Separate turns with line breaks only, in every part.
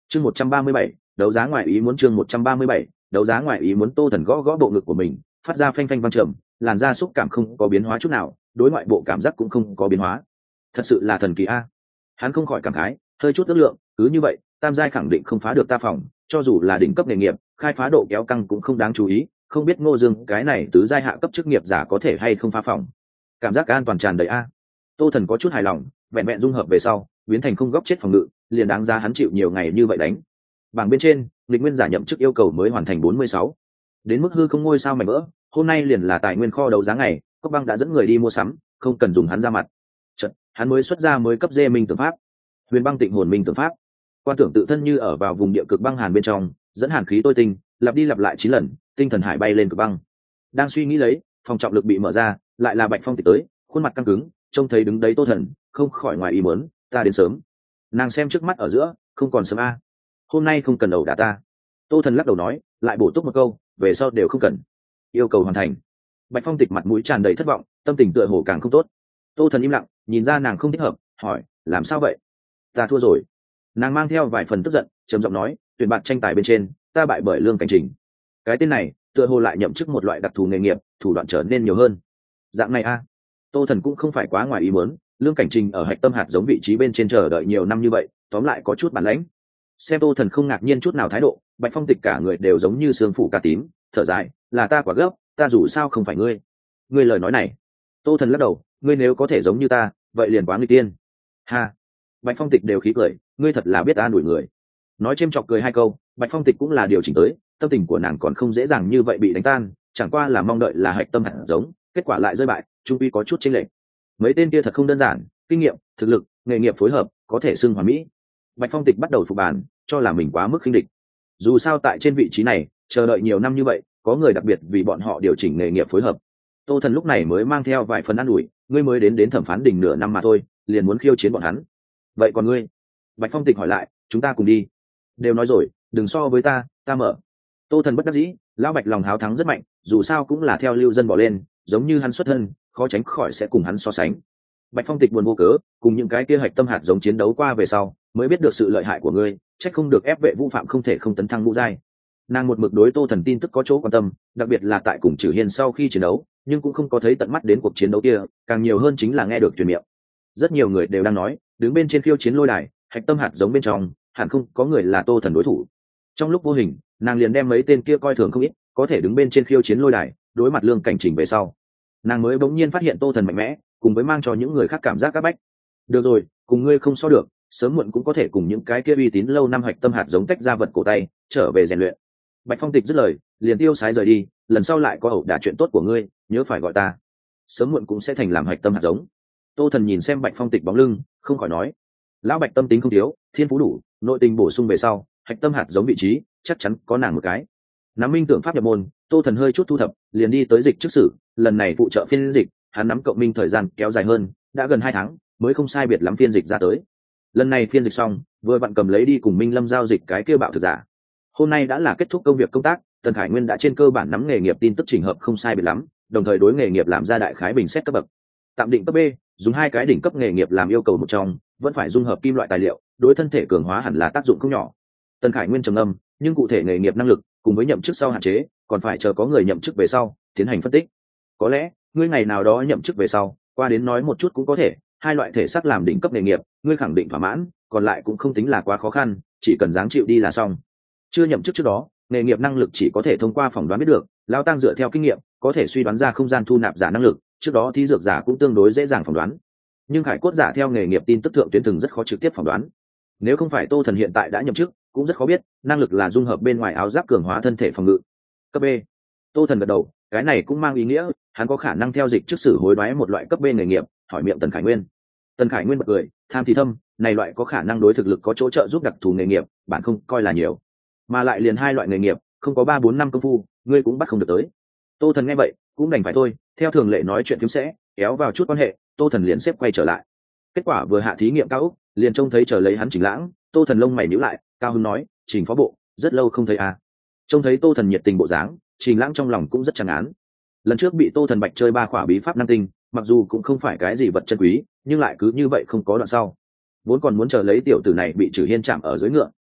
Chương 137, đấu giá ngoài ý muốn. Chương 137, đấu giá ngoài ý muốn. Tô Thần gõ gõ bộ ngực của mình, phát ra phanh phanh vang trầm, làn da xúc cảm không có biến hóa chút nào, đối ngoại bộ cảm giác cũng không có biến hóa. Thật sự là thần kỳ a. Hắn không khỏi cảm khái, hơi chút ước lượng, cứ như vậy, tam giai khẳng định không phá được ta phòng, cho dù là đỉnh cấp nghề nghiệp, khai phá độ kéo căng cũng không đáng chú ý, không biết Ngô Dương cái này tứ giai hạ cấp chức nghiệp giả có thể hay không phá phòng. Cảm giác an toàn tràn đầy a. Tô Thần có chút hài lòng, vẹn vẹn dung hợp về sau, biến thành không góc chết phòng ngự, liền đáng ra hắn chịu nhiều ngày như vậy đánh. Bảng bên trên, lịch nguyên giả nhậm chức yêu cầu mới hoàn thành 46. Đến mức hư không ngôi sao mảnh vỡ, hôm nay liền là tài nguyên kho đấu giá ngày, Cốc Băng đã dẫn người đi mua sắm, không cần dùng hắn ra mặt. Chợt, hắn mới xuất ra mới cấp dê minh tưởng pháp, Huyền Băng Tịnh Hồn Minh tưởng pháp. Quan tưởng tự thân như ở vào vùng địa cực băng hàn bên trong, dẫn hàn khí tôi tinh, lặp đi lặp lại 9 lần, tinh thần hải bay lên cực băng. Đang suy nghĩ lấy, phòng trọng lực bị mở ra, lại là Bạch Phong Tịch tới, khuôn mặt căng cứng, trông thấy đứng đấy Tô Thần, không khỏi ngoài ý muốn, ta đến sớm. Nàng xem trước mắt ở giữa, không còn sớm a. Hôm nay không cần ẩu đả ta. Tô Thần lắc đầu nói, lại bổ túc một câu, về sau đều không cần. Yêu cầu hoàn thành. Bạch Phong Tịch mặt mũi tràn đầy thất vọng, tâm tình tựa hồ càng không tốt. Tô Thần im lặng, nhìn ra nàng không thích hợp, hỏi, làm sao vậy? Ta thua rồi. Nàng mang theo vài phần tức giận, trầm giọng nói, tuyển bạn tranh tài bên trên, ta bại bởi Lương Cảnh Trình. Cái tên này, tựa hồ lại nhậm chức một loại đặc thù nghề nghiệp, thủ đoạn trở nên nhiều hơn. Dạng này a. Tô Thần cũng không phải quá ngoài ý muốn, Lương Cảnh Trình ở hạch tâm hạt giống vị trí bên trên chờ đợi nhiều năm như vậy, tóm lại có chút bản lãnh. Xem Tô Thần không ngạc nhiên chút nào thái độ, Bạch Phong Tịch cả người đều giống như sương phủ cà tím, thở dài, là ta quá gấp, ta dù sao không phải ngươi. Ngươi lời nói này. Tô Thần lắc đầu, ngươi nếu có thể giống như ta, vậy liền quá nguy tiên. Ha. Bạch Phong Tịch đều khí cười, ngươi thật là biết an ủi người. Nói chêm chọc cười hai câu, Bạch Phong Tịch cũng là điều chỉnh tới, tâm tình của nàng còn không dễ dàng như vậy bị đánh tan, chẳng qua là mong đợi là hạch tâm hạt giống, kết quả lại rơi bại, trung quy có chút chênh lệch. Mấy tên kia thật không đơn giản, kinh nghiệm, thực lực, nghề nghiệp phối hợp, có thể xưng hoàn mỹ. Bạch Phong Tịch bắt đầu phục bàn, cho là mình quá mức khinh địch. Dù sao tại trên vị trí này, chờ đợi nhiều năm như vậy, có người đặc biệt vì bọn họ điều chỉnh nghề nghiệp phối hợp. Tô Thần lúc này mới mang theo vài phần an ủi, ngươi mới đến thẩm phán đỉnh nửa năm mà thôi, liền muốn khiêu chiến bọn hắn. Vậy còn ngươi? Bạch Phong Tịch hỏi lại, chúng ta cùng đi. Đều nói rồi, đừng so với ta, ta mở. Tô Thần bất đắc dĩ, lão Bạch lòng háo thắng rất mạnh, dù sao cũng là theo lưu dân bỏ lên, giống như hắn xuất thân, khó tránh khỏi sẽ cùng hắn so sánh. Bạch Phong Tịch buồn vô cớ, cùng những cái kia hạch tâm hạt giống chiến đấu qua về sau, mới biết được sự lợi hại của ngươi, trách không được ép vệ Vũ Phạm không thể không tấn thăng ngũ giai. Nàng một mực đối Tô Thần tin tức có chỗ quan tâm, đặc biệt là tại cùng Trử Hiên sau khi chiến đấu, nhưng cũng không có thấy tận mắt đến cuộc chiến đấu kia, càng nhiều hơn chính là nghe được truyền miệng. Rất nhiều người đều đang nói, đứng bên trên khiêu chiến lôi đài, hạch tâm hạt giống bên trong, hẳn không có người là Tô Thần đối thủ. Trong lúc vô hình, nàng liền đem mấy tên kia coi thường không ít, có thể đứng bên trên khiêu chiến lôi đài, đối mặt Lương Cảnh Trình về sau, nàng mới bỗng nhiên phát hiện Tô Thần mạnh mẽ, cùng với mang cho những người khác cảm giác áp bách. Được rồi, cùng ngươi không so được, sớm muộn cũng có thể cùng những cái kia uy tín lâu năm hạch tâm hạt giống tách ra vật cổ tay, trở về rèn luyện. Bạch Phong Tịch dứt lời, liền tiêu sái rời đi, lần sau lại có ẩu đả chuyện tốt của ngươi, nhớ phải gọi ta. Sớm muộn cũng sẽ thành làm hạch tâm hạt giống. Tô Thần nhìn xem Bạch Phong Tịch bóng lưng, không khỏi nói, lão Bạch tâm tính không thiếu, thiên phú đủ, nội tình bổ sung về sau, hạch tâm hạt giống vị trí, chắc chắn có nàng một cái. Nắm minh tượng pháp nhập môn, Tô Thần hơi chút thu thập, liền đi tới dịch trước sử, lần này phụ trợ phiên dịch, hắn nắm cộng minh thời gian kéo dài hơn, đã gần 2 tháng, mới không sai biệt lắm phiên dịch ra tới. Lần này phiên dịch xong, vừa vặn cầm lấy đi cùng Minh Lâm giao dịch cái kia bạo thực giả. Hôm nay đã là kết thúc công việc công tác, Tần Khải Nguyên đã trên cơ bản nắm nghề nghiệp tin tức chỉnh hợp không sai biệt lắm, đồng thời đối nghề nghiệp làm ra đại khái bình xét cấp bậc. Tạm định cấp B, dùng 2 cái đỉnh cấp nghề nghiệp làm yêu cầu một trong, vẫn phải dung hợp kim loại tài liệu, đối thân thể cường hóa hẳn là tác dụng không nhỏ. Tần Khải Nguyên trầm ngâm, nhưng cụ thể nghề nghiệp năng lực cùng với nhậm chức sau hạn chế, còn phải chờ có người nhậm chức về sau tiến hành phân tích. Có lẽ ngươi ngày nào đó nhậm chức về sau, qua đến nói một chút cũng có thể, 2 loại thể xác làm đỉnh cấp nghề nghiệp, ngươi khẳng định thỏa mãn, còn lại cũng không tính là quá khó khăn, chỉ cần dáng chịu đi là xong. Chưa nhậm chức trước đó, nghề nghiệp năng lực chỉ có thể thông qua phỏng đoán biết được, lão tăng dựa theo kinh nghiệm, có thể suy đoán ra không gian thu nạp giả năng lực, trước đó thí dược giả cũng tương đối dễ dàng phỏng đoán. Nhưng khải cốt giả theo nghề nghiệp tin tức thượng tuyến từng rất khó trực tiếp phỏng đoán. Nếu không phải Tô Thần hiện tại đã nhậm chức, cũng rất khó biết, năng lực là dung hợp bên ngoài áo giáp cường hóa thân thể phòng ngự. Cấp B. Tô Thần gật đầu, cái này cũng mang ý nghĩa, hắn có khả năng theo dịch trước sử hối đoái một loại cấp B nghề nghiệp, hỏi miệng Tần Khải Nguyên. Tần Khải Nguyên bật cười, tham thì thâm, này loại có khả năng đối thực lực có chỗ trợ giúp đặc thù nghề nghiệp, bạn không coi là nhiều. Mà lại liền 2 loại nghề nghiệp, không có 3 4 năm công phu, ngươi cũng bắt không được tới. Tô Thần nghe vậy, cũng đành phải thôi, theo thường lệ nói chuyện phiếm sẽ, kéo vào chút quan hệ, Tô Thần liền xếp quay trở lại. Kết quả vừa hạ thí nghiệm cao úc, liền trông thấy chờ lấy hắn Trình Lãng, Tô Thần lông mày nhíu lại, cao hứng nói, Trình phó bộ, rất lâu không thấy à. Trông thấy Tô Thần nhiệt tình bộ dáng, Trình Lãng trong lòng cũng rất chán án. Lần trước bị Tô Thần bạch chơi 3 khỏa bí pháp năng tinh, mặc dù cũng không phải cái gì vật chân quý, nhưng lại cứ như vậy không có đoạn sau. Vốn còn muốn chờ lấy tiểu tử này bị Trử Hiên chạm ở dưới ngựa,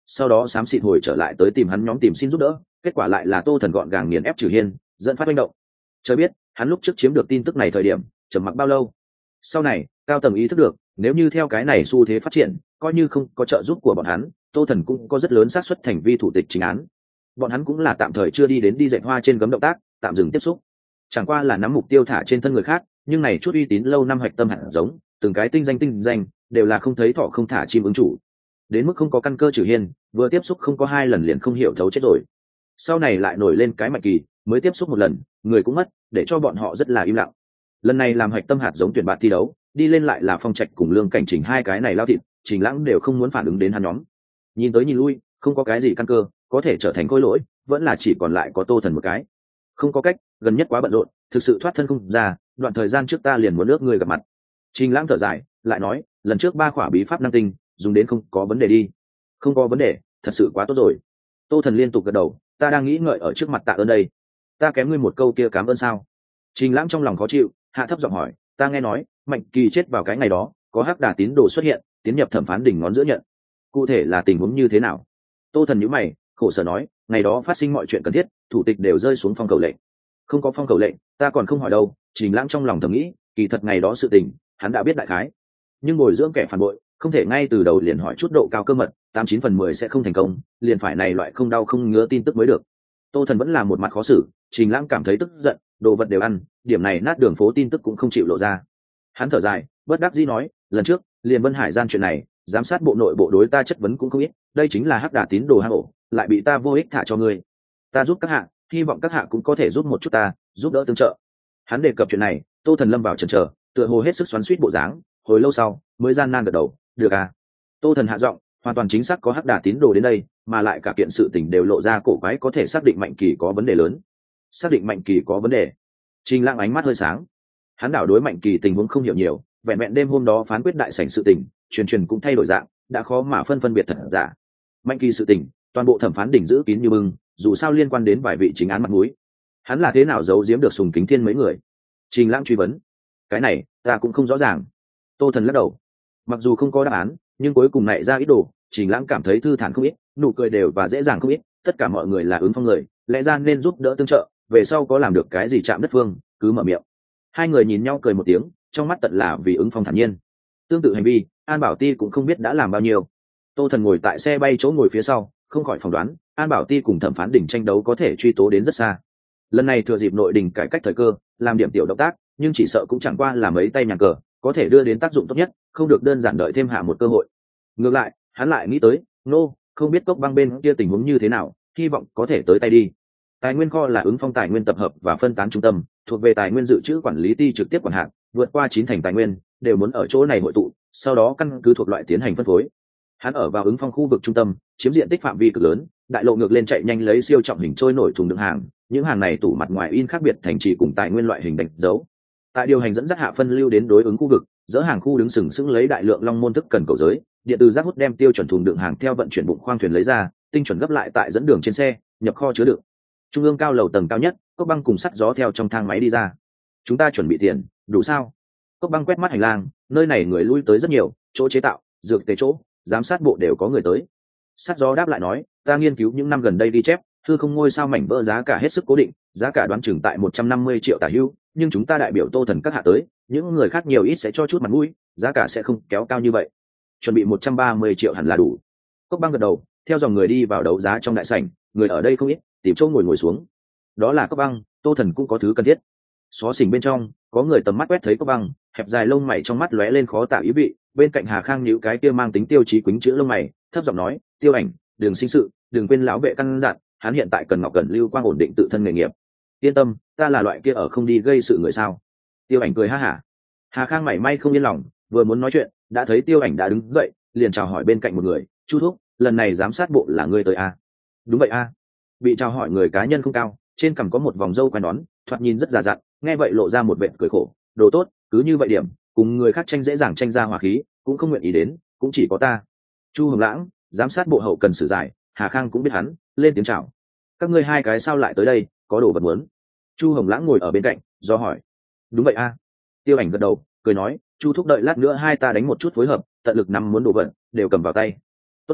sau đó xám xịt hồi trở lại tới tìm hắn nhóm tìm xin giúp đỡ, kết quả lại là Tô Thần gọn gàng nghiền ép Trừ Hiên, dẫn phát manh động. Trời biết hắn lúc trước chiếm được tin tức này thời điểm trầm mặc bao lâu. Sau này cao tầng ý thức được, nếu như theo cái này xu thế phát triển, coi như không có trợ giúp của bọn hắn, Tô Thần cũng có rất lớn xác suất thành vi thủ tịch chính án. Bọn hắn cũng là tạm thời chưa đi đến đi dạy hoa trên gấm động tác, tạm dừng tiếp xúc, chẳng qua là nắm mục tiêu thả trên thân người khác. Nhưng này chút uy tín lâu năm hạch tâm hạt giống, từng cái tinh danh đều là không thấy thọ không thả chim ứng chủ, đến mức không có căn cơ. Trừ Hiên vừa tiếp xúc không có 2 lần liền không hiểu thấu chết rồi, sau này lại nổi lên cái Mạnh Kỳ, mới tiếp xúc 1 lần người cũng mất, để cho bọn họ rất là im lặng. Lần này làm hạch tâm hạt giống tuyển bạn thi đấu đi lên lại là Phong Trạch cùng Lương Cảnh Trình, 2 cái này lao thịt, Trình Lãng đều không muốn phản ứng đến hắn nhóm. Nhìn tới nhìn lui không có cái gì căn cơ có thể trở thành khối lỗi, vẫn là chỉ còn lại có Tô Thần một cái. Không có cách, gần nhất quá bận rộn, thực sự thoát thân không ra. Đoạn thời gian trước ta liền muốn ước người gặp mặt. Trình Lãng thở dài lại nói, lần trước 3 khỏa bí pháp năng tinh dùng đến không có vấn đề đi. Không có vấn đề, thật sự quá tốt rồi. Tô Thần liên tục gật đầu, ta đang nghĩ ngợi ở trước mặt tạ ơn đây. Ta kém ngươi một câu kia cảm ơn sao? Trình Lãng trong lòng khó chịu, hạ thấp giọng hỏi, ta nghe nói Mạnh Kỳ chết vào cái ngày đó, có hắc đà tín đồ xuất hiện, tiến nhập thẩm phán đỉnh ngón giữa nhận, cụ thể là tình huống như thế nào? Tô Thần nhíu mày, khổ sở nói, ngày đó phát sinh mọi chuyện cần thiết, thủ tịch đều rơi xuống phong cầu lệnh. Không có phong cầu lệnh ta còn không hỏi đâu. Trình Lãng trong lòng thầm nghĩ, kỳ thật ngày đó sự tình hắn đã biết đại khái, nhưng bồi dưỡng kẻ phản bội không thể ngay từ đầu liền hỏi chút độ cao cơ mật, 89/10 sẽ không thành công, liền phải này loại không đau không ngứa tin tức mới được. Tô Thần vẫn là một mặt khó xử. Trình Lãng cảm thấy tức giận, đồ vật đều ăn, điểm này nát đường phố tin tức cũng không chịu lộ ra. Hắn thở dài bất đắc dĩ nói, lần trước liền Vân Hải gian chuyện này, giám sát bộ nội bộ đối ta chất vấn cũng không ít, đây chính là hắc đà tín đồ hang ổ, lại bị ta vô ích thả cho ngươi. Ta giúp các hạ, hy vọng các hạ cũng có thể giúp một chút ta, giúp đỡ tương trợ. Hắn đề cập chuyện này, Tô Thần lâm vào chần chờ, tựa hồ hết sức xoắn xuýt bộ dáng, hồi lâu sau mới gian nan gật đầu, được à. Tô Thần hạ giọng, hoàn toàn chính xác có hắc đà tín đồ đến đây, mà lại cả kiện sự tình đều lộ ra cổ quái, có thể xác định Mạnh Kỳ có vấn đề lớn. Xác định Mạnh Kỳ có vấn đề. Trình Lãng ánh mắt hơi sáng. Hắn đảo đối Mạnh Kỳ tình huống không hiểu nhiều, vẹn vẹn đêm hôm đó phán quyết đại sảnh sự tình, truyền cũng thay đổi dạng, đã khó mà phân biệt thật giả. Mạnh Kỳ sự tình, toàn bộ thẩm phán đỉnh giữ kín như bưng, dù sao liên quan đến vài vị chính án mặt mũi. Hắn là thế nào giấu giếm được Sùng Kính Thiên mấy người? Trình Lãng truy vấn. Cái này ta cũng không rõ ràng. Tô Thần lắc đầu. Mặc dù không có đáp án, nhưng cuối cùng nảy ra ý đồ, Trình Lãng cảm thấy thư thản không ít, nụ cười đều và dễ dàng không ít. Tất cả mọi người là ứng phong người, lẽ ra nên giúp đỡ tương trợ, về sau có làm được cái gì chạm đất phương, cứ mở miệng. 2 người nhìn nhau cười một tiếng, trong mắt tận là vì ứng phong thản nhiên. Tương tự hành vi, An Bảo Ti cũng không biết đã làm bao nhiêu. Tô Thần ngồi tại xe bay chỗ ngồi phía sau, không khỏi phỏng đoán, An Bảo Ti cùng thẩm phán đỉnh tranh đấu có thể truy tố đến rất xa. Lần này thừa dịp nội đình cải cách thời cơ, làm điểm tiểu động tác, nhưng chỉ sợ cũng chẳng qua là mấy tay nhàng cờ, có thể đưa đến tác dụng tốt nhất, không được đơn giản đợi thêm hạ một cơ hội. Ngược lại, hắn lại nghĩ tới, không biết Cốc Băng bên kia tình huống như thế nào, hy vọng có thể tới tay đi. Tài nguyên kho là ứng phong tài nguyên tập hợp và phân tán trung tâm, thuộc về tài nguyên dự trữ quản lý ty trực tiếp quản hạt, vượt qua 9 thành tài nguyên đều muốn ở chỗ này hội tụ, sau đó căn cứ thuộc loại tiến hành phân phối. Hắn ở vào ứng phong khu vực trung tâm, chiếm diện tích phạm vi cực lớn, đại lộ ngược lên chạy nhanh lấy siêu trọng hình trôi nổi thùng đựng hàng, những hàng này tủ mặt ngoài in khác biệt thành trì cùng tài nguyên loại hình đánh dấu. Tại điều hành dẫn dắt hạ phân lưu đến đối ứng khu vực, dỡ hàng khu đứng sừng sững lấy đại lượng long môn thức cần cầu giới, điện từ rác hút đem tiêu chuẩn thùng đựng hàng theo vận chuyển bụng khoang thuyền lấy ra, tinh chuẩn gấp lại tại dẫn đường trên xe, nhập kho chứa đựng. Trung ương cao lầu tầng cao nhất, Cốc Băng cùng sắt gió theo trong thang máy đi ra. Chúng ta chuẩn bị tiền đủ sao? Cốc Băng quét mắt hành lang, nơi này người lui tới rất nhiều, chỗ chế tạo, dược tế chỗ, giám sát bộ đều có người tới. Sắt gió đáp lại nói, ta nghiên cứu những năm gần đây đi chép, hư không ngôi sao mảnh vỡ giá cả hết sức cố định, giá cả đoán chừng tại 150 triệu tả hữu, nhưng chúng ta đại biểu Tô Thần các hạ tới, những người khác nhiều ít sẽ cho chút mặt mũi, giá cả sẽ không kéo cao như vậy. Chuẩn bị 130 triệu hẳn là đủ. Cốc Băng gật đầu, theo dòng người đi vào đấu giá trong đại sảnh, người ở đây không ít, tìm chỗ ngồi xuống. Đó là Cốc Băng, Tô Thần cũng có thứ cần thiết. Xó xỉnh bên trong, có người tầm mắt quét thấy Cốc Băng, hẹp dài lông mày trong mắt lóe lên khó tả ý vị, bên cạnh Hà Khang nhíu cái kia mang tính tiêu chí quýnh chữ lông mày, thấp giọng nói, Tiêu Ảnh, đừng sinh sự, đừng quên lão vệ căn dặn, hắn hiện tại cần ngọc cần lưu quang ổn định tự thân nghề nghiệp. Yên tâm, ta là loại kia ở không đi gây sự người sao? Tiêu Ảnh cười ha hả. Hà Khang mảy may không yên lòng, vừa muốn nói chuyện, đã thấy Tiêu Ảnh đã đứng dậy, liền chào hỏi bên cạnh một người, Chu Thúc, lần này giám sát bộ là ngươi tới à? Đúng vậy à? Bị chào hỏi người cá nhân không cao, trên cằm có một vòng râu quai nón, thoạt nhìn rất già dặn, nghe vậy lộ ra một vệt cười khổ, đồ tốt, cứ như vậy điểm, cùng người khác tranh dễ dàng tranh ra hòa khí, cũng không nguyện ý đến, cũng chỉ có ta. Chu Hồng Lãng, giám sát bộ hậu cần sử giải, Hà Khang cũng biết hắn, lên tiếng chào. Các ngươi 2 cái sao lại tới đây, có đồ vật muốn? Chu Hồng Lãng ngồi ở bên cạnh, do hỏi. Đúng vậy a. Tiêu Ảnh gật đầu, cười nói, Chu Thúc đợi lát nữa 2 ta đánh một chút phối hợp, tận lực nắm muốn đồ vật đều cầm vào tay. Tốt.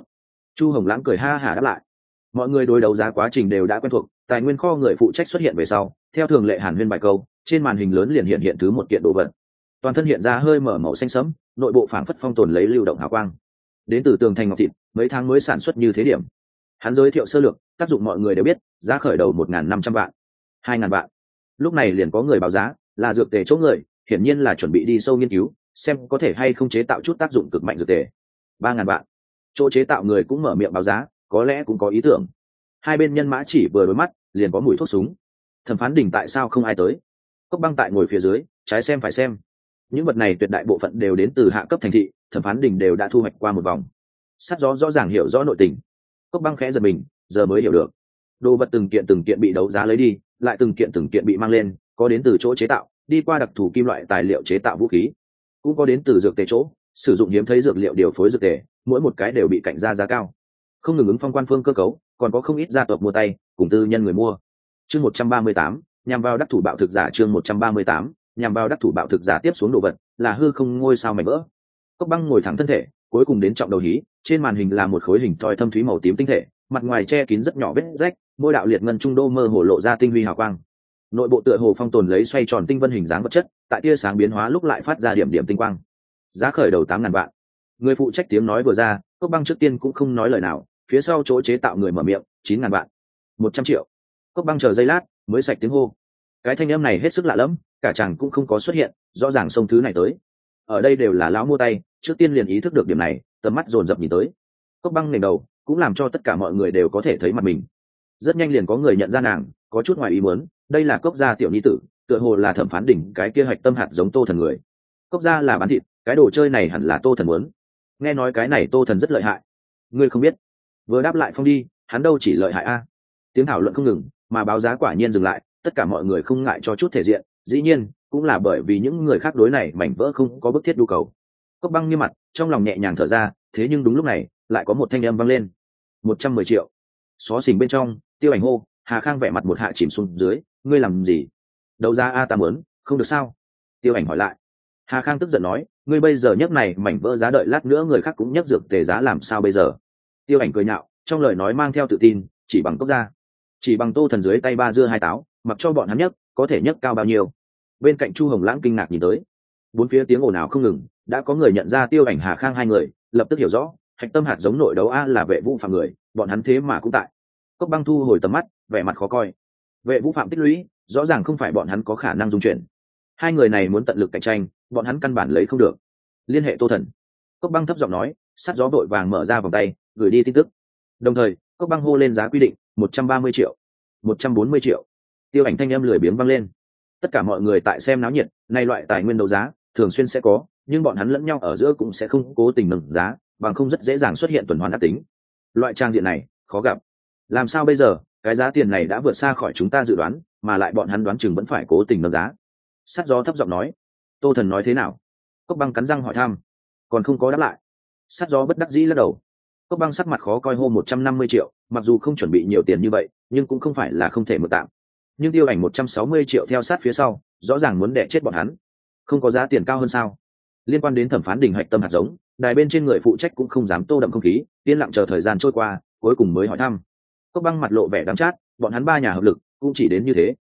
Chu Hồng Lãng cười ha hả đáp lại. Mọi người đối đấu giá quá trình đều đã quen thuộc, tài nguyên kho người phụ trách xuất hiện về sau, theo thường lệ hàn huyên bài câu, trên màn hình lớn liền hiện thứ một kiện đồ vật. Toàn thân hiện ra hơi mở màu xanh sẫm, nội bộ phảng phất phong tồn lấy lưu động hào quang. Đến từ tường thành ngọc thịt, mấy tháng mới sản xuất như thế điểm. Hắn giới thiệu sơ lược, tác dụng mọi người đều biết, giá khởi đầu 1.500 vạn, 2.000 vạn. Lúc này liền có người báo giá, là dược tề chỗ người, hiển nhiên là chuẩn bị đi sâu nghiên cứu, xem có thể hay không chế tạo chút tác dụng cực mạnh dược tề. 3.000 vạn. Chỗ chế tạo người cũng mở miệng báo giá, có lẽ cũng có ý tưởng. Hai bên nhân mã chỉ vừa đối mắt, liền có mùi thuốc súng. Thẩm Phán Đình tại sao không ai tới? Cốc Băng tại ngồi phía dưới, trái xem phải xem. Những vật này tuyệt đại bộ phận đều đến từ hạ cấp thành thị, Thẩm Phán Đình đều đã thu hoạch qua một vòng. Sát gió rõ ràng hiểu rõ nội tình. Cốc Băng khẽ giật mình, giờ mới hiểu được. Đồ vật từng kiện bị đấu giá lấy đi, lại từng kiện bị mang lên, có đến từ chỗ chế tạo, đi qua đặc thù kim loại tài liệu chế tạo vũ khí, cũng có đến từ dược tề chỗ, sử dụng hiếm thấy dược liệu điều phối dược tề, mỗi một cái đều bị cạnh giá cao. Không ngừng ứng phong quan phương cơ cấu, còn có không ít gia tộc mua tay, cùng tư nhân người mua. Chương 138, nhằm vào đắc thủ bạo thực giả. Chương 138, nhằm vào đắc thủ bạo thực giả. Tiếp xuống đồ vật là hư không ngôi sao mảnh vỡ. Cốc Băng ngồi thẳng thân thể, cuối cùng đến trọng đầu hí, trên màn hình là một khối hình thoi thâm thúy màu tím tinh thể, mặt ngoài che kín rất nhỏ vết rách, môi đạo liệt ngân trung đô mơ hồ lộ ra tinh huy hào quang. Nội bộ tựa hồ phong tồn lấy xoay tròn tinh vân hình dáng vật chất, tại tia sáng biến hóa lúc lại phát ra điểm tinh quang. Giá khởi đầu 8.000 vạn. Người phụ trách tiếng nói vừa ra, Cốc Băng trước tiên cũng không nói lời nào, phía sau chỗ chế tạo người mở miệng, 9.000 vạn. 100 triệu. Cốc Băng chờ giây lát, mới sạch tiếng hô. Cái thanh âm này hết sức lạ lẫm, cả chàng cũng không có xuất hiện, rõ ràng xông thứ này tới. Ở đây đều là lão mua tay, trước tiên liền ý thức được điểm này, tầm mắt dồn dập nhìn tới. Cốc Băng ngẩng đầu, cũng làm cho tất cả mọi người đều có thể thấy mặt mình. Rất nhanh liền có người nhận ra nàng, có chút ngoài ý muốn, đây là Cốc gia tiểu nhi tử, tựa hồ là Thẩm Phán Đỉnh cái kia hạch tâm hạt giống Tô Thần người. Cốc gia là bán thịt, cái đồ chơi này hẳn là Tô Thần muốn. Nghe nói cái này Tô Thần rất lợi hại. Ngươi không biết? Vừa đáp lại phong đi, hắn đâu chỉ lợi hại a. Tiếng thảo luận không ngừng, mà báo giá quả nhiên dừng lại, tất cả mọi người không ngại cho chút thể diện, dĩ nhiên cũng là bởi vì những người khác đối này mảnh vỡ không có bức thiết nhu cầu. Cốc Băng nghiêm mặt, trong lòng nhẹ nhàng thở ra, thế nhưng đúng lúc này lại có một thanh âm vang lên. 110 triệu. Xó xỉnh bên trong, Tiêu Ảnh hô, Hà Khang vẻ mặt một hạ chìm xuống dưới, ngươi làm gì? Đấu giá a, ta muốn, không được sao? Tiêu Ảnh hỏi lại. Hà Khang tức giận nói, ngươi bây giờ nhấc này mảnh vỡ giá, đợi lát nữa người khác cũng nhấc dược tề giá làm sao bây giờ? Tiêu Ảnh cười nhạo, trong lời nói mang theo tự tin, chỉ bằng Cốc gia, chỉ bằng Tô Thần dưới tay ba dưa hai táo, mặc cho bọn hắn nhấc, có thể nhấc cao bao nhiêu? Bên cạnh Chu Hồng Lãng kinh ngạc nhìn tới, bốn phía tiếng ồn ào không ngừng, đã có người nhận ra Tiêu Ảnh Hà Khang hai người, lập tức hiểu rõ, hạch tâm hạt giống nội đấu a là Vệ Vũ Phạm người, bọn hắn thế mà cũng tại. Cốc Băng thu hồi tầm mắt, vẻ mặt khó coi. Vệ Vũ Phạm tích lũy, rõ ràng không phải bọn hắn có khả năng dung chuyển. Hai người này muốn tận lực cạnh tranh, bọn hắn căn bản lấy không được. Liên hệ Tô Thần. Cốc Băng thấp giọng nói, sát gió vội vàng mở ra vòng tay, gửi đi tin tức. Đồng thời, Cốc Băng hô lên giá quy định, 130 triệu, 140 triệu. Tiêu Ảnh thanh âm lười biếng vang lên. Tất cả mọi người tại xem náo nhiệt, nay loại tài nguyên đấu giá thường xuyên sẽ có, nhưng bọn hắn lẫn nhau ở giữa cũng sẽ không cố tình nâng giá, bằng không rất dễ dàng xuất hiện tuần hoàn ác tính. Loại trang diện này khó gặp. Làm sao bây giờ? Cái giá tiền này đã vượt xa khỏi chúng ta dự đoán, mà lại bọn hắn đoán chừng vẫn phải cố tình nâng giá. Sắt gió thấp giọng nói. Tô Thần nói thế nào? Cốc Băng cắn răng hỏi thăm. Còn không có đáp lại. Sắt gió bất đắc dĩ lắc đầu. Cốc Băng sắc mặt khó coi hô 150 triệu, mặc dù không chuẩn bị nhiều tiền như vậy, nhưng cũng không phải là không thể mượn tạm. Nhưng Tiêu Ảnh 160 triệu theo sát phía sau, rõ ràng muốn đẻ chết bọn hắn. Không có giá tiền cao hơn sao? Liên quan đến Thẩm Phán Đình hạch tâm hạt giống, đài bên trên người phụ trách cũng không dám tô đậm không khí, yên lặng chờ thời gian trôi qua, cuối cùng mới hỏi thăm. Cốc Băng mặt lộ vẻ đắng chát, bọn hắn ba nhà hợp lực cũng chỉ đến như thế.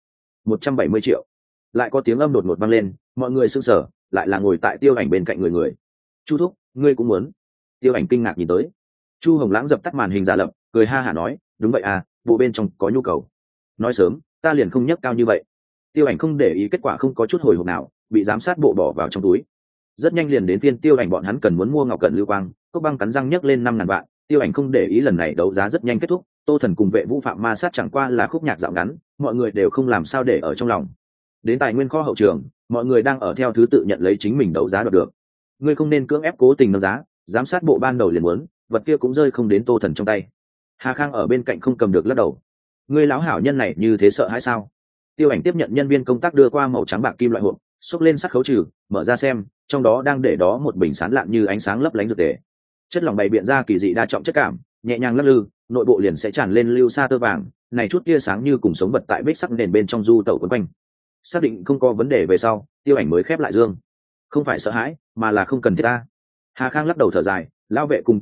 170 triệu. Lại có tiếng âm đột ngột vang lên, mọi người sững sờ, lại là ngồi tại Tiêu Ảnh bên cạnh người. Chu thúc, ngươi cũng muốn? Tiêu Ảnh kinh ngạc nhìn tới. Chu Hồng Lãng dập tắt màn hình giả lập, cười ha hả nói, đúng vậy à, bộ bên trong có nhu cầu. Nói sớm, ta liền không nhấc cao như vậy. Tiêu Ảnh không để ý kết quả, không có chút hồi hộp nào, bị giám sát bộ bỏ vào trong túi. Rất nhanh liền đến phiên Tiêu Ảnh bọn hắn cần muốn mua ngọc cận lưu quang. Cốc Băng cắn răng nhấc lên 5.000 vạn. Tiêu Ảnh không để ý, lần này đấu giá rất nhanh kết thúc. Tô Thần cùng Vệ Vũ Phạm ma sát chẳng qua là khúc nhạc dạo ngắn, mọi người đều không làm sao để ở trong lòng. Đến tài nguyên kho hậu trường, mọi người đang ở theo thứ tự nhận lấy chính mình đấu giá đoạt được. Ngươi không nên cưỡng ép cố tình nâng giá, giám sát bộ ban đầu liền muốn, vật kia cũng rơi không đến Tô Thần trong tay. Hà Khang ở bên cạnh không cầm được lắc đầu. Ngươi lão hảo nhân này như thế sợ hãi sao? Tiêu Ảnh tiếp nhận nhân viên công tác đưa qua màu trắng bạc kim loại hộp, xúc lên sắc khấu trừ, mở ra xem, trong đó đang để đó một bình sán lạn như ánh sáng lấp lánh dược tề. Chất lỏng bày biện ra kỳ dị đa trọng chất cảm, nhẹ nhàng lắc lư, nội bộ liền sẽ tràn lên lưu sa tơ vàng, này chút tia sáng như cùng sống vật tại bích sắc nền bên trong du tẩu quấn quanh. Xác định không có vấn đề về sau, Tiêu Ảnh mới khép lại dương. Không phải sợ hãi, mà là không cần thiết ta. Hà Khang lắc đầu thở dài, lão Vệ cùng Tô Thần,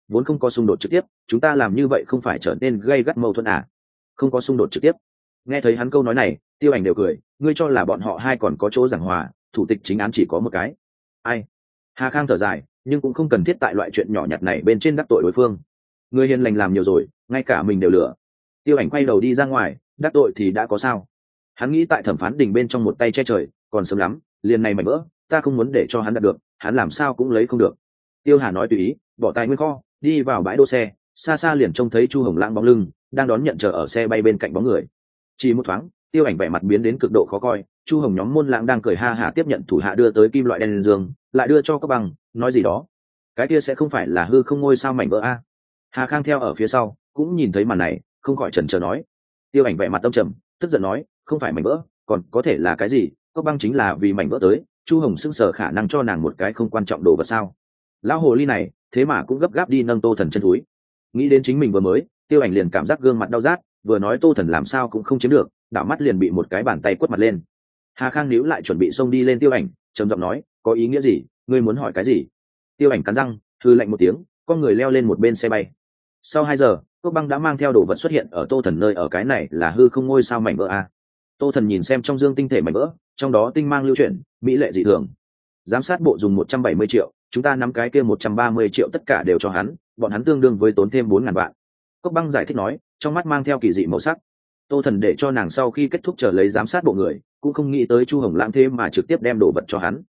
vốn không có xung đột trực tiếp, chúng ta làm như vậy không phải trở nên gây gắt mâu thuẫn à? Không có xung đột trực tiếp. Nghe thấy hắn câu nói này, Tiêu Ảnh đều cười, ngươi cho là bọn họ hai còn có chỗ giảng hòa, thủ tịch chính án chỉ có một cái. Ai? Hà Khang thở dài, nhưng cũng không cần thiết tại loại chuyện nhỏ nhặt này bên trên đắc tội đối phương. Người hiền lành làm nhiều rồi, ngay cả mình đều lừa. Tiêu Ảnh quay đầu đi ra ngoài, đắc tội thì đã có sao? Hắn nghĩ tại thẩm phán đình bên trong một tay che trời, còn sớm lắm, liền này mảnh vỡ, ta không muốn để cho hắn đạt được, hắn làm sao cũng lấy không được. Tiêu Hà nói tùy ý, bỏ tài nguyên kho, đi vào bãi đỗ xe, xa xa liền trông thấy Chu Hồng Lãng bóng lưng đang đón nhận chờ ở xe bay bên cạnh bóng người. Chỉ một thoáng, Tiêu Ảnh vẻ mặt biến đến cực độ khó coi, Chu Hồng nhóm môn lãng đang cười ha hả tiếp nhận thủ hạ đưa tới kim loại đen dương, lại đưa cho các bằng, nói gì đó. Cái kia sẽ không phải là hư không ngôi sao mảnh vỡ a? Hà Khang theo ở phía sau, cũng nhìn thấy màn này, không khỏi chần chờ nói. Tiêu Ảnh vẻ mặt âm trầm, tức giận nói, không phải mảnh vỡ, còn có thể là cái gì? Cốc băng chính là vì mảnh vỡ tới, Chu Hồng sững sờ khả năng cho nàng một cái không quan trọng đồ vật sao? Lão hồ ly này, thế mà cũng gấp gáp đi nâng Tô Thần chân túi. Nghĩ đến chính mình vừa mới, Tiêu Ảnh liền cảm giác gương mặt đau rát, vừa nói Tô Thần làm sao cũng không chiếm được, đảo mắt liền bị một cái bàn tay quất mặt lên. Hà Khang níu lại chuẩn bị xông đi lên Tiêu Ảnh, trầm giọng nói, có ý nghĩa gì? Ngươi muốn hỏi cái gì? Tiêu Ảnh cắn răng, hừ lạnh một tiếng, con người leo lên một bên xe bay. Sau 2 giờ, Cốc băng đã mang theo đồ vật xuất hiện ở Tô Thần nơi ở, cái này là hư không ngôi sao mảnh vỡ a? Tô Thần nhìn xem trong dương tinh thể mảnh vỡ, trong đó tinh mang lưu chuyển, mỹ lệ dị thường. Giám sát bộ dùng 170 triệu, chúng ta nắm cái kia 130 triệu tất cả đều cho hắn, bọn hắn tương đương với tốn thêm 4.000 vạn. Cốc băng giải thích nói, trong mắt mang theo kỳ dị màu sắc. Tô Thần để cho nàng sau khi kết thúc chờ lấy giám sát bộ người, cũng không nghĩ tới Chu Hồng Lãng thế mà trực tiếp đem đồ vật cho hắn.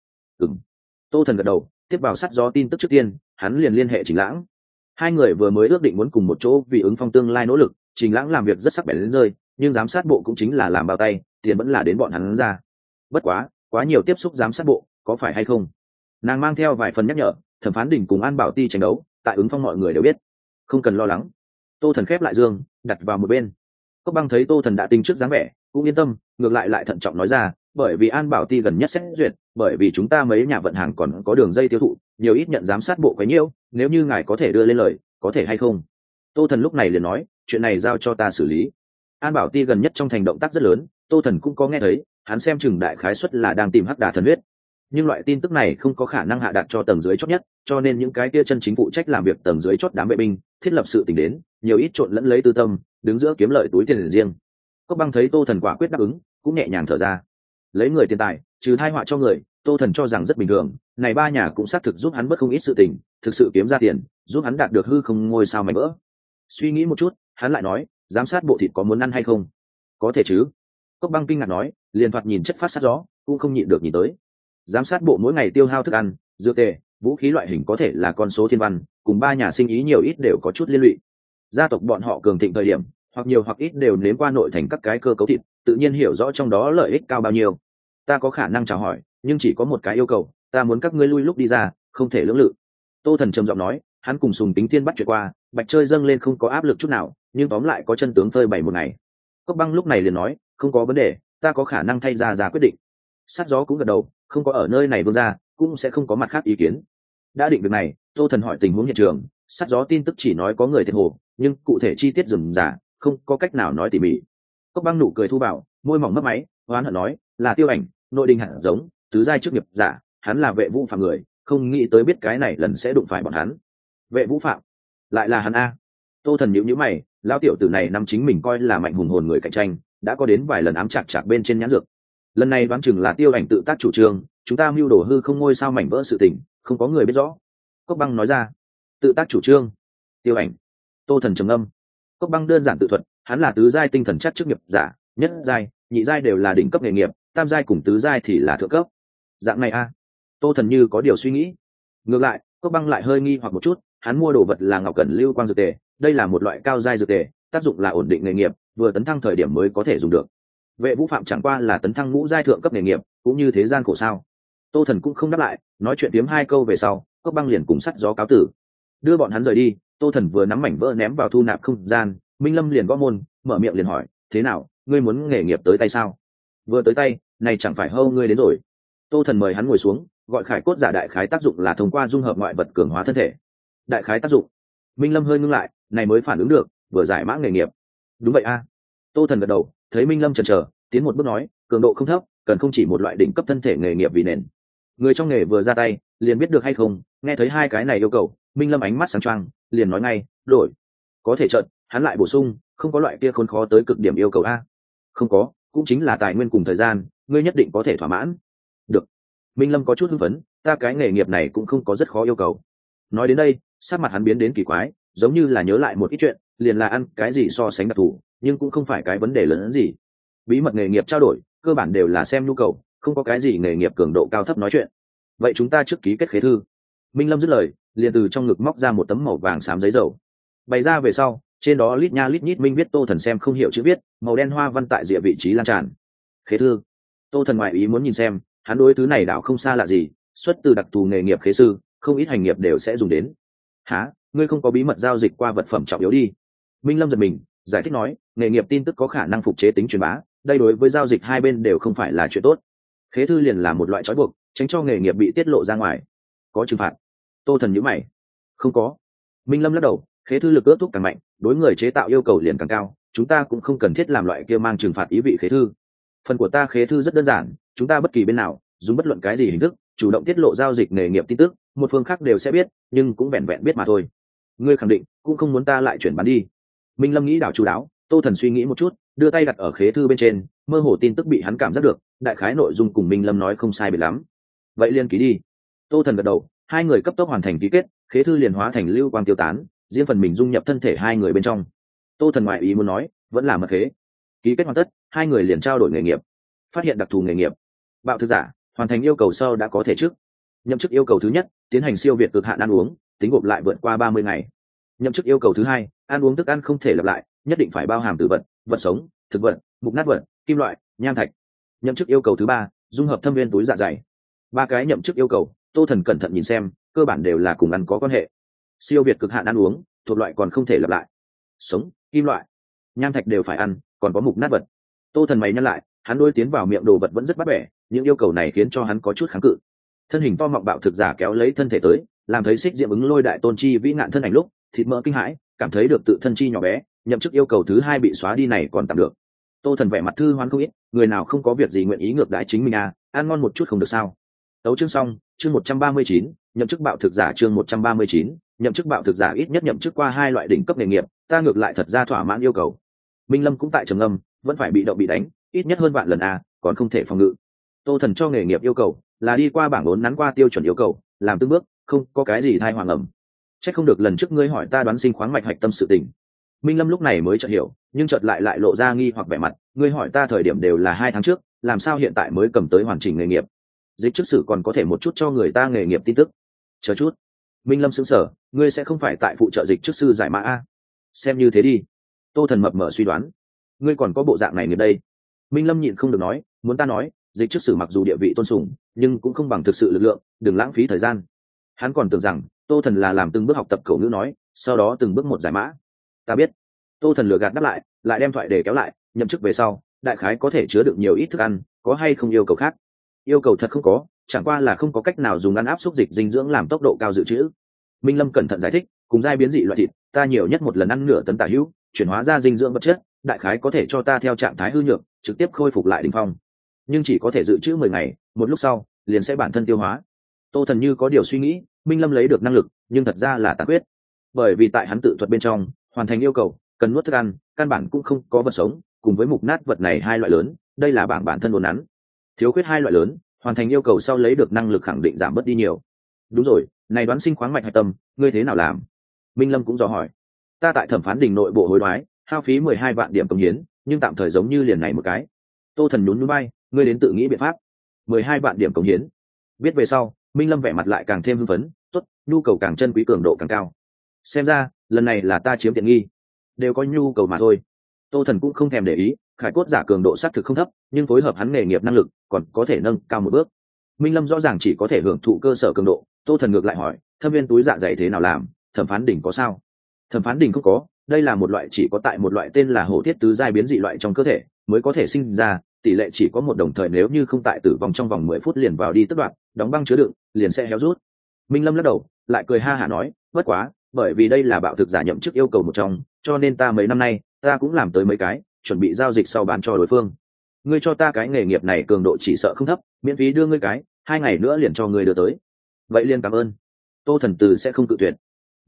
Tô Thần gật đầu, tiếp vào sát gió tin tức trước tiên, hắn liền liên hệ Trình Lãng. Hai người vừa mới ước định muốn cùng một chỗ vì ứng phong tương lai nỗ lực, Trình Lãng làm việc rất sắc bén đến rơi, nhưng giám sát bộ cũng chính là làm bao tay, tiền vẫn là đến bọn hắn ra. Bất quá nhiều tiếp xúc giám sát bộ, có phải hay không? Nàng mang theo vài phần nhắc nhở, thẩm phán đình cùng An Bảo Ti tranh đấu, tại ứng phong mọi người đều biết, không cần lo lắng. Tô Thần khép lại dương, đặt vào một bên. Cốc băng thấy Tô Thần đã tinh trước dáng vẻ, cũng yên tâm, ngược lại thận trọng nói ra, bởi vì An Bảo Ti gần nhất xét duyệt, bởi vì chúng ta mấy nhà vận hàng còn có đường dây tiêu thụ, nhiều ít nhận giám sát bộ quấy nhiễu, nếu như ngài có thể đưa lên lời, có thể hay không? Tô Thần lúc này liền nói, chuyện này giao cho ta xử lý. An Bảo Ti gần nhất trong thành động tác rất lớn, Tô Thần cũng có nghe thấy, hắn xem chừng đại khái suất là đang tìm hắc đà thần huyết. Nhưng loại tin tức này không có khả năng hạ đạt cho tầng dưới chót nhất, cho nên những cái kia chân chính phụ trách làm việc tầng dưới chót đám vệ binh, thiết lập sự tình đến, nhiều ít trộn lẫn lấy tư tâm, đứng giữa kiếm lợi túi tiền riêng. Cốc băng thấy Tô Thần quả quyết đáp ứng, cũng nhẹ nhàng thở ra. Lấy người tiền tài, trừ tai họa cho người, Tô Thần cho rằng rất bình thường, này ba nhà cũng xác thực giúp hắn bớt không ít sự tình, thực sự kiếm ra tiền, giúp hắn đạt được hư không ngôi sao mảnh vỡ. Suy nghĩ một chút, hắn lại nói, giám sát bộ thịt có muốn ăn hay không? Có thể chứ. Cốc băng kinh ngạc nói, liền thoạt nhìn chất phát sát gió, cũng không nhịn được nhìn tới. Giám sát bộ mỗi ngày tiêu hao thức ăn, dược tề, vũ khí loại hình có thể là con số thiên văn, cùng ba nhà sinh ý nhiều ít đều có chút liên lụy. Gia tộc bọn họ cường thịnh thời điểm, hoặc nhiều hoặc ít đều nếm qua nội thành các cái cơ cấu thịt, tự nhiên hiểu rõ trong đó lợi ích cao bao nhiêu. Ta có khả năng chào hỏi, nhưng chỉ có một cái yêu cầu, ta muốn các ngươi lui lúc đi ra, không thể lưỡng lự. Tô Thần trầm giọng nói, hắn cùng Sùng Tính Thiên bắt chuyện qua, bạch chơi dâng lên không có áp lực chút nào, nhưng tóm lại có chân tướng phơi bày một ngày. Cốc băng lúc này liền nói, không có vấn đề, ta có khả năng thay ra quyết định. Sát gió cũng gật đầu, không có ở nơi này vương ra, cũng sẽ không có mặt khác ý kiến. Đã định việc này, Tô Thần hỏi tình huống hiện trường, sát gió tin tức chỉ nói có người thiệt hồ, nhưng cụ thể chi tiết rườm rà, không có cách nào nói tỉ mỉ. Cốc băng nụ cười thu bảo, môi mỏng mấp máy, hoán hận nói, là Tiêu Ảnh, nội đình hẳn giống, tứ giai chức nghiệp giả, hắn là vệ vũ phạm người, không nghĩ tới biết cái này lần sẽ đụng phải bọn hắn. Vệ vũ phạm, lại là hắn a? Tô Thần nhíu nhíu mày, lão tiểu tử này năm chính mình coi là mạnh hùng hồn người cạnh tranh, đã có đến vài lần ám chạc bên trên nhãn dược. Lần này đoán chừng là Tiêu Ảnh tự tác chủ trương, chúng ta mưu đồ hư không ngôi sao mảnh vỡ sự tình, không có người biết rõ. Cốc băng nói ra, tự tác chủ trương. Tiêu Ảnh. Tô Thần trầm ngâm. Cốc băng đơn giản tự thuật, hắn là tứ giai tinh thần chắc chức nghiệp giả, nhất giai, nhị giai đều là đỉnh cấp nghề nghiệp, tam giai cùng tứ giai thì là thượng cấp. Dạng này a? Tô Thần như có điều suy nghĩ. Ngược lại, Cốc băng lại hơi nghi hoặc một chút, hắn mua đồ vật là ngọc cẩn lưu quang dược tề, đây là một loại cao giai dược tề, tác dụng là ổn định nghề nghiệp, vừa tấn thăng thời điểm mới có thể dùng được. Vệ vũ phạm chẳng qua là tấn thăng ngũ giai thượng cấp nghề nghiệp, cũng như thế gian khổ sao? Tô Thần cũng không đáp lại, nói chuyện tiếm 2 câu về sau, Cốc băng liền cùng sắt gió cáo tử. Đưa bọn hắn rời đi, Tô Thần vừa nắm mảnh vỡ ném vào thu nạp không gian, Minh Lâm liền gõ môn, mở miệng liền hỏi, thế nào, ngươi muốn nghề nghiệp tới tay sao? Vừa tới tay, này chẳng phải hâu ngươi đến rồi. Tô Thần mời hắn ngồi xuống, gọi khải cốt giả đại khái tác dụng là thông qua dung hợp ngoại vật cường hóa thân thể. Đại khái tác dụng. Minh Lâm hơi ngưng lại, này mới phản ứng được, vừa giải mã nghề nghiệp. Đúng vậy a. Tô Thần gật đầu, thấy Minh Lâm chần chờ, tiến một bước nói, cường độ không thấp, cần không chỉ một loại đỉnh cấp thân thể nghề nghiệp vì nền. Người trong nghề vừa ra tay, liền biết được hay không, nghe thấy 2 cái này yêu cầu, Minh Lâm ánh mắt sáng choang, liền nói ngay đổi. Có thể chợt hắn lại bổ sung, không có loại kia khốn khó tới cực điểm yêu cầu a. Không có, cũng chính là tài nguyên cùng thời gian, ngươi nhất định có thể thỏa mãn. Được. Minh Lâm có chút hưng phấn, ta cái nghề nghiệp này cũng không có rất khó yêu cầu. Nói đến đây, sắc mặt hắn biến đến kỳ quái, giống như là nhớ lại một ít chuyện, liền là ăn cái gì so sánh đặc thù, nhưng cũng không phải cái vấn đề lớn hơn gì. Bí mật nghề nghiệp trao đổi, cơ bản đều là xem nhu cầu, không có cái gì nghề nghiệp cường độ cao thấp nói chuyện. Vậy chúng ta trước ký kết khế thư. Minh Lâm dứt lời, liền từ trong ngực móc ra một tấm màu vàng xám giấy dầu. Bày ra về sau, trên đó lít nha lít nhít minh viết Tô Thần xem không hiểu chữ viết, màu đen hoa văn tại rìa vị trí lan tràn. Khế thư. Tô Thần ngoại ý muốn nhìn xem, hắn đối thứ này đảo không xa lạ gì, xuất từ đặc thù nghề nghiệp khế sư, không ít hành nghiệp đều sẽ dùng đến. Hả, ngươi không có bí mật giao dịch qua vật phẩm trọng yếu đi? Minh Lâm giật mình, giải thích nói, nghề nghiệp tin tức có khả năng phục chế tính truyền bá, đây đối với giao dịch hai bên đều không phải là chuyện tốt. Khế thư liền là một loại trói buộc, tránh cho nghề nghiệp bị tiết lộ ra ngoài. Có trừng phạt? Tô Thần nhíu mày. Không có. Minh Lâm lắc đầu, khế thư lực ước thúc càng mạnh, đối người chế tạo yêu cầu liền càng cao, chúng ta cũng không cần thiết làm loại kia mang trừng phạt ý vị khế thư. Phần của ta khế thư rất đơn giản, chúng ta bất kỳ bên nào dùng bất luận cái gì hình thức chủ động tiết lộ giao dịch nghề nghiệp tin tức, một phương khác đều sẽ biết, nhưng cũng vẹn vẹn biết mà thôi. Ngươi khẳng định cũng không muốn ta lại chuyển bán đi? Minh Lâm nghĩ đảo chú đáo. Tô Thần suy nghĩ một chút, đưa tay đặt ở khế thư bên trên, mơ hồ tin tức bị hắn cảm giác được, đại khái nội dung cùng Minh Lâm nói không sai biệt lắm. Vậy liên ký đi. Tô Thần gật đầu, hai người cấp tốc hoàn thành ký kết, khế thư liền hóa thành lưu quang tiêu tán, riêng phần mình dung nhập thân thể hai người bên trong. Tô Thần ngoại ý muốn nói, vẫn là mật khế. Ký kết hoàn tất, hai người liền trao đổi nghề nghiệp. Phát hiện đặc thù nghề nghiệp. Bạo thực giả, hoàn thành yêu cầu sau đã có thể trước. Nhậm chức yêu cầu thứ nhất, tiến hành siêu việt cực hạn ăn uống, tính gộp lại vượt qua 30 ngày. Nhậm chức yêu cầu thứ hai, ăn uống thức ăn không thể lặp lại, nhất định phải bao hàm tử vật, vật sống, thực vật, mục nát vật, kim loại, nham thạch. Nhậm chức yêu cầu thứ ba, dung hợp thâm viên túi dạ dày. Ba cái nhậm chức yêu cầu, Tô Thần cẩn thận nhìn xem, cơ bản đều là cùng ăn có quan hệ. Siêu việt cực hạn ăn uống, thuộc loại còn không thể lặp lại. Sống, kim loại, nham thạch đều phải ăn, còn có mục nát vật. Tô Thần mày nhăn lại, hắn đôi tiến vào miệng đồ vật vẫn rất bắt bẻ, những yêu cầu này khiến cho hắn có chút kháng cự. Thân hình to mọng bạo thực giả kéo lấy thân thể tới, làm thấy xích diệm ứng lôi đại tôn chi vĩ ngạn thân ảnh lúc, thịt mỡ kinh hãi, cảm thấy được tự thân chi nhỏ bé, nhậm chức yêu cầu thứ hai bị xóa đi này còn tạm được. Tô Thần vẻ mặt thư hoán không ít, người nào không có việc gì nguyện ý ngược đãi chính mình à, ăn ngon một chút không được sao? Tấu chương xong, chương 139, nhậm chức bạo thực giả chương 139, nhậm chức bạo thực giả ít nhất nhậm chức qua hai loại đỉnh cấp nghề nghiệp, ta ngược lại thật ra thỏa mãn yêu cầu. Minh Lâm cũng tại trầm ngâm, vẫn phải bị động bị đánh, ít nhất hơn vạn lần à, còn không thể phòng ngự. Tô Thần cho nghề nghiệp yêu cầu là đi qua bảng bốn nắn qua tiêu chuẩn yêu cầu, làm từng bước, không có cái gì thai hoàng ẩm. Chắc không được lần trước ngươi hỏi ta đoán sinh khoáng mạch hạch tâm sự tình. Minh Lâm lúc này mới chợt hiểu, nhưng chợt lại lộ ra nghi hoặc vẻ mặt, ngươi hỏi ta thời điểm đều là 2 tháng trước, làm sao hiện tại mới cầm tới hoàn chỉnh nghề nghiệp? Dịch trước sử còn có thể một chút cho người ta nghề nghiệp tin tức. Chờ chút. Minh Lâm sững sờ, ngươi sẽ không phải tại phụ trợ dịch trước sư giải mã a? Xem như thế đi. Tô Thần mập mờ suy đoán, ngươi còn có bộ dạng này nghiệp đây. Minh Lâm nhịn không được nói, muốn ta nói, dịch trước sử mặc dù địa vị tôn sùng, nhưng cũng không bằng thực sự lực lượng, đừng lãng phí thời gian. Hắn còn tưởng rằng Tô Thần là làm từng bước học tập khẩu ngữ nói, sau đó từng bước một giải mã. Ta biết. Tô Thần lừa gạt đáp lại đem thoại để kéo lại, nhậm chức về sau, đại khái có thể chứa được nhiều ít thức ăn, có hay không yêu cầu khác? Yêu cầu thật không có, chẳng qua là không có cách nào dùng ăn áp xúc dịch dinh dưỡng làm tốc độ cao dự trữ. Minh Lâm cẩn thận giải thích, cùng giai biến dị loại thịt, ta nhiều nhất một lần ăn nửa tấn tả hữu, chuyển hóa ra dinh dưỡng vật chất, đại khái có thể cho ta theo trạng thái hư nhược, trực tiếp khôi phục lại đỉnh phong. Nhưng chỉ có thể dự trữ 10 ngày, một lúc sau, liền sẽ bản thân tiêu hóa. Tô Thần như có điều suy nghĩ, Minh Lâm lấy được năng lực, nhưng thật ra là tàn quyết. Bởi vì tại hắn tự thuật bên trong, hoàn thành yêu cầu, cần nuốt thức ăn, căn bản cũng không có vật sống, cùng với mục nát vật này hai loại lớn, đây là bảng bản thân đồn nắn. Thiếu khuyết hai loại lớn, hoàn thành yêu cầu sau lấy được năng lực khẳng định giảm bớt đi nhiều. Đúng rồi, này đoán sinh khoáng mạch hạch tâm, ngươi thế nào làm? Minh Lâm cũng dò hỏi. Ta tại thẩm phán đình nội bộ hối đoái, hao phí 12 vạn điểm công hiến, nhưng tạm thời giống như liền này một cái. Tô Thần nhún nhún vai, ngươi đến tự nghĩ biện pháp. 12 vạn điểm công hiến. Biết về sau, Minh Lâm vẻ mặt lại càng thêm hưng phấn, tốt, nhu cầu càng chân quý cường độ càng cao. Xem ra, lần này là ta chiếm tiện nghi. Đều có nhu cầu mà thôi. Tô Thần cũng không thèm để ý, khải cốt giả cường độ xác thực không thấp, nhưng phối hợp hắn nghề nghiệp năng lực, còn có thể nâng cao một bước. Minh Lâm rõ ràng chỉ có thể hưởng thụ cơ sở cường độ, Tô Thần ngược lại hỏi, thâm viên túi dạ dày thế nào làm, thẩm phán đỉnh có sao? Thẩm phán đỉnh không có, đây là một loại chỉ có tại một loại tên là hổ thiết tứ giai biến dị loại trong cơ thể mới có thể sinh ra, tỷ lệ chỉ có một đồng thời, nếu như không tại tử vong trong vòng 10 phút liền vào đi tức đoạn, đóng băng chứa đựng, liền sẽ héo rút. Minh Lâm lắc đầu, lại cười ha hả nói, bất quá, bởi vì đây là bạo thực giả nhậm chức yêu cầu một trong, cho nên ta mấy năm nay, ta cũng làm tới mấy cái, chuẩn bị giao dịch sau bán cho đối phương. Ngươi cho ta cái nghề nghiệp này cường độ chỉ sợ không thấp, miễn phí đưa ngươi cái, 2 ngày nữa liền cho ngươi đưa tới. Vậy liền cảm ơn. Tô Thần Từ sẽ không cự tuyệt.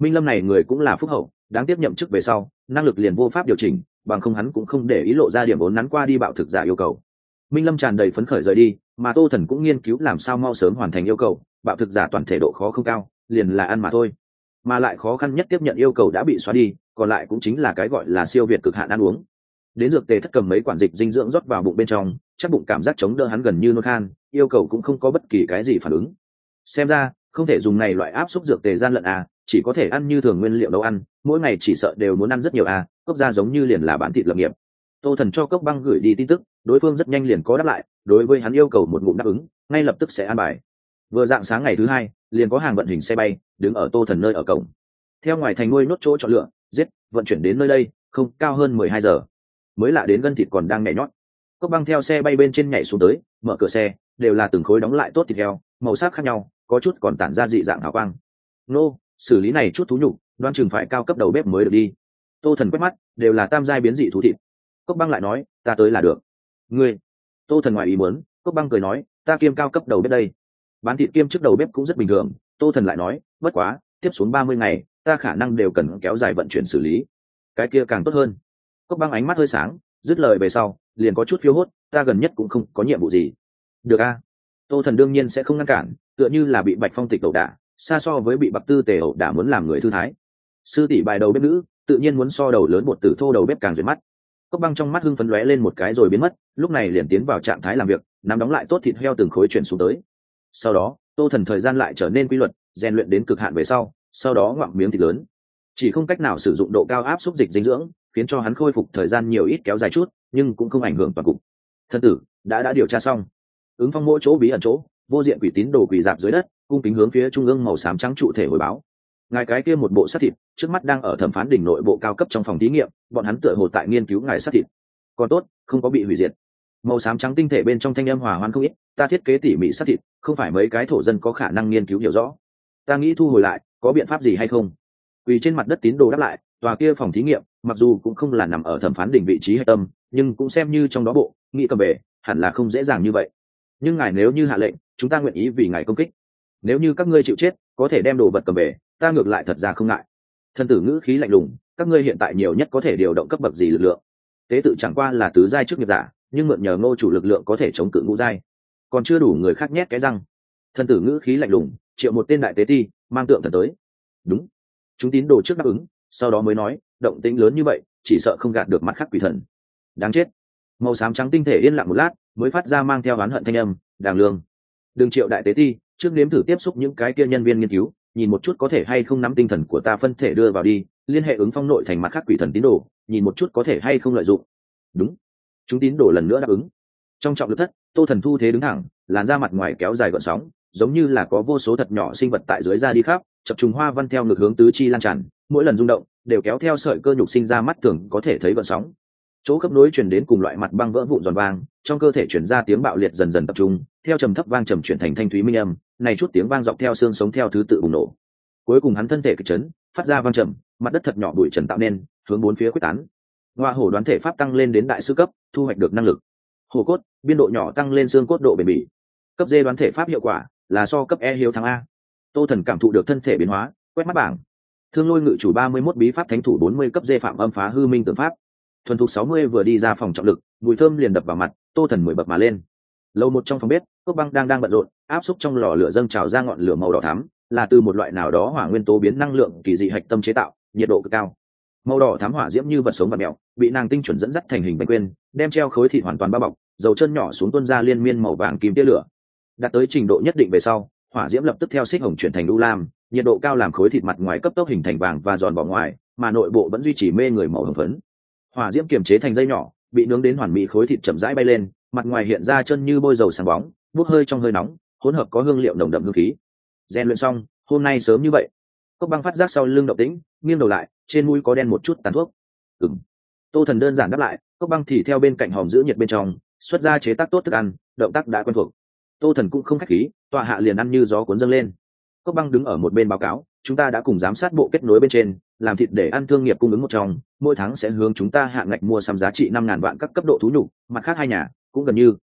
Minh Lâm này người cũng là phúc hậu, đáng tiếp nhậm chức về sau năng lực liền vô pháp điều chỉnh, bằng không hắn cũng không để ý lộ ra điểm vốn nắn qua đi bạo thực giả yêu cầu. Minh Lâm tràn đầy phấn khởi rời đi, mà Tô Thần cũng nghiên cứu làm sao mau sớm hoàn thành yêu cầu. Bạo thực giả toàn thể độ khó không cao, liền là ăn mà thôi, mà lại khó khăn nhất tiếp nhận yêu cầu đã bị xóa đi, còn lại cũng chính là cái gọi là siêu việt cực hạn ăn uống. Đến dược tề thất cầm mấy quản dịch dinh dưỡng rót vào bụng bên trong, chắc bụng cảm giác chống đỡ hắn gần như nôn khan, yêu cầu cũng không có bất kỳ cái gì phản ứng. Xem ra không thể dùng này loại áp suất dược tề gian lận à, chỉ có thể ăn như thường nguyên liệu nấu ăn, mỗi ngày chỉ sợ đều muốn ăn rất nhiều à. Cốc gia giống như liền là bán thịt lập nghiệp. Tô Thần cho Cốc Băng gửi đi tin tức, đối phương rất nhanh liền có đáp lại, đối với hắn yêu cầu một ngụm đáp ứng, ngay lập tức sẽ an bài. Vừa dạng sáng ngày thứ hai, liền có hàng vận hình xe bay đứng ở Tô Thần nơi ở cổng. Theo ngoài thành nuôi nốt chỗ chọn lựa, giết, vận chuyển đến nơi đây, không cao hơn 12 giờ. Mới lạ đến gân thịt còn đang nhảy nhót. Cốc Băng theo xe bay bên trên nhảy xuống tới, mở cửa xe, đều là từng khối đóng lại tốt thịt heo, màu sắc khác nhau, có chút còn tản ra dị dạng hào quang. Nô, xử lý này chút thú nhục, đoan chừng phải cao cấp đầu bếp mới được đi. Tô Thần quét mắt, đều là tam giai biến dị thú thịt. Cốc Băng lại nói, ta tới là được. Ngươi? Tô Thần ngoài ý muốn, Cốc Băng cười nói, ta kiêm cao cấp đầu bếp đây. Bán thịt kiêm trước đầu bếp cũng rất bình thường. Tô Thần lại nói, bất quá, tiếp xuống 30 ngày, ta khả năng đều cần kéo dài vận chuyển xử lý. Cái kia càng tốt hơn. Cốc Băng ánh mắt hơi sáng, dứt lời về sau, liền có chút phiêu hốt, ta gần nhất cũng không có nhiệm vụ gì. Được a. Tô Thần đương nhiên sẽ không ngăn cản, tựa như là bị Bạch Phong tịch ẩu đả, xa so với bị Bạc Tư Tề ẩu đả muốn làm người thư thái. Sư tỷ bài đầu bếp nữ, tự nhiên muốn so đầu lớn bột tử thô đầu bếp càng duyệt mắt. Cốc Băng trong mắt hưng phấn lóe lên một cái rồi biến mất, lúc này liền tiến vào trạng thái làm việc, nắm đóng lại tốt thịt heo từng khối chuyển xuống tới. Sau đó, Tô Thần thời gian lại trở nên quy luật, rèn luyện đến cực hạn về sau đó ngoạm miếng thịt lớn. Chỉ không cách nào sử dụng độ cao áp xúc dịch dinh dưỡng, khiến cho hắn khôi phục thời gian nhiều ít kéo dài chút, nhưng cũng không ảnh hưởng toàn cục. Thân tử đã điều tra xong. Ứng Phong mỗi chỗ bí ẩn chỗ, vô diện quỷ tín đồ quỷ dạp dưới đất, cung kính hướng phía trung ương màu xám trắng trụ thể hồi báo. Ngài cái kia một bộ xác thịt, trước mắt đang ở thẩm phán đỉnh nội bộ cao cấp trong phòng thí nghiệm, bọn hắn tựa hồ tại nghiên cứu ngài xác thịt. Còn tốt, không có bị hủy diệt. Màu xám trắng tinh thể bên trong thanh âm hòa hoan không ít, ta thiết kế tỉ mỉ xác thịt, không phải mấy cái thổ dân có khả năng nghiên cứu hiểu rõ. Ta nghĩ thu hồi lại, có biện pháp gì hay không? Quỳ trên mặt đất tín đồ đáp lại, tòa kia phòng thí nghiệm, mặc dù cũng không là nằm ở thẩm phán đỉnh vị trí hệ tâm, nhưng cũng xem như trong đó bộ, nghĩ cầm về, hẳn là không dễ dàng như vậy. Nhưng ngài nếu như hạ lệnh, chúng ta nguyện ý vì ngài công kích. Nếu như các ngươi chịu chết, có thể đem đồ vật cầm về, ta ngược lại thật ra không ngại. Thân tử ngữ khí lạnh lùng, các ngươi hiện tại nhiều nhất có thể điều động cấp bậc gì lực lượng? Tế tự chẳng qua là tứ giai trước nghiệp giả, nhưng mượn nhờ Ngô chủ lực lượng có thể chống cự ngũ giai, còn chưa đủ người khác nhét cái răng. Thân tử ngữ khí lạnh lùng, triệu một tên đại tế ti, mang tượng thần tới. Đúng. Chúng tín đồ trước đáp ứng, sau đó mới nói, động tĩnh lớn như vậy, chỉ sợ không gạt được mắt khác quỷ thần. Đáng chết. Màu xám trắng tinh thể yên lặng một lát, mới phát ra mang theo oán hận thanh âm, Đàng Lương, đừng triệu đại tế ti, trước nếm thử tiếp xúc những cái kia nhân viên nghiên cứu, nhìn một chút có thể hay không nắm tinh thần của ta phân thể đưa vào đi, liên hệ ứng Phong nội thành mặt khác quỷ thần tín đồ, nhìn một chút có thể hay không lợi dụng. Đúng. Chúng tín đồ lần nữa đáp ứng. Trong trọng lực thất, Tô Thần thu thế đứng thẳng, làn da mặt ngoài kéo dài gợn sóng, giống như là có vô số thật nhỏ sinh vật tại dưới da đi khắp, chập trùng hoa văn theo ngược hướng tứ chi lan tràn, mỗi lần rung động đều kéo theo sợi cơ nhục sinh ra mắt thường có thể thấy gợn sóng. Chỗ khớp nối truyền đến cùng loại mặt băng vỡ vụn giòn vang, trong cơ thể chuyển ra tiếng bạo liệt dần dần tập trung, theo trầm thấp vang trầm chuyển thành thanh thúy minh âm, này chút tiếng vang dọc theo xương sống theo thứ tự bùng nổ. Cuối cùng hắn thân thể kịch chấn, phát ra vang trầm, mặt đất thật nhỏ bụi trần tạo nên, hướng bốn phía quyết tán. Ngoa hổ đoán thể pháp tăng lên đến đại sư cấp, thu hoạch được năng lực hổ cốt, biên độ nhỏ tăng lên xương cốt độ bền bỉ. Cấp D đoán thể pháp hiệu quả là so cấp E hiếu thắng A. Tô Thần cảm thụ được thân thể biến hóa, quét mắt bảng. Thương Lôi Ngự chủ 31 bí pháp thánh thủ 40 cấp D phạm âm phá hư minh tượng pháp. Thuần thục 60 vừa đi ra phòng trọng lực, mùi thơm liền đập vào mặt, Tô Thần 10 bậc mà lên. Lầu một trong phòng bếp, Cốc Băng đang bận rộn, áp xúc trong lò lửa dâng trào ra ngọn lửa màu đỏ thắm, là từ một loại nào đó hỏa nguyên tố biến năng lượng kỳ dị hạch tâm chế tạo, nhiệt độ cực cao. Màu đỏ thắm hỏa diễm như vật sống và mèo, bị nàng tinh chuẩn dẫn dắt thành hình bánh quên, đem treo khối thịt hoàn toàn bao bọc, dầu chân nhỏ xuống tuôn ra liên miên màu vàng kim tia lửa. Đạt tới trình độ nhất định về sau, hỏa diễm lập tức theo xích hồng chuyển thành u lam, nhiệt độ cao làm khối thịt mặt ngoài cấp tốc hình thành vàng và giòn vỏ ngoài, mà nội bộ vẫn duy trì mê người màu hồng phấn. Hỏa diễm kiềm chế thành dây nhỏ, bị nướng đến hoàn mỹ khối thịt chậm rãi bay lên, mặt ngoài hiện ra chân như bôi dầu sáng bóng, bốc hơi trong hơi nóng, hỗn hợp có hương liệu nồng đậm hương khí. Rèn luyện xong, hôm nay sớm như vậy. Cốc Băng phát giác sau lưng động tĩnh, nghiêng đầu lại, trên mũi có đen một chút tàn thuốc. Ừm. Tô Thần đơn giản đáp lại, Cốc Băng thì theo bên cạnh hòm giữ nhiệt bên trong, xuất ra chế tác tốt thức ăn, động tác đã quen thuộc. Tô Thần cũng không khách khí, tọa hạ liền ăn như gió cuốn dâng lên. Cốc Băng đứng ở một bên báo cáo, chúng ta đã cùng giám sát bộ kết nối bên trên, làm thịt để ăn thương nghiệp cung ứng một trong, mỗi tháng sẽ hướng chúng ta hạ ngạch mua sắm giá trị 5.000 vạn các cấp độ thú nhục, mặt khác hai nhà cũng gần như.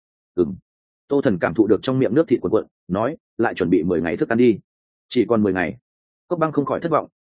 Tô Thần cảm thụ được trong miệng nước thịt cuộn cuộn, nói, lại chuẩn bị 10 ngày thức ăn đi. Chỉ còn 10 ngày. Cốc Băng không khỏi thất vọng,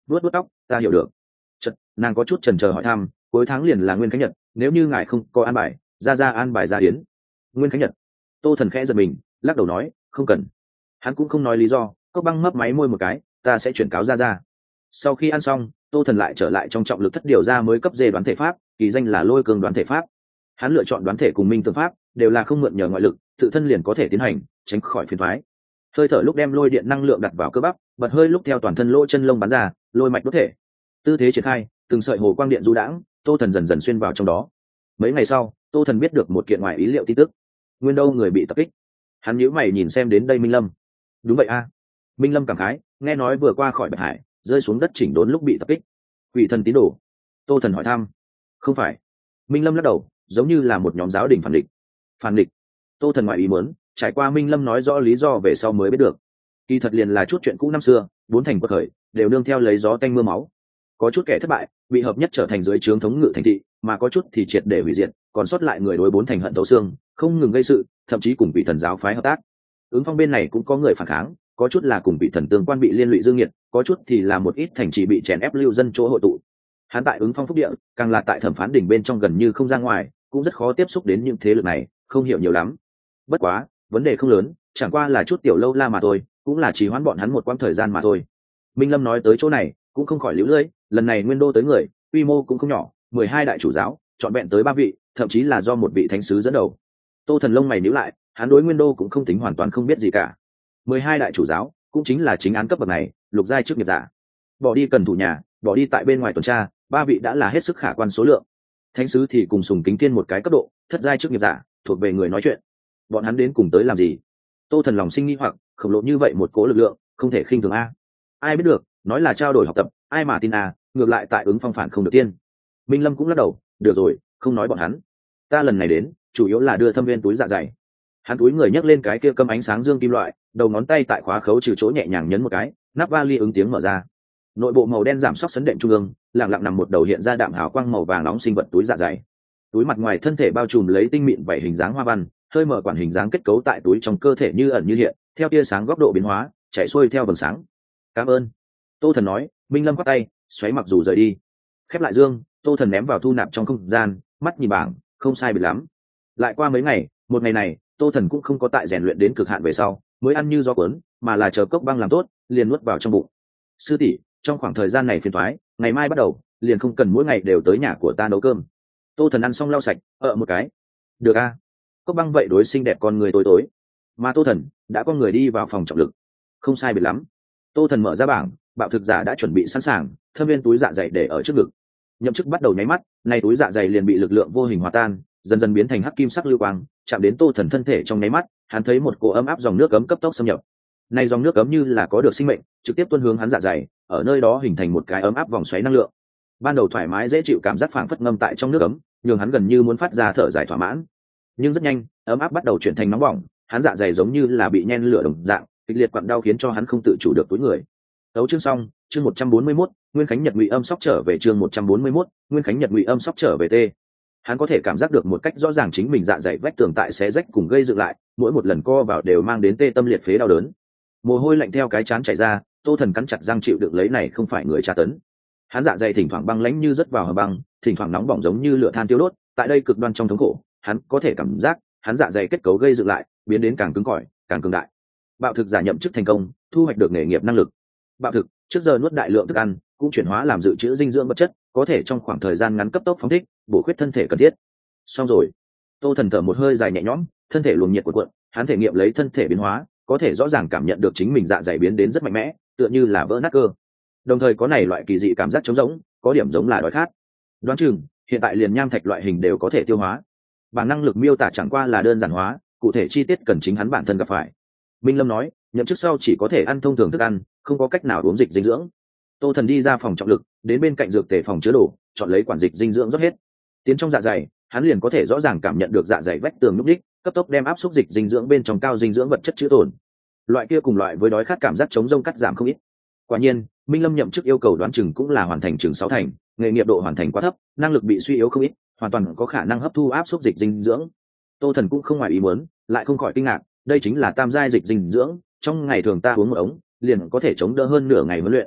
vuốt vuốt tóc, ta hiểu được. Chật, nàng có chút chần chờ hỏi thăm, cuối tháng liền là nguyên khánh nhật, nếu như ngài không có an bài, ra an bài ra yến. Nguyên khánh nhật. Tô Thần khẽ giật mình, lắc đầu nói, không cần. Hắn cũng không nói lý do, Cốc Băng mấp máy môi một cái, ta sẽ chuyển cáo ra. Sau khi ăn xong, Tô Thần lại trở lại trong trọng lực thất điều ra mới cấp dê đoán thể pháp, kỳ danh là lôi cường đoán thể pháp. Hắn lựa chọn đoán thể cùng minh tương pháp, đều là không mượn nhờ ngoại lực, tự thân liền có thể tiến hành, tránh khỏi phiền toái. Hơi thở lúc đem lôi điện năng lượng đặt vào cơ bắp, bật hơi lúc theo toàn thân lỗ chân lông bắn ra, lôi mạch đốt thể. Tư thế triển khai, từng sợi hồ quang điện du đãng, Tô Thần dần dần xuyên vào trong đó. Mấy ngày sau, Tô Thần biết được một kiện ngoài ý liệu tin tức. Nguyên Đâu người bị tập kích. Hắn nhíu mày nhìn xem đến đây Minh Lâm. Đúng vậy a. Minh Lâm cảm khái, nghe nói vừa qua khỏi Bạch Hải, rơi xuống đất chỉnh đốn lúc bị tập kích. Quỷ thần tín đồ. Tô Thần hỏi thăm. Không phải. Minh Lâm lắc đầu, giống như là một nhóm giáo đình phản địch. Phản địch. Tô Thần ngoại ý muốn, trải qua Minh Lâm nói rõ lý do về sau mới biết được. Kỳ thật liền là chút chuyện cũ năm xưa, bốn thành quật khởi, đều nương theo lấy gió tanh mưa máu. Có chút kẻ thất bại, bị hợp nhất trở thành dưới trướng thống ngự thành thị, mà có chút thì triệt để hủy diệt, còn sót lại người đối bốn thành hận thấu xương, không ngừng gây sự, thậm chí cùng vị thần giáo phái hợp tác. Ứng Phong bên này cũng có người phản kháng, có chút là cùng vị thần tương quan bị liên lụy dương nghiệt, có chút thì là một ít thành trì bị chèn ép lưu dân chỗ hội tụ. Hắn tại Ứng Phong phúc địa, càng là tại thẩm phán đỉnh bên trong gần như không ra ngoài, cũng rất khó tiếp xúc đến những thế lực này, không hiểu nhiều lắm. Bất quá, vấn đề không lớn, chẳng qua là chút tiểu lâu la mà thôi, cũng là chỉ hoãn bọn hắn một quãng thời gian mà thôi. Minh Lâm nói tới chỗ này, cũng không khỏi liễu lưỡi, lần này Nguyên Đô tới người, quy mô cũng không nhỏ, 12 đại chủ giáo, chọn vẹn tới 3 vị, thậm chí là do một vị thánh sứ dẫn đầu. Tô Thần lông mày nhíu lại, hắn đối Nguyên Đô cũng không tính hoàn toàn không biết gì cả. 12 đại chủ giáo, cũng chính là chính án cấp bậc này, lục giai chức nghiệp giả. Bỏ đi cần thủ nhà, bỏ đi tại bên ngoài tuần tra, 3 vị đã là hết sức khả quan số lượng. Thánh sứ thì cùng Sùng Kính Thiên một cái cấp độ, thất giai chức nghiệp giả, thuộc về người nói chuyện. Bọn hắn đến cùng tới làm gì? Tô Thần lòng sinh nghi hoặc, khổng lồ như vậy một cỗ lực lượng, không thể khinh thường a. Ai biết được, nói là trao đổi học tập, ai mà tin a, ngược lại tại Ứng Phong phản không được tiên. Minh Lâm cũng lắc đầu, được rồi, không nói bọn hắn. Ta lần này đến, chủ yếu là đưa Thâm Viên túi dạ dày. Hắn túi người nhấc lên cái kia câm ánh sáng dương kim loại, đầu ngón tay tại khóa khấu trừ chỗ nhẹ nhàng nhấn một cái, nắp vali ứng tiếng mở ra. Nội bộ màu đen giảm sóc sấn đệm trung ương, lặng lặng nằm một đầu hiện ra đạm hào quang màu vàng nóng sinh vật túi dạ dày. Túi mặt ngoài thân thể bao trùm lấy tinh mịn vảy hình dáng hoa văn, hơi mở quản hình dáng kết cấu tại túi trong cơ thể như ẩn như hiện, theo tia sáng góc độ biến hóa, chạy xuôi theo vầng sáng. Cảm ơn. Tô Thần nói. Minh Lâm quát tay, xoáy mặc dù rời đi. Khép lại dương, Tô Thần ném vào thu nạp trong không gian, mắt nhìn bảng, không sai biệt lắm. Lại qua mấy ngày, một ngày này, Tô Thần cũng không có tại rèn luyện đến cực hạn về sau, mới ăn như gió cuốn, mà là chờ Cốc Băng làm tốt, liền nuốt vào trong bụng. Sư tỷ, trong khoảng thời gian này phiền toái, ngày mai bắt đầu, liền không cần mỗi ngày đều tới nhà của ta nấu cơm. Tô Thần ăn xong lau sạch, một cái. Được a. Cốc Băng vậy đối xinh đẹp con người tối tối. Mà Tô Thần đã có người đi vào phòng trọng lực. Không sai biệt lắm. Tô Thần mở ra bảng, bạo thực giả đã chuẩn bị sẵn sàng, Thâm Viên túi dạ dày để ở trước ngực. Nhậm chức bắt đầu nháy mắt, nay túi dạ dày liền bị lực lượng vô hình hòa tan, dần dần biến thành hắc kim sắc lưu quang, chạm đến Tô Thần thân thể trong nháy mắt, hắn thấy một cỗ ấm áp dòng nước ấm cấp tốc xâm nhập. Nay dòng nước ấm như là có được sinh mệnh, trực tiếp tuôn hướng hắn dạ dày, ở nơi đó hình thành một cái ấm áp vòng xoáy năng lượng. Ban đầu thoải mái dễ chịu cảm giác phảng phất ngâm tại trong nước ấm, nhường hắn gần như muốn phát ra thở dài thỏa mãn. Nhưng rất nhanh, ấm áp bắt đầu chuyển thành nóng bỏng, hắn dạ dày giống như là bị nhen lửa đồng dạng, kịch liệt quặn đau khiến cho hắn không tự chủ được túi người. Tấu chương xong, chương 141, Nguyên Khánh Nhật Ngụy Âm sóc trở về chương 141, Nguyên Khánh Nhật Ngụy Âm sóc trở về tê. Hắn có thể cảm giác được một cách rõ ràng chính mình dạ dày vách tường tại xé rách cùng gây dựng lại, mỗi một lần co vào đều mang đến tê tâm liệt phế đau đớn. Mồ hôi lạnh theo cái trán chảy ra, Tô Thần cắn chặt răng chịu đựng lấy này không phải người tra tấn. Hắn dạ dày thỉnh thoảng băng lãnh như rớt vào hầm băng, thỉnh thoảng nóng bỏng giống như lửa than tiêu đốt, tại đây cực đoan trong thống khổ, hắn có thể cảm giác, hắn dạ dày kết cấu gây dựng lại, biến đến càng cứng cỏi, càng cường đại. Bạo thực giả nhậm chức thành công, thu hoạch được nghề nghiệp năng lực. Bạo thực, trước giờ nuốt đại lượng thức ăn, cũng chuyển hóa làm dự trữ dinh dưỡng vật chất, có thể trong khoảng thời gian ngắn cấp tốc phóng thích, bổ khuyết thân thể cần thiết. Xong rồi. Tô Thần thở một hơi dài nhẹ nhõm, thân thể luồng nhiệt của cuộn, hắn thể nghiệm lấy thân thể biến hóa, có thể rõ ràng cảm nhận được chính mình dạ dày biến đến rất mạnh mẽ, tựa như là vỡ nát cơ. Đồng thời có này loại kỳ dị cảm giác trống rỗng, có điểm giống là đói khát. Đoán chừng, hiện tại liền nham thạch loại hình đều có thể tiêu hóa. Bản năng lực miêu tả chẳng qua là đơn giản hóa, cụ thể chi tiết cần chính hắn bản thân gặp phải. Minh Lâm nói, nhậm chức sau chỉ có thể ăn thông thường thức ăn, không có cách nào uống dịch dinh dưỡng. Tô Thần đi ra phòng trọng lực, đến bên cạnh dược tề phòng chứa đồ, chọn lấy quản dịch dinh dưỡng rót hết. Tiến trong dạ dày, hắn liền có thể rõ ràng cảm nhận được dạ dày vách tường núc đích, cấp tốc đem áp suất dịch dinh dưỡng bên trong cao dinh dưỡng vật chất chứa tồn. Loại kia cùng loại với đói khát cảm giác chống rông cắt giảm không ít. Quả nhiên, Minh Lâm nhậm chức yêu cầu đoán chừng cũng là hoàn thành chừng 6 thành, nghề nghiệp độ hoàn thành quá thấp, năng lực bị suy yếu không ít, hoàn toàn có khả năng hấp thu áp suất dịch dinh dưỡng. Tô Thần cũng không ngoài ý muốn, lại không khỏi kinh ngạc, đây chính là tam giai dịch dinh dưỡng, trong ngày thường ta uống một ống, liền có thể chống đỡ hơn nửa ngày huấn luyện.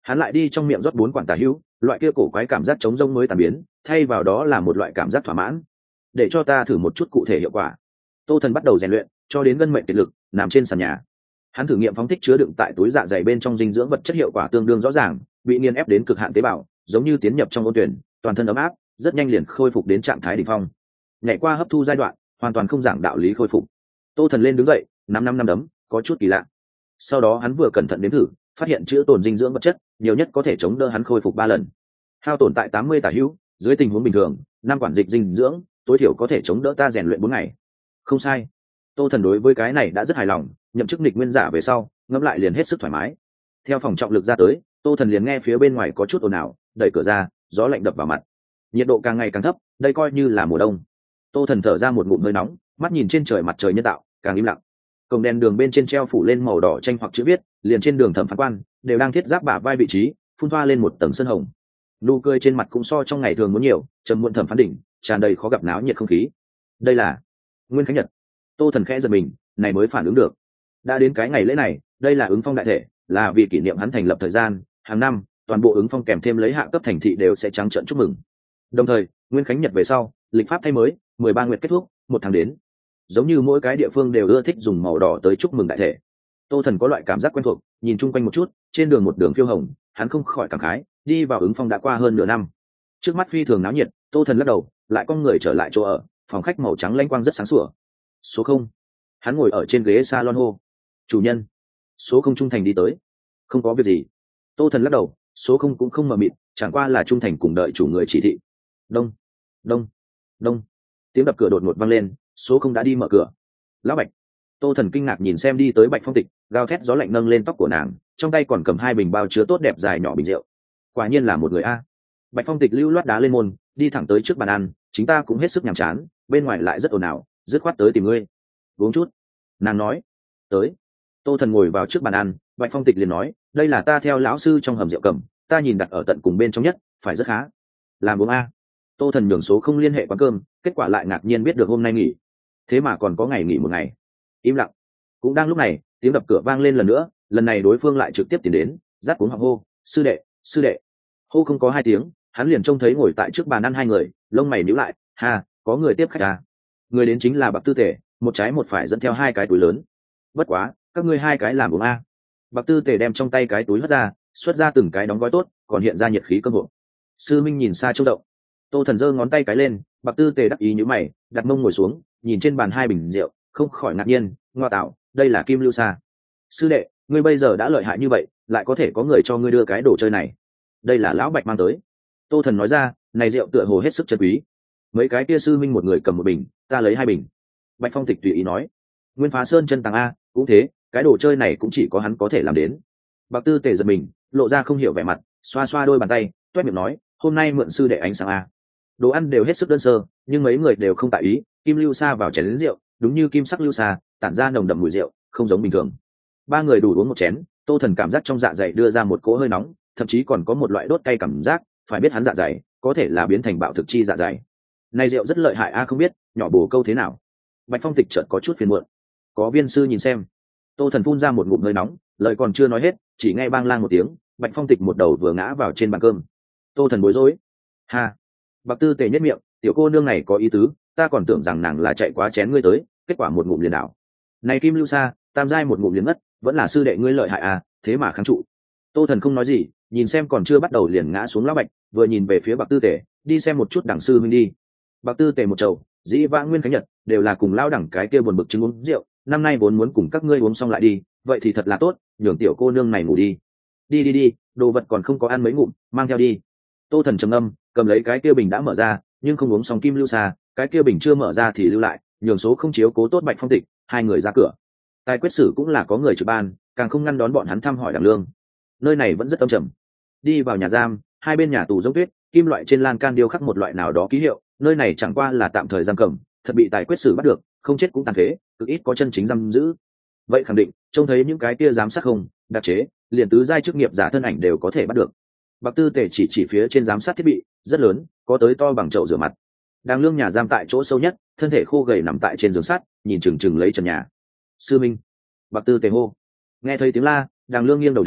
Hắn lại đi trong miệng rót 4 quản tả hữu, loại kia cổ quái cảm giác trống rỗng mới tàn biến, thay vào đó là một loại cảm giác thỏa mãn. Để cho ta thử một chút cụ thể hiệu quả. Tô Thần bắt đầu rèn luyện, cho đến gân mệnh kiệt lực, nằm trên sàn nhà. Hắn thử nghiệm phóng thích chứa đựng tại túi dạ dày bên trong dinh dưỡng vật chất, hiệu quả tương đương rõ ràng, bị nghiền ép đến cực hạn tế bào, giống như tiến nhập trong ôn tuyển, toàn thân ấm áp, rất nhanh liền khôi phục đến trạng thái đỉnh phong. Nhảy qua hấp thu giai đoạn, hoàn toàn không giảng đạo lý khôi phục. Tô Thần lên đứng dậy, năm đấm, có chút kỳ lạ. Sau đó hắn vừa cẩn thận đếm thử, phát hiện chứa tồn dinh dưỡng vật chất, nhiều nhất có thể chống đỡ hắn khôi phục 3 lần. Hao tổn tại 80 tả hữu, dưới tình huống bình thường, 5 quản dịch dinh dưỡng, tối thiểu có thể chống đỡ ta rèn luyện 4 ngày. Không sai. Tô Thần đối với cái này đã rất hài lòng, nhậm chức nghịch nguyên giả về sau, ngẫm lại liền hết sức thoải mái. Theo phòng trọng lực ra tới, Tô Thần liền nghe phía bên ngoài có chút ồn ào, đẩy cửa ra, gió lạnh đập vào mặt. Nhiệt độ càng ngày càng thấp, đây coi như là mùa đông. Tô Thần thở ra một ngụm hơi nóng, mắt nhìn trên trời mặt trời nhân tạo, càng im lặng. Cổng đèn đường bên trên treo phủ lên màu đỏ tranh hoặc chữ viết, liền trên đường thẩm phán quan đều đang thiết giáp bả vai vị trí, phun thoa lên một tầng sân hồng. Nụ cười trên mặt cũng so trong ngày thường muốn nhiều, trầm muộn thẩm phán đỉnh, tràn đầy khó gặp náo nhiệt không khí. Đây là Nguyên Khánh Nhật. Tô Thần khẽ giật mình, này mới phản ứng được. Đã đến cái ngày lễ này, đây là ứng phong đại thể, là vì kỷ niệm hắn thành lập thời gian, hàng năm, toàn bộ ứng phong kèm thêm lấy hạ cấp thành thị đều sẽ trắng trợn chúc mừng. Đồng thời, Nguyên Khánh Nhật về sau, lịch pháp thay mới, 13 nguyệt kết thúc, 1 tháng đến. Giống như mỗi cái địa phương đều ưa thích dùng màu đỏ tới chúc mừng đại thể. Tô Thần có loại cảm giác quen thuộc, nhìn chung quanh một chút, trên đường một đường phiêu hồng, hắn không khỏi cảm khái, đi vào ứng phong đã qua hơn nửa năm. Trước mắt phi thường náo nhiệt, Tô Thần lắc đầu, lại con người trở lại chỗ ở, phòng khách màu trắng lanh quang rất sáng sủa. Số 0. Hắn ngồi ở trên ghế salon hô. Chủ nhân. Số 0 trung thành đi tới. Không có việc gì. Tô Thần lắc đầu, số 0 cũng không mờ mịt, chẳng qua là trung thành cùng đợi chủ người chỉ thị. Đông, đông, đông. Tiếng đập cửa đột ngột vang lên, số 0 đã đi mở cửa. Lão Bạch. Tô Thần kinh ngạc nhìn xem đi tới Bạch Phong Tịch, gào thét gió lạnh nâng lên tóc của nàng, trong tay còn cầm 2 bình bao chứa tốt đẹp dài nhỏ bình rượu. Quả nhiên là một người a. Bạch Phong Tịch lưu loát đá lên môn, đi thẳng tới trước bàn ăn, chính ta cũng hết sức nhàm chán, bên ngoài lại rất ồn ào, dứt khoát tới tìm ngươi. Uống chút. Nàng nói. Tới. Tô Thần ngồi vào trước bàn ăn, Bạch Phong Tịch liền nói, đây là ta theo lão sư trong hầm rượu cầm, ta nhìn đặt ở tận cùng bên trong nhất, phải rất khá. Làm uống a. Tô Thần nhường số không liên hệ quán cơm, kết quả lại ngạc nhiên biết được hôm nay nghỉ, thế mà còn có ngày nghỉ một ngày. Im lặng. Cũng đang lúc này, tiếng đập cửa vang lên lần nữa, lần này đối phương lại trực tiếp tiến đến, rát cuống họng hô, sư đệ, sư đệ. Hô không có 2 tiếng, hắn liền trông thấy ngồi tại trước bàn ăn 2 người, lông mày nhíu lại, ha, có người tiếp khách à. Người đến chính là Bạc Tư Tề, một trái một phải dẫn theo 2 cái túi lớn. Bất quá, các ngươi 2 cái làm uống a. Bạc Tư Tề đem trong tay cái túi hất ra, xuất ra từng cái đóng gói tốt, còn hiện ra nhiệt khí cơm hộp. Sư Minh nhìn xa trông động. Tô Thần giơ ngón tay cái lên, Bạc Tư Tề đắc ý nhíu mày, đặt mông ngồi xuống, nhìn trên bàn 2 bình rượu, không khỏi ngạc nhiên, ngoa tạo, đây là kim lưu sa. Sư đệ, ngươi bây giờ đã lợi hại như vậy, lại có thể có người cho ngươi đưa cái đồ chơi này. Đây là lão Bạch mang tới. Tô Thần nói ra, này rượu tựa hồ hết sức chân quý. Mấy cái kia sư minh một người cầm 1 bình, ta lấy 2 bình. Bạch Phong Tịch tùy ý nói, Nguyên Phá Sơn chân tàng a, cũng thế, cái đồ chơi này cũng chỉ có hắn có thể làm đến. Bạc Tư Tề giật mình, lộ ra không hiểu vẻ mặt, xoa xoa đôi bàn tay, toét miệng nói, hôm nay mượn sư đệ ánh sáng a. Đồ ăn đều hết sức đơn sơ, nhưng mấy người đều không tại ý, kim lưu sa vào chén rượu, đúng như kim sắc lưu sa, tản ra nồng đậm mùi rượu, không giống bình thường. 3 người đủ uống 1 chén, Tô Thần cảm giác trong dạ dày đưa ra một cỗ hơi nóng, thậm chí còn có một loại đốt cay cảm giác, phải biết hắn dạ dày có thể là biến thành bạo thực chi dạ dày. Này rượu rất lợi hại a, không biết nhỏ bổ câu thế nào. Bạch Phong Tịch chợt có chút phiền muộn. Có viên sư nhìn xem. Tô Thần phun ra một ngụm hơi nóng, lời còn chưa nói hết, chỉ nghe bang lang một tiếng, Bạch Phong Tịch một đầu vừa ngã vào trên bàn cơm. Tô Thần bối rối. Ha. Bạc Tư Tề nhếch miệng, tiểu cô nương này có ý tứ, ta còn tưởng rằng nàng là chạy quá chén ngươi tới, kết quả một ngụm liền đảo. Này kim lưu sa, tam giai một ngụm liền ngất, vẫn là sư đệ ngươi lợi hại à, thế mà kháng trụ. Tô Thần không nói gì, nhìn xem còn chưa bắt đầu liền ngã xuống lão Bạch, vừa nhìn về phía Bạc Tư Tề, đi xem một chút đẳng sư huynh đi. Bạc Tư Tề một chầu, dĩ vãng Nguyên Khánh Nhật đều là cùng lao đẳng cái kia buồn bực chứng uống rượu, năm nay vốn muốn cùng các ngươi uống xong lại đi, vậy thì thật là tốt, nhường tiểu cô nương này ngủ đi. Đi, đồ vật còn không có ăn mấy ngụm, mang theo đi. Tô Thần trầm ngâm, cầm lấy cái kia bình đã mở ra, nhưng không uống xong kim lưu sa, cái kia bình chưa mở ra thì lưu lại, nhường số không chiếu cố tốt Bạch Phong Tịch, 2 người ra cửa. Tài quyết sử cũng là có người trực ban, càng không ngăn đón bọn hắn thăm hỏi đẳng lương. Nơi này vẫn rất âm trầm. Đi vào nhà giam, 2 bên nhà tù giống tuyết, kim loại trên lan can điêu khắc một loại nào đó ký hiệu, nơi này chẳng qua là tạm thời giam cầm, thật bị tài quyết sử bắt được, không chết cũng tàn phế, cực ít có chân chính giam giữ. Vậy khẳng định, trông thấy những cái kia giám sát không, đặc chế, liền tứ giai chức nghiệp giả thân ảnh đều có thể bắt được. Bạc Tư Tề chỉ phía trên giám sát thiết bị, rất lớn, có tới to bằng chậu rửa mặt. Đang lương nhà giam tại chỗ sâu nhất, thân thể khô gầy nằm tại trên giường sắt, nhìn chừng lấy trần nhà. Sư Minh. Bạc Tư Tề hô. Nghe thấy tiếng la, Đàng Lương nghiêng đầu đến,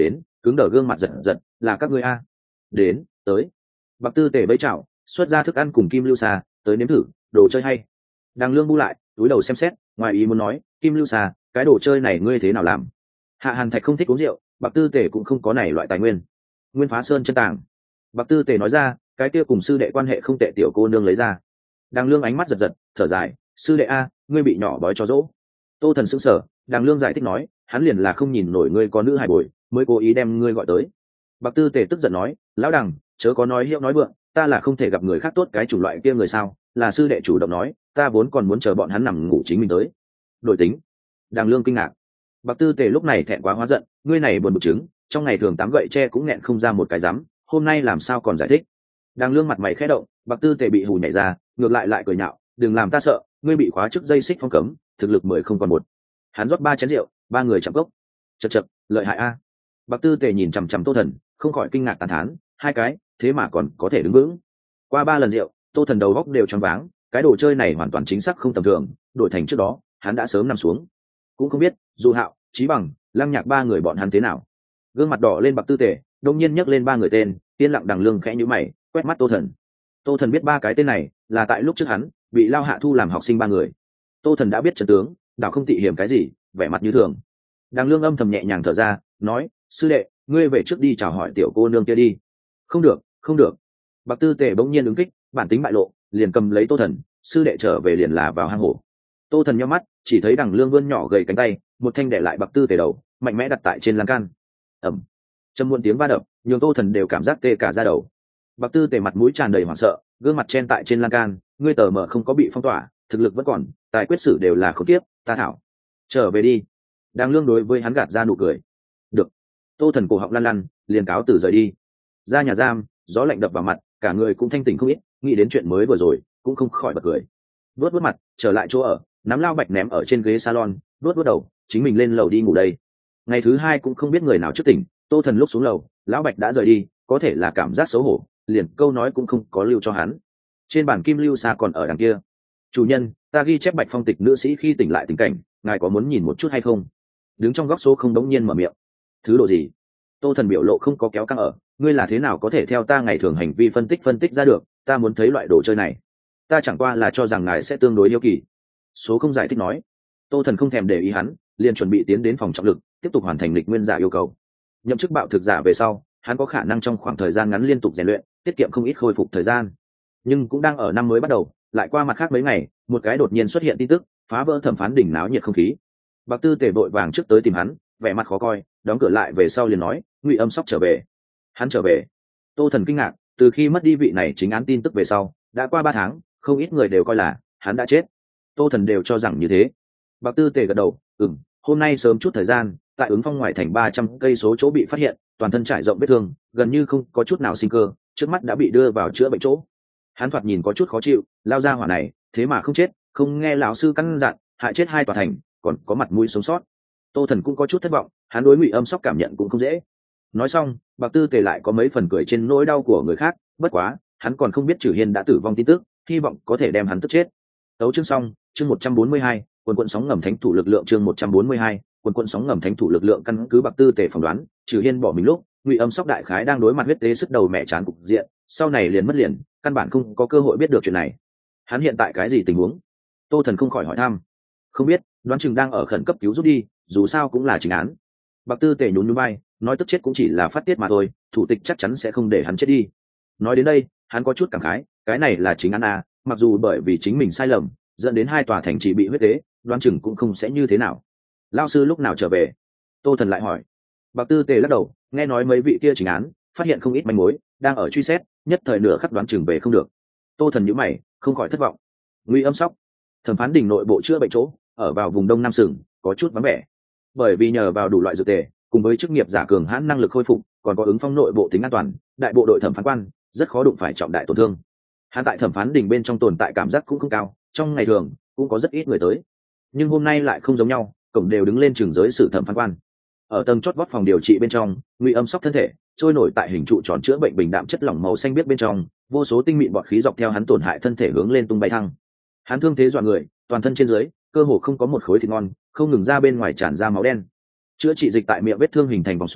cứng đờ gương mặt giật giật, là các ngươi a. Đến, tới. Bạc Tư Tề bấy chảo, xuất ra thức ăn cùng Kim Lưu Sa, tới nếm thử, đồ chơi hay. Đằng Lương bu lại, túi đầu xem xét, ngoài ý muốn nói, Kim Lưu Sa, cái đồ chơi này ngươi thế nào làm? Hạ Hàn Thạch không thích uống rượu, Bạc Tư Tề cũng không có này loại tài nguyên. Nguyên Phá Sơn chân tàng. Bạc Tư Tề nói ra, cái kia cùng sư đệ quan hệ không tệ tiểu cô nương lấy ra. Đằng Lương ánh mắt giật giật, thở dài, sư đệ a, ngươi bị nhỏ bói cho dỗ. Tô Thần sững sờ, Đằng Lương giải thích nói, hắn liền là không nhìn nổi ngươi có nữ hài bồi, mới cố ý đem ngươi gọi tới. Bạc Tư Tề tức giận nói, lão Đằng, chớ có nói hiệu nói vượng, ta là không thể gặp người khác tốt cái chủng loại kia người sao? Là sư đệ chủ động nói, ta vốn còn muốn chờ bọn hắn nằm ngủ chính mình tới. Đổi tính. Đằng Lương kinh ngạc. Bạc Tư Tề lúc này thẹn quá hóa giận, ngươi này buồn bực chứng, trong ngày thường tám gậy tre cũng nghẹn không ra một cái rắm, hôm nay làm sao còn giải thích? Đằng Lương mặt mày khẽ động, Bạc Tư Tề bị hù nhảy ra, ngược lại cười nhạo, đừng làm ta sợ, ngươi bị khóa trước dây xích phong cấm, thực lực 10 không còn một. Hắn rót 3 chén rượu, 3 người chạm cốc. Chậc chậc, lợi hại a. Bạc Tư Tề nhìn chằm chằm Tô Thần, không khỏi kinh ngạc tán thán, hai cái, thế mà còn có thể đứng vững. Qua 3 lần rượu, Tô Thần đầu góc đều choáng váng, cái đồ chơi này hoàn toàn chính xác không tầm thường, đổi thành trước đó, hắn đã sớm nằm xuống. Cũng không biết, Du Hạo, Chí Bằng, Lăng Nhạc 3 người bọn hắn thế nào. Gương mặt đỏ lên Bạc Tư Tề, đột nhiên nhấc lên 3 người tên, yên lặng Đằng Lương khẽ nhíu mày, quét mắt Tô Thần. Tô Thần biết 3 cái tên này, là tại lúc trước hắn bị Lao Hạ thu làm học sinh 3 người. Tô Thần đã biết trận tướng, đảo không tị hiểm cái gì, vẻ mặt như thường. Đằng Lương âm thầm nhẹ nhàng thở ra, nói, sư đệ, ngươi về trước đi chào hỏi tiểu cô nương kia đi. Không được, không được. Bạc Tư Tề bỗng nhiên ứng kích, bản tính bại lộ, liền cầm lấy Tô Thần, sư đệ trở về liền là vào hang hổ. Tô Thần nhắm mắt, chỉ thấy Đằng Lương vươn nhỏ gầy cánh tay, một thanh để lại Bạc Tư Tề đầu, mạnh mẽ đặt tại trên lan can. Ầm. Trầm muộn tiếng va đập, nhường Tô Thần đều cảm giác tê cả da đầu. Bạc Tư Tề mặt mũi tràn đầy hoảng sợ, gương mặt chen tại trên lan can, ngươi tờ mờ không có bị phong tỏa, thực lực vẫn còn, tài quyết sử đều là khốn kiếp, ta thảo. Trở về đi. Đằng Lương đối với hắn gạt ra nụ cười. Được. Tô Thần cổ họng lăn lăn, liền cáo từ rời đi. Ra nhà giam, gió lạnh đập vào mặt, cả người cũng thanh tỉnh không ít, nghĩ đến chuyện mới vừa rồi, cũng không khỏi bật cười. Vuốt mặt, trở lại chỗ ở, nắm lao bạch ném ở trên ghế salon, vuốt đầu, chính mình lên lầu đi ngủ đây. Ngày thứ 2 cũng không biết người nào trước tỉnh, Tô Thần lúc xuống lầu, lão bạch đã rời đi, có thể là cảm giác xấu hổ, liền câu nói cũng không có lưu cho hắn. Trên bàn Kim Lưu Sa còn ở đằng kia. Chủ nhân, ta ghi chép Bạch Phong tịch nữ sĩ khi tỉnh lại tình cảnh, ngài có muốn nhìn một chút hay không? Đứng trong góc số không đống nhiên mở miệng. Thứ độ gì? Tô Thần biểu lộ không có kéo căng ở, ngươi là thế nào có thể theo ta ngày thường hành vi phân tích ra được, ta muốn thấy loại đồ chơi này. Ta chẳng qua là cho rằng ngài sẽ tương đối yêu kỳ. Số không giải thích nói. Tô Thần không thèm để ý hắn, liền chuẩn bị tiến đến phòng trọng lực, tiếp tục hoàn thành lịch nguyên giả yêu cầu. Nhậm chức bạo thực giả về sau, hắn có khả năng trong khoảng thời gian ngắn liên tục rèn luyện, tiết kiệm không ít khôi phục thời gian. Nhưng cũng đang ở năm mới bắt đầu, lại qua mặt khác mấy ngày, một cái đột nhiên xuất hiện tin tức, phá vỡ thẩm phán đỉnh náo nhiệt không khí. Bạc Tư Tề vội vàng trước tới tìm hắn, vẻ mặt khó coi, đóng cửa lại về sau liền nói, Ngụy Âm Sóc trở về. Hắn trở về? Tô Thần kinh ngạc, từ khi mất đi vị này chính án tin tức về sau, đã qua 3 tháng, không ít người đều coi là hắn đã chết. Tô Thần đều cho rằng như thế. Bạc Tư Tề gật đầu, hôm nay sớm chút thời gian, tại ứng phong ngoài thành 300 cây số chỗ bị phát hiện, toàn thân trải rộng vết thương, gần như không có chút nào sinh cơ, trước mắt đã bị đưa vào chữa bệnh chỗ. Hắn thoạt nhìn có chút khó chịu, lao ra hỏa này, thế mà không chết, không nghe lão sư căn dặn, hại chết 2 tòa thành, còn có mặt mũi sống sót. Tô Thần cũng có chút thất vọng, hắn đối Ngụy Âm Sóc cảm nhận cũng không dễ. Nói xong, Bạc Tư Tề lại có mấy phần cười trên nỗi đau của người khác, bất quá, hắn còn không biết Trử Hiên đã tử vong tin tức, hy vọng có thể đem hắn tức chết. Tấu chương xong, chương 142, quần sóng ngầm thánh thủ lực lượng chương 142, quần sóng ngầm thánh thủ lực lượng căn cứ Bạc Tư Tề phỏng đoán, Trử Hiên bỏ mình lúc, Ngụy Âm Sóc đại khái đang đối mặt huyết tế sức đầu mẹ chán cục diện, sau này liền mất liền, căn bản không có cơ hội biết được chuyện này. Hắn hiện tại cái gì tình huống? Tô Thần không khỏi hỏi thăm. Không biết, đoán chừng đang ở khẩn cấp cứu giúp đi, dù sao cũng là chính án. Bạc Tư Tề nhún nhún vai, nói tức chết cũng chỉ là phát tiết mà thôi, thủ tịch chắc chắn sẽ không để hắn chết đi. Nói đến đây, hắn có chút cảm khái, cái này là chính án à, mặc dù bởi vì chính mình sai lầm, dẫn đến 2 tòa thành trì bị huyết tế, đoán chừng cũng không sẽ như thế nào. Lão sư lúc nào trở về? Tô Thần lại hỏi. Bạc Tư Tề lắc đầu, nghe nói mấy vị kia chính án phát hiện không ít manh mối, đang ở truy xét, nhất thời nửa khắc đoán chừng về không được. Tô Thần nhíu mày, không khỏi thất vọng. Ngụy Âm Sóc, thẩm phán đỉnh nội bộ chữa bệnh chỗ, ở vào vùng đông nam sừng, có chút vắng vẻ. Bởi vì nhờ vào đủ loại dược tề, cùng với chức nghiệp giả cường hãn năng lực khôi phục, còn có ứng phong nội bộ tính an toàn, đại bộ đội thẩm phán quan rất khó đụng phải trọng đại tổn thương. Hắn tại thẩm phán đỉnh bên trong tồn tại cảm giác cũng không cao, trong ngày thường cũng có rất ít người tới, nhưng hôm nay lại không giống nhau, cổng đều đứng lên trường giới xử thẩm phán quan. Ở tầng chót vót phòng điều trị bên trong, Ngụy Âm Sóc thân thể trôi nổi tại hình trụ tròn chữa bệnh bình đạm chất lỏng màu xanh biếc bên trong, vô số tinh mịn bọt khí dọc theo hắn tổn hại thân thể hướng lên tung bay thăng. Hắn thương thế dọa người, toàn thân trên dưới cơ hồ không có một khối thịt ngon, không ngừng ra bên ngoài tràn ra máu đen. Chữa trị dịch tại miệng vết thương hình thành vòng xoáy,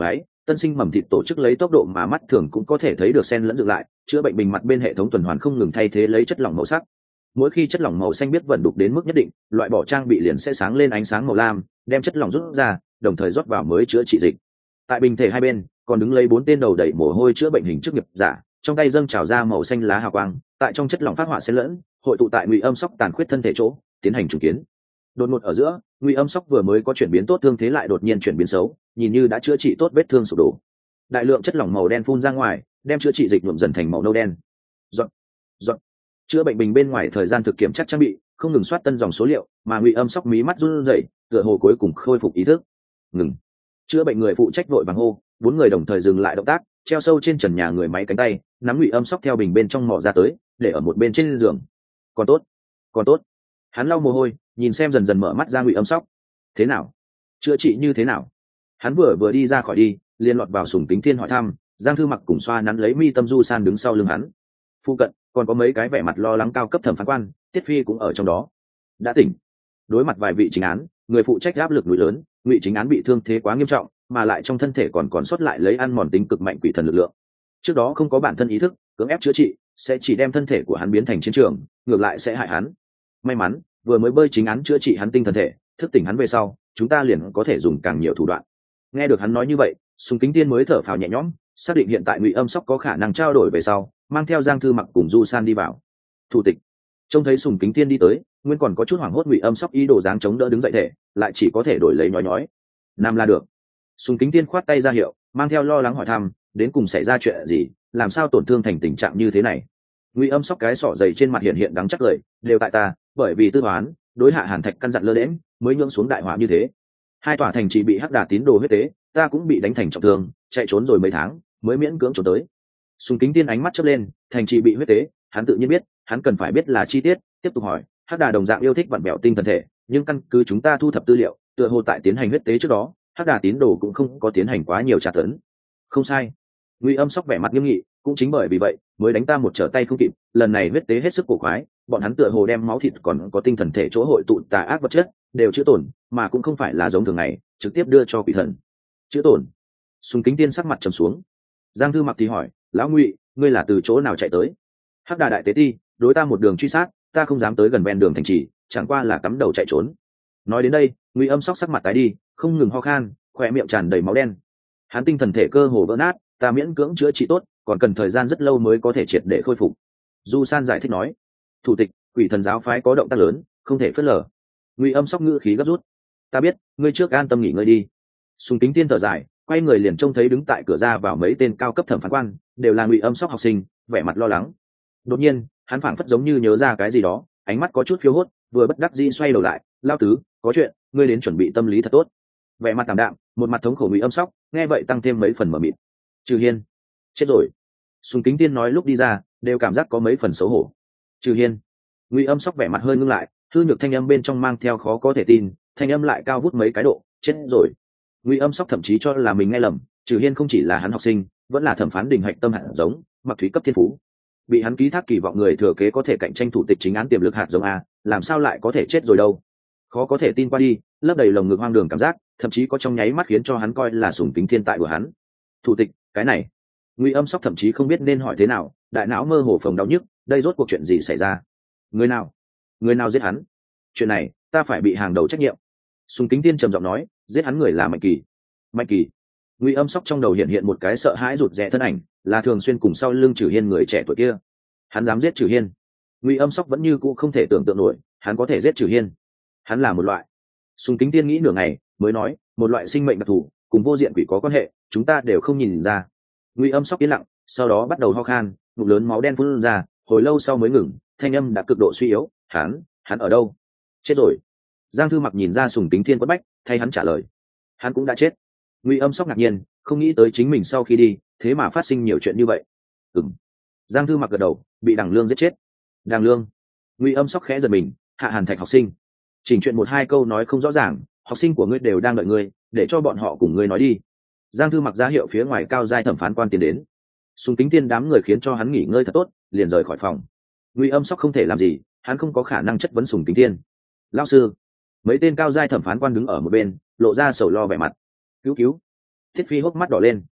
tân sinh mầm thịt tổ chức lấy tốc độ mà mắt thường cũng có thể thấy được xen lẫn dựng lại, chữa bệnh bình mặt bên hệ thống tuần hoàn không ngừng thay thế lấy chất lỏng màu sắc. Mỗi khi chất lỏng màu xanh biết vận đục đến mức nhất định, loại bỏ trang bị liền sẽ sáng lên ánh sáng màu lam, đem chất lỏng rút ra, đồng thời rót vào mới chữa trị dịch. Tại bình thể hai bên còn đứng lấy 4 tên đầu đẩy mồ hôi chữa bệnh hình chức nghiệp giả, trong tay dâng trào ra màu xanh lá hào quang, tại trong chất lỏng phát họa xen lẫn, hội tụ tại Ngụy Âm Sóc tàn khuyết thân thể chỗ, tiến hành trùng kiến. Đột ngột ở giữa, Ngụy Âm Sóc vừa mới có chuyển biến tốt thương thế lại đột nhiên chuyển biến xấu, nhìn như đã chữa trị tốt vết thương sụp đổ. Đại lượng chất lỏng màu đen phun ra ngoài, đem chữa trị dịch nhuộm dần thành màu nâu đen. Dọn chữa bệnh bình bên ngoài thời gian thực kiểm chắc trang bị không ngừng soát tân dòng số liệu, mà Ngụy Âm Sóc mí mắt run rẩy, tựa hồ cuối cùng khôi phục ý thức. Ngừng. Chữa bệnh người phụ trách vội vàng hô, 4 người đồng thời dừng lại động tác, treo sâu trên trần nhà người máy cánh tay, nắm Ngụy Âm Sóc theo bình bên trong mỏ ra tới, để ở một bên trên giường. Còn tốt, còn tốt. Hắn lau mồ hôi, nhìn xem dần dần mở mắt ra Ngụy Âm Sóc. Thế nào? Chữa trị như thế nào? Hắn vừa đi ra khỏi đi, liền lọt vào Sùng Kính Thiên hỏi thăm. Giang Thư Mặc cùng xoa nắn lấy mi tâm du san đứng sau lưng hắn. Phu cận còn có mấy cái vẻ mặt lo lắng cao cấp thẩm phán quan, Tiết Phi cũng ở trong đó. Đã tỉnh. Đối mặt vài vị chính án, người phụ trách áp lực núi lớn, Ngụy chính án bị thương thế quá nghiêm trọng, mà lại trong thân thể còn sót lại lấy ăn mòn tính cực mạnh quỷ thần lực lượng. Trước đó không có bản thân ý thức, cưỡng ép chữa trị sẽ chỉ đem thân thể của hắn biến thành chiến trường, ngược lại sẽ hại hắn. May mắn vừa mới bơi chính án chữa trị hắn tinh thần thể, thức tỉnh hắn về sau, chúng ta liền có thể dùng càng nhiều thủ đoạn. Nghe được hắn nói như vậy, Sùng Kính Tiên mới thở phào nhẹ nhõm, xác định hiện tại Ngụy Âm Sóc có khả năng trao đổi về sau, mang theo Giang Thư Mặc cùng Du San đi vào. Thủ tịch trông thấy Sùng Kính Tiên đi tới, nguyên còn có chút hoảng hốt Ngụy Âm Sóc ý đồ dáng chống đỡ đứng dậy thể, lại chỉ có thể đổi lấy nhói nhói. Nam là được. Sùng Kính Tiên khoát tay ra hiệu, mang theo lo lắng hỏi thăm, đến cùng xảy ra chuyện gì, làm sao tổn thương thành tình trạng như thế này? Ngụy Âm Sóc cái sọ dày trên mặt hiện đắng chắc lời, đều tại ta, bởi vì tư toán, đối hạ Hàn Thạch căn dặn lơ đễnh, mới nhưỡng xuống đại họa như thế. Hai tòa thành chỉ bị hắc đà tín đồ huyết tế, ta cũng bị đánh thành trọng thương, chạy trốn rồi mấy tháng, mới miễn cưỡng trốn tới. Sùng Kính Tiên ánh mắt chớp lên, thành trì bị huyết tế, hắn tự nhiên biết, hắn cần phải biết là chi tiết, tiếp tục hỏi, hắc đà đồng dạng yêu thích vặn bẹo tinh thần thể, nhưng căn cứ chúng ta thu thập tư liệu, tựa hồ tại tiến hành huyết tế trước đó, hắc đà tín đồ cũng không có tiến hành quá nhiều tra tấn. Không sai. Ngụy Âm Sóc vẻ mặt nghiêm nghị, cũng chính bởi vì vậy, mới đánh ta một trở tay không kịp, lần này huyết tế hết sức cổ quái, bọn hắn tựa hồ đem máu thịt còn có tinh thần thể chỗ hội tụ tà ác vật chất, đều chữa tổn, mà cũng không phải là giống thường ngày, trực tiếp đưa cho quỷ thần. Chữa tổn. Sùng Kính Tiên sắc mặt trầm xuống. Giang Thư Mặc thì hỏi, lão Ngụy, ngươi là từ chỗ nào chạy tới? Hắc đà đại tế ti, đối ta một đường truy sát, ta không dám tới gần ven đường thành trì, chẳng qua là cắm đầu chạy trốn. Nói đến đây, Ngụy Âm Sóc sắc mặt tái đi, không ngừng ho khan, khỏe miệng tràn đầy máu đen. Hắn tinh thần thể cơ hồ vỡ nát, ta miễn cưỡng chữa trị tốt, còn cần thời gian rất lâu mới có thể triệt để khôi phục. Du San giải thích nói, thủ tịch, quỷ thần giáo phái có động tác lớn, không thể phớt lờ. Ngụy Âm Sóc ngữ khí gấp rút, ta biết, ngươi trước an tâm nghỉ ngơi đi. Sùng Kính Tiên thở dài, quay người liền trông thấy đứng tại cửa ra vào mấy tên cao cấp thẩm phán quan, đều là Ngụy Âm Sóc học sinh, vẻ mặt lo lắng. Đột nhiên, hắn phảng phất giống như nhớ ra cái gì đó, ánh mắt có chút phiêu hốt, vừa bất đắc dĩ xoay đầu lại, lao tứ, có chuyện, ngươi đến chuẩn bị tâm lý thật tốt. Vẻ mặt tạm đạm, một mặt thống khổ Ngụy Âm Sóc, nghe vậy tăng thêm mấy phần mờ mịt. Trừ Hiên, chết rồi. Sùng Kính Tiên nói lúc đi ra, đều cảm giác có mấy phần xấu hổ. Trừ Hiên. Ngụy Âm Sóc vẻ mặt hơi ngưng lại, hư nhược thanh âm bên trong mang theo khó có thể tin, thanh âm lại cao vút mấy cái độ, chết rồi. Ngụy Âm Sóc thậm chí cho là mình nghe lầm, Trừ Hiên không chỉ là hắn học sinh, vẫn là thẩm phán đình hạch tâm hạt giống, mặc thúy cấp thiên phú. Bị hắn ký thác kỳ vọng người thừa kế có thể cạnh tranh thủ tịch chính án tiềm lực hạt giống a, làm sao lại có thể chết rồi đâu? Khó có thể tin qua đi, lấp đầy lồng ngực hoang đường cảm giác, thậm chí có trong nháy mắt khiến cho hắn coi là Sùng Kính Thiên tại của hắn. Thủ tịch, cái này. Ngụy Âm Sóc thậm chí không biết nên hỏi thế nào, đại não mơ hồ phồng đau nhức, đây rốt cuộc chuyện gì xảy ra? Người nào giết hắn? Chuyện này, ta phải bị hàng đầu trách nhiệm. Sùng Kính Tiên trầm giọng nói, giết hắn người là Mạnh Kỳ. Mạnh Kỳ. Ngụy Âm Sóc trong đầu hiện một cái sợ hãi rụt rè thân ảnh, là thường xuyên cùng sau lưng Trừ Hiên người trẻ tuổi kia. Hắn dám giết Trừ Hiên? Ngụy Âm Sóc vẫn như cũ không thể tưởng tượng nổi, hắn có thể giết Trừ Hiên. Hắn là một loại. Sùng Kính Tiên nghĩ nửa ngày, mới nói, một loại sinh mệnh đặc thù, cùng vô diện quỷ có quan hệ, chúng ta đều không nhìn ra. Ngụy Âm Sóc yên lặng, sau đó bắt đầu ho khan, ngụm lớn máu đen phun ra, hồi lâu sau mới ngừng, thanh âm đã cực độ suy yếu. Hắn ở đâu? Chết rồi. Giang Thư Mặc nhìn ra Sùng Kính Thiên quất bách, thay hắn trả lời, hắn cũng đã chết. Ngụy Âm Sóc ngạc nhiên, không nghĩ tới chính mình sau khi đi, thế mà phát sinh nhiều chuyện như vậy. Giang Thư Mặc gật đầu, bị Đằng Lương giết chết. Đằng Lương? Ngụy Âm Sóc khẽ giật mình, hạ Hàn Thạch học sinh. Chỉnh chuyện một hai câu nói không rõ ràng, học sinh của ngươi đều đang đợi ngươi, để cho bọn họ cùng ngươi nói đi. Giang Thư Mặc ra hiệu phía ngoài cao giai thẩm phán quan tiến đến. Sùng Kính Thiên đám người khiến cho hắn nghỉ ngơi thật tốt, liền rời khỏi phòng. Ngụy Âm Sóc không thể làm gì, hắn không có khả năng chất vấn Sùng Kính Thiên. Lão sư. Mấy tên cao giai thẩm phán quan đứng ở một bên, lộ ra sầu lo vẻ mặt. Cứu. Thiết Phi hốc mắt đỏ lên.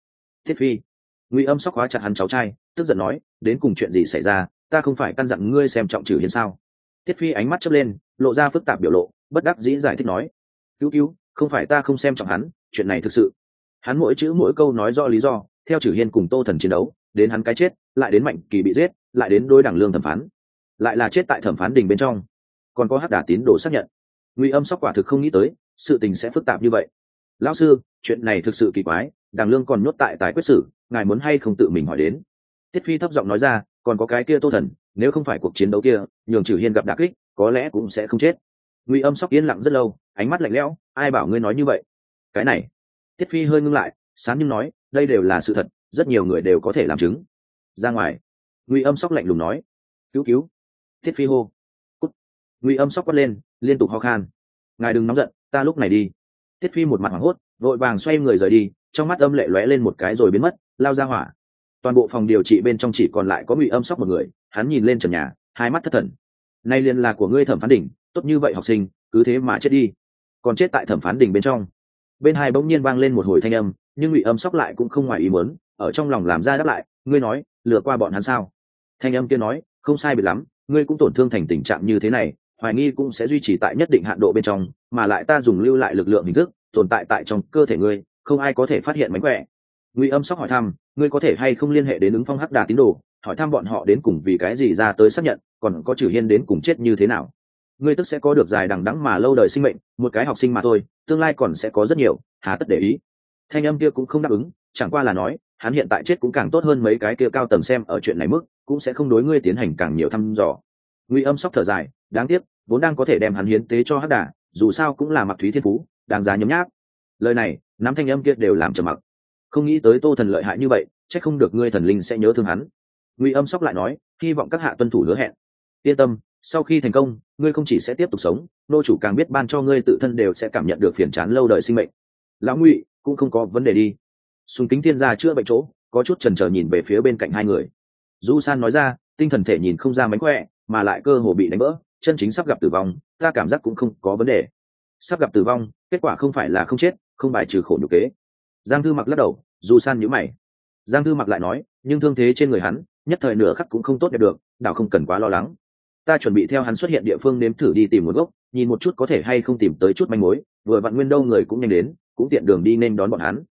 Thiết Phi. Ngụy Âm Sóc khóa chặt hắn cháu trai, tức giận nói, đến cùng chuyện gì xảy ra, ta không phải căn dặn ngươi xem trọng Trử Hiên sao? Thiết Phi ánh mắt chớp lên, lộ ra phức tạp biểu lộ, bất đắc dĩ giải thích nói, cứu, không phải ta không xem trọng hắn, chuyện này thực sự. Hắn mỗi chữ mỗi câu nói rõ lý do, theo Trử Hiên cùng Tô Thần chiến đấu, đến hắn cái chết, lại đến Mạnh Kỳ bị giết, lại đến đối đẳng lương thẩm phán, lại là chết tại thẩm phán đình bên trong, còn có Hắc Đà tín đồ xác nhận. Ngụy Âm Sóc quả thực không nghĩ tới, sự tình sẽ phức tạp như vậy. Lão sư, chuyện này thực sự kỳ quái, đằng lương còn nhốt tại tài quyết sử, ngài muốn hay không tự mình hỏi đến? Thiết Phi thấp giọng nói ra, còn có cái kia Tô Thần, nếu không phải cuộc chiến đấu kia nhường Trử Hiên gặp đả kích, có lẽ cũng sẽ không chết. Ngụy Âm Sóc yên lặng rất lâu, ánh mắt lạnh lẽo, ai bảo ngươi nói như vậy? Cái này. Thiết Phi hơi ngưng lại, sán nhưng nói, đây đều là sự thật, rất nhiều người đều có thể làm chứng. Ra ngoài. Ngụy Âm Sóc lạnh lùng nói, cứu. Thiết Phi hô. Cút. Ngụy Âm Sóc quát lên, liên tục ho khan. Ngài đừng nóng giận, ta lúc này đi. Thiết Phi một mặt hoảng hốt, vội vàng xoay người rời đi, trong mắt âm lệ lóe lên một cái rồi biến mất, lao ra hỏa. Toàn bộ phòng điều trị bên trong chỉ còn lại có Ngụy Âm Sóc một người, hắn nhìn lên trần nhà, hai mắt thất thần. Nay liền là của ngươi thẩm phán đỉnh, tốt như vậy học sinh, cứ thế mà chết đi, còn chết tại thẩm phán đỉnh bên trong. Bên hai bỗng nhiên vang lên một hồi thanh âm, nhưng Ngụy Âm Sóc lại cũng không ngoài ý muốn, ở trong lòng làm ra đáp lại, ngươi nói, lừa qua bọn hắn sao? Thanh âm kia nói, không sai biệt lắm, ngươi cũng tổn thương thành tình trạng như thế này, hoài nghi cũng sẽ duy trì tại nhất định hạn độ bên trong, mà lại ta dùng lưu lại lực lượng hình thức tồn tại tại trong cơ thể ngươi, không ai có thể phát hiện mánh khỏe. Ngụy Âm Sóc hỏi thăm, ngươi có thể hay không liên hệ đến ứng phong Hắc Đà tín đồ, hỏi thăm bọn họ đến cùng vì cái gì ra tới xác nhận, còn có Trử Hiên đến cùng chết như thế nào? Ngươi tức sẽ có được dài đằng đẵng mà lâu đời sinh mệnh, một cái học sinh mà thôi, tương lai còn sẽ có rất nhiều, hà tất để ý. Thanh âm kia cũng không đáp ứng, chẳng qua là nói, hắn hiện tại chết cũng càng tốt hơn mấy cái kia cao tầng xem ở chuyện này mức, cũng sẽ không đối ngươi tiến hành càng nhiều thăm dò. Ngụy Âm Sóc thở dài, đáng tiếc, vốn đang có thể đem hắn hiến tế cho Hắc Đà, dù sao cũng là Mặc Thúy Thiên Phú, đáng giá nhấm nháp. Lời này, nắm thanh âm kia đều làm trầm mặc. Không nghĩ tới Tô Thần lợi hại như vậy, chắc không được ngươi thần linh sẽ nhớ thương hắn. Ngụy Âm Sóc lại nói, hy vọng các hạ tuân thủ hứa hẹn. Yên tâm, sau khi thành công, ngươi không chỉ sẽ tiếp tục sống, nô chủ càng biết ban cho ngươi tự thân đều sẽ cảm nhận được phiền chán lâu đời sinh mệnh. Lão Ngụy cũng không có vấn đề đi. Sùng Kính Thiên gia chữa bệnh chỗ, có chút chần chờ nhìn về phía bên cạnh hai người. Du San nói ra, tinh thần thể nhìn không ra mánh khỏe, mà lại cơ hồ bị đánh vỡ, chân chính sắp gặp tử vong, ta cảm giác cũng không có vấn đề. Sắp gặp tử vong, kết quả không phải là không chết, không bài trừ khổ nhục kế. Giang Thư Mặc lắc đầu, Du San nhíu mày. Giang Thư Mặc lại nói, nhưng thương thế trên người hắn, nhất thời nửa khắc cũng không tốt đẹp được, đảo không cần quá lo lắng. Ta chuẩn bị theo hắn xuất hiện địa phương nếm thử đi tìm nguồn gốc, nhìn một chút có thể hay không tìm tới chút manh mối, vừa vặn Nguyên đâu người cũng nhanh đến, cũng tiện đường đi nên đón bọn hắn.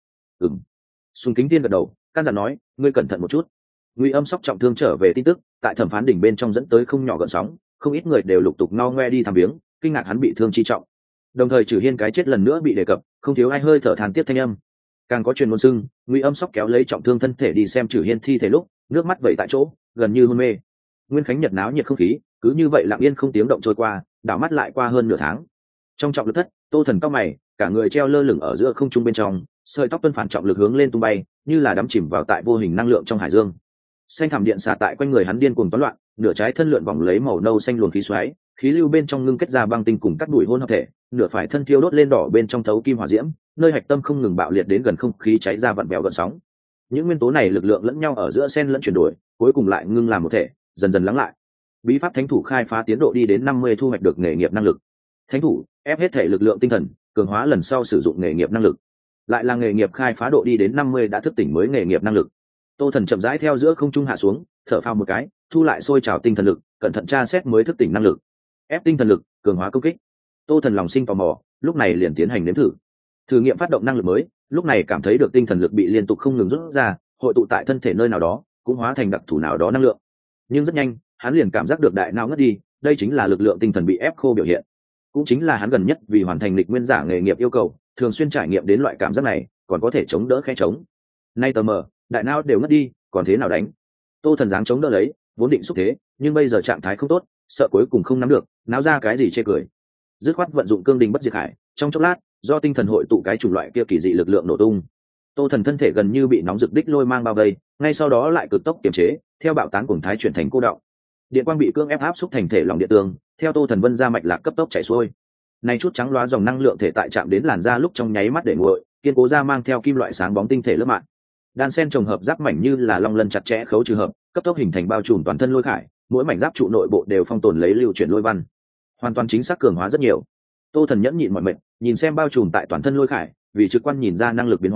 Sùng Kính Thiên gật đầu, căn dặn nói, ngươi cẩn thận một chút. Ngụy Âm Sóc trọng thương trở về tin tức, tại thẩm phán đỉnh bên trong dẫn tới không nhỏ gợn sóng, không ít người đều lục tục no ngoe đi thăm viếng, kinh ngạc hắn bị thương chi trọng. Đồng thời Trử Hiên cái chết lần nữa bị đề cập, không thiếu ai hơi thở than tiếc thanh âm. Càng có truyền ngôn xưng, Ngụy Âm Sóc kéo lấy trọng thương thân thể đi xem Trử Hiên thi thể lúc, nước mắt vẩy tại chỗ, gần như hôn mê. Nguyên Khánh Nhật náo nhiệt không khí, cứ như vậy lặng yên không tiếng động trôi qua, đảo mắt lại qua hơn nửa tháng. Trong trọng lực thất, Tô Thần cao mày, cả người treo lơ lửng ở giữa không trung bên trong, sợi tóc tuân phản trọng lực hướng lên tung bay, như là đắm chìm vào tại vô hình năng lượng trong hải dương. Xanh thảm điện xả tại quanh người hắn điên cuồng toán loạn, nửa trái thân lượn vòng lấy màu nâu xanh luồng khí xoáy, khí lưu bên trong ngưng kết ra băng tinh cùng cắt đuổi hôn hợp thể, nửa phải thân thiêu đốt lên đỏ bên trong thấu kim hỏa diễm, nơi hạch tâm không ngừng bạo liệt đến gần không khí cháy ra vặn vẹo gợn sóng. Những nguyên tố này lực lượng lẫn nhau ở giữa xen lẫn chuyển đổi, cuối cùng lại ngưng làm một thể, dần dần lắng lại. Bí pháp thánh thủ khai phá tiến độ đi đến 50 thu hoạch được nghề nghiệp năng lực. Thánh thủ ép hết thể lực lượng tinh thần, cường hóa lần sau sử dụng nghề nghiệp năng lực. Lại là nghề nghiệp khai phá độ đi đến 50 đã thức tỉnh mới nghề nghiệp năng lực. Tô Thần chậm rãi theo giữa không trung hạ xuống, thở phào một cái, thu lại sôi trào tinh thần lực, cẩn thận tra xét mới thức tỉnh năng lực. Ép tinh thần lực, cường hóa công kích. Tô Thần lòng sinh tò mò, lúc này liền tiến hành nếm thử nghiệm phát động năng lực mới. Lúc này cảm thấy được tinh thần lực bị liên tục không ngừng rút ra, hội tụ tại thân thể nơi nào đó, cũng hóa thành đặc thù nào đó năng lượng. Nhưng rất nhanh, hắn liền cảm giác được đại não ngất đi, đây chính là lực lượng tinh thần bị ép khô biểu hiện. Cũng chính là hắn gần nhất vì hoàn thành lịch nguyên giả nghề nghiệp yêu cầu, thường xuyên trải nghiệm đến loại cảm giác này, còn có thể chống đỡ khe chống. Nay tờ mờ, đại não đều ngất đi, còn thế nào đánh? Tô Thần dáng chống đỡ lấy, vốn định xúc thế, nhưng bây giờ trạng thái không tốt, sợ cuối cùng không nắm được, náo ra cái gì chê cười. Dứt khoát vận dụng cương đình bất diệt hải, trong chốc lát, do tinh thần hội tụ cái chủng loại kia kỳ dị lực lượng nổ tung. Tô Thần thân thể gần như bị nóng rực đích lôi mang bao vây, ngay sau đó lại cực tốc kiềm chế, theo bạo tán cuồng thái chuyển thành cô đọng. Điện quang bị cương ép áp xúc thành thể lòng điện tường, theo Tô Thần vân ra mạch lạc cấp tốc chảy xuôi. Này chút trắng loá dòng năng lượng thể tại chạm đến làn da lúc trong nháy mắt để nguội, kiên cố da mang theo kim loại sáng bóng tinh thể lớp mạng. Đan sen trồng hợp giáp mảnh như là long lân chặt chẽ khấu trừ hợp, cấp tốc hình thành bao trùm toàn thân lôi khải, mỗi mảnh giáp trụ nội bộ đều phong tồn lấy lưu chuyển lôi văn, hoàn toàn chính xác cường hóa rất nhiều. Tô Thần nhẫn nhịn mọi mệnh, nhìn xem bao trùm tại toàn thân lôi khải, vì trực quan nhìn ra năng lực biến hóa,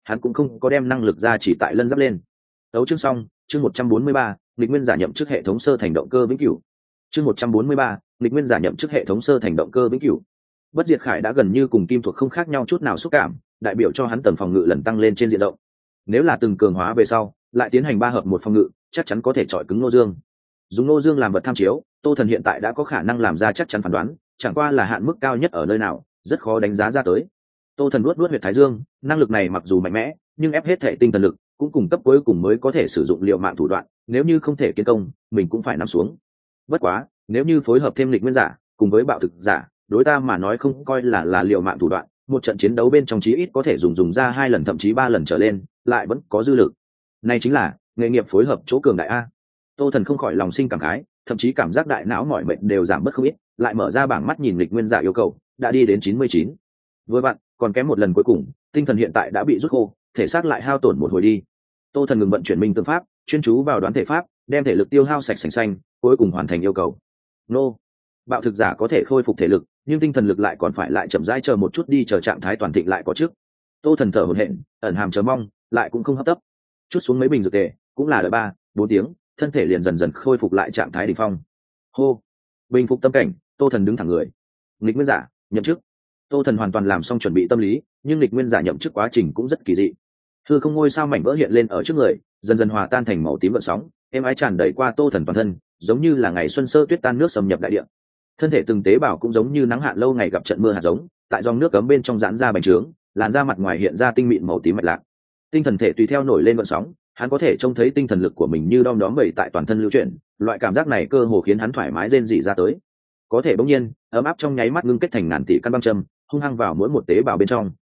hắn cũng không có đem năng lực ra chỉ tại lân giáp lên. Đấu chương xong, chương 143, nghịch nguyên giả nhậm chức hệ thống sơ thành động cơ vĩnh cửu. Chương 143, nghịch nguyên giả nhậm chức hệ thống sơ thành động cơ vĩnh cửu. Bất diệt khải đã gần như cùng kim thuộc không khác nhau chút nào xúc cảm, đại biểu cho hắn tầng phòng ngự lần tăng lên trên diện rộng. Nếu là từng cường hóa về sau, lại tiến hành 3 hợp 1 phòng ngự, chắc chắn có thể chọi cứng Ngô Dương. Dùng Ngô Dương làm vật tham chiếu, Tô Thần hiện tại đã có khả năng làm ra chắc chắn phán đoán, chẳng qua là hạn mức cao nhất ở nơi nào, rất khó đánh giá ra tới. Tô Thần nuốt huyệt thái dương, năng lực này mặc dù mạnh mẽ, nhưng ép hết thể tinh thần lực, cũng cùng cấp cuối cùng mới có thể sử dụng liệu mạng thủ đoạn, nếu như không thể kiến công, mình cũng phải nằm xuống. Bất quá, nếu như phối hợp thêm nghịch nguyên giả, cùng với bạo thực giả, đối ta mà nói không coi là liệu mạng thủ đoạn, một trận chiến đấu bên trong chí ít có thể dùng ra 2 lần thậm chí 3 lần trở lên, lại vẫn có dư lực. Này chính là nghề nghiệp phối hợp chỗ cường đại a. Tô Thần không khỏi lòng sinh cảm khái, thậm chí cảm giác đại não mỏi mệt đều giảm bớt không ít, lại mở ra bảng mắt nhìn nghịch nguyên giả yêu cầu, đã đi đến 99. Vừa vặn, còn kém một lần cuối cùng, tinh thần hiện tại đã bị rút khô, thể xác lại hao tổn một hồi đi. Tô Thần ngừng vận chuyển minh tương pháp, chuyên chú vào đoán thể pháp, đem thể lực tiêu hao sạch sành xanh, cuối cùng hoàn thành yêu cầu. Nô, bạo thực giả có thể khôi phục thể lực, nhưng tinh thần lực lại còn phải lại chậm rãi chờ một chút đi, chờ trạng thái toàn thịnh lại có trước. Tô Thần thở hổn hển, ẩn hàm chờ mong, lại cũng không hấp tấp. Chút xuống mấy bình dược tề, cũng là đợi 3-4 tiếng, thân thể liền dần dần khôi phục lại trạng thái đỉnh phong. Hô, bình phục tâm cảnh, Tô Thần đứng thẳng người. Nghịch nguyên giả nhậm chức. Tô Thần hoàn toàn làm xong chuẩn bị tâm lý, nhưng nghịch nguyên giả nhậm chức quá trình cũng rất kỳ dị. Hư không ngôi sao mảnh vỡ hiện lên ở trước người, dần dần hòa tan thành màu tím gợn sóng, êm ái tràn đầy qua Tô Thần toàn thân, giống như là ngày xuân sơ tuyết tan nước xâm nhập đại địa. Thân thể từng tế bào cũng giống như nắng hạn lâu ngày gặp trận mưa hạt giống, tại dòng nước cấm bên trong giãn ra bành trướng, làn da mặt ngoài hiện ra tinh mịn màu tím mạch lạc. Tinh thần thể tùy theo nổi lên gợn sóng, hắn có thể trông thấy tinh thần lực của mình như đom đóm bẩy tại toàn thân lưu chuyển, loại cảm giác này cơ hồ khiến hắn thoải mái rên rỉ ra tới. Có thể bỗng nhiên, ấm áp trong nháy mắt ngưng kết thành ngàn tỷ căn băng châm, hung hăng vào mỗi một tế bào bên trong.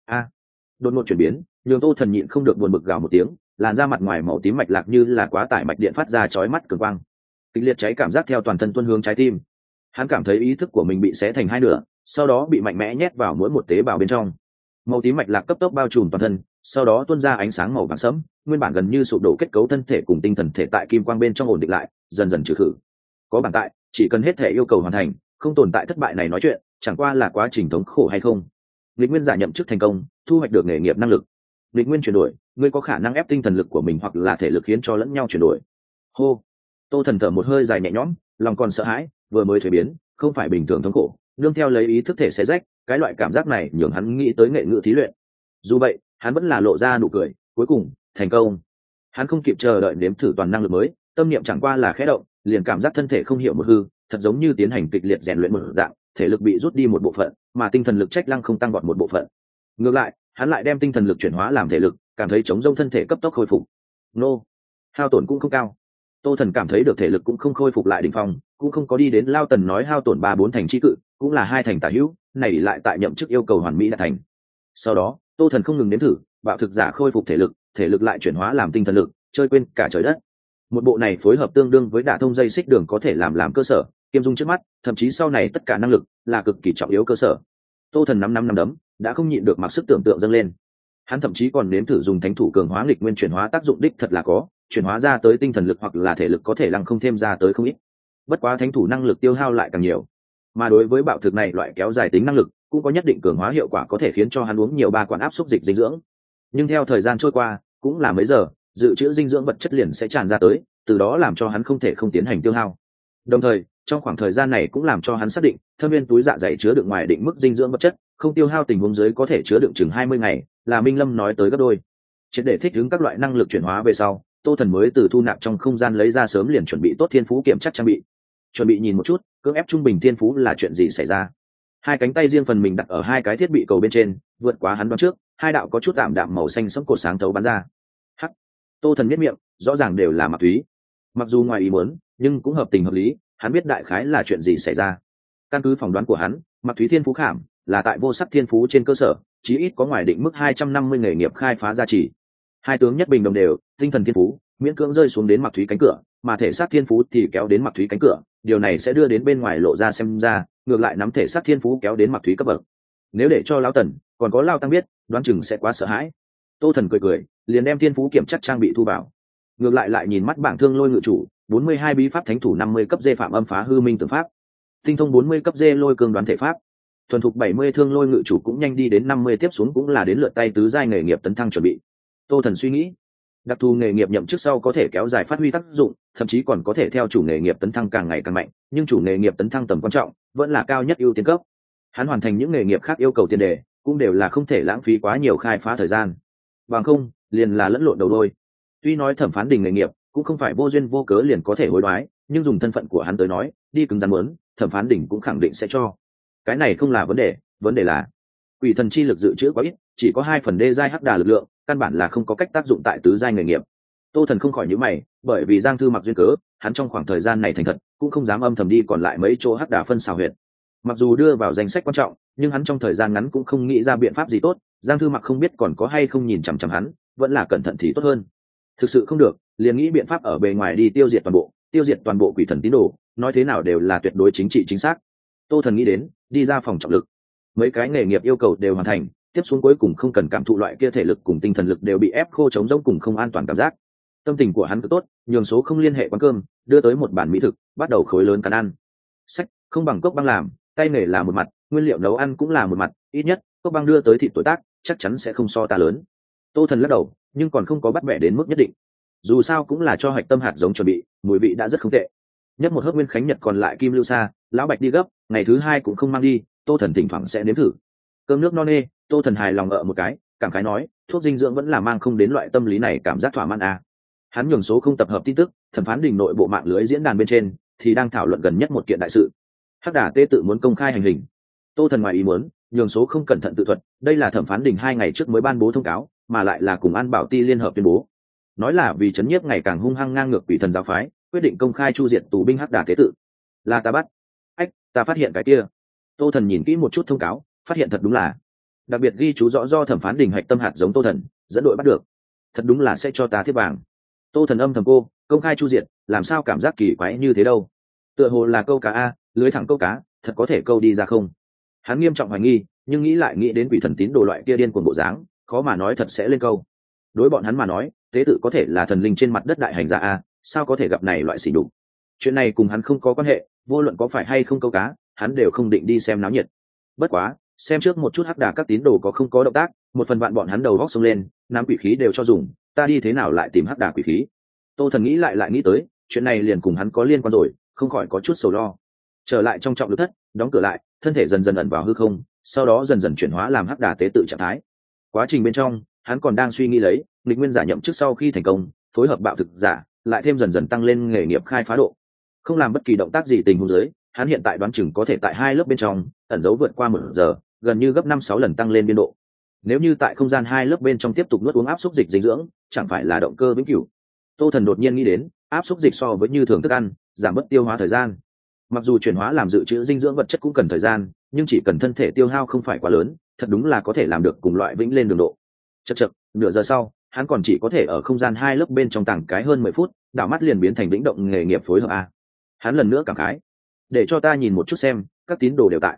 Đột ngột chuyển biến, nhường Tô Thần nhịn không được buồn bực gào một tiếng, làn da mặt ngoài màu tím mạch lạc như là quá tải mạch điện phát ra chói mắt cường quang. Kịch liệt cháy cảm giác theo toàn thân tuôn hướng trái tim. Hắn cảm thấy ý thức của mình bị xé thành 2 nửa, sau đó bị mạnh mẽ nhét vào mỗi một tế bào bên trong. Màu tím mạch lạc cấp tốc bao trùm toàn thân, sau đó tuôn ra ánh sáng màu vàng sẫm, nguyên bản gần như sụp đổ kết cấu thân thể cùng tinh thần thể tại kim quang bên trong ổn định lại, dần dần trừ khử. Có bản tại, chỉ cần hết thể yêu cầu hoàn thành, không tồn tại thất bại này nói chuyện, chẳng qua là quá trình thống khổ hay không. Nghịch nguyên giả nhậm chức thành công, thu hoạch được nghề nghiệp năng lực. Nghịch nguyên chuyển đổi, ngươi có khả năng ép tinh thần lực của mình hoặc là thể lực khiến cho lẫn nhau chuyển đổi. Hô, Tô Thần thở một hơi dài nhẹ nhõm, lòng còn sợ hãi, vừa mới thuế biến, không phải bình thường thống khổ, nương theo lấy ý thức thể xé rách, cái loại cảm giác này nhường hắn nghĩ tới nghệ ngữ thí luyện. Dù vậy, hắn vẫn là lộ ra nụ cười, cuối cùng thành công. Hắn không kịp chờ đợi nếm thử toàn năng lực mới, tâm niệm chẳng qua là khẽ động, liền cảm giác thân thể không hiểu một hư, thật giống như tiến hành kịch liệt rèn luyện một dạng, thể lực bị rút đi một bộ phận, mà tinh thần lực trách lăng không tăng vọt một bộ phận. Ngược lại, hắn lại đem tinh thần lực chuyển hóa làm thể lực, cảm thấy chống rông thân thể cấp tốc khôi phục. Nô, hao tổn cũng không cao. Tô Thần cảm thấy được thể lực cũng không khôi phục lại đỉnh phong, cũng không có đi đến Lao Tần nói hao tổn 3-4 thành chi cự, cũng là 2 thành tả hữu, này lại tại nhậm chức yêu cầu hoàn mỹ đạt thành. Sau đó, Tô Thần không ngừng nếm thử, bạo thực giả khôi phục thể lực lại chuyển hóa làm tinh thần lực, chơi quên cả trời đất. Một bộ này phối hợp tương đương với đả thông dây xích đường có thể làm cơ sở, kiêm dung trước mắt, thậm chí sau này tất cả năng lực là cực kỳ trọng yếu cơ sở. Tô Thần năm đấm, đã không nhịn được mặc sức tưởng tượng dâng lên. Hắn thậm chí còn nếm thử dùng thánh thủ cường hóa nghịch nguyên chuyển hóa, tác dụng đích thật là có, chuyển hóa ra tới tinh thần lực hoặc là thể lực có thể lăng không thêm ra tới không ít. Bất quá thánh thủ năng lực tiêu hao lại càng nhiều, mà đối với bạo thực này loại kéo dài tính năng lực cũng có nhất định cường hóa hiệu quả, có thể khiến cho hắn uống nhiều 3 quản áp xúc dịch dinh dưỡng. Nhưng theo thời gian trôi qua, cũng là mấy giờ, dự trữ dinh dưỡng vật chất liền sẽ tràn ra tới, từ đó làm cho hắn không thể không tiến hành tiêu hao. Đồng thời, trong khoảng thời gian này cũng làm cho hắn xác định, thâm viên túi dạ dày chứa đựng ngoài định mức dinh dưỡng vật chất, không tiêu hao tình huống dưới có thể chứa đựng chừng 20 ngày, là Minh Lâm nói tới gấp đôi. Triệt để thích ứng các loại năng lực chuyển hóa về sau, Tô Thần mới từ thu nạp trong không gian lấy ra sớm liền chuẩn bị tốt thiên phú kiểm chắc trang bị. Chuẩn bị nhìn một chút, cưỡng ép trung bình thiên phú là chuyện gì xảy ra. 2 cánh tay riêng phần mình đặt ở 2 cái thiết bị cầu bên trên, vượt quá hắn đoán trước, 2 đạo có chút tạm đạm màu xanh sẫm cột sáng thấu bắn ra. Hắc. Tô Thần nhếch miệng, rõ ràng đều là ma túy. Mặc dù ngoài ý muốn, nhưng cũng hợp tình hợp lý, hắn biết đại khái là chuyện gì xảy ra. Căn cứ phỏng đoán của hắn, ma túy thiên phú khảm là tại vô sắc thiên phú trên cơ sở, chí ít có ngoài định mức 250 nghề nghiệp khai phá gia trì. 2 tướng nhất bình đồng đều, tinh thần thiên phú miễn cưỡng rơi xuống đến mặc thúy cánh cửa, mà thể xác thiên phú thì kéo đến mặc thúy cánh cửa, điều này sẽ đưa đến bên ngoài lộ ra xem ra, ngược lại nắm thể xác thiên phú kéo đến mặc thúy cấp bậc. Nếu để cho Lão Tần, còn có Lao Tăng biết, đoán chừng sẽ quá sợ hãi. Tô Thần cười, liền đem thiên phú kiểm chắc trang bị thu vào. Ngược lại nhìn mắt bảng thương lôi ngự chủ, 42 bí pháp thánh thủ 50 cấp dê phạm âm phá hư minh tượng pháp, tinh thông 40 cấp dê lôi cường đoán thể pháp, thuần thục 70 thương lôi ngự chủ cũng nhanh đi đến 50, tiếp xuống cũng là đến lượt tay tứ giai nghề nghiệp tấn thăng chuẩn bị. Tô Thần suy nghĩ, đặc thù nghề nghiệp nhậm chức sau có thể kéo dài phát huy tác dụng, thậm chí còn có thể theo chủ nghề nghiệp tấn thăng càng ngày càng mạnh, nhưng chủ nghề nghiệp tấn thăng tầm quan trọng vẫn là cao nhất ưu tiên cấp. Hắn hoàn thành những nghề nghiệp khác yêu cầu tiền đề cũng đều là không thể lãng phí quá nhiều khai phá thời gian, bằng không liền là lẫn lộn đầu đôi. Tuy nói thẩm phán đình nghề nghiệp cũng không phải vô duyên vô cớ liền có thể hối đoái, nhưng dùng thân phận của hắn tới nói, đi cứng rắn muốn, thẩm phán đình cũng khẳng định sẽ cho. Cái này không là vấn đề là quỷ thần chi lực dự trữ quá ít, chỉ có 2 phần đê giai hắc đà lực lượng, căn bản là không có cách tác dụng tại tứ giai nghề nghiệp. Tô Thần không khỏi nhíu mày, bởi vì Giang Thư Mặc duyên cớ, hắn trong khoảng thời gian này thành thật cũng không dám âm thầm đi còn lại mấy chỗ hắc đà phân xào huyệt. Mặc dù đưa vào danh sách quan trọng, nhưng hắn trong thời gian ngắn cũng không nghĩ ra biện pháp gì tốt. Giang Thư Mặc không biết còn có hay không nhìn chằm chằm hắn, vẫn là cẩn thận thì tốt hơn. Thực sự không được, liền nghĩ biện pháp ở bề ngoài đi tiêu diệt toàn bộ quỷ thần tín đồ, nói thế nào đều là tuyệt đối chính trị chính xác. Tô Thần nghĩ đến, đi ra phòng trọng lực. Mấy cái nghề nghiệp yêu cầu đều hoàn thành, tiếp xuống cuối cùng không cần cảm thụ loại kia thể lực cùng tinh thần lực đều bị ép khô trống rỗng cùng không an toàn cảm giác. Tâm tình của hắn cứ tốt, nhường số không liên hệ quán cơm, đưa tới một bản mỹ thực, bắt đầu khối lớn cắn ăn. Sách không bằng cốc băng làm, tay nghề là một mặt, nguyên liệu nấu ăn cũng là một mặt, ít nhất cốc băng đưa tới thịt tuổi tác chắc chắn sẽ không so ta lớn. Tô Thần lắc đầu, nhưng còn không có bắt bẻ đến mức nhất định. Dù sao cũng là cho hạch tâm hạt giống chuẩn bị, mùi vị đã rất không tệ. Nhấp một hớp nguyên khánh nhật còn lại kim lưu sa, lão bạch đi gấp, ngày thứ 2 cũng không mang đi. Tô Thần thỉnh thoảng sẽ nếm thử. Cơm nước no nê, Tô Thần hài lòng một cái, cảm khái nói, thuốc dinh dưỡng vẫn là mang không đến loại tâm lý này cảm giác thỏa mãn à. Hắn nhường số không tập hợp tin tức, thẩm phán đình nội bộ mạng lưới diễn đàn bên trên thì đang thảo luận gần nhất một kiện đại sự. Hắc đà tê tự muốn công khai hành hình. Tô Thần ngoài ý muốn, nhường số không cẩn thận tự thuật, đây là thẩm phán đình 2 ngày trước mới ban bố thông cáo, mà lại là cùng An Bảo Ti liên hợp tuyên bố. Nói là vì chấn nhiếp ngày càng hung hăng ngang ngược quỷ thần giáo phái, quyết định công khai chu diệt tù binh hắc đà tế tự. Là ta bắt. Ách, ta phát hiện cái kia. Tô Thần nhìn kỹ một chút thông cáo, phát hiện thật đúng là, đặc biệt ghi chú rõ do thẩm phán đình hạch tâm hạt giống Tô Thần dẫn đội bắt được, thật đúng là sẽ cho ta thiết vàng. Tô Thần âm thầm cô, công khai chu diệt, làm sao cảm giác kỳ quái như thế đâu? Tựa hồ là câu cá a, lưới thẳng câu cá, thật có thể câu đi ra không? Hắn nghiêm trọng hoài nghi, nhưng nghĩ lại nghĩ đến quỷ thần tín đồ loại kia điên cuồng bộ dáng, khó mà nói thật sẽ lên câu. Đối bọn hắn mà nói, tế tự có thể là thần linh trên mặt đất đại hành gia a, sao có thể gặp này loại xỉ nhục? Chuyện này cùng hắn không có quan hệ, vô luận có phải hay không câu cá, hắn đều không định đi xem náo nhiệt. Bất quá, xem trước một chút hắc đà các tín đồ có không có động tác, một phần vạn bọn hắn đầu góc xông lên, nắm quỷ khí đều cho dùng, ta đi thế nào lại tìm hắc đà quỷ khí? Tô Thần nghĩ lại nghĩ tới, chuyện này liền cùng hắn có liên quan rồi, không khỏi có chút sầu lo. Trở lại trong trọng lực thất, đóng cửa lại, thân thể dần dần ẩn vào hư không, sau đó dần dần chuyển hóa làm hắc đà tế tự trạng thái. Quá trình bên trong, hắn còn đang suy nghĩ lấy, nghịch nguyên giả nhậm trước sau khi thành công, phối hợp bạo thực giả, lại thêm dần dần tăng lên nghề nghiệp khai phá độ. Không làm bất kỳ động tác gì tình huống dưới, hắn hiện tại đoán chừng có thể tại 2 lớp bên trong ẩn giấu vượt qua 1 giờ, gần như gấp 5-6 lần tăng lên biên độ. Nếu như tại không gian 2 lớp bên trong tiếp tục nuốt uống áp suất dịch dinh dưỡng, chẳng phải là động cơ vĩnh cửu. Tô Thần đột nhiên nghĩ đến, áp suất dịch so với như thường thức ăn, giảm bớt tiêu hóa thời gian. Mặc dù chuyển hóa làm dự trữ dinh dưỡng vật chất cũng cần thời gian, nhưng chỉ cần thân thể tiêu hao không phải quá lớn, thật đúng là có thể làm được cùng loại vĩnh lên đường độ. Chậc, nửa giờ sau, hắn còn chỉ có thể ở không gian 2 lớp bên trong tàng cái hơn 10 phút, đảo mắt liền biến thành vĩnh động nghề nghiệp phối hợp a. Hắn lần nữa cảm khái, để cho ta nhìn một chút xem, các tín đồ đều tại.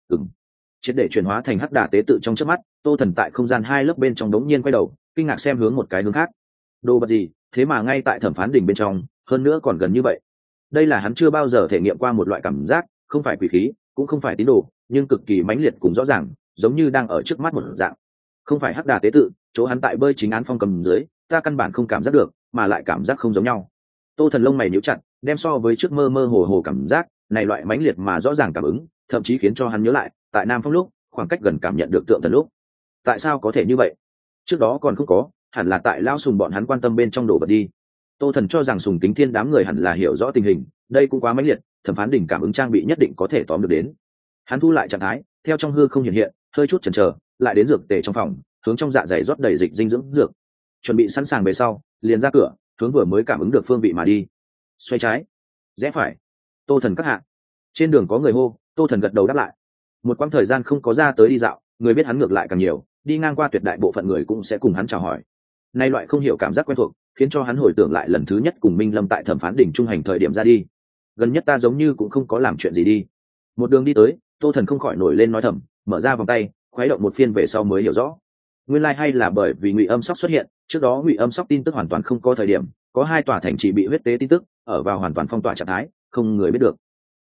Triệt để chuyển hóa thành hắc đà tế tự trong chớp mắt, Tô Thần tại không gian 2 lớp bên trong đống nhiên quay đầu, kinh ngạc xem hướng một cái hướng khác. Đồ vật gì, thế mà ngay tại thẩm phán đỉnh bên trong, hơn nữa còn gần như vậy. Đây là hắn chưa bao giờ thể nghiệm qua một loại cảm giác, không phải quỷ khí, cũng không phải tín đồ, nhưng cực kỳ mãnh liệt cùng rõ ràng, giống như đang ở trước mắt một dạng. Không phải hắc đà tế tự, chỗ hắn tại bơi chính án phong cầm dưới, ta căn bản không cảm giác được, mà lại cảm giác không giống nhau. Tô Thần lông mày nhíu chặt, đem so với trước mơ mơ hồ hồ cảm giác, này loại mãnh liệt mà rõ ràng cảm ứng, thậm chí khiến cho hắn nhớ lại, tại Nam Phong lúc, khoảng cách gần cảm nhận được tượng thần lúc. Tại sao có thể như vậy? Trước đó còn không có, hẳn là tại lão Sùng bọn hắn quan tâm bên trong đồ vật đi. Tô Thần cho rằng Sùng Kính Thiên đám người hẳn là hiểu rõ tình hình, đây cũng quá mãnh liệt, thẩm phán đỉnh cảm ứng trang bị nhất định có thể tóm được đến. Hắn thu lại trạng thái, theo trong hư không hiện hiện, hơi chút chần chờ, lại đến dược tề trong phòng, hướng trong dạ dày rót đầy dịch dinh dưỡng dược. Chuẩn bị sẵn sàng về sau, liền ra cửa, hướng vừa mới cảm ứng được phương vị mà đi. Xoay trái, rẽ phải. Tô Thần các hạ. Trên đường có người hô, Tô Thần gật đầu đáp lại. Một quãng thời gian không có ra tới đi dạo, người biết hắn ngược lại càng nhiều, đi ngang qua tuyệt đại bộ phận người cũng sẽ cùng hắn chào hỏi. Nay loại không hiểu cảm giác quen thuộc, khiến cho hắn hồi tưởng lại lần thứ nhất cùng Minh Lâm tại thẩm phán đỉnh trung hành thời điểm ra đi. Gần nhất ta giống như cũng không có làm chuyện gì đi. Một đường đi tới, Tô Thần không khỏi nổi lên nói thầm, mở ra vòng tay, khuấy động một phiên về sau mới hiểu rõ. Nguyên lai hay là bởi vì Ngụy Âm Sóc xuất hiện, trước đó Ngụy Âm Sóc tin tức hoàn toàn không có thời điểm, có 2 tòa thành trì bị huyết tế tin tức, ở vào hoàn toàn phong tỏa trạng thái, không người biết được.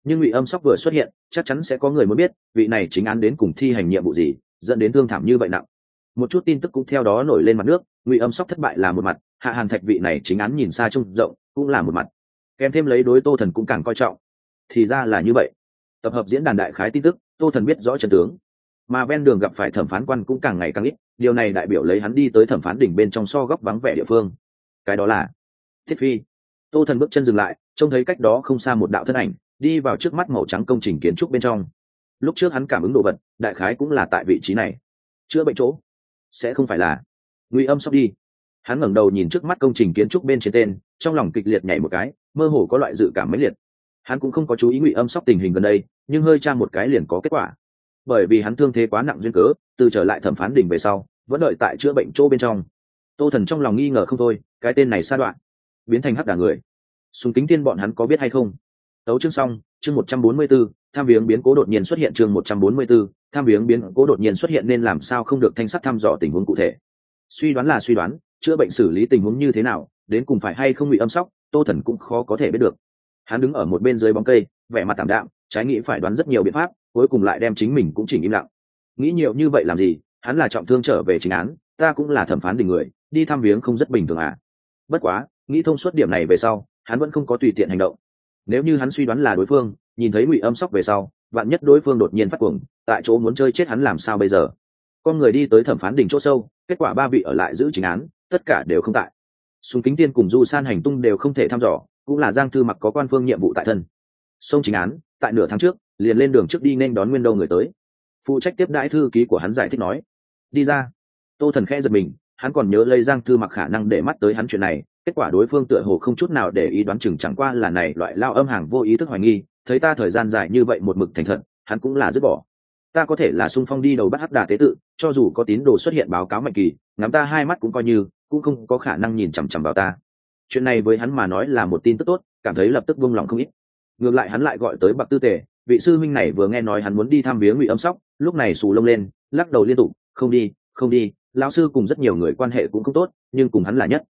nhưng Ngụy Âm Sóc vừa xuất hiện chắc chắn sẽ có người muốn biết vị này chính án đến cùng thi hành nhiệm vụ gì dẫn đến thương thảm như vậy nặng. Một chút tin tức cũng theo đó nổi lên mặt nước. Ngụy Âm Sóc thất bại là một mặt, Hạ Hàn Thạch vị này chính án nhìn xa trông rộng cũng là một mặt, kèm thêm lấy đối Tô Thần cũng càng coi trọng. Thì ra là như vậy. Tập hợp diễn đàn đại khái tin tức, Tô Thần biết rõ chân tướng, mà ven đường gặp phải thẩm phán quan cũng càng ngày càng ít. Điều này đại biểu lấy hắn đi tới thẩm phán đỉnh bên trong so góc vắng vẻ địa phương. Cái đó là Thiết Phi. Tô Thần bước chân dừng lại, trông thấy cách đó không xa một đạo thân ảnh đi vào trước mắt màu trắng công trình kiến trúc bên trong. Lúc trước hắn cảm ứng đồ vật đại khái cũng là tại vị trí này. Chữa bệnh chỗ sẽ không phải là Ngụy Âm Sóc đi. Hắn ngẩng đầu nhìn trước mắt công trình kiến trúc bên trên tên, trong lòng kịch liệt nhảy một cái, mơ hồ có loại dự cảm mãnh liệt. Hắn cũng không có chú ý Ngụy Âm Sóc tình hình gần đây, nhưng hơi tra một cái liền có kết quả. Bởi vì hắn thương thế quá nặng duyên cớ, từ trở lại thẩm phán đỉnh về sau vẫn đợi tại chữa bệnh chỗ bên trong. Tô Thần trong lòng nghi ngờ không thôi, cái tên này sa đoạn biến thành hắc đả người. Sùng Kính Tiên bọn hắn có biết hay không? Tấu chương xong, chương 144, tham viếng biến cố đột nhiên xuất hiện. Chương 144, tham viếng biến cố đột nhiên xuất hiện nên làm sao không được thanh sắc thăm dò tình huống cụ thể. Suy đoán là suy đoán, chữa bệnh xử lý tình huống như thế nào, đến cùng phải hay không Ngụy Âm Sóc, Tô Thần cũng khó có thể biết được. Hắn đứng ở một bên dưới bóng cây, vẻ mặt tạm đạm, trái nghĩ phải đoán rất nhiều biện pháp, cuối cùng lại đem chính mình cũng chỉnh im lặng. Nghĩ nhiều như vậy làm gì, hắn là trọng thương trở về chính án, ta cũng là thẩm phán đình người, đi thăm viếng không rất bình thường à? Bất quá, nghĩ thông suốt điểm này về sau, hắn vẫn không có tùy tiện hành động. Nếu như hắn suy đoán là đối phương nhìn thấy Ngụy Âm Sóc về sau, vạn nhất đối phương đột nhiên phát cuồng, tại chỗ muốn chơi chết hắn làm sao bây giờ? Con người đi tới thẩm phán đình chỗ sâu, kết quả ba vị ở lại giữ chính án, tất cả đều không tại. Sùng Kính Tiên cùng Du San hành tung đều không thể thăm dò, cũng là Giang Thư Mặc có quan phương nhiệm vụ tại thân. Sông chính án, tại nửa tháng trước, liền lên đường trước đi nên đón Nguyên Đô người tới. Phụ trách tiếp đãi thư ký của hắn giải thích nói, đi ra. Tô Thần khẽ giật mình, hắn còn nhớ lấy Giang Thư Mặc khả năng để mắt tới hắn chuyện này, kết quả đối phương tựa hồ không chút nào để ý, đoán chừng chẳng qua là này loại lao âm hàng vô ý thức hoài nghi, thấy ta thời gian dài như vậy một mực thành thật, hắn cũng là dứt bỏ. Ta có thể là xung phong đi đầu bắt hắc đà tế tự, cho dù có tín đồ xuất hiện báo cáo mạnh kỳ, ngắm ta hai mắt cũng coi như, cũng không có khả năng nhìn chằm chằm vào ta. Chuyện này với hắn mà nói là một tin tức tốt, cảm thấy lập tức buông lòng không ít. Ngược lại hắn lại gọi tới Bạc Tư Tề, vị sư minh này vừa nghe nói hắn muốn đi thăm viếng Ngụy Âm Sóc, lúc này xù lông lên, lắc đầu liên tục, không đi, không đi. Lão sư cùng rất nhiều người quan hệ cũng không tốt, nhưng cùng hắn là nhất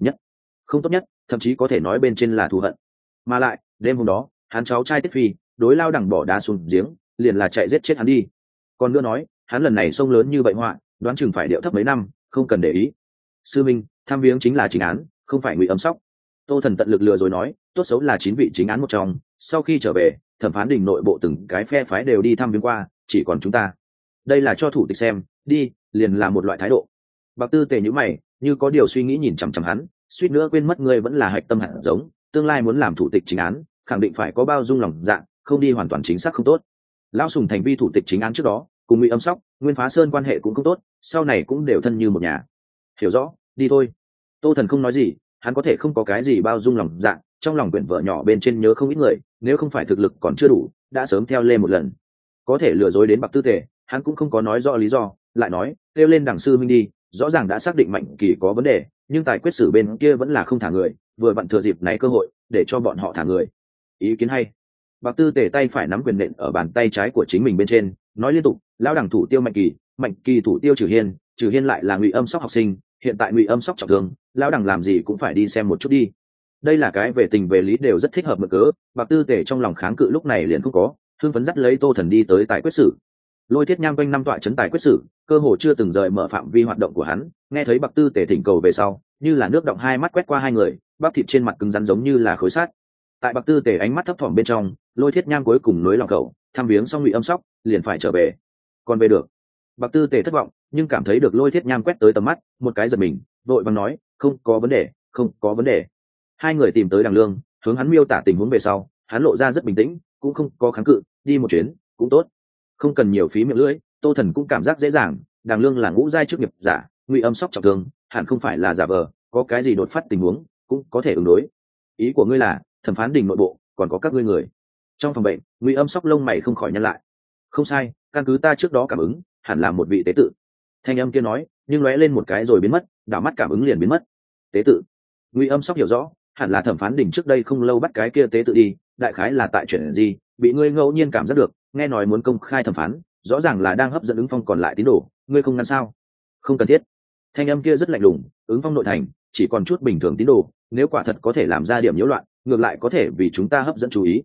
không tốt nhất, thậm chí có thể nói bên trên là thù hận. Mà lại đêm hôm đó hắn cháu trai Tiết Phi đối lao đẳng bỏ đá xuống giếng, liền là chạy giết chết hắn đi. Còn nữa nói hắn lần này sông lớn như vậy họa, đoán chừng phải điệu thấp mấy năm, không cần để ý. Sư minh, thăm viếng chính là chính án, không phải Ngụy Âm Sóc. Tô Thần tận lực lừa rồi nói, tốt xấu là 9 vị chính án một trong, sau khi trở về thẩm phán đình nội bộ từng cái phe phái đều đi thăm viếng qua, chỉ còn chúng ta. Đây là cho thủ tịch xem, đi liền là một loại thái độ. Bạc Tư Tề nhíu mày, như có điều suy nghĩ nhìn chằm chằm hắn, suýt nữa quên mất ngươi vẫn là hạch tâm hạt giống, tương lai muốn làm thủ tịch chính án, khẳng định phải có bao dung lòng dạ, không đi hoàn toàn chính xác không tốt. Lão Sùng thành vi thủ tịch chính án trước đó, cùng Ngụy Âm Sóc, Nguyên Phá Sơn quan hệ cũng không tốt, sau này cũng đều thân như một nhà. Hiểu rõ, đi thôi. Tô Thần không nói gì, hắn có thể không có cái gì bao dung lòng dạ, trong lòng quyển vợ nhỏ bên trên nhớ không ít người, nếu không phải thực lực còn chưa đủ, đã sớm theo lê một lần. Có thể lừa dối đến Bạc Tư Tề, hắn cũng không có nói rõ lý do, lại nói, kêu lên đằng sư minh đi, rõ ràng đã xác định Mạnh Kỳ có vấn đề, nhưng tài quyết xử bên kia vẫn là không thả người, vừa vặn thừa dịp này cơ hội để cho bọn họ thả người. Ý kiến hay. Bạc Tư Tề tay phải nắm quyền nện ở bàn tay trái của chính mình bên trên, nói liên tục, lão đẳng thủ tiêu Mạnh Kỳ thủ tiêu Trừ Hiên lại là Ngụy Âm Sóc học sinh, hiện tại Ngụy Âm Sóc trọng thương, lão đẳng làm gì cũng phải đi xem một chút đi. Đây là cái về tình về lý đều rất thích hợp mực cớ. Bạc Tư Tề trong lòng kháng cự lúc này liền không có, hưng phấn dắt lấy Tô Thần đi tới tài quyết xử. Lôi Thiết Nham quanh năm tọa trấn tài quyết xử, cơ hồ chưa từng rời mở phạm vi hoạt động của hắn, nghe thấy Bạc Tư Tề thỉnh cầu về sau, như là nước động hai mắt quét qua hai người, bắp thịt trên mặt cứng rắn giống như là khối sắt. Tại Bạc Tư Tề ánh mắt thấp thỏm bên trong, Lôi Thiết Nham cuối cùng nối lòng khẩu, thăm viếng xong Ngụy Âm Sóc, liền phải trở về. Còn về được. Bạc Tư Tề thất vọng, nhưng cảm thấy được Lôi Thiết Nham quét tới tầm mắt, một cái giật mình, vội vàng nói, không có vấn đề, không có vấn đề. Hai người tìm tới Đằng Lương, hướng hắn miêu tả tình huống về sau, hắn lộ ra rất bình tĩnh, cũng không có kháng cự, đi một chuyến cũng tốt, không cần nhiều phí miệng lưỡi. Tô Thần cũng cảm giác dễ dàng, Đằng Lương là ngũ giai chức nghiệp giả, Ngụy Âm Sóc trọng thương, hẳn không phải là giả vờ, có cái gì đột phát tình huống cũng có thể ứng đối. Ý của ngươi là thẩm phán đình nội bộ còn có các ngươi người trong phòng bệnh? Ngụy Âm Sóc lông mày không khỏi nhăn lại. Không sai, căn cứ ta trước đó cảm ứng, hẳn là một vị tế tự. Thanh âm kia nói, nhưng lóe lên một cái rồi biến mất, đảo mắt cảm ứng liền biến mất. Tế tự? Ngụy Âm Sóc hiểu rõ, hẳn là thẩm phán đình trước đây không lâu bắt cái kia tế tự đi, đại khái là tại chuyện gì bị ngươi ngẫu nhiên cảm giác được, nghe nói muốn công khai thẩm phán, rõ ràng là đang hấp dẫn ứng phong còn lại tín đồ, ngươi không ngăn sao? Không cần thiết. Thanh âm kia rất lạnh lùng, ứng phong nội thành chỉ còn chút bình thường tín đồ, nếu quả thật có thể làm ra điểm nhiễu loạn, ngược lại có thể vì chúng ta hấp dẫn chú ý.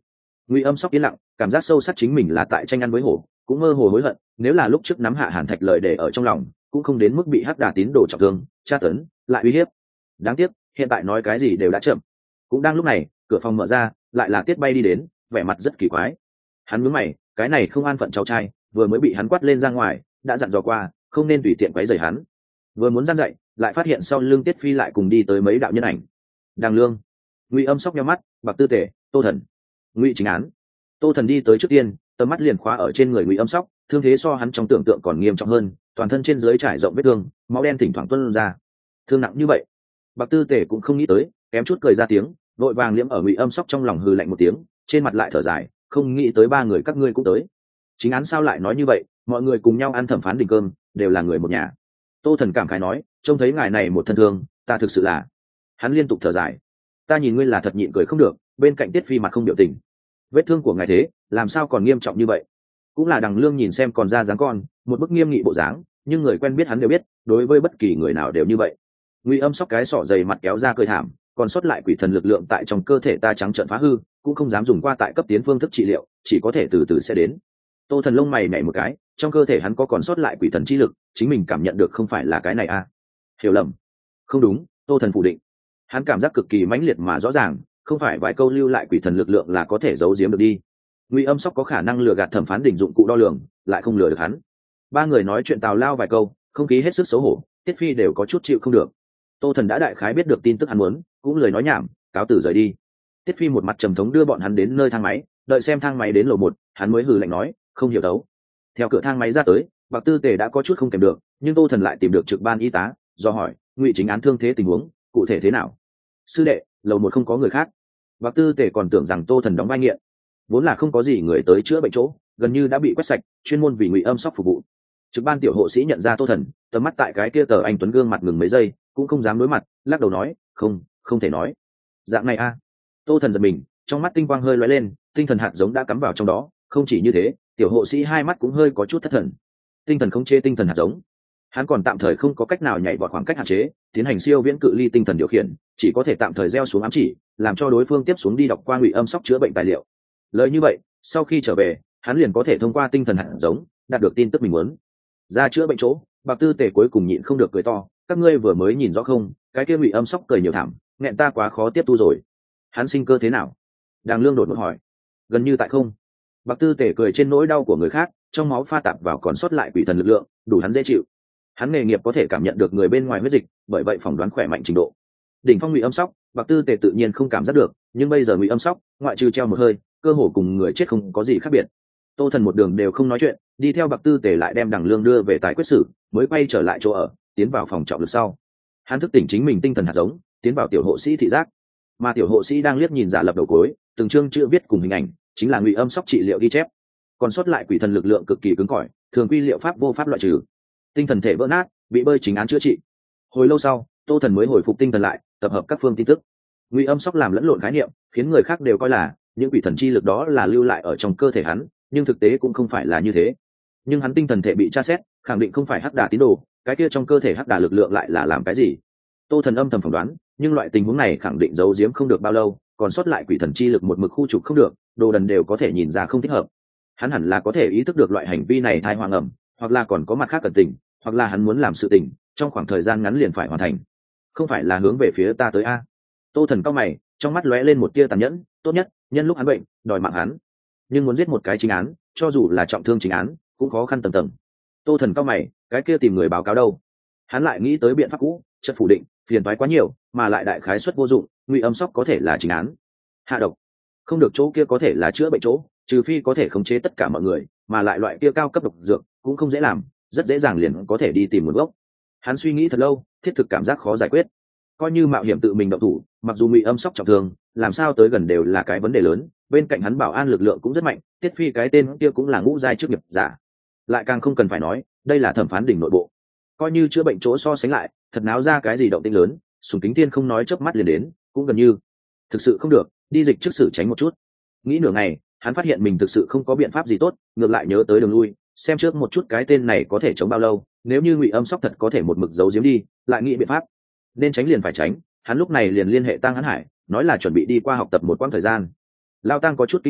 Ngụy Âm Sóc yên lặng, cảm giác sâu sắc chính mình là tại tranh ăn với hổ, cũng mơ hồ hối hận, nếu là lúc trước nắm hạ Hàn Thạch lời để ở trong lòng, cũng không đến mức bị Hắc Đà tín đồ trọng thương, tra tấn, lại uy hiếp. Đáng tiếc, hiện tại nói cái gì đều đã chậm. Cũng đang lúc này, cửa phòng mở ra, lại là Tiết Bay đi đến, vẻ mặt rất kỳ quái. Hắn nhướng mày, cái này không an phận cháu trai, vừa mới bị hắn quát lên ra ngoài, đã dặn dò qua, không nên tùy tiện quấy rầy hắn. Vừa muốn gian dậy, lại phát hiện sau lưng Tiết Phi lại cùng đi tới mấy đạo nhân ảnh. Đàng Lương, Ngụy Âm Sóc nhắm mắt, Bạc Tư Tề, Tô Thần, Ngụy Chính Án. Tô Thần đi tới trước tiên, tầm mắt liền khóa ở trên người Ngụy Âm Sóc, thương thế so hắn trong tưởng tượng còn nghiêm trọng hơn, toàn thân trên dưới trải rộng vết thương, máu đen thỉnh thoảng tuôn ra. Thương nặng như vậy, Bạc Tư Tề cũng không nghĩ tới, kém chút cười ra tiếng, vội vàng liễm ở Ngụy Âm Sóc trong lòng hừ lạnh một tiếng, trên mặt lại thở dài, không nghĩ tới ba người các ngươi cũng tới. Chính Án sao lại nói như vậy, mọi người cùng nhau ăn thẩm phán đình cơm, đều là người một nhà. Tô Thần cảm khái nói, trông thấy ngài này một thân thương, ta thực sự là. Hắn liên tục thở dài, ta nhìn ngươi là thật nhịn cười không được. Bên cạnh Tiết Phi mặt không biểu tình, vết thương của ngài thế làm sao còn nghiêm trọng như vậy. Cũng là Đằng Lương nhìn xem còn ra dáng con, một bức nghiêm nghị bộ dáng, nhưng người quen biết hắn đều biết, đối với bất kỳ người nào đều như vậy. Ngụy Âm Sóc cái sọ dày mặt kéo ra cười thảm, còn sót lại quỷ thần lực lượng tại trong cơ thể ta trắng trợn phá hư, cũng không dám dùng qua tại cấp tiến phương thức trị liệu, chỉ có thể từ từ sẽ đến. Tô Thần lông mày nhảy một cái, trong cơ thể hắn có còn sót lại quỷ thần chi lực, chính mình cảm nhận được không phải là cái này à? Hiểu lầm? Không đúng, Tô Thần phủ định. Hắn cảm giác cực kỳ mãnh liệt mà rõ ràng, không phải vài câu lưu lại quỷ thần lực lượng là có thể giấu giếm được đi. Ngụy Âm Sóc có khả năng lừa gạt thẩm phán đỉnh dụng cụ đo lường, lại không lừa được hắn. Ba người nói chuyện tào lao vài câu, không khí hết sức xấu hổ, Tiết Phi đều có chút chịu không được. Tô Thần đã đại khái biết được tin tức hắn muốn, cũng lời nói nhảm, cáo từ rời đi. Tiết Phi một mặt trầm thống đưa bọn hắn đến nơi thang máy, đợi xem thang máy đến lầu 1, hắn mới hừ lạnh nói, không hiểu đấu. Theo cửa thang máy ra tới, Bạc Tư Tề đã có chút không kèm được, nhưng Tô Thần lại tìm được trực ban y tá, do hỏi, Ngụy Chính Án thương thế tình huống, cụ thể thế nào? Sư đệ, lầu 1 không có người khác. Bạc Tư Tề còn tưởng rằng Tô Thần đóng vai nghiện, vốn là không có gì người tới chữa bệnh chỗ, gần như đã bị quét sạch, chuyên môn vì Ngụy Âm Sóc phục vụ. Trực ban tiểu hộ sĩ nhận ra Tô Thần, tầm mắt tại cái kia tờ anh tuấn gương mặt ngừng mấy giây, cũng không dám đối mặt, lắc đầu nói, không thể nói. Dạng này a? Tô Thần giật mình, trong mắt tinh quang hơi lóe lên, tinh thần hạt giống đã cắm vào trong đó. Không chỉ như thế, tiểu hộ sĩ hai mắt cũng hơi có chút thất thần. Tinh thần không chế tinh thần hạt giống, hắn còn tạm thời không có cách nào nhảy vọt khoảng cách hạn chế, tiến hành siêu viễn cự ly tinh thần điều khiển, chỉ có thể tạm thời gieo xuống ám chỉ, làm cho đối phương tiếp xuống đi đọc qua Ngụy Âm Sóc chữa bệnh tài liệu. Lời như vậy, sau khi trở về, hắn liền có thể thông qua tinh thần hạt giống đạt được tin tức mình muốn. Ra chữa bệnh chỗ, Bạc Tư Tề cuối cùng nhịn không được cười to, các ngươi vừa mới nhìn rõ không, cái kia Ngụy Âm Sóc cười nhiều thảm, nghẹn ta quá khó tiếp thu rồi. Hắn sinh cơ thế nào? Đàng Lương đột ngột hỏi. Gần như tại không. Bạc Tư Tề cười trên nỗi đau của người khác, trong máu pha tạp vào còn sót lại quỷ thần lực lượng, đủ hắn dễ chịu. Hắn nghề nghiệp có thể cảm nhận được người bên ngoài huyết dịch, bởi vậy phỏng đoán khỏe mạnh trình độ. Đỉnh phong Ngụy Âm Sóc, Bạc Tư Tề tự nhiên không cảm giác được, nhưng bây giờ Ngụy Âm Sóc, ngoại trừ treo một hơi, cơ hồ cùng người chết không có gì khác biệt. Tô Thần một đường đều không nói chuyện, đi theo Bạc Tư Tề lại đem Đằng Lương đưa về tài quyết xử, mới quay trở lại chỗ ở, tiến vào phòng trọng lực sau. Hắn thức tỉnh chính mình tinh thần hạt giống, tiến vào tiểu hộ sĩ thị giác, mà tiểu hộ sĩ đang liếc nhìn giả lập đầu cuối, từng chương chữ viết cùng hình ảnh, chính là Ngụy Âm Sóc trị liệu ghi chép. Còn sót lại quỷ thần lực lượng cực kỳ cứng cỏi, thường quy liệu pháp vô pháp loại trừ. Tinh thần thể vỡ nát, bị bơi chính án chữa trị. Hồi lâu sau, Tô Thần mới hồi phục tinh thần lại, tập hợp các phương tin tức. Ngụy Âm Sóc làm lẫn lộn khái niệm, khiến người khác đều coi là những quỷ thần chi lực đó là lưu lại ở trong cơ thể hắn, nhưng thực tế cũng không phải là như thế. Nhưng hắn tinh thần thể bị tra xét, khẳng định không phải Hắc Đà tín đồ, cái kia trong cơ thể Hắc Đà lực lượng lại là làm cái gì? Tô Thần âm thầm phỏng đoán, nhưng loại tình huống này khẳng định giấu giếm không được bao lâu, còn sót lại quỷ thần chi lực một mực khu trục không được, đồ đần đều có thể nhìn ra không thích hợp. Hắn hẳn là có thể ý thức được loại hành vi này thai hoàng ẩm, hoặc là còn có mặt khác cẩn tình, hoặc là hắn muốn làm sự tình, trong khoảng thời gian ngắn liền phải hoàn thành, không phải là hướng về phía ta tới a. Tô Thần cao mày, trong mắt lóe lên một tia tàn nhẫn, tốt nhất nhân lúc hắn bệnh đòi mạng hắn, nhưng muốn giết một cái chính án, cho dù là trọng thương chính án cũng khó khăn tầng tầng. Tô Thần cao mày, cái kia tìm người báo cáo đâu? Hắn lại nghĩ tới biện pháp cũ, chất phủ định, phiền toái quá nhiều, mà lại đại khái suất vô dụng. Ngụy Âm Sóc có thể là chính án, hạ độc không được, chỗ kia có thể là chữa bệnh chỗ, trừ phi có thể khống chế tất cả mọi người, mà lại loại kia cao cấp độc dược cũng không dễ làm, rất dễ dàng liền có thể đi tìm nguồn gốc. Hắn suy nghĩ thật lâu, thiết thực cảm giác khó giải quyết. Coi như mạo hiểm tự mình động thủ, mặc dù Ngụy Âm Sóc trọng thương, làm sao tới gần đều là cái vấn đề lớn. Bên cạnh hắn bảo an lực lượng cũng rất mạnh, Tiết Phi cái tên kia cũng là ngũ giai chức nghiệp giả, lại càng không cần phải nói, đây là thẩm phán đỉnh nội bộ. Coi như chữa bệnh chỗ so sánh lại, thật náo ra cái gì động tĩnh lớn, Sùng Kính Thiên không nói chớp mắt liền đến, cũng gần như. Thực sự không được, đi dịch trước xử tránh một chút. Nghĩ nửa ngày, hắn phát hiện mình thực sự không có biện pháp gì tốt, ngược lại nhớ tới đường lui, xem trước một chút cái tên này có thể chống bao lâu. Nếu như Ngụy Âm Sóc thật có thể một mực giấu giếm đi, lại nghĩ biện pháp, nên tránh liền phải tránh. Hắn lúc này liền liên hệ Tăng Hán Hải, nói là chuẩn bị đi qua học tập một quãng thời gian. Lao Tăng có chút kinh ngạc,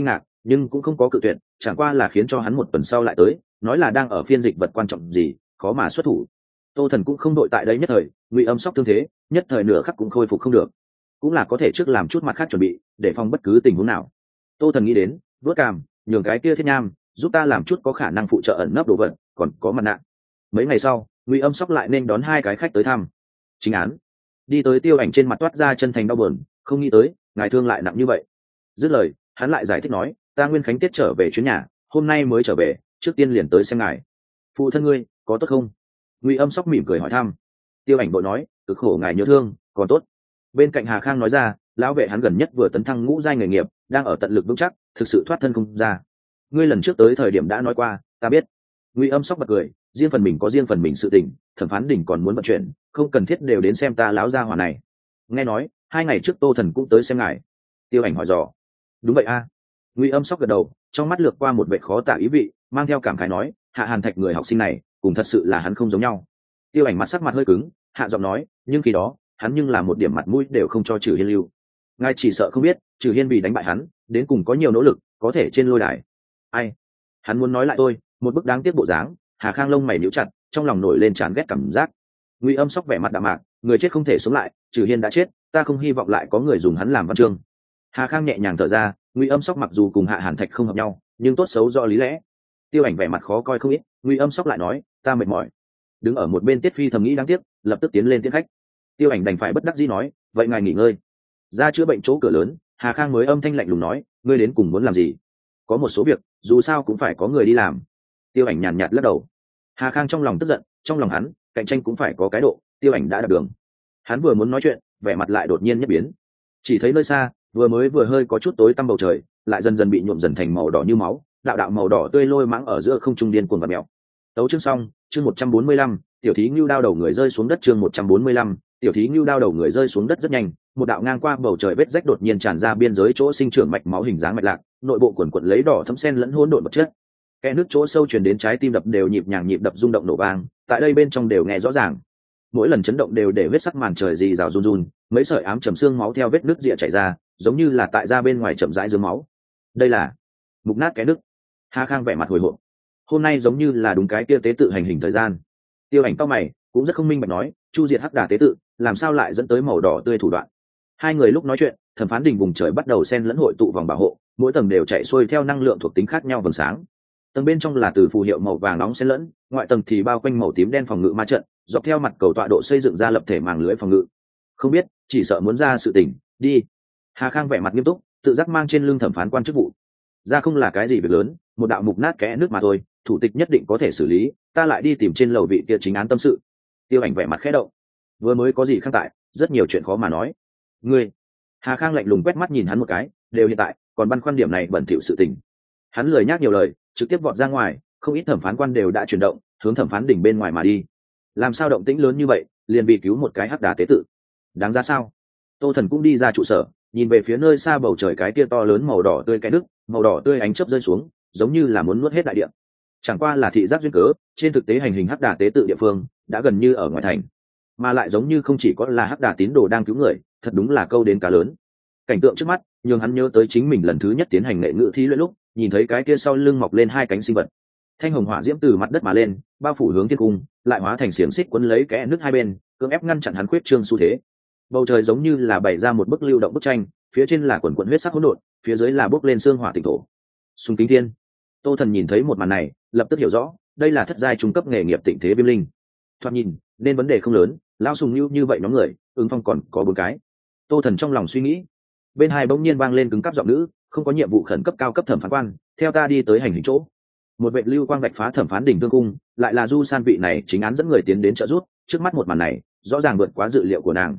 nhưng cũng không có cự tuyệt, chẳng qua là khiến cho hắn một tuần sau lại tới, nói là đang ở phiên dịch vật quan trọng gì, khó mà xuất thủ. Tô Thần cũng không đội tại đây nhất thời, Ngụy Âm Sóc thương thế, nhất thời nửa khắc cũng khôi phục không được, cũng là có thể trước làm chút mặt khác chuẩn bị, để phòng bất cứ tình huống nào. Tô Thần nghĩ đến, vớt cằm, nhường cái kia Thiết Nham giúp ta làm chút có khả năng phụ trợ ẩn nấp đồ vật, còn có mặt nạ. Mấy ngày sau, Ngụy Âm Sóc lại nên đón hai cái khách tới thăm. Chính án đi tới, Tiêu Ảnh trên mặt toát ra chân thành đau buồn, không nghĩ tới ngài thương lại nặng như vậy. Dứt lời, hắn lại giải thích nói, ta Nguyên Khánh tiết trở về chuyến nhà, hôm nay mới trở về, trước tiên liền tới xem ngài. Phụ thân ngươi có tốt không? Ngụy Âm Sóc mỉm cười hỏi thăm. Tiêu Ảnh bội nói, cực khổ ngài nhớ thương, còn tốt. Bên cạnh Hà Khang nói ra, lão vệ hắn gần nhất vừa tấn thăng ngũ giai nghề nghiệp, đang ở tận lực vững chắc, thực sự thoát thân không ra. Ngươi lần trước tới thời điểm đã nói qua, ta biết. Ngụy Âm Sóc bật cười, riêng phần mình có riêng phần mình sự tình, thẩm phán đỉnh còn muốn vận chuyển, không cần thiết đều đến xem ta láo gia hỏa này. Nghe nói 2 ngày trước Tô Thần cũng tới xem ngài. Tiêu Ảnh hỏi dò. Đúng vậy a. Ngụy Âm Sóc gật đầu, trong mắt lướt qua một vẻ khó tả ý vị, mang theo cảm khái nói, Hạ Hàn Thạch người học sinh này cùng thật sự là hắn không giống nhau. Tiêu Ảnh sắc mặt hơi cứng, hạ giọng nói, nhưng khi đó hắn nhưng là một điểm mặt mũi đều không cho Trừ Hiên lưu. Ngài chỉ sợ không biết, Trừ Hiên vì đánh bại hắn, đến cùng có nhiều nỗ lực, có thể trên lôi đài. Ai? Hắn muốn nói lại tôi, một bức đáng tiếc bộ dáng. Hà Khang lông mày nhíu chặt, trong lòng nổi lên chán ghét cảm giác. Ngụy Âm Sóc vẻ mặt đạm mạc, người chết không thể sống lại, Trừ Hiên đã chết, ta không hy vọng lại có người dùng hắn làm văn chương. Hà Khang nhẹ nhàng thở ra, Ngụy Âm Sóc mặc dù cùng Hạ Hàn Thạch không hợp nhau, nhưng tốt xấu rõ lý lẽ. Tiêu Ảnh vẻ mặt khó coi không ít, Ngụy Âm Sóc lại nói, ta mệt mỏi. Đứng ở một bên Tiết Phi thầm nghĩ đáng tiếc, lập tức tiến lên tiễn khách. Tiêu Ảnh đành phải bất đắc dĩ nói, vậy ngài nghỉ ngơi. Ra chữa bệnh chỗ cửa lớn, Hà Khang mới âm thanh lạnh lùng nói, ngươi đến cùng muốn làm gì? Có một số việc, dù sao cũng phải có người đi làm. Tiêu Ảnh nhàn nhạt lắc đầu. Hà Khang trong lòng tức giận, trong lòng hắn, cạnh tranh cũng phải có cái độ, Tiêu Ảnh đã đạt đường. Hắn vừa muốn nói chuyện, vẻ mặt lại đột nhiên nhất biến. Chỉ thấy nơi xa, vừa hơi có chút tối tăm bầu trời, lại dần dần bị nhuộm dần thành màu đỏ như máu, đạo đạo màu đỏ tươi lôi mãng ở giữa không trung điên cuồng và mèo. Tấu chương xong, chương 145, tiểu thí ngưu đao đầu người rơi xuống đất, chương 145, tiểu thí ngưu đao đầu người rơi xuống đất rất nhanh, một đạo ngang qua bầu trời vết rách đột nhiên tràn ra biên giới chỗ sinh trưởng mạch máu hình dáng mạch lạc, nội bộ quần quần lấy đỏ thấm sen lẫn hỗn độn vật chất. Kẽ nước chỗ sâu truyền đến trái tim đập đều nhịp nhàng, nhịp đập rung động nổ vang, tại đây bên trong đều nghe rõ ràng. Mỗi lần chấn động đều để huyết sắc màn trời rì rào run run, mấy sợi ám trầm xương máu theo vết nứt rịa chảy ra, giống như là tại ra bên ngoài chậm rãi dưới máu. Đây là mục nát kẽ nứt. Hà Khang vẻ mặt hồi hộp. Hôm nay giống như là đúng cái kia tế tự hành hình thời gian. Tiêu Ảnh cau mày, cũng rất không minh bạch nói, chu diệt hắc đà tế tự, làm sao lại dẫn tới màu đỏ tươi thủ đoạn. Hai người lúc nói chuyện, thẩm phán đình vùng trời bắt đầu xen lẫn hội tụ vòng bảo hộ, mỗi tầng đều chạy xuôi theo năng lượng thuộc tính khác nhau vầng sáng. Tầng bên trong là từ phù hiệu màu vàng nóng xen lẫn, ngoại tầng thì bao quanh màu tím đen phòng ngự ma trận, dọc theo mặt cầu tọa độ xây dựng ra lập thể màng lưới phòng ngự. Không biết, chỉ sợ muốn ra sự tình, đi. Hà Khang vẻ mặt nghiêm túc, tự giác mang trên lưng thẩm phán quan chức vụ. Ra không là cái gì việc lớn, một đạo mục nát kẽ nước mà thôi, thủ tịch nhất định có thể xử lý, ta lại đi tìm trên lầu vị kia chính án tâm sự. Tiêu Ảnh vẻ mặt khẽ động. Vừa mới có gì khang tại, rất nhiều chuyện khó mà nói. Ngươi. Hà Khang lạnh lùng quét mắt nhìn hắn một cái, đều hiện tại, còn băn khoăn điểm này bẩn thỉu sự tình. Hắn lười nhắc nhiều lời, trực tiếp vọt ra ngoài, không ít thẩm phán quan đều đã chuyển động, hướng thẩm phán đỉnh bên ngoài mà đi. Làm sao động tĩnh lớn như vậy, liền bị cứu một cái hắc đà tế tự. Đáng ra sao? Tô Thần cũng đi ra trụ sở, nhìn về phía nơi xa bầu trời cái kia to lớn màu đỏ tươi cái nước, màu đỏ tươi ánh chớp rơi xuống, giống như là muốn nuốt hết đại địa. Chẳng qua là thị giác duyên cớ, trên thực tế hành hình hắc đà tế tự địa phương đã gần như ở ngoài thành, mà lại giống như không chỉ có là hắc đà tín đồ đang cứu người, thật đúng là câu đến cá lớn. Cảnh tượng trước mắt nhường hắn nhớ tới chính mình lần thứ nhất tiến hành nghệ ngữ thí luyện lúc, nhìn thấy cái kia sau lưng mọc lên hai cánh sinh vật, thanh hồng hỏa diễm từ mặt đất mà lên, bao phủ hướng thiên cung, lại hóa thành xiềng xích quấn lấy kẽ nước hai bên, cưỡng ép ngăn chặn hắn khuyết trương xu thế. Bầu trời giống như là bày ra một bức lưu động bức tranh, phía trên là quần quần huyết sắc hỗn độn, phía dưới là bốc lên xương hỏa tịnh thổ. Xung kính thiên. Tô Thần nhìn thấy một màn này, lập tức hiểu rõ, đây là thất giai trung cấp nghề nghiệp tịnh thế viêm linh. Thoạt nhìn, nên vấn đề không lớn, lao sùng như vậy nhóm người, ứng phong còn có 4 cái. Tô Thần trong lòng suy nghĩ. Bên hai bỗng nhiên vang lên cứng cáp giọng nữ, không có nhiệm vụ khẩn cấp cao cấp thẩm phán quan, theo ta đi tới hành hình chỗ. Một vệ lưu quang vạch phá thẩm phán đỉnh thương cung, lại là Du San vị này chính án dẫn người tiến đến trợ giúp, trước mắt một màn này, rõ ràng vượt quá dự liệu của nàng.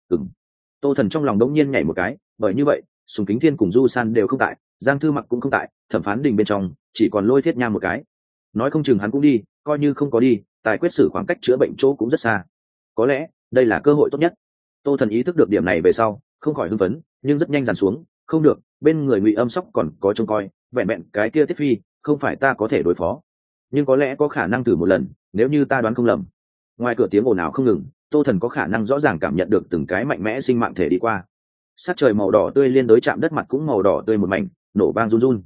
Tô Thần trong lòng đống nhiên nhảy một cái, bởi như vậy, Sùng Kính Thiên cùng Du San đều không tại, Giang Thư Mặc cũng không tại, thẩm phán đình bên trong chỉ còn Lôi Thiết Nham một cái. Nói không chừng hắn cũng đi, coi như không có đi, tài quyết xử khoảng cách chữa bệnh chỗ cũng rất xa. Có lẽ đây là cơ hội tốt nhất. Tô Thần ý thức được điểm này về sau, không khỏi hưng phấn, nhưng rất nhanh dàn xuống, không được, bên người Ngụy Âm Sóc còn có trông coi, vẹn vẹn cái kia Tiết Phi, không phải ta có thể đối phó, nhưng có lẽ có khả năng thử một lần, nếu như ta đoán không lầm. Ngoài cửa tiếng ồn ào không ngừng, Tô Thần có khả năng rõ ràng cảm nhận được từng cái mạnh mẽ sinh mạng thể đi qua. Sát trời màu đỏ tươi liên đối chạm đất mặt cũng màu đỏ tươi một mảnh, nổ vang run run.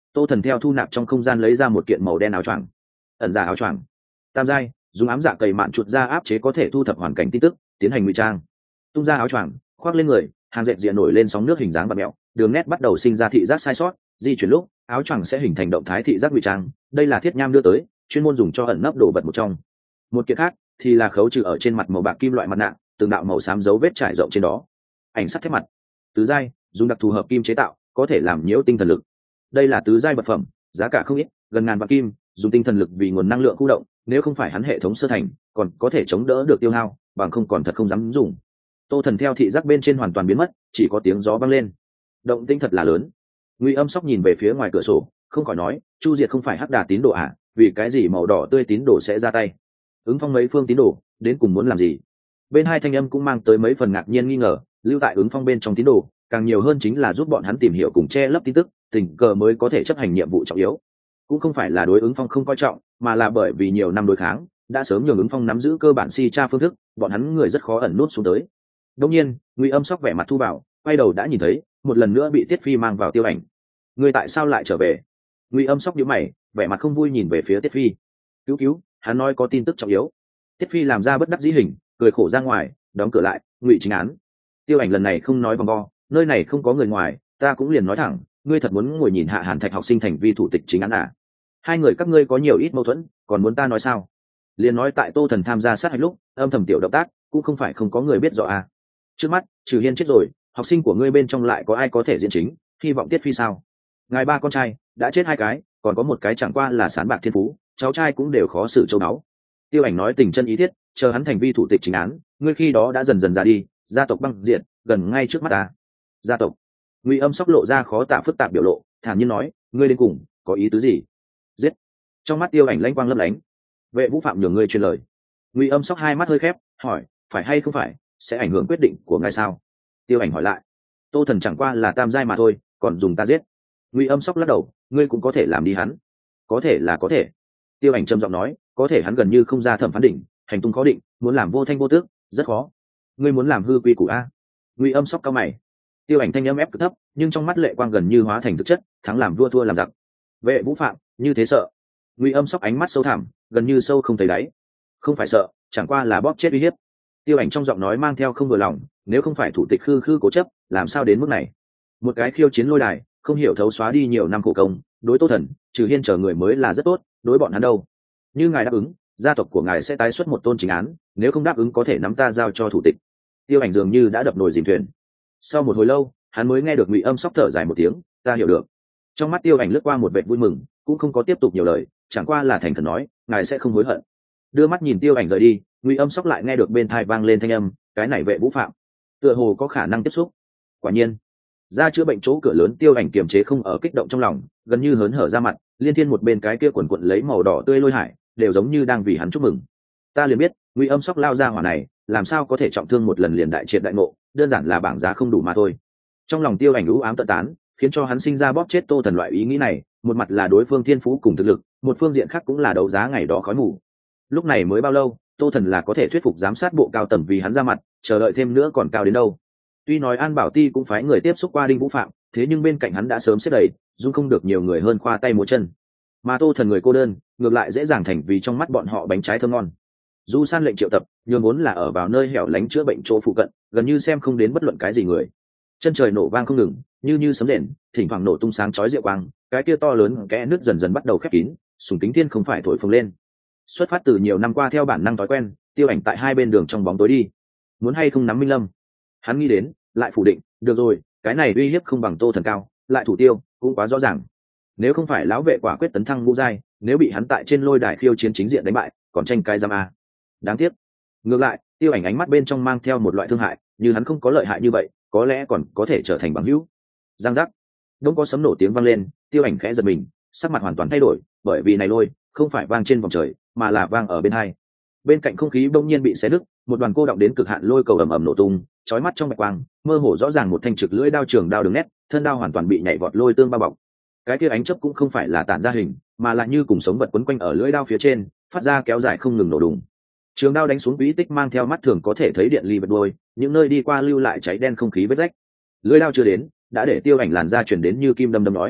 Tô Thần theo thu nạp trong không gian lấy ra một kiện màu đen áo choàng. Ẩn giả áo choàng tam giai, dùng ám dạ cầy mạn chuột ra áp chế có thể thu thập hoàn cảnh tin tức, tiến hành ngụy trang. Tung ra áo choàng khoác lên người, hàng dệt diện nổi lên sóng nước hình dáng bạt mẹo, đường nét bắt đầu sinh ra thị giác sai sót, di chuyển lúc áo choàng sẽ hình thành động thái thị giác ngụy trang. Đây là Thiết Nham đưa tới, chuyên môn dùng cho ẩn nấp đồ vật một trong. Một kiện khác thì là khấu trừ ở trên mặt màu bạc kim loại mặt nạ, từng đạo màu xám dấu vết trải rộng trên đó. Ảnh sắt thép mặt tứ giai, dùng đặc thù hợp kim chế tạo, có thể làm nhiễu tinh thần lực. Đây là tứ giai vật phẩm, giá cả không ít, gần ngàn vạn kim, dùng tinh thần lực vì nguồn năng lượng khu động, nếu không phải hắn hệ thống sơ thành, còn có thể chống đỡ được tiêu hao, bằng không còn thật không dám dùng. Tô Thần theo thị giác bên trên hoàn toàn biến mất, chỉ có tiếng gió vang lên. Động tĩnh thật là lớn. Ngụy Âm Sóc nhìn về phía ngoài cửa sổ, không khỏi nói, Chu Diệt không phải hắc đà tín đồ à, vì cái gì màu đỏ tươi tín đồ sẽ ra tay? Ứng Phong mấy phương tín đồ, đến cùng muốn làm gì? Bên hai thanh âm cũng mang tới mấy phần ngạc nhiên nghi ngờ, lưu tại Ứng Phong bên trong tín đồ, càng nhiều hơn chính là giúp bọn hắn tìm hiểu cùng che lấp tin tức, tình cờ mới có thể chấp hành nhiệm vụ trọng yếu. Cũng không phải là đối Ứng Phong không coi trọng, mà là bởi vì nhiều năm đối kháng, đã sớm nhường Ứng Phong nắm giữ cơ bản si tra phương thức, bọn hắn người rất khó ẩn nút xuống tới. Đương nhiên, Ngụy Âm Sóc vẻ mặt thu bảo, quay đầu đã nhìn thấy, một lần nữa bị Tiết Phi mang vào Tiêu Ảnh. Người tại sao lại trở về? Ngụy Âm Sóc nhíu mày, vẻ mặt không vui nhìn về phía Tiết Phi. Cứu, hắn nói có tin tức trọng yếu. Tiết Phi làm ra bất đắc dĩ hình, cười khổ ra ngoài, đóng cửa lại. Ngụy Chính Án. Tiêu Ảnh lần này không nói vòng vo, nơi này không có người ngoài, ta cũng liền nói thẳng, ngươi thật muốn ngồi nhìn Hạ Hàn Thạch học sinh thành vi thủ tịch chính án à? Hai người các ngươi có nhiều ít mâu thuẫn, còn muốn ta nói sao? Liền nói tại Tô Thần tham gia sát hạch lúc, âm thầm tiểu động tác, cũng không phải không có người biết rõ à? Trước mắt, trừ Hiên chết rồi, học sinh của ngươi bên trong lại có ai có thể diễn chính? Hy vọng Tiết Phi sao? Ngài ba con trai đã chết hai cái, còn có một cái chẳng qua là sán bạc thiên phú, cháu trai cũng đều khó xử châu báu. Tiêu Ảnh nói tình chân ý thiết, chờ hắn thành vi thủ tịch chính án, ngươi khi đó đã dần dần ra đi, gia tộc băng diệt gần ngay trước mắt ta. Gia tộc. Ngụy Âm Sóc lộ ra khó tả phức tạp biểu lộ, thản nhiên nói, ngươi đến cùng có ý tứ gì? Giết. Trong mắt Tiêu Ảnh lãnh quang lấp lánh. Vệ Vũ Phạm nhường ngươi truyền lời. Ngụy Âm Sóc hai mắt hơi khép, hỏi, phải hay không phải, sẽ ảnh hưởng quyết định của ngài sao? Tiêu Ảnh hỏi lại. Tô Thần chẳng qua là tam giai mà thôi, còn dùng ta giết? Ngụy Âm Sóc lắc đầu, ngươi cũng có thể làm đi hắn. Có thể là có thể. Tiêu Ảnh trầm giọng nói, có thể hắn gần như không ra thẩm phán định, hành tung khó định, muốn làm vô thanh vô tước, rất khó. Ngươi muốn làm hư quy củ a? Ngụy Âm Sóc cao mày. Tiêu Ảnh thanh âm ép cực thấp, nhưng trong mắt lệ quang gần như hóa thành thực chất, thắng làm vua thua làm giặc. Vệ Vũ Phạm, như thế sợ? Ngụy Âm Sóc ánh mắt sâu thẳm, gần như sâu không thấy đáy. Không phải sợ, chẳng qua là bóp chết uy hiếp. Tiêu Ảnh trong giọng nói mang theo không vừa lòng, nếu không phải thủ tịch khư khư cố chấp, làm sao đến mức này? Một cái khiêu chiến lôi đài, không hiểu thấu xóa đi nhiều năm khổ công, đối Tô Thần, trừ Hiên chờ người mới là rất tốt, đối bọn hắn đâu? Như ngài đáp ứng, gia tộc của ngài sẽ tái xuất một tôn chính án, nếu không đáp ứng có thể nắm ta giao cho thủ tịch. Tiêu Ảnh dường như đã đập nồi dìm thuyền. Sau một hồi lâu, hắn mới nghe được Ngụy Âm Sóc thở dài một tiếng, ta hiểu được. Trong mắt Tiêu Ảnh lướt qua một vẻ vui mừng, cũng không có tiếp tục nhiều lời, chẳng qua là thành khẩn nói, ngài sẽ không hối hận. Đưa mắt nhìn Tiêu Ảnh rời đi, Ngụy Âm Sóc lại nghe được bên tai vang lên thanh âm, cái này Vệ Vũ Phạm, tựa hồ có khả năng tiếp xúc. Quả nhiên, ra chữa bệnh chỗ cửa lớn, Tiêu Ảnh kiềm chế không ở kích động trong lòng, gần như hớn hở ra mặt, liên thiên một bên cái kia quần quần lấy màu đỏ tươi lôi hải, đều giống như đang vì hắn chúc mừng. Ta liền biết, Ngụy Âm Sóc lao ra hỏa này, làm sao có thể trọng thương một lần liền đại triệt đại ngộ, đơn giản là bảng giá không đủ mà thôi. Trong lòng Tiêu Ảnh u ám tận tán, khiến cho hắn sinh ra bóp chết Tô Thần loại ý nghĩ này, một mặt là đối phương thiên phú cùng thực lực, một phương diện khác cũng là đấu giá ngày đó khói mù. Lúc này mới bao lâu, Tô Thần là có thể thuyết phục giám sát bộ cao tầng vì hắn ra mặt, chờ đợi thêm nữa còn cao đến đâu. Tuy nói An Bảo Ti cũng phái người tiếp xúc qua Đinh Vũ Phạm, thế nhưng bên cạnh hắn đã sớm xếp đầy, dung không được nhiều người hơn khoa tay múa chân. Mà Tô Thần người cô đơn, ngược lại dễ dàng thành vì trong mắt bọn họ bánh trái thơm ngon. Du San lệnh triệu tập, nhường vốn là ở vào nơi hẻo lánh chữa bệnh chỗ phụ cận, gần như xem không đến bất luận cái gì người. Chân trời nổ vang không ngừng, như sấm rền, thỉnh thoảng nổ tung sáng chói diệu quang, cái kia to lớn kẽ nứt dần dần bắt đầu khép kín, sùng kính thiên không phải thổi phồng lên. Xuất phát từ nhiều năm qua theo bản năng thói quen, Tiêu Ảnh tại hai bên đường trong bóng tối đi. Muốn hay không nắm Minh Lâm? Hắn nghĩ đến, lại phủ định, được rồi, cái này uy hiếp không bằng Tô Thần cao, lại thủ tiêu, cũng quá rõ ràng. Nếu không phải lão vệ quả quyết tấn thăng ngũ giai, nếu bị hắn tại trên lôi đài khiêu chiến chính diện đánh bại, còn tranh cái giam a. Đáng tiếc. Ngược lại, Tiêu Ảnh ánh mắt bên trong mang theo một loại thương hại, như hắn không có lợi hại như vậy, có lẽ còn có thể trở thành bằng hữu. Giang giác. Đông có sấm nổ tiếng vang lên, Tiêu Ảnh khẽ giật mình, sắc mặt hoàn toàn thay đổi, bởi vì này lôi không phải vang trên vòng trời, mà là vang ở bên hai. Bên cạnh không khí bỗng nhiên bị xé nứt, một đoàn cô động đến cực hạn lôi cầu ầm ầm nổ tung, chói mắt trong bạch quang, mơ hồ rõ ràng một thanh trực lưỡi đao trường đao đường nét, thân đao hoàn toàn bị nhảy vọt lôi tương bao bọc. Cái kia ánh chớp cũng không phải là tản ra hình, mà là như cùng sống vật quấn quanh ở lưỡi đao phía trên, phát ra kéo dài không ngừng nổ đùng. Trường đao đánh xuống quỹ tích mang theo mắt thường có thể thấy điện ly bật đuôi, những nơi đi qua lưu lại cháy đen không khí vết rách. Lưỡi đao chưa đến, đã để Tiêu Ảnh làn da chuyển đến như kim đâm đâm nói.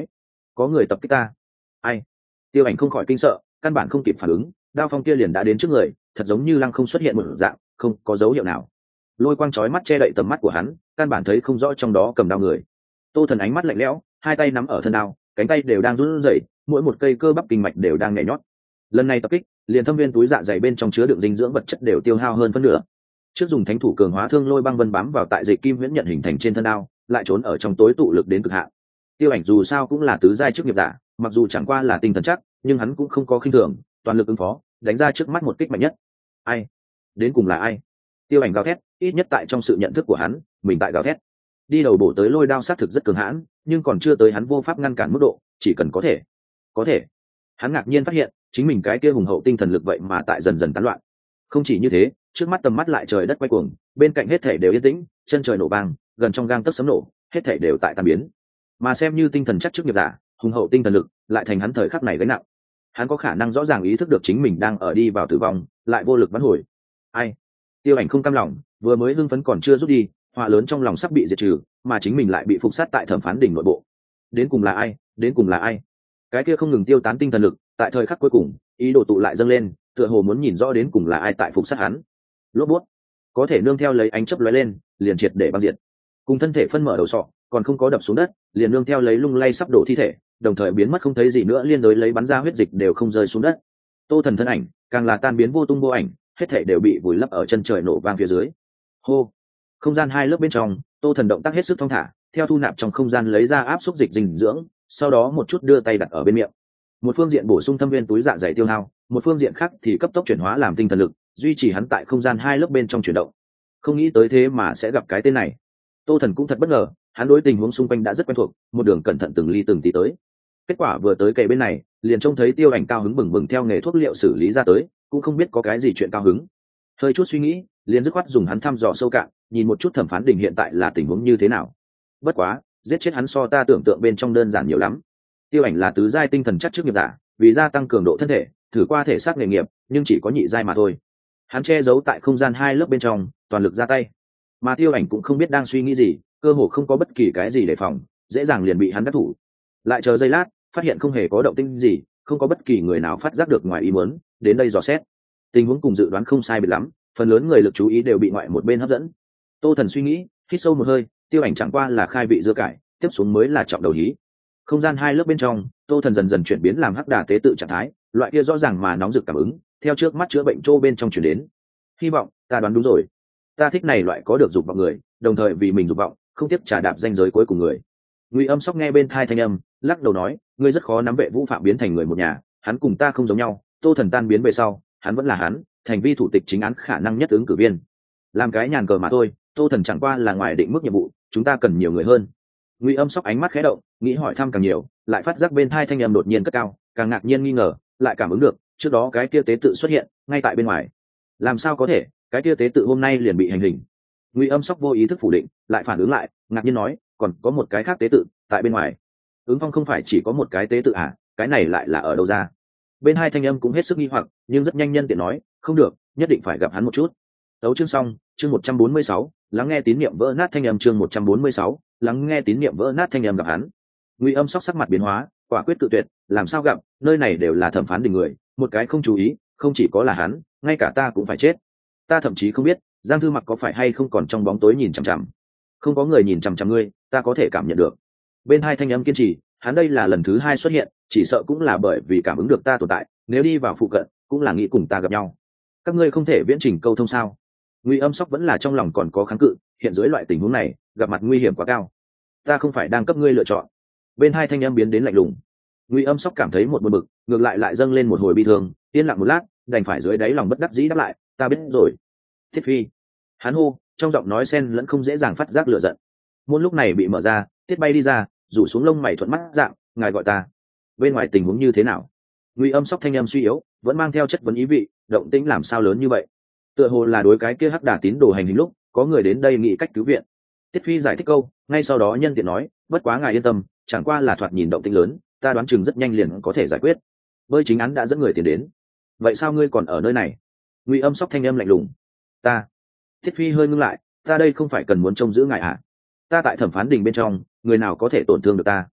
có người tập kích ta. Ai? Tiêu Ảnh không khỏi kinh sợ, căn bản không kịp phản ứng, đao phong kia liền đã đến trước người, thật giống như lăng không xuất hiện một dạng, không có dấu hiệu nào. Lôi quang chói mắt che đậy tầm mắt của hắn, căn bản thấy không rõ trong đó cầm đao người. Tô Thần ánh mắt lạnh lẽo, hai tay nắm ở thân đao, cánh tay đều đang run rẩy, mỗi một cây cơ bắp kinh mạch đều đang nhảy nhót. Lần này tập kích, liền thâm viên túi dạ dày bên trong chứa đựng dinh dưỡng vật chất đều tiêu hao hơn phân nửa. Trước dùng thánh thủ cường hóa thương lôi băng vân bám vào tại dịch kim huyễn nhận hình thành trên thân đao, lại trốn ở trong tối tụ lực đến cực hạn. Tiêu Ảnh dù sao cũng là tứ giai chức nghiệp giả, mặc dù chẳng qua là tinh thần chắc, nhưng hắn cũng không có khinh thường, toàn lực ứng phó, đánh ra trước mắt một kích mạnh nhất. Ai? Đến cùng là ai? Tiêu Ảnh gào thét, ít nhất tại trong sự nhận thức của hắn, mình tại gào thét. Đi đầu bổ tới lôi đao sát thực rất cường hãn, nhưng còn chưa tới hắn vô pháp ngăn cản mức độ, chỉ cần có thể. Hắn ngạc nhiên phát hiện, chính mình cái kia hùng hậu tinh thần lực vậy mà tại dần dần tán loạn. Không chỉ như thế, trước mắt tầm mắt lại trời đất quay cuồng, bên cạnh hết thảy đều yên tĩnh, chân trời nổ vang, gần trong gang tấc sấm nổ, hết thảy đều tại tan biến. Mà xem như tinh thần chắc chức nghiệp giả, hùng hậu tinh thần lực lại thành hắn thời khắc này gánh nặng. Hắn có khả năng rõ ràng ý thức được chính mình đang ở đi vào tử vong, lại vô lực vãn hồi. Ai? Tiêu Ảnh không cam lòng, vừa mới hưng phấn còn chưa rút đi, họa lớn trong lòng sắp bị diệt trừ, mà chính mình lại bị phục sát tại thẩm phán đỉnh nội bộ. Đến cùng là ai? Đến cùng là ai? Cái kia không ngừng tiêu tán tinh thần lực, tại thời khắc cuối cùng, ý đồ tụ lại dâng lên, tựa hồ muốn nhìn rõ đến cùng là ai tại phục sát hắn. Lốp bút, có thể nương theo lấy ánh chớp lóe lên, liền triệt để băng diệt. Cùng thân thể phân mở đầu sọ, còn không có đập xuống đất, liền nương theo lấy lung lay sắp đổ thi thể, đồng thời biến mất không thấy gì nữa, liên đối lấy bắn ra huyết dịch đều không rơi xuống đất. Tô Thần thân ảnh càng là tan biến vô tung vô ảnh, hết thể đều bị vùi lấp ở chân trời nổ vang phía dưới. Hô, không gian hai lớp bên trong, Tô Thần động tác hết sức thong thả, theo thu nạp trong không gian lấy ra áp xúc dịch dinh dưỡng, sau đó một chút đưa tay đặt ở bên miệng. Một phương diện bổ sung thâm viên túi dạ dày tiêu hao, một phương diện khác thì cấp tốc chuyển hóa làm tinh thần lực, duy trì hắn tại không gian hai lớp bên trong chuyển động. Không nghĩ tới thế mà sẽ gặp cái tên này. Tô Thần cũng thật bất ngờ, hắn đối tình huống xung quanh đã rất quen thuộc, một đường cẩn thận từng ly từng tí tới. Kết quả vừa tới kề bên này, liền trông thấy Tiêu Ảnh cao hứng bừng bừng theo nghề thuốc liệu xử lý ra tới, cũng không biết có cái gì chuyện cao hứng. Hơi chút suy nghĩ, liền dứt khoát dùng hắn thăm dò sâu cạn, nhìn một chút thẩm phán đình hiện tại là tình huống như thế nào. Bất quá, giết chết hắn so ta tưởng tượng bên trong đơn giản nhiều lắm. Tiêu Ảnh là tứ giai tinh thần chắc chức nghiệp giả, vì gia tăng cường độ thân thể, thử qua thể xác nghề nghiệp, nhưng chỉ có nhị giai mà thôi. Hắn che giấu tại không gian hai lớp bên trong, toàn lực ra tay. Mà Tiêu Ảnh cũng không biết đang suy nghĩ gì, cơ hồ không có bất kỳ cái gì đề phòng, dễ dàng liền bị hắn đắc thủ. Lại chờ giây lát, phát hiện không hề có động tĩnh gì, không có bất kỳ người nào phát giác được ngoài ý muốn, đến đây dò xét. Tình huống cùng dự đoán không sai biệt lắm, phần lớn người lực chú ý đều bị ngoại một bên hấp dẫn. Tô Thần suy nghĩ, hít sâu một hơi, Tiêu Ảnh chẳng qua là khai vị dưa cải, tiếp xuống mới là trọng đầu hí. Không gian hai lớp bên trong, Tô Thần dần dần chuyển biến làm hắc đà tế tự trạng thái, loại kia rõ ràng mà nóng rực cảm ứng, theo trước mắt chữa bệnh trô bên trong chuyển đến. Hy vọng ta đoán đúng rồi. Ta thích này loại có được dục vọng người, đồng thời vì mình dục vọng, không tiếp trả đạp danh giới cuối cùng người. Ngụy Âm Sóc nghe bên thai thanh âm, lắc đầu nói, ngươi rất khó nắm Vệ Vũ Phạm biến thành người một nhà, hắn cùng ta không giống nhau. Tô Thần tan biến về sau, hắn vẫn là hắn, thành vi thủ tịch chính án khả năng nhất ứng cử viên. Làm cái nhàn cờ mà thôi, Tô Thần chẳng qua là ngoài định mức nhiệm vụ, chúng ta cần nhiều người hơn. Ngụy Âm Sóc ánh mắt khẽ động, nghĩ hỏi thăm càng nhiều, lại phát giác bên thai thanh âm đột nhiên cất cao, càng ngạc nhiên nghi ngờ, lại cảm ứng được, trước đó cái kia tế tự xuất hiện ngay tại bên ngoài. Làm sao có thể, cái kia tế tự hôm nay liền bị hành hình? Ngụy Âm Sóc vô ý thức phủ định, lại phản ứng lại, ngạc nhiên nói, còn có một cái khác tế tự tại bên ngoài. Ứng Phong không phải chỉ có một cái tế tự à, cái này lại là ở đâu ra? Bên hai thanh âm cũng hết sức nghi hoặc, nhưng rất nhanh nhân tiện nói, không được, nhất định phải gặp hắn một chút. Đấu chương xong, chương 146, lắng nghe tín niệm vỡ nát thanh âm chương 146, lắng nghe tín niệm vỡ nát thanh âm gặp hắn. Ngụy Âm Sóc sắc mặt biến hóa, quả quyết cự tuyệt, làm sao gặp, nơi này đều là thẩm phán đình người, một cái không chú ý, không chỉ có là hắn, ngay cả ta cũng phải chết. Ta thậm chí không biết, Giang Thư Mặc có phải hay không còn trong bóng tối nhìn chằm chằm. Không có người nhìn chằm chằm ngươi, ta có thể cảm nhận được. Bên hai thanh âm kiên trì, hắn đây là lần thứ hai xuất hiện, chỉ sợ cũng là bởi vì cảm ứng được ta tồn tại, nếu đi vào phụ cận, cũng là nghĩ cùng ta gặp nhau. Các ngươi không thể viễn trình câu thông sao? Ngụy Âm Sóc vẫn là trong lòng còn có kháng cự, hiện dưới loại tình huống này, gặp mặt nguy hiểm quá cao. Ta không phải đang cấp ngươi lựa chọn. Bên hai thanh âm biến đến lạnh lùng. Ngụy Âm Sóc cảm thấy một buồn bực, ngược lại dâng lên một hồi bi thương, yên lặng một lát, đành phải dưới đáy lòng bất đắc dĩ đáp lại, ta biết rồi. Thiết Phi. Hắn hô, trong giọng nói xen lẫn không dễ dàng phát giác lửa giận. Môn lúc này bị mở ra, Tiết bay đi ra, rủ xuống lông mày thuận mắt dạng, ngài gọi ta. Bên ngoài tình huống như thế nào? Ngụy Âm Sóc thanh âm suy yếu, vẫn mang theo chất vấn ý vị, động tĩnh làm sao lớn như vậy? Tựa hồ là đối cái kia hắc đà tín đồ hành hình lúc, có người đến đây nghĩ cách cứu viện. Tiết Phi giải thích câu, ngay sau đó nhân tiện nói, bất quá ngài yên tâm, chẳng qua là thoạt nhìn động tĩnh lớn, ta đoán chừng rất nhanh liền có thể giải quyết. Bơi chính án đã dẫn người tiền đến. Vậy sao ngươi còn ở nơi này? Ngụy Âm Sóc thanh âm lạnh lùng. Ta. Tiết Phi hơi ngưng lại, ta đây không phải cần muốn trông giữ ngài à? Ta tại thẩm phán đình bên trong, người nào có thể tổn thương được ta?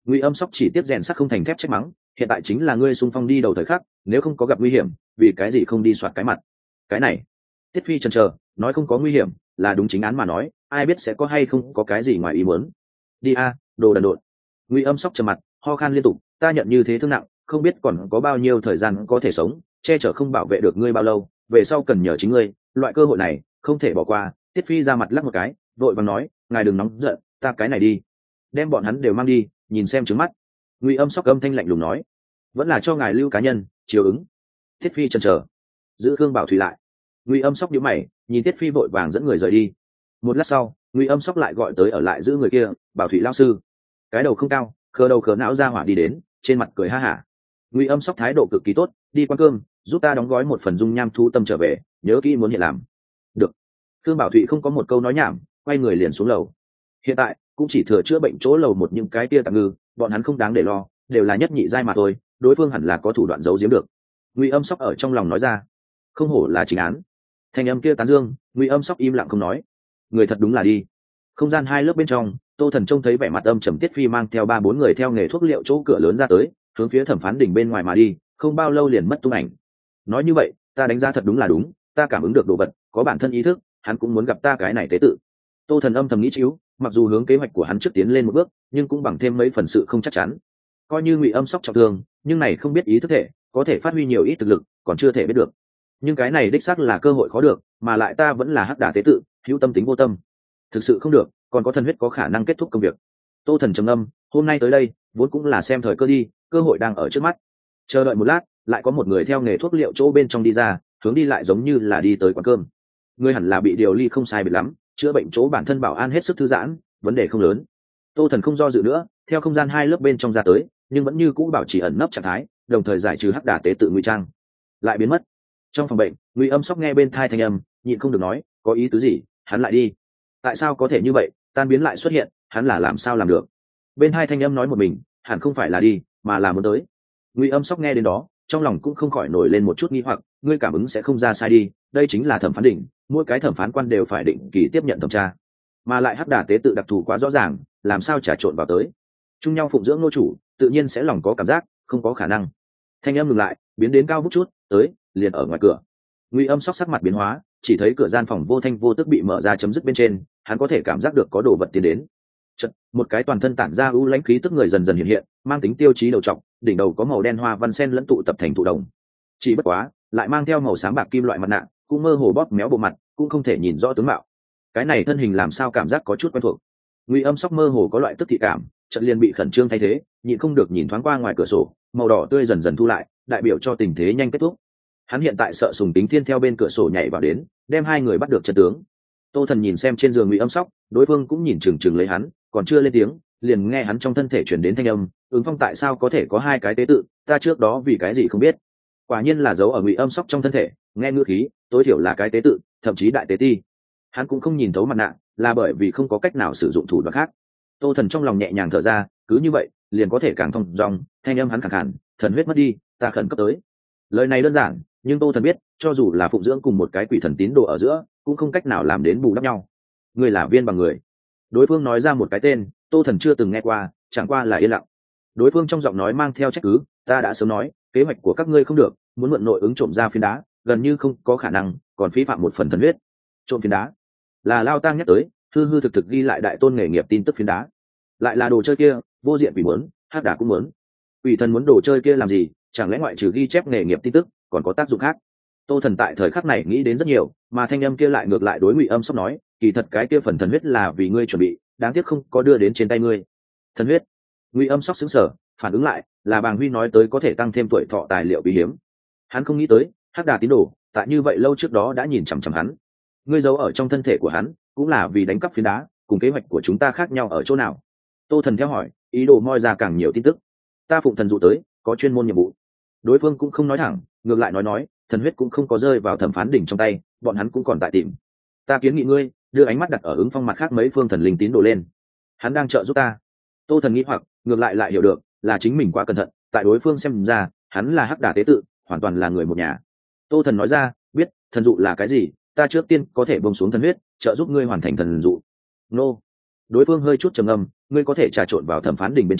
Ngụy Âm Sóc chỉ tiếp rèn sắt không thành thép trách mắng, hiện tại chính là ngươi xung phong đi đầu thời khắc, nếu không có gặp nguy hiểm, vì cái gì không đi soạt cái mặt? Cái này, Tiết Phi chần chờ, nói không có nguy hiểm, là đúng chính án mà nói, ai biết sẽ có hay không có cái gì ngoài ý muốn. Đi a, đồ đần độn. Ngụy Âm Sóc trầm mặt, ho khan liên tục, ta nhận như thế thương nặng, không biết còn có bao nhiêu thời gian có thể sống, che chở không bảo vệ được ngươi bao lâu, về sau cần nhờ chính ngươi, loại cơ hội này không thể bỏ qua. Tiết Phi ra mặt lắc một cái, vội vàng nói, ngài đừng nóng giận, ta cái này đi, đem bọn hắn đều mang đi, nhìn xem trứng mắt. Ngụy Âm Sóc âm thanh lạnh lùng nói, vẫn là cho ngài lưu cá nhân chiều ứng. Tiết Phi chần chờ, giữ Khương Bảo Thủy lại. Ngụy Âm Sóc nhíu mày, nhìn Tiết Phi vội vàng dẫn người rời đi. Một lát sau, Ngụy Âm Sóc lại gọi tới ở lại giữ người kia, Bảo Thủy lão sư. Cái đầu không cao, khờ đầu khờ não ra hỏa đi đến, trên mặt cười ha hả. Ngụy Âm Sóc thái độ cực kỳ tốt, đi quán cơm, giúp ta đóng gói một phần dung nham thu tâm trở về, nhớ kỹ muốn hiện làm. Được. Khương Bảo Thụy không có một câu nói nhảm, quay người liền xuống lầu. Hiện tại cũng chỉ thừa chữa bệnh chỗ lầu một những cái tia tạm ngư, bọn hắn không đáng để lo, đều là nhất nhị giai mà thôi, đối phương hẳn là có thủ đoạn giấu giếm được. Ngụy Âm Sóc ở trong lòng nói ra, không hổ là chính án. Thanh âm kia tán dương, Ngụy Âm Sóc im lặng không nói. Người thật đúng là đi. Không gian hai lớp bên trong, Tô Thần trông thấy vẻ mặt âm trầm Tiết Phi mang theo 3-4 người theo nghề thuốc liệu chỗ cửa lớn ra tới, hướng phía thẩm phán đỉnh bên ngoài mà đi, không bao lâu liền mất tung ảnh. Nói như vậy, ta đánh giá thật đúng là đúng, ta cảm ứng được đồ vật, có bản thân ý thức, hắn cũng muốn gặp ta cái này tế tự. Tô Thần âm thầm nghĩ chiếu, mặc dù hướng kế hoạch của hắn trước tiến lên một bước, nhưng cũng bằng thêm mấy phần sự không chắc chắn. Coi như Ngụy Âm Sóc trọng thương, nhưng này không biết ý thức thể, có thể phát huy nhiều ít thực lực, còn chưa thể biết được. Nhưng cái này đích xác là cơ hội khó được, mà lại ta vẫn là hắc đả tế tự, hữu tâm tính vô tâm. Thực sự không được, còn có thần huyết có khả năng kết thúc công việc. Tô Thần trầm ngâm, hôm nay tới đây, vốn cũng là xem thời cơ đi, cơ hội đang ở trước mắt. Chờ đợi một lát, lại có một người theo nghề thuốc liệu chỗ bên trong đi ra, hướng đi lại giống như là đi tới quán cơm. Người hẳn là bị điều ly không sai biệt lắm, chữa bệnh chỗ bản thân bảo an hết sức thư giãn, vấn đề không lớn. Tô Thần không do dự nữa, theo không gian hai lớp bên trong ra tới, nhưng vẫn như cũ bảo trì ẩn nấp trạng thái, đồng thời giải trừ hắc đả tế tự ngụy trang, lại biến mất. Trong phòng bệnh, Ngụy Âm Sóc nghe bên thai thanh âm, nhịn không được nói, có ý tứ gì? Hắn lại đi. Tại sao có thể như vậy, tan biến lại xuất hiện, hắn là làm sao làm được? Bên hai thanh âm nói một mình, hẳn không phải là đi, mà là muốn tới. Ngụy Âm Sóc nghe đến đó, trong lòng cũng không khỏi nổi lên một chút nghi hoặc, ngươi cảm ứng sẽ không ra sai đi, đây chính là thẩm phán đỉnh, mỗi cái thẩm phán quan đều phải định kỳ tiếp nhận thẩm tra, mà lại hắc đả tế tự đặc thù quá rõ ràng, làm sao trà trộn vào tới? Chung nhau phụng dưỡng nô chủ, tự nhiên sẽ lòng có cảm giác, không có khả năng. Thanh âm ngừng lại, biến đến cao vút chút, tới, liền ở ngoài cửa. Ngụy Âm Sóc sắc mặt biến hóa, chỉ thấy cửa gian phòng vô thanh vô tức bị mở ra chấm dứt bên trên, hắn có thể cảm giác được có đồ vật tiến đến. Chợt, một cái toàn thân tản ra u lãnh khí tức người dần dần hiện hiện, mang tính tiêu chí đầu trọc, đỉnh đầu có màu đen hoa văn sen lẫn tụ tập thành thụ đồng. Chỉ bất quá, lại mang theo màu sáng bạc kim loại mặt nạ, cũng mơ hồ bóp méo bộ mặt, cũng không thể nhìn rõ tướng mạo. Cái này thân hình làm sao cảm giác có chút quen thuộc. Ngụy Âm Sóc mơ hồ có loại tức thị cảm, chợt liền bị khẩn trương thay thế, nhịn không được nhìn thoáng qua ngoài cửa sổ, màu đỏ tươi dần dần thu lại, đại biểu cho tình thế nhanh kết thúc. Hắn hiện tại sợ Sùng Tính Thiên theo bên cửa sổ nhảy vào đến, đem hai người bắt được chân tướng. Tô Thần nhìn xem trên giường Ngụy Âm Sóc, đối phương cũng nhìn chừng chừng lấy hắn, còn chưa lên tiếng, liền nghe hắn trong thân thể truyền đến thanh âm, ứng phong tại sao có thể có hai cái tế tự, ta trước đó vì cái gì không biết. Quả nhiên là giấu ở Ngụy Âm Sóc trong thân thể, nghe ngữ khí, tối thiểu là cái tế tự, thậm chí đại tế ti. Hắn cũng không nhìn thấu mặt nạ, là bởi vì không có cách nào sử dụng thủ đoạn khác. Tô Thần trong lòng nhẹ nhàng thở ra, cứ như vậy, liền có thể càng thông dong, thanh âm hắn khàn khàn, thần huyết mất đi, ta khẩn cấp tới. Lời này đơn giản, nhưng Tô Thần biết, cho dù là phụng dưỡng cùng một cái quỷ thần tín đồ ở giữa, cũng không cách nào làm đến bù đắp nhau. Người là Viên bằng người. Đối phương nói ra một cái tên, Tô Thần chưa từng nghe qua, chẳng qua là yên lặng. Đối phương trong giọng nói mang theo trách cứ, ta đã sớm nói, kế hoạch của các ngươi không được, muốn mượn nội ứng trộm ra phiến đá, gần như không có khả năng, còn phí phạm một phần thần huyết. Trộm phiến đá, là Lao Tang nhắc tới, hư hư thực thực ghi lại đại tôn nghề nghiệp tin tức phiến đá. Lại là đồ chơi kia, vô diện quỷ muốn, hắc đả cũng muốn. Quỷ thần muốn đồ chơi kia làm gì, chẳng lẽ ngoại trừ ghi chép nghề nghiệp tin tức, còn có tác dụng khác? Tô Thần tại thời khắc này nghĩ đến rất nhiều, mà thanh âm kia lại ngược lại đối Ngụy Âm Sóc nói, kỳ thật cái kia phần thần huyết là vì ngươi chuẩn bị, đáng tiếc không có đưa đến trên tay ngươi. Thần huyết? Ngụy Âm Sóc sững sờ, phản ứng lại, là Bàng Huy nói tới có thể tăng thêm tuổi thọ tài liệu quý hiếm. Hắn không nghĩ tới, hắc đà tín đồ, tại như vậy lâu trước đó đã nhìn chằm chằm hắn. Ngươi giấu ở trong thân thể của hắn, cũng là vì đánh cắp phiến đá, cùng kế hoạch của chúng ta khác nhau ở chỗ nào? Tô Thần theo hỏi, ý đồ moi ra càng nhiều tin tức. Ta phụng thần dụ tới, có chuyên môn nhiệm vụ. Đối phương cũng không nói thẳng, ngược lại nói, thần huyết cũng không có rơi vào thẩm phán đỉnh trong tay, bọn hắn cũng còn tại tìm. Ta kiến nghị ngươi đưa ánh mắt đặt ở ứng phong mặt khác mấy phương thần linh tín đồ lên, hắn đang trợ giúp ta. Tô Thần nghĩ hoặc, ngược lại hiểu được, là chính mình quá cẩn thận, tại đối phương xem ra, hắn là hắc đả tế tự, hoàn toàn là người một nhà. Tô Thần nói ra, biết, thần dụ là cái gì, ta trước tiên có thể bông xuống thần huyết, trợ giúp ngươi hoàn thành thần dụ. Nô. Đối phương hơi chút trầm ngâm, ngươi có thể trà trộn vào thẩm phán đỉnh bên trong,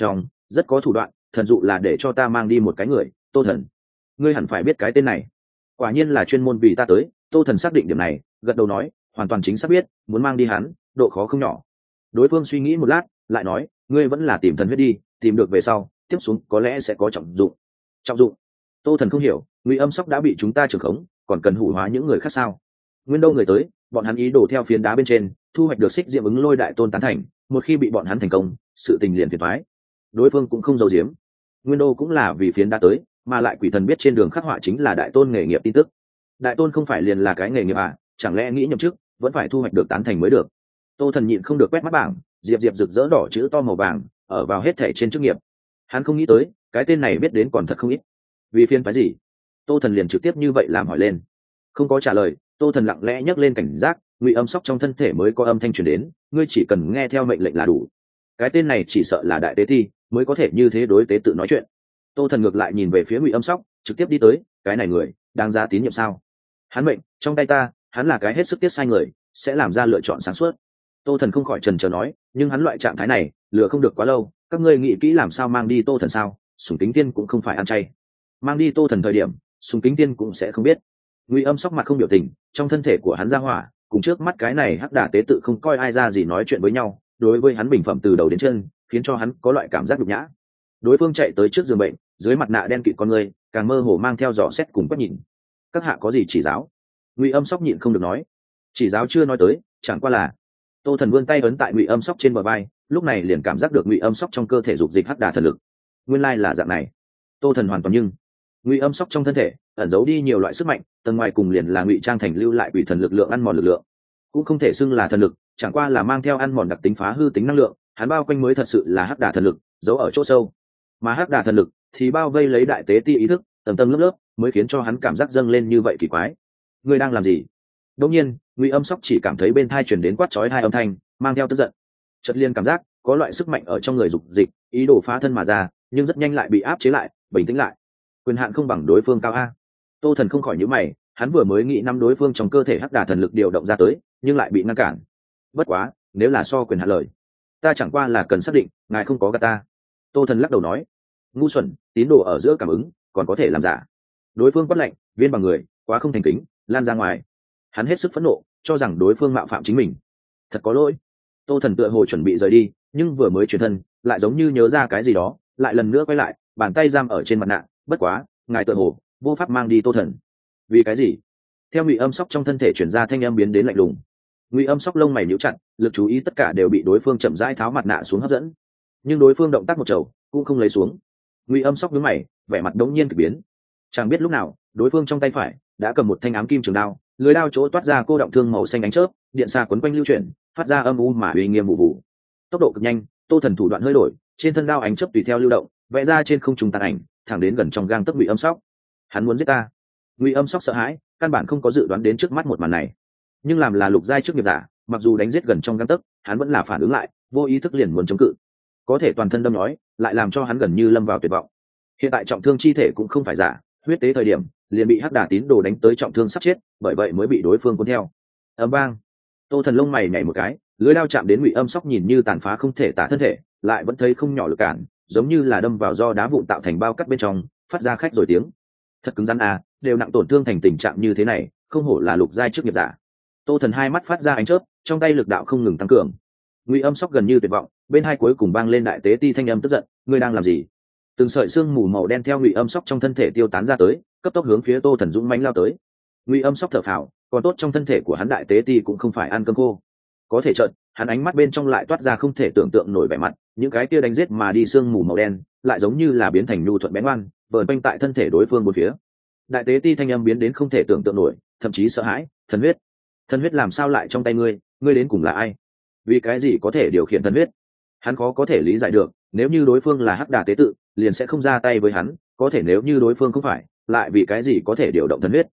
rất có thủ đoạn, thần dụ là để cho ta mang đi một cái người. Tô Thần, ngươi hẳn phải biết cái tên này, quả nhiên là chuyên môn vì ta tới. Tô Thần xác định điểm này, gật đầu nói, hoàn toàn chính xác biết, muốn mang đi hắn, độ khó không nhỏ. Đối phương suy nghĩ một lát, lại nói, ngươi vẫn là tìm thần huyết đi, tìm được về sau, tiếp xuống có lẽ sẽ có trọng dụng. Trọng dụng? Tô Thần không hiểu, Ngụy Âm Sóc đã bị chúng ta trưởng khống, còn cần hủ hóa những người khác sao? Nguyên đâu người tới, bọn hắn ý đồ theo phiến đá bên trên thu hoạch được xích diệm ứng lôi đại tôn tán thành, một khi bị bọn hắn thành công, sự tình liền phiền toái. Đối phương cũng không giấu giếm, Nguyên đô cũng là vì phiến đá tới, mà lại quỷ thần biết trên đường khắc họa chính là đại tôn nghề nghiệp tin tức. Đại tôn không phải liền là cái nghề nghiệp à? Chẳng lẽ nghĩ nhậm chức vẫn phải thu hoạch được tán thành mới được? Tô Thần nhịn không được quét mắt bảng, diệp diệp rực rỡ đỏ chữ to màu vàng ở vào hết thảy trên chức nghiệp. Hắn không nghĩ tới cái tên này biết đến còn thật không ít. Vì phiên phái gì? Tô Thần liền trực tiếp như vậy làm hỏi lên. Không có trả lời, Tô Thần lặng lẽ nhấc lên cảnh giác, Ngụy Âm Sóc trong thân thể mới có âm thanh truyền đến, ngươi chỉ cần nghe theo mệnh lệnh là đủ. Cái tên này chỉ sợ là đại tế thi mới có thể như thế đối tế tự nói chuyện. Tô Thần ngược lại nhìn về phía Ngụy Âm Sóc, trực tiếp đi tới, cái này người đáng giá tín nhiệm sao? Hắn mệnh trong tay ta, hắn là cái hết sức tiếc sai người, sẽ làm ra lựa chọn sáng suốt. Tô Thần không khỏi chần chờ nói, nhưng hắn loại trạng thái này lừa không được quá lâu, các ngươi nghĩ kỹ làm sao mang đi Tô Thần sao? Sùng Kính Tiên cũng không phải ăn chay, mang đi Tô Thần thời điểm Sùng Kính Tiên cũng sẽ không biết. Ngụy Âm Sóc mặt không biểu tình, trong thân thể của hắn ra hỏa cùng trước mắt cái này hắc đà tế tự không coi ai ra gì nói chuyện với nhau, đối với hắn bình phẩm từ đầu đến chân, khiến cho hắn có loại cảm giác nhục nhã. Đối phương chạy tới trước giường bệnh, dưới mặt nạ đen kịt con người càng mơ hồ mang theo dò xét cùng quét nhìn. Các hạ có gì chỉ giáo? Ngụy Âm Sóc nhịn không được nói. Chỉ giáo chưa nói tới, chẳng qua là. Tô Thần vươn tay ấn tại Ngụy Âm Sóc trên bờ vai, lúc này liền cảm giác được Ngụy Âm Sóc trong cơ thể dục dịch hắc đà thần lực. Nguyên lai là dạng này. Tô Thần hoàn toàn nhưng Ngụy Âm Sóc trong thân thể ẩn giấu đi nhiều loại sức mạnh, tầng ngoài cùng liền là ngụy trang thành lưu lại quỷ thần lực lượng ăn mòn lực lượng, cũng không thể xưng là thần lực, chẳng qua là mang theo ăn mòn đặc tính phá hư tính năng lượng. Hắn bao quanh mới thật sự là hắc đà thần lực, giấu ở chỗ sâu, mà hắc đà thần lực thì bao vây lấy đại tế ti ý thức, tầng tầng lớp lớp, mới khiến cho hắn cảm giác dâng lên như vậy kỳ quái. Ngươi đang làm gì? Đột nhiên, Ngụy Âm Sóc chỉ cảm thấy bên tai truyền đến quát chói hai âm thanh, mang theo tức giận. Chợt liền cảm giác có loại sức mạnh ở trong người dục dịch, ý đồ phá thân mà ra, nhưng rất nhanh lại bị áp chế lại, bình tĩnh lại. Quyền hạn không bằng đối phương cao a. Tô Thần không khỏi nhíu mày, hắn vừa mới nghĩ năm đối phương trong cơ thể hắc đà thần lực điều động ra tới, nhưng lại bị ngăn cản. Bất quá, nếu là so quyền hạn lời, ta chẳng qua là cần xác định ngài không có gạt ta. Tô Thần lắc đầu nói, ngu xuẩn, tín đồ ở giữa cảm ứng còn có thể làm giả. Đối phương quát lạnh, viên bằng người quá không thành kính, lan ra ngoài. Hắn hết sức phẫn nộ, cho rằng đối phương mạo phạm chính mình. Thật có lỗi. Tô Thần tựa hồ chuẩn bị rời đi, nhưng vừa mới chuyển thân lại giống như nhớ ra cái gì đó, lại lần nữa quay lại, bàn tay giam ở trên mặt nạ. Bất quá, ngài tựa hồ vô pháp mang đi Tô Thần. Vì cái gì? Theo Ngụy Âm Sóc trong thân thể chuyển ra thanh âm biến đến lạnh lùng. Ngụy Âm Sóc lông mày nhíu chặt, lực chú ý tất cả đều bị đối phương chậm rãi tháo mặt nạ xuống hấp dẫn, nhưng đối phương động tác một chầu cũng không lấy xuống. Ngụy Âm Sóc nhướng mày, vẻ mặt đống nhiên kỳ biến. Chẳng biết lúc nào, đối phương trong tay phải đã cầm một thanh ám kim trường đao, lưỡi đao chỗ toát ra cô động thương màu xanh ánh chớp, điện xa quấn quanh lưu chuyển, phát ra âm u mà uy nghiêm vụ vụ. Tốc độ cực nhanh, Tô Thần thủ đoạn hơi đổi, trên thân đao ánh chớp tùy theo lưu động, vẽ ra trên không trung tàn ảnh, thẳng đến gần trong gang tấc Ngụy Âm Sóc. Hắn muốn giết ta. Ngụy Âm Sóc sợ hãi, căn bản không có dự đoán đến trước mắt một màn này. Nhưng làm là lục giai trước nghiệp giả, mặc dù đánh giết gần trong gang tấc, hắn vẫn là phản ứng lại, vô ý thức liền muốn chống cự. Có thể toàn thân đâm nhói, lại làm cho hắn gần như lâm vào tuyệt vọng. Hiện tại trọng thương chi thể cũng không phải giả, huyết tế thời điểm liền bị hắc đà tín đồ đánh tới trọng thương sắp chết, bởi vậy mới bị đối phương cuốn theo. Ầm vang. Tô Thần lông mày nhảy một cái, lưỡi đao chạm đến Ngụy Âm Sóc nhìn như tàn phá không thể tả thân thể, lại vẫn thấy không nhỏ lực cản, giống như là đâm vào do đá vụn tạo thành bao cắt bên trong, phát ra khách rồi tiếng. Thật cứng rắn à, đều nặng tổn thương thành tình trạng như thế này, không hổ là lục giai trước nghiệp giả. Tô Thần hai mắt phát ra ánh chớp, trong tay lực đạo không ngừng tăng cường. Ngụy Âm Sóc gần như tuyệt vọng, bên hai cuối cùng vang lên đại tế ti thanh âm tức giận, ngươi đang làm gì? Từng sợi xương mù màu đen theo Ngụy Âm Sóc trong thân thể tiêu tán ra tới, cấp tốc hướng phía Tô Thần dũng mãnh lao tới. Ngụy Âm Sóc thở phào, còn tốt trong thân thể của hắn đại tế ti cũng không phải ăn cơm khô. Có thể chợt, hắn ánh mắt bên trong lại toát ra không thể tưởng tượng nổi vẻ mặt, những cái kia đánh giết mà đi xương mù màu đen, lại giống như là biến thành nhu thuận bén ngoan, vờn quanh tại thân thể đối phương bốn phía. Đại tế ti thanh âm biến đến không thể tưởng tượng nổi, thậm chí sợ hãi, thần huyết. Thần huyết làm sao lại trong tay ngươi, ngươi đến cùng là ai? Vì cái gì có thể điều khiển thần huyết? Hắn khó có thể lý giải được, nếu như đối phương là hắc đà tế tự, liền sẽ không ra tay với hắn, có thể nếu như đối phương không phải, lại vì cái gì có thể điều động thần huyết?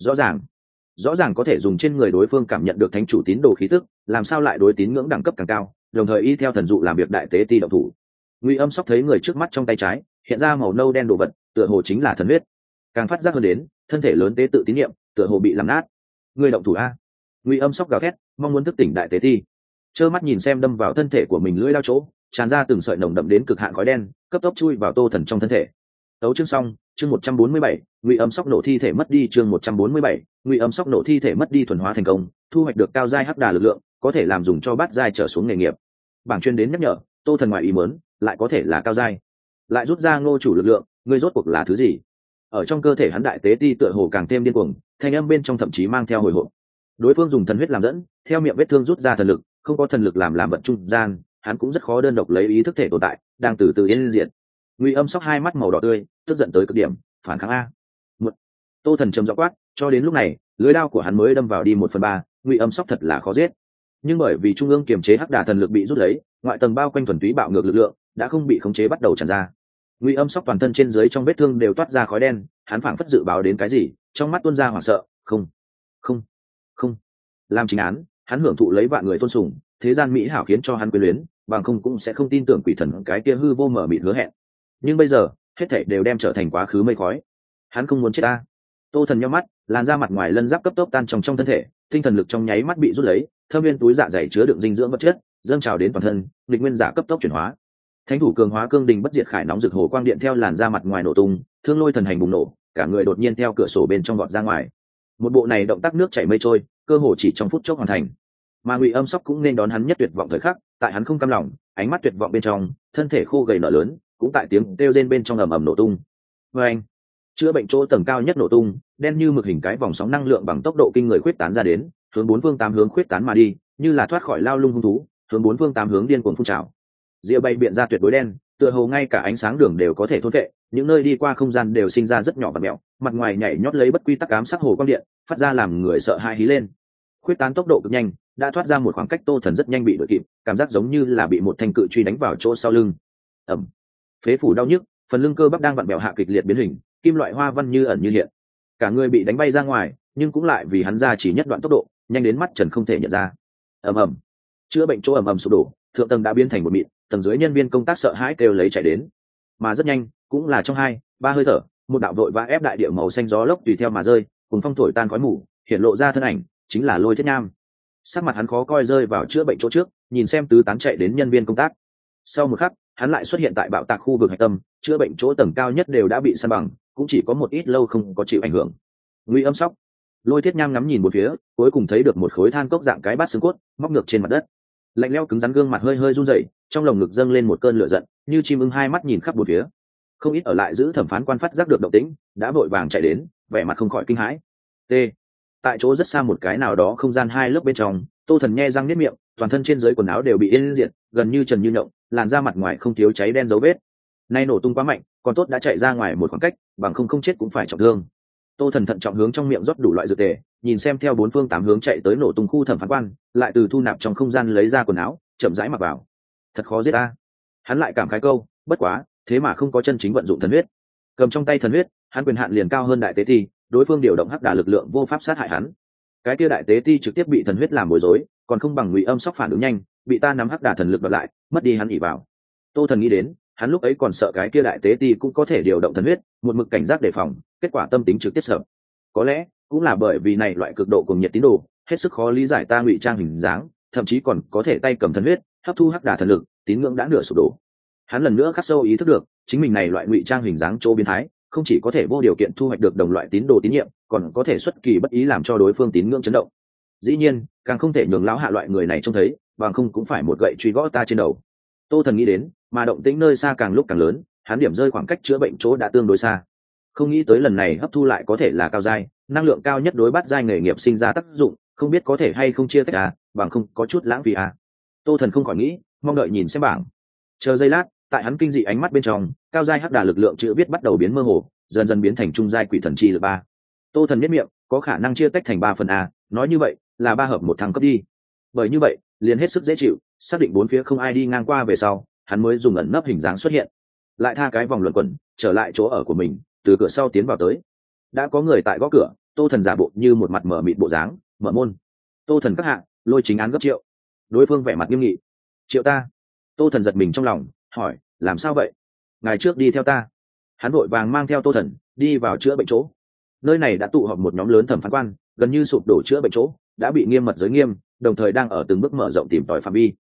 Rõ ràng có thể dùng trên người đối phương cảm nhận được thánh chủ tín đồ khí tức, làm sao lại đối tín ngưỡng đẳng cấp càng cao, đồng thời y theo thần dụ làm việc đại tế ti động thủ. Ngụy Âm Sóc thấy người trước mắt trong tay trái hiện ra màu nâu đen đồ vật, tựa hồ chính là thần huyết. Càng phát giác hơn đến, thân thể lớn tế tự tín niệm, tựa hồ bị làm nát. Người động thủ a! Ngụy Âm Sóc gào thét, mong muốn thức tỉnh đại tế ti. Trơ mắt nhìn xem đâm vào thân thể của mình lưỡi lao chỗ, tràn ra từng sợi nồng đậm đến cực hạn khói đen, cấp tốc chui vào Tô Thần trong thân thể. Tấu chương xong, chương 147, Ngụy Âm Sóc nổ thi thể mất đi, chương 147, Ngụy Âm Sóc nổ thi thể mất đi thuần hóa thành công, thu hoạch được cao giai hắc đà lực lượng, có thể làm dùng cho bát giai trở xuống nghề nghiệp. Bảng chuyên đến nhắc nhở, Tô Thần ngoại ý muốn, lại có thể là cao giai. Lại rút ra Ngô chủ lực lượng, ngươi rốt cuộc là thứ gì? Ở trong cơ thể hắn đại tế ti tựa hồ càng thêm điên cuồng, thanh âm bên trong thậm chí mang theo hồi hộp. Đối phương dùng thần huyết làm dẫn, theo miệng vết thương rút ra thần lực, không có thần lực làm vật trung gian, hắn cũng rất khó đơn độc lấy ý thức thể tồn tại, đang từ từ yên diệt. Ngụy Âm Sóc hai mắt màu đỏ tươi, tức giận tới cực điểm, phản kháng a. Tô Thần trầm giọng quát, cho đến lúc này, lưỡi đao của hắn mới đâm vào đi 1/3, Ngụy Âm Sóc thật là khó giết. Nhưng bởi vì trung ương kiềm chế hắc đà thần lực bị rút lấy, ngoại tầng bao quanh thuần túy bạo ngược lực lượng đã không bị khống chế bắt đầu tràn ra. Ngụy Âm Sóc toàn thân trên dưới trong vết thương đều toát ra khói đen, hắn phảng phất dự báo đến cái gì, trong mắt tuôn ra hoảng sợ, không, không, không. Làm chính án, hắn hưởng thụ lấy vạn người tôn sùng, thế gian mỹ hảo khiến cho hắn quyến luyến, bằng không cũng sẽ không tin tưởng quỷ thần cái kia hư vô mở mịt hứa hẹn. Nhưng bây giờ, hết thảy đều đem trở thành quá khứ mây khói. Hắn không muốn chết ta. Tô Thần nhắm mắt, làn da mặt ngoài lân giáp cấp tốc tan trong thân thể, tinh thần lực trong nháy mắt bị rút lấy, thâm viên túi dạ dày chứa đựng dinh dưỡng vật chất, dâng trào đến toàn thân, nghịch nguyên giả cấp tốc chuyển hóa. Thánh thủ cường hóa cương đình bất diệt khải nóng rực hồ quang điện theo làn da mặt ngoài nổ tung, thương lôi thần hành bùng nổ, cả người đột nhiên theo cửa sổ bên trong vọt ra ngoài. Một bộ này động tác nước chảy mây trôi, cơ hồ chỉ trong phút chốc hoàn thành. Mà Ngụy Âm Sóc cũng nên đón hắn nhất tuyệt vọng thời khắc, tại hắn không cam lòng, ánh mắt tuyệt vọng bên trong, thân thể khô gầy nở lớn, cũng tại tiếng kêu rên bên trong ầm ầm nổ tung. Oeng! Chữa bệnh chỗ tầng cao nhất nổ tung, đen như mực hình cái vòng sóng năng lượng bằng tốc độ kinh người khuyết tán ra đến, hướng bốn phương tám hướng khuyết tán mà đi, như là thoát khỏi lao lung hung thú, hướng bốn phương tám hướng điên cuồng phun trào. Diệu bay biện ra tuyệt đối đen, tựa hồ ngay cả ánh sáng đường đều có thể thôn vệ, những nơi đi qua không gian đều sinh ra rất nhỏ và mèo, mặt ngoài nhảy nhót lấy bất quy tắc ám sắc hồ quang điện, phát ra làm người sợ hãi hí lên. Khuyết tán tốc độ cực nhanh, đã thoát ra một khoảng cách, Tô Thần rất nhanh bị đuổi kịp, cảm giác giống như là bị một thanh cự truy đánh vào chỗ sau lưng. Ầm. Phế phủ đau nhức, phần lưng cơ bắp đang vặn bẹo hạ kịch liệt biến hình, kim loại hoa văn như ẩn như hiện. Cả người bị đánh bay ra ngoài, nhưng cũng lại vì hắn ra chỉ nhất đoạn tốc độ, nhanh đến mắt trần không thể nhận ra. Ầm ầm. Chữa bệnh chỗ ầm ầm sụp đổ, thượng tầng đã biến thành một mịn, tầng dưới nhân viên công tác sợ hãi kêu lấy chạy đến. Mà rất nhanh, cũng là trong 2-3 hơi thở, một đạo đội vã ép đại địa màu xanh gió lốc tùy theo mà rơi, cùng phong thổi tan khói mù, hiện lộ ra thân ảnh, chính là Lôi Thiết Nham. Sắc mặt hắn khó coi, rơi vào chữa bệnh chỗ trước, nhìn xem tứ tán chạy đến nhân viên công tác. Sau một khắc, hắn lại xuất hiện tại bạo tạc khu vực hạch tâm, chữa bệnh chỗ tầng cao nhất đều đã bị san bằng, cũng chỉ có một ít lâu không có chịu ảnh hưởng. Ngụy Âm Sóc. Lôi Thiết Nham ngắm nhìn một phía, cuối cùng thấy được một khối than cốc dạng cái bát xương cốt móc ngược trên mặt đất. Lạnh lẽo cứng rắn gương mặt hơi hơi run rẩy, trong lồng ngực dâng lên một cơn lửa giận, như chim ưng hai mắt nhìn khắp bốn phía. Không ít ở lại giữ thẩm phán quan phát giác được động tĩnh, đã vội vàng chạy đến, vẻ mặt không khỏi kinh hãi. T. Tại chỗ rất xa một cái nào đó không gian hai lớp bên trong, Tô Thần nhe răng niết miệng, toàn thân trên dưới quần áo đều bị yên diệt, gần như trần như nhộng, làn da mặt ngoài không thiếu cháy đen dấu vết. Nay nổ tung quá mạnh, còn tốt đã chạy ra ngoài một khoảng cách, bằng không chết cũng phải trọng thương. Tô Thần thận trọng hướng trong miệng rót đủ loại dược tề, nhìn xem theo bốn phương tám hướng chạy tới nổ tung khu thẩm phán quan, lại từ thu nạp trong không gian lấy ra quần áo, chậm rãi mặc vào. Thật khó giết a. Hắn lại cảm khái câu, bất quá, thế mà không có chân chính vận dụng thần huyết. Cầm trong tay thần huyết, hắn quyền hạn liền cao hơn đại tế ti, đối phương điều động hắc đà lực lượng vô pháp sát hại hắn. Cái kia đại tế ti trực tiếp bị thần huyết làm bối rối, còn không bằng Ngụy Âm Sóc phản ứng nhanh, bị ta nắm hắc đà thần lực đoạt lại, mất đi hắn ỷ vào. Tô Thần nghĩ đến, hắn lúc ấy còn sợ cái kia đại tế ti cũng có thể điều động thần huyết, một mực cảnh giác đề phòng, kết quả tâm tính trực tiếp sợ. Có lẽ cũng là bởi vì này loại cực độ cuồng nhiệt tín đồ, hết sức khó lý giải ta ngụy trang hình dáng, thậm chí còn có thể tay cầm thần huyết, hấp thu hắc đà thần lực, tín ngưỡng đã nửa sụp đổ. Hắn lần nữa khắc sâu ý thức được, chính mình này loại ngụy trang hình dáng chỗ biến thái, không chỉ có thể vô điều kiện thu hoạch được đồng loại tín đồ tín nhiệm, còn có thể xuất kỳ bất ý làm cho đối phương tín ngưỡng chấn động. Dĩ nhiên, càng không thể nhường lão hạ loại người này trông thấy, bằng không cũng phải một gậy truy gõ ta trên đầu. Tô Thần nghĩ đến, mà động tĩnh nơi xa càng lúc càng lớn, hắn điểm rơi khoảng cách chữa bệnh chỗ đã tương đối xa. Không nghĩ tới lần này hấp thu lại có thể là cao giai, năng lượng cao nhất đối bắt giai nghề nghiệp sinh ra tác dụng, không biết có thể hay không chia tách bằng không có chút lãng phí Tô Thần không khỏi nghĩ, mong đợi nhìn xem bảng. Chờ giây lát, tại hắn kinh dị ánh mắt bên trong, cao giai hắc đà lực lượng chữ viết bắt đầu biến mơ hồ, dần dần biến thành trung giai quỷ thần chi lực 3. Tô Thần biết miệng, có khả năng chia tách thành 3 phần nói như vậy là 3 hợp một thăng cấp đi. Bởi như vậy, liền hết sức dễ chịu, xác định bốn phía không ai đi ngang qua về sau, hắn mới dùng ẩn nấp hình dáng xuất hiện, lại tha cái vòng luẩn quẩn, trở lại chỗ ở của mình, từ cửa sau tiến vào tới. Đã có người tại gõ cửa, Tô Thần giả bộ như một mặt mở mịt bộ dáng, mở môn. Tô Thần các hạ, Lôi chính án gấp Triệu. Đối phương vẻ mặt nghiêm nghị. Triệu ta? Tô Thần giật mình trong lòng, hỏi, làm sao vậy? Ngài trước đi theo ta. Hắn vội vàng mang theo Tô Thần đi vào chữa bệnh chỗ. Nơi này đã tụ họp một nhóm lớn thẩm phán quan, gần như sụp đổ chữa bệnh chỗ đã bị nghiêm mật giới nghiêm, đồng thời đang ở từng bước mở rộng tìm tòi phạm vi.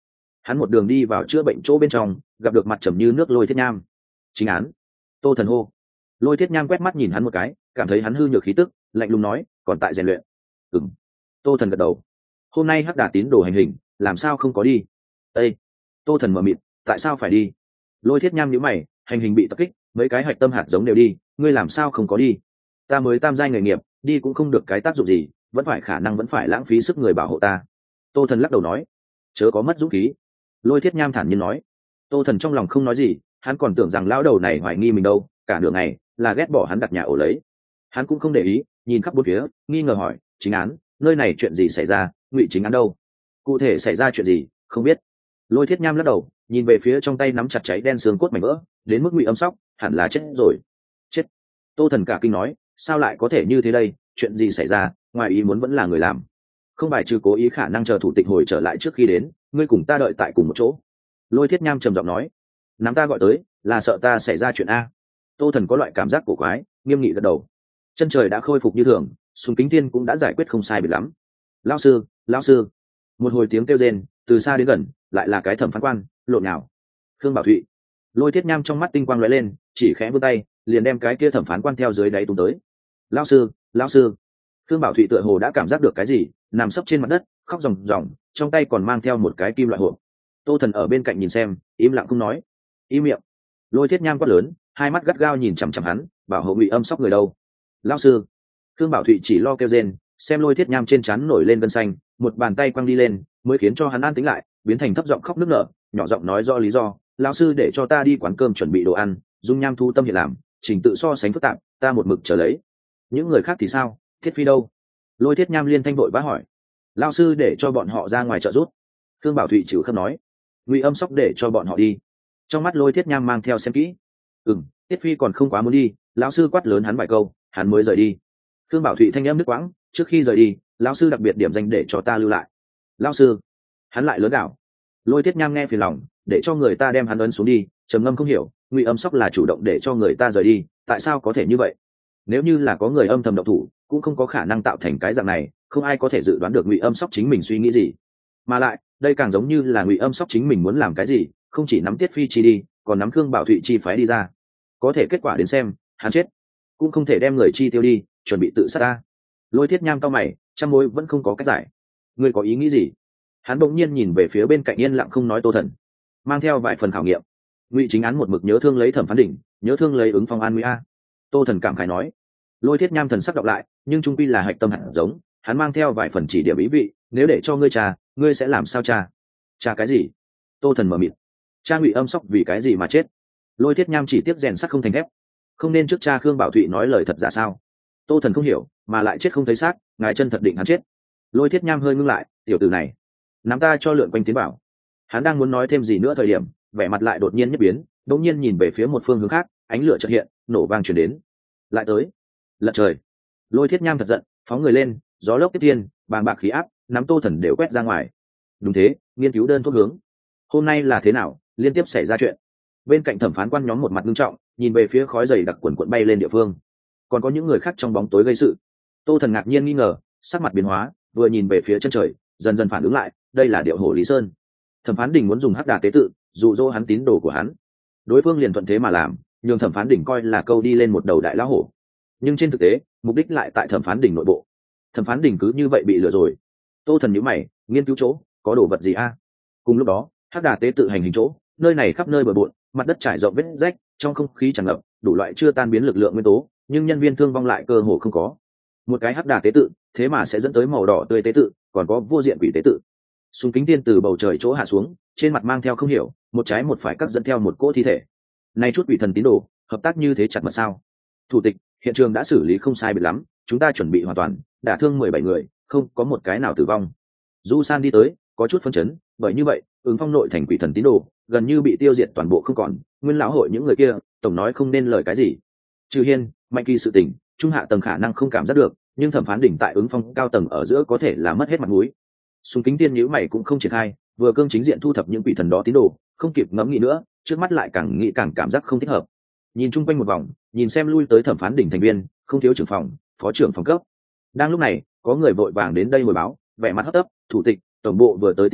Hắn một đường đi vào chữa bệnh chỗ bên trong, gặp được mặt trầm như nước Lôi Thiết Nham. Chính án. Tô Thần hô. Lôi Thiết Nham quét mắt nhìn hắn một cái, cảm thấy hắn hư nhược khí tức, lạnh lùng nói, còn tại rèn luyện. Ừm. Tô Thần gật đầu. Hôm nay Hắc Đà tín đồ hành hình, làm sao không có đi? Ê! Tô Thần mở miệng, tại sao phải đi? Lôi Thiết Nham nhíu mày, hành hình bị tập kích, mấy cái hạch tâm hạt giống đều đi, ngươi làm sao không có đi? Ta mới tam giai nghề nghiệp, đi cũng không được cái tác dụng gì, vẫn phải khả năng vẫn phải lãng phí sức người bảo hộ ta. Tô Thần lắc đầu nói, chớ có mất dũng khí. Lôi Thiết Nham thản nhiên nói. Tô Thần trong lòng không nói gì, hắn còn tưởng rằng lão đầu này hoài nghi mình đâu, cả nửa ngày là ghét bỏ hắn đặt nhà ổ lấy. Hắn cũng không để ý, nhìn khắp bốn phía, nghi ngờ hỏi, chính án, nơi này chuyện gì xảy ra, Ngụy chính án đâu? Cụ thể xảy ra chuyện gì, không biết. Lôi Thiết Nham lắc đầu, nhìn về phía trong tay nắm chặt cháy đen xương cốt mảnh vỡ, đến mức Ngụy Âm Sóc hẳn là chết rồi. Chết. Tô Thần cả kinh nói, sao lại có thể như thế đây, chuyện gì xảy ra, ngoài ý muốn vẫn là người làm. Không bài trừ cố ý khả năng chờ thủ tịch hồi trở lại trước khi đến, ngươi cùng ta đợi tại cùng một chỗ. Lôi Thiết Nham trầm giọng nói, nắm ta gọi tới là sợ ta xảy ra chuyện a. Tô Thần có loại cảm giác cổ quái, nghiêm nghị gật đầu. Chân trời đã khôi phục như thường, Sùng Kính Thiên cũng đã giải quyết không sai biệt lắm. Lão sư, lão sư. Một hồi tiếng kêu rên từ xa đến gần, lại là cái thẩm phán quan lộn nào. Khương Bảo Thụy. Lôi Thiết Nham trong mắt tinh quang lóe lên, chỉ khẽ vươn tay liền đem cái kia thẩm phán quan theo dưới đáy tung tới. Lão sư, lão sư. Khương Bảo Thụy tựa hồ đã cảm giác được cái gì, nằm sấp trên mặt đất khóc ròng ròng, trong tay còn mang theo một cái kim loại hộp. Tô Thần ở bên cạnh nhìn xem, im lặng không nói. Im miệng. Lôi Thiết Nham quát lớn, hai mắt gắt gao nhìn chằm chằm hắn, bảo hộ Ngụy Âm Sóc người đâu? Lão sư. Khương Bảo Thụy chỉ lo kêu rên, xem Lôi Thiết Nham trên trán nổi lên gân xanh, một bàn tay quăng đi lên, mới khiến cho hắn an tĩnh lại, biến thành thấp giọng khóc nức nở, nhỏ giọng nói do lý do, lão sư để cho ta đi quán cơm chuẩn bị đồ ăn, dung nham thu tâm hiện làm, trình tự so sánh phức tạp, ta một mực chờ lấy. Những người khác thì sao, Thiết Phi đâu? Lôi Thiết Nham liên thanh vội vã hỏi. Lão sư để cho bọn họ ra ngoài trợ giúp. Khương Bảo Thụy chịu khớp nói. Ngụy Âm Sóc để cho bọn họ đi. Trong mắt Lôi Thiết Nham mang theo xem kỹ. Thiết Phi còn không quá muốn đi, lão sư quát lớn hắn vài câu, hắn mới rời đi. Khương Bảo Thụy thanh âm nước quãng, trước khi rời đi, lão sư đặc biệt điểm danh để cho ta lưu lại. Lão sư. Hắn lại lớn đảo. Lôi Thiết Nham nghe phiền lòng, để cho người ta đem hắn ấn xuống đi, trầm ngâm không hiểu, Ngụy Âm Sóc là chủ động để cho người ta rời đi, tại sao có thể như vậy? Nếu như là có người âm thầm động thủ, cũng không có khả năng tạo thành cái dạng này, không ai có thể dự đoán được Ngụy Âm Sóc chính mình suy nghĩ gì. Mà lại, đây càng giống như là Ngụy Âm Sóc chính mình muốn làm cái gì, không chỉ nắm Tiết Phi chi đi, còn nắm Khương Bảo Thụy chi phái đi ra. Có thể kết quả đến xem, hắn chết, cũng không thể đem người chi tiêu đi, chuẩn bị tự sát ta. Lôi Thiết Nham cau mày, trăm mối vẫn không có cách giải. Ngươi có ý nghĩ gì? Hắn bỗng nhiên nhìn về phía bên cạnh yên lặng không nói Tô Thần, mang theo vài phần khảo nghiệm. Ngụy chính án một mực nhớ thương lấy Thẩm Phán Đỉnh, nhớ thương lấy ứng phong an nguy a. Tô Thần cảm khái nói. Lôi Thiết Nham thần sắc đọc lại, nhưng trung quy là hạch tâm hạt giống, hắn mang theo vài phần chỉ điểm ý vị, nếu để cho ngươi trà, ngươi sẽ làm sao trà? Trà cái gì? Tô Thần mở miệng. Cha Ngụy Âm Sóc vì cái gì mà chết? Lôi Thiết Nham chỉ tiếp rèn sắt không thành thép, không nên trước cha Khương Bảo Thụy nói lời thật giả sao? Tô Thần không hiểu, mà lại chết không thấy xác, ngài chân thật định hắn chết. Lôi Thiết Nham hơi ngưng lại, tiểu tử này, nắm ta cho lượn quanh tiến bảo. Hắn đang muốn nói thêm gì nữa thời điểm, vẻ mặt lại đột nhiên nhất biến, đột nhiên nhìn về phía một phương hướng khác, ánh lửa chợt hiện, nổ vang truyền đến. Lại tới, lật trời. Lôi Thiết Nham thật giận, phóng người lên, gió lốc tiếp thiên, bàng bạc khí áp, nắm Tô Thần đều quét ra ngoài. Đúng thế, nghiên cứu đơn thuốc hướng. Hôm nay là thế nào, liên tiếp xảy ra chuyện. Bên cạnh thẩm phán quan nhóm một mặt nghiêm trọng, nhìn về phía khói dày đặc quần quần bay lên địa phương. Còn có những người khác trong bóng tối gây sự. Tô Thần ngạc nhiên nghi ngờ, sắc mặt biến hóa, vừa nhìn về phía chân trời, dần dần phản ứng lại, đây là điệu hổ Lý Sơn. Thẩm phán đỉnh muốn dùng hắc đà tế tự, dụ dỗ hắn tín đồ của hắn. Đối phương liền thuận thế mà làm, nhường thẩm phán đỉnh coi là câu đi lên một đầu đại lão hổ. Nhưng trên thực tế, mục đích lại tại thẩm phán đỉnh nội bộ. Thẩm phán đỉnh cứ như vậy bị lừa rồi. Tô Thần nhíu mày, nghiên cứu chỗ, có đồ vật gì a? Cùng lúc đó, hắc đà tế tự hành hình chỗ, nơi này khắp nơi bừa bộn, mặt đất trải rộng vết rách, trong không khí tràn ngập đủ loại chưa tan biến lực lượng nguyên tố, nhưng nhân viên thương vong lại cơ hồ không có. Một cái hắc đà tế tự, thế mà sẽ dẫn tới màu đỏ tươi tế tự, còn có vô diện quỷ tế tự. Súng kính tiên từ bầu trời chỗ hạ xuống, trên mặt mang theo không hiểu, một trái một phải cắt dẫn theo một cỗ thi thể. Này chút quỷ thần tín đồ, hợp tác như thế chặt mật sao? Thủ tịch, hiện trường đã xử lý không sai biệt lắm, chúng ta chuẩn bị hoàn toàn, đả thương 17 người, không có một cái nào tử vong. Du San đi tới, có chút phân chấn, bởi như vậy, ứng phong nội thành quỷ thần tín đồ, gần như bị tiêu diệt toàn bộ không còn. Nguyên lão hội những người kia, tổng nói không nên lời cái gì. Trừ Hiên, Mạnh Kỳ sự tình, trung hạ tầng khả năng không cảm giác được, nhưng thẩm phán đỉnh tại ứng phong cao tầng ở giữa có thể là mất hết mặt mũi. Súng kính tiên nhíu mày cũng không triển khai, vừa cương chính diện thu thập những quỷ thần đó tín đồ, không kịp ngẫm nghĩ nữa, trước mắt lại càng nghĩ càng cảm giác không thích hợp. Nhìn chung quanh một vòng, nhìn xem lui tới thẩm phán đỉnh thành viên, không thiếu trưởng phòng, phó trưởng phòng cấp. Đang lúc này, có người vội vàng đến đây hồi báo, vẻ mặt hấp tấp, thủ tịch, tổng bộ vừa tới tin tức,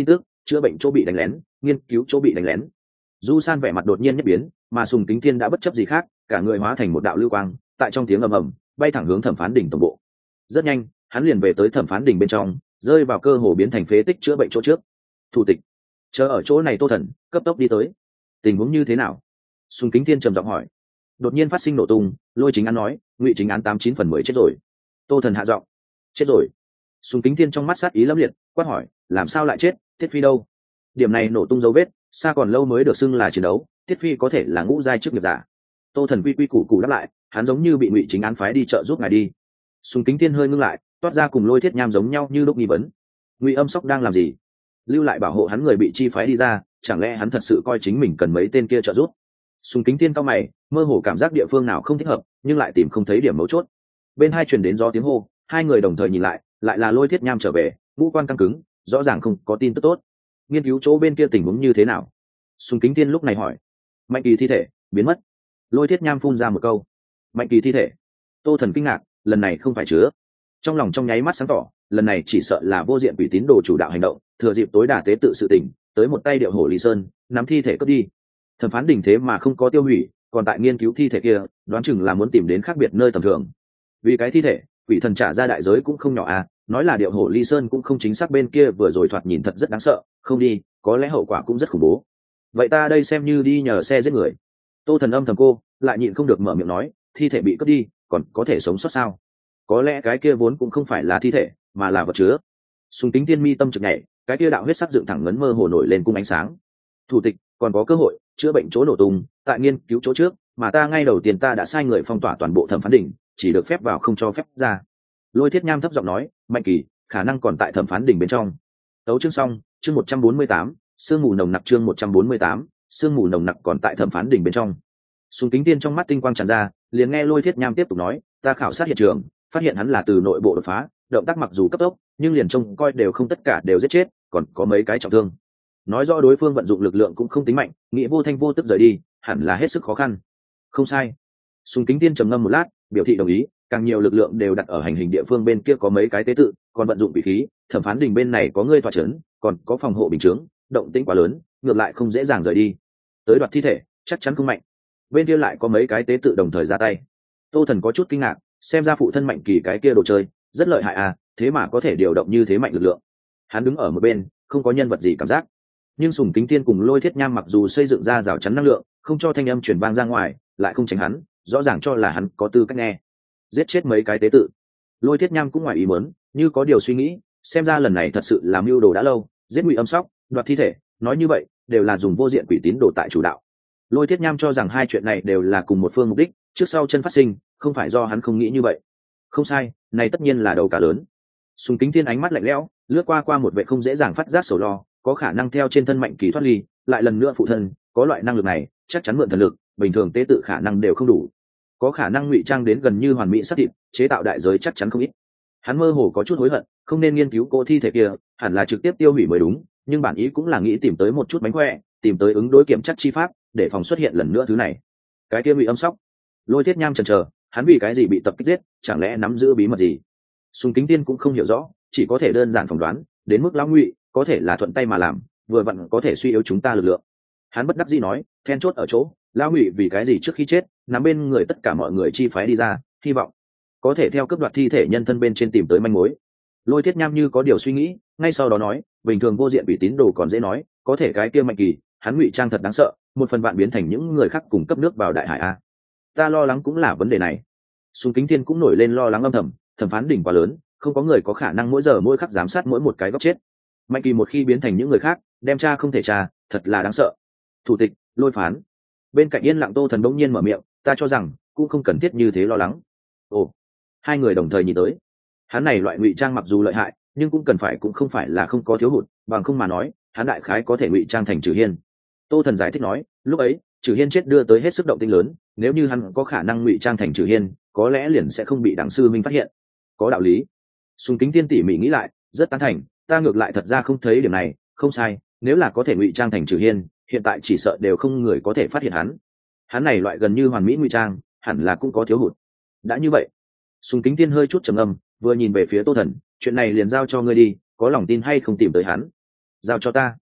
chữa bệnh chỗ bị đánh lén, nghiên cứu chỗ bị đánh lén. Du San vẻ mặt đột nhiên nhất biến, mà Sùng Kính Thiên đã bất chấp gì khác, cả người hóa thành một đạo lưu quang, tại trong tiếng ầm ầm bay thẳng hướng thẩm phán đỉnh tổng bộ. Rất nhanh, hắn liền về tới thẩm phán đỉnh bên trong, rơi vào cơ hồ biến thành phế tích chữa bệnh chỗ trước. Thủ tịch, chờ ở chỗ này. Tô Thần cấp tốc đi tới. Tình huống như thế nào? Sùng Kính Thiên trầm giọng hỏi. Đột nhiên phát sinh nổ tung, Lôi Chính Án nói, Ngụy Chính Án 89/10 chết rồi. Tô Thần hạ giọng, chết rồi. Sùng Kính Thiên trong mắt sát ý lẫm liệt, quát hỏi, làm sao lại chết? Tiết Phi đâu? Điểm này nổ tung dấu vết, xa còn lâu mới được xưng là chiến đấu. Tiết Phi có thể là ngũ giai chức nghiệp giả. Tô Thần quy quy củ củ đáp lại, hắn giống như bị Ngụy Chính Án phái đi trợ giúp ngài đi. Sùng Kính Thiên hơi ngưng lại, toát ra cùng Lôi Thiết Nham giống nhau như lúc nghi vấn. Ngụy Âm Sóc đang làm gì? Lưu lại bảo hộ hắn người bị chi phái đi ra, chẳng lẽ hắn thật sự coi chính mình cần mấy tên kia trợ giúp? Sùng Kính Thiên cao mày, mơ hồ cảm giác địa phương nào không thích hợp, nhưng lại tìm không thấy điểm mấu chốt. Bên hai truyền đến gió tiếng hô, hai người đồng thời nhìn lại là Lôi Thiết Nham trở về, ngũ quan căng cứng, rõ ràng không có tin tức tốt. Nghiên cứu chỗ bên kia tình huống như thế nào? Sùng Kính Thiên lúc này hỏi. Mạnh Kỳ thi thể biến mất. Lôi Thiết Nham phun ra một câu. Mạnh Kỳ thi thể? Tô Thần kinh ngạc, lần này không phải chứa. Trong lòng trong nháy mắt sáng tỏ, lần này chỉ sợ là vô diện quỷ tín đồ chủ đạo hành động, thừa dịp tối đa tế tự sự tỉnh, tới một tay điệu hổ Lý Sơn, nắm thi thể cướp đi. Thẩm phán đỉnh thế mà không có tiêu hủy, còn tại nghiên cứu thi thể kia, đoán chừng là muốn tìm đến khác biệt nơi tầm thường. Vì cái thi thể, quỷ thần trả ra đại giới cũng không nhỏ à, nói là điệu hổ Ly Sơn cũng không chính xác, bên kia vừa rồi thoạt nhìn thật rất đáng sợ, không đi có lẽ hậu quả cũng rất khủng bố. Vậy ta đây xem như đi nhờ xe giết người. Tô Thần âm thầm cô lại nhịn không được mở miệng nói, thi thể bị cướp đi còn có thể sống sót sao? Có lẽ cái kia vốn cũng không phải là thi thể mà là vật chứa. Sùng Kính Thiên mi tâm trực nhảy, cái kia đạo huyết sắc dựng thẳng ngấn mơ hồ nổi lên cung ánh sáng. Thủ tịch còn có cơ hội chữa bệnh chỗ nổ tung tại nghiên cứu chỗ trước, mà ta ngay đầu tiên ta đã sai người phong tỏa toàn bộ thẩm phán đỉnh, chỉ được phép vào không cho phép ra. Lôi Thiết Nham thấp giọng nói, Mạnh Kỳ khả năng còn tại thẩm phán đỉnh bên trong. Tấu chương xong, chương 148, sương mù nồng nặc, chương 148, sương mù nồng nặc còn tại thẩm phán đỉnh bên trong. Sùng Kính Tiên trong mắt tinh quang tràn ra, liền nghe Lôi Thiết Nham tiếp tục nói, ta khảo sát hiện trường, phát hiện hắn là từ nội bộ đột phá, động tác mặc dù cấp tốc, nhưng liền trông coi đều không tất cả đều giết chết, còn có mấy cái trọng thương. Nói rõ đối phương vận dụng lực lượng cũng không tính mạnh, nghĩ vô thanh vô tức rời đi, hẳn là hết sức khó khăn. Không sai. Sùng Kính Tiên trầm ngâm một lát, biểu thị đồng ý, càng nhiều lực lượng đều đặt ở hành hình địa phương bên kia có mấy cái tế tự, còn vận dụng vị khí, thẩm phán đình bên này có ngươi tọa trấn, còn có phòng hộ bình chướng, động tĩnh quá lớn, ngược lại không dễ dàng rời đi. Tới đoạt thi thể, chắc chắn không mạnh. Bên kia lại có mấy cái tế tự đồng thời ra tay. Tô Thần có chút kinh ngạc, xem ra phụ thân Mạnh Kỳ cái kia đồ chơi rất lợi hại à, thế mà có thể điều động như thế mạnh lực lượng. Hắn đứng ở một bên, không có nhân vật gì cảm giác. Nhưng Sùng Kính Thiên cùng Lôi Thiết Nham mặc dù xây dựng ra rào chắn năng lượng, không cho thanh âm truyền vang ra ngoài, lại không tránh hắn, rõ ràng cho là hắn có tư cách nghe. Giết chết mấy cái tế tự. Lôi Thiết Nham cũng ngoài ý muốn, như có điều suy nghĩ, xem ra lần này thật sự là mưu đồ đã lâu, giết Ngụy Âm Sóc, đoạt thi thể, nói như vậy đều là dùng vô diện quỷ tín đồ tại chủ đạo. Lôi Thiết Nham cho rằng hai chuyện này đều là cùng một phương mục đích, trước sau chân phát sinh, không phải do hắn không nghĩ như vậy. Không sai, này tất nhiên là đầu cả lớn. Sùng Kính Thiên ánh mắt lạnh lẽo, lướt qua một vệ không dễ dàng phát giác sầu lo, có khả năng theo trên thân Mạnh Kỳ thoát ly, lại lần nữa phụ thân, có loại năng lực này, chắc chắn mượn thần lực, bình thường tế tự khả năng đều không đủ. Có khả năng ngụy trang đến gần như hoàn mỹ sát thịt, chế tạo đại giới chắc chắn không ít. Hắn mơ hồ có chút hối hận, không nên nghiên cứu cô thi thể kia, hẳn là trực tiếp tiêu hủy mới đúng, nhưng bản ý cũng là nghĩ tìm tới một chút mánh khỏe, tìm tới ứng đối kiểm chắc chi pháp, để phòng xuất hiện lần nữa thứ này. Cái kia Ngụy Âm Sóc. Lôi Thiết Nham chần chờ, hắn vì cái gì bị tập kích giết, chẳng lẽ nắm giữ bí mật gì? Sùng Kính Tiên cũng không hiểu rõ, chỉ có thể đơn giản phỏng đoán, đến mức lão Ngụy có thể là thuận tay mà làm, vừa vặn có thể suy yếu chúng ta lực lượng. Hắn bất đắc dĩ nói, then chốt ở chỗ, lão Ngụy vì cái gì trước khi chết, nắm bên người tất cả mọi người chi phái đi ra, hy vọng có thể theo cướp đoạt thi thể nhân thân bên trên tìm tới manh mối. Lôi Thiết Nham như có điều suy nghĩ, ngay sau đó nói, bình thường vô diện bị tín đồ còn dễ nói, có thể cái kia Mạnh Kỳ, hắn ngụy trang thật đáng sợ, một phần vạn biến thành những người khác cùng cấp nước vào đại hải a. Ta lo lắng cũng là vấn đề này. Sùng Kính Thiên cũng nổi lên lo lắng âm thầm, thẩm phán đỉnh quá lớn, không có người có khả năng mỗi giờ mỗi khắc giám sát mỗi một cái góc chết. Mạnh Kỳ một khi biến thành những người khác, đem tra không thể tra, thật là đáng sợ. Thủ tịch, Lôi phán. Bên cạnh yên lặng Tô Thần bỗng nhiên mở miệng, ta cho rằng cũng không cần thiết như thế lo lắng. Ồ, hai người đồng thời nhìn tới. Hắn này loại ngụy trang mặc dù lợi hại, nhưng cũng không phải là không có thiếu hụt, bằng không mà nói, hắn đại khái có thể ngụy trang thành Trừ Hiên. Tô Thần giải thích nói, lúc ấy Trừ Hiên chết đưa tới hết sức động tĩnh lớn, nếu như hắn có khả năng ngụy trang thành Trừ Hiên, có lẽ liền sẽ không bị đảng sư minh phát hiện. Có đạo lý. Sùng Kính Thiên tỉ mỉ nghĩ lại, rất tán thành, ta ngược lại thật ra không thấy điểm này, không sai, nếu là có thể ngụy trang thành Trừ Hiên, hiện tại chỉ sợ đều không người có thể phát hiện hắn. Hắn này loại gần như hoàn mỹ ngụy trang, hẳn là cũng có thiếu hụt. Đã như vậy, Sùng Kính Thiên hơi chút trầm âm, vừa nhìn về phía Tô Thần, chuyện này liền giao cho ngươi đi, có lòng tin hay không tìm tới hắn? Giao cho ta.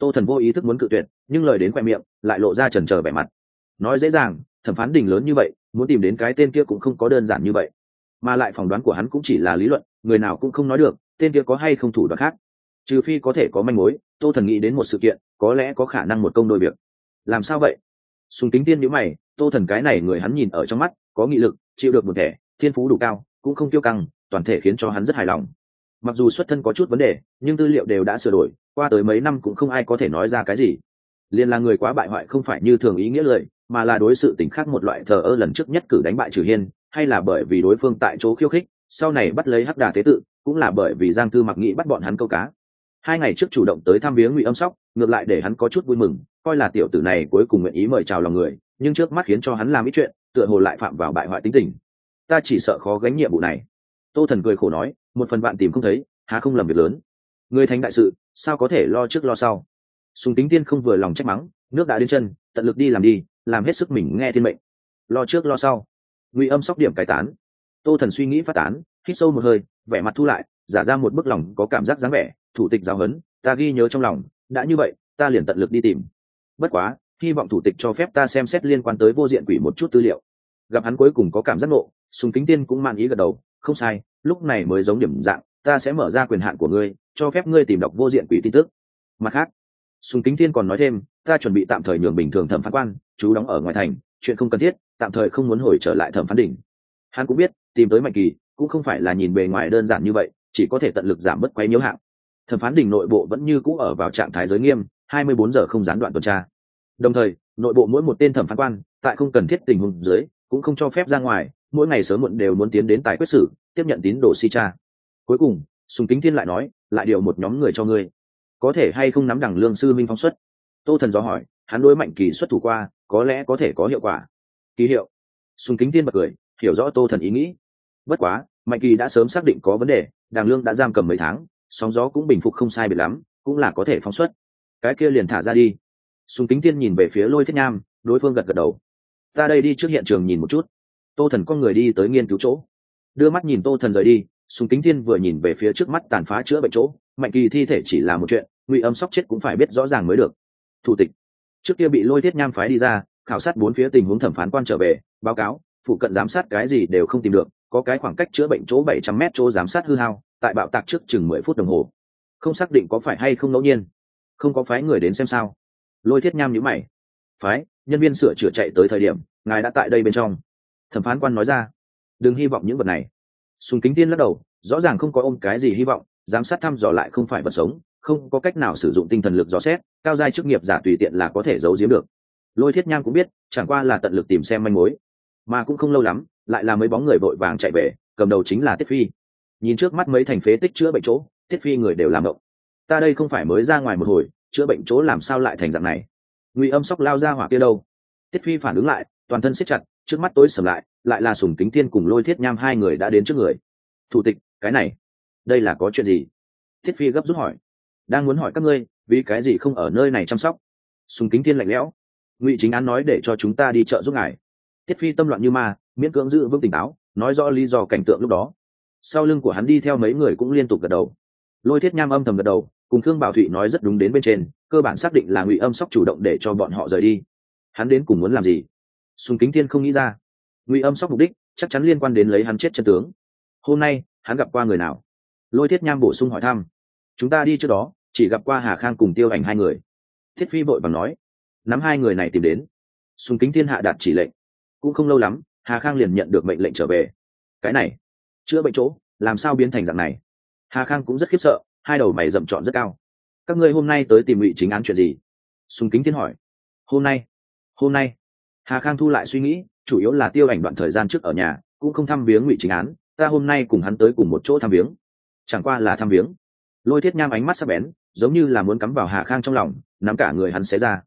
Tô Thần vô ý thức muốn cự tuyệt, nhưng lời đến khoe miệng lại lộ ra chần chờ vẻ mặt. Nói dễ dàng, thẩm phán đình lớn như vậy, muốn tìm đến cái tên kia cũng không có đơn giản như vậy. Mà lại phỏng đoán của hắn cũng chỉ là lý luận, người nào cũng không nói được tên kia có hay không thủ đoạn khác. Trừ phi có thể có manh mối, Tô Thần nghĩ đến một sự kiện, có lẽ có khả năng một công đôi việc. Làm sao vậy? Sùng Kính Tiên nhíu mày, Tô Thần cái này người hắn nhìn ở trong mắt, có nghị lực, chịu được một thể, thiên phú đủ cao, cũng không kiêu căng, toàn thể khiến cho hắn rất hài lòng. Mặc dù xuất thân có chút vấn đề, nhưng tư liệu đều đã sửa đổi, qua tới mấy năm cũng không ai có thể nói ra cái gì. Liên là người quá bại hoại không phải như thường ý nghĩa lời, mà là đối sự tình khác một loại thờ ơ lần trước nhất cử đánh bại Trừ Hiên, hay là bởi vì đối phương tại chỗ khiêu khích, sau này bắt lấy Hắc Đà tế tự, cũng là bởi vì Giang Thư Mặc nghĩ bắt bọn hắn câu cá. 2 ngày trước chủ động tới thăm viếng Ngụy Âm Sóc, ngược lại để hắn có chút vui mừng, coi là tiểu tử này cuối cùng nguyện ý mời chào lòng người, nhưng trước mắt khiến cho hắn làm ít chuyện, tựa hồ lại phạm vào bại hoại tính tình. Ta chỉ sợ khó gánh nhiệm vụ này. Tô Thần cười khổ nói, một phần bạn tìm không thấy, há không làm việc lớn. Người thành đại sự, sao có thể lo trước lo sau? Sùng Kính Tiên không vừa lòng trách mắng, nước đã đến chân, tận lực đi làm hết sức mình nghe thiên mệnh. Lo trước lo sau. Ngụy Âm Sóc điểm cải tán. Tô Thần suy nghĩ phát tán, hít sâu một hơi, vẻ mặt thu lại, giả ra một bức lòng có cảm giác dáng vẻ, thủ tịch giáo huấn, ta ghi nhớ trong lòng, đã như vậy, ta liền tận lực đi tìm. Bất quá, hy vọng thủ tịch cho phép ta xem xét liên quan tới Vô Diện Quỷ một chút tư liệu. Gặp hắn cuối cùng có cảm giác nộ, Sùng Kính Tiên cũng mạn ý gật đầu, không sai, lúc này mới giống điểm dạng, ta sẽ mở ra quyền hạn của ngươi, cho phép ngươi tìm đọc Vô Diện Quỷ tin tức. Mặt khác, Sùng Kính Tiên còn nói thêm, ta chuẩn bị tạm thời nhường bình thường thẩm phán quan chú đóng ở ngoài thành, chuyện không cần thiết, tạm thời không muốn hồi trở lại thẩm phán đỉnh. Hắn cũng biết, tìm tới Mạnh Kỳ cũng không phải là nhìn bề ngoài đơn giản như vậy, chỉ có thể tận lực giảm bớt quấy nhiễu hạng. Thẩm phán đỉnh nội bộ vẫn như cũ ở vào trạng thái giới nghiêm, 24 giờ không gián đoạn tuần tra. Đồng thời, nội bộ mỗi một tên thẩm phán quan, tại không cần thiết tình huống dưới, cũng không cho phép ra ngoài, mỗi ngày sớm muộn đều muốn tiến đến tài quyết xử, tiếp nhận tín đồ si tra. Cuối cùng, Sùng Kính Thiên lại nói, lại điều một nhóm người cho ngươi, có thể hay không nắm đẳng lương sư minh phóng xuất? Tô Thần do hỏi, hắn đối Mạnh Kỳ xuất thủ qua, có lẽ có thể có hiệu quả. Ký hiệu. Sùng Kính Thiên bật cười, hiểu rõ Tô Thần ý nghĩ. Bất quá, Mạnh Kỳ đã sớm xác định có vấn đề, đàng lương đã giam cầm mấy tháng, sóng gió cũng bình phục không sai biệt lắm, cũng là có thể phóng xuất. Cái kia liền thả ra đi. Sùng Kính Thiên nhìn về phía Lôi Thiết Nham, đối phương gật gật đầu. Ta đây đi trước hiện trường nhìn một chút. Tô Thần con người đi tới nghiên cứu chỗ, đưa mắt nhìn Tô Thần rời đi. Sùng Kính Thiên vừa nhìn về phía trước mắt tàn phá chữa bệnh chỗ, Mạnh Kỳ thi thể chỉ là một chuyện, Ngụy Âm Sóc chết cũng phải biết rõ ràng mới được. Thủ tịch trước kia bị Lôi Thiết Nham phái đi ra khảo sát 4 phía tình huống, thẩm phán quan trở về báo cáo, phụ cận giám sát cái gì đều không tìm được, có cái khoảng cách chữa bệnh chỗ 700 m chỗ giám sát hư hao, tại bạo tạc trước chừng 10 phút đồng hồ, không xác định có phải hay không ngẫu nhiên. Không có phái người đến xem sao? Lôi Thiết Nham nhíu mày. Phái nhân viên sửa chữa chạy tới thời điểm ngài đã tại đây bên trong, thẩm phán quan nói ra. Đừng hy vọng những vật này. Sùng Kính Tiên lắc đầu, rõ ràng không có ôm cái gì hy vọng, giám sát thăm dò lại không phải vật sống, không có cách nào sử dụng tinh thần lực dò xét, cao giai chức nghiệp giả tùy tiện là có thể giấu giếm được. Lôi Thiết Nham cũng biết, chẳng qua là tận lực tìm xem manh mối, mà cũng không lâu lắm, lại là mấy bóng người vội vàng chạy về, cầm đầu chính là Tiết Phi. Nhìn trước mắt mấy thành phế tích chữa bệnh chỗ, Tiết Phi người đều làm động. Ta đây không phải mới ra ngoài một hồi, chữa bệnh chỗ làm sao lại thành dạng này? Ngụy Âm Sóc lao ra hỏa kia đâu? Tiết Phi phản ứng lại, toàn thân siết chặt, trước mắt tối sầm lại là Sùng Kính Thiên cùng Lôi Thiết Nham hai người đã đến trước người. Thủ tịch, cái này, đây là có chuyện gì? Tiết Phi gấp rút hỏi. Đang muốn hỏi các ngươi, vì cái gì không ở nơi này chăm sóc? Sùng Kính Thiên lạnh lẽo. Ngụy Chính Án nói để cho chúng ta đi chợ giúp ngài. Tiết Phi tâm loạn như ma, miễn cưỡng giữ vững tỉnh táo, nói rõ lý do cảnh tượng lúc đó. Sau lưng của hắn đi theo mấy người cũng liên tục gật đầu. Lôi Thiết Nham âm thầm gật đầu, cùng Khương Bảo Thụy nói rất đúng, đến bên trên cơ bản xác định là Ngụy Âm Sóc chủ động để cho bọn họ rời đi. Hắn đến cùng muốn làm gì? Sùng Kính Thiên không nghĩ ra. Ngụy Âm Sóc mục đích chắc chắn liên quan đến lấy hắn chết chân tướng. Hôm nay hắn gặp qua người nào? Lôi Thiết Nham bổ sung hỏi thăm. Chúng ta đi trước đó chỉ gặp qua Hà Khang cùng Tiêu Ảnh hai người. Thiết Phi vội vàng nói. Nắm hai người này tìm đến. Sùng Kính Thiên hạ đạt chỉ lệnh. Cũng không lâu lắm, Hà Khang liền nhận được mệnh lệnh trở về. Cái này chữa bệnh chỗ làm sao biến thành dạng này? Hà Khang cũng rất khiếp sợ, hai đầu mày rậm trọn rất cao. Các ngươi hôm nay tới tìm Ngụy Chính Án chuyện gì? Sùng Kính Thiên hỏi. Hôm nay Hà Khang thu lại suy nghĩ, chủ yếu là Tiêu Ảnh đoạn thời gian trước ở nhà cũng không thăm viếng Ngụy Chính Án, ta hôm nay cùng hắn tới cùng một chỗ thăm viếng. Chẳng qua là thăm viếng. Lôi Thiết Nham ánh mắt sắc bén, giống như là muốn cắm vào Hà Khang trong lòng, nắm cả người hắn xé ra.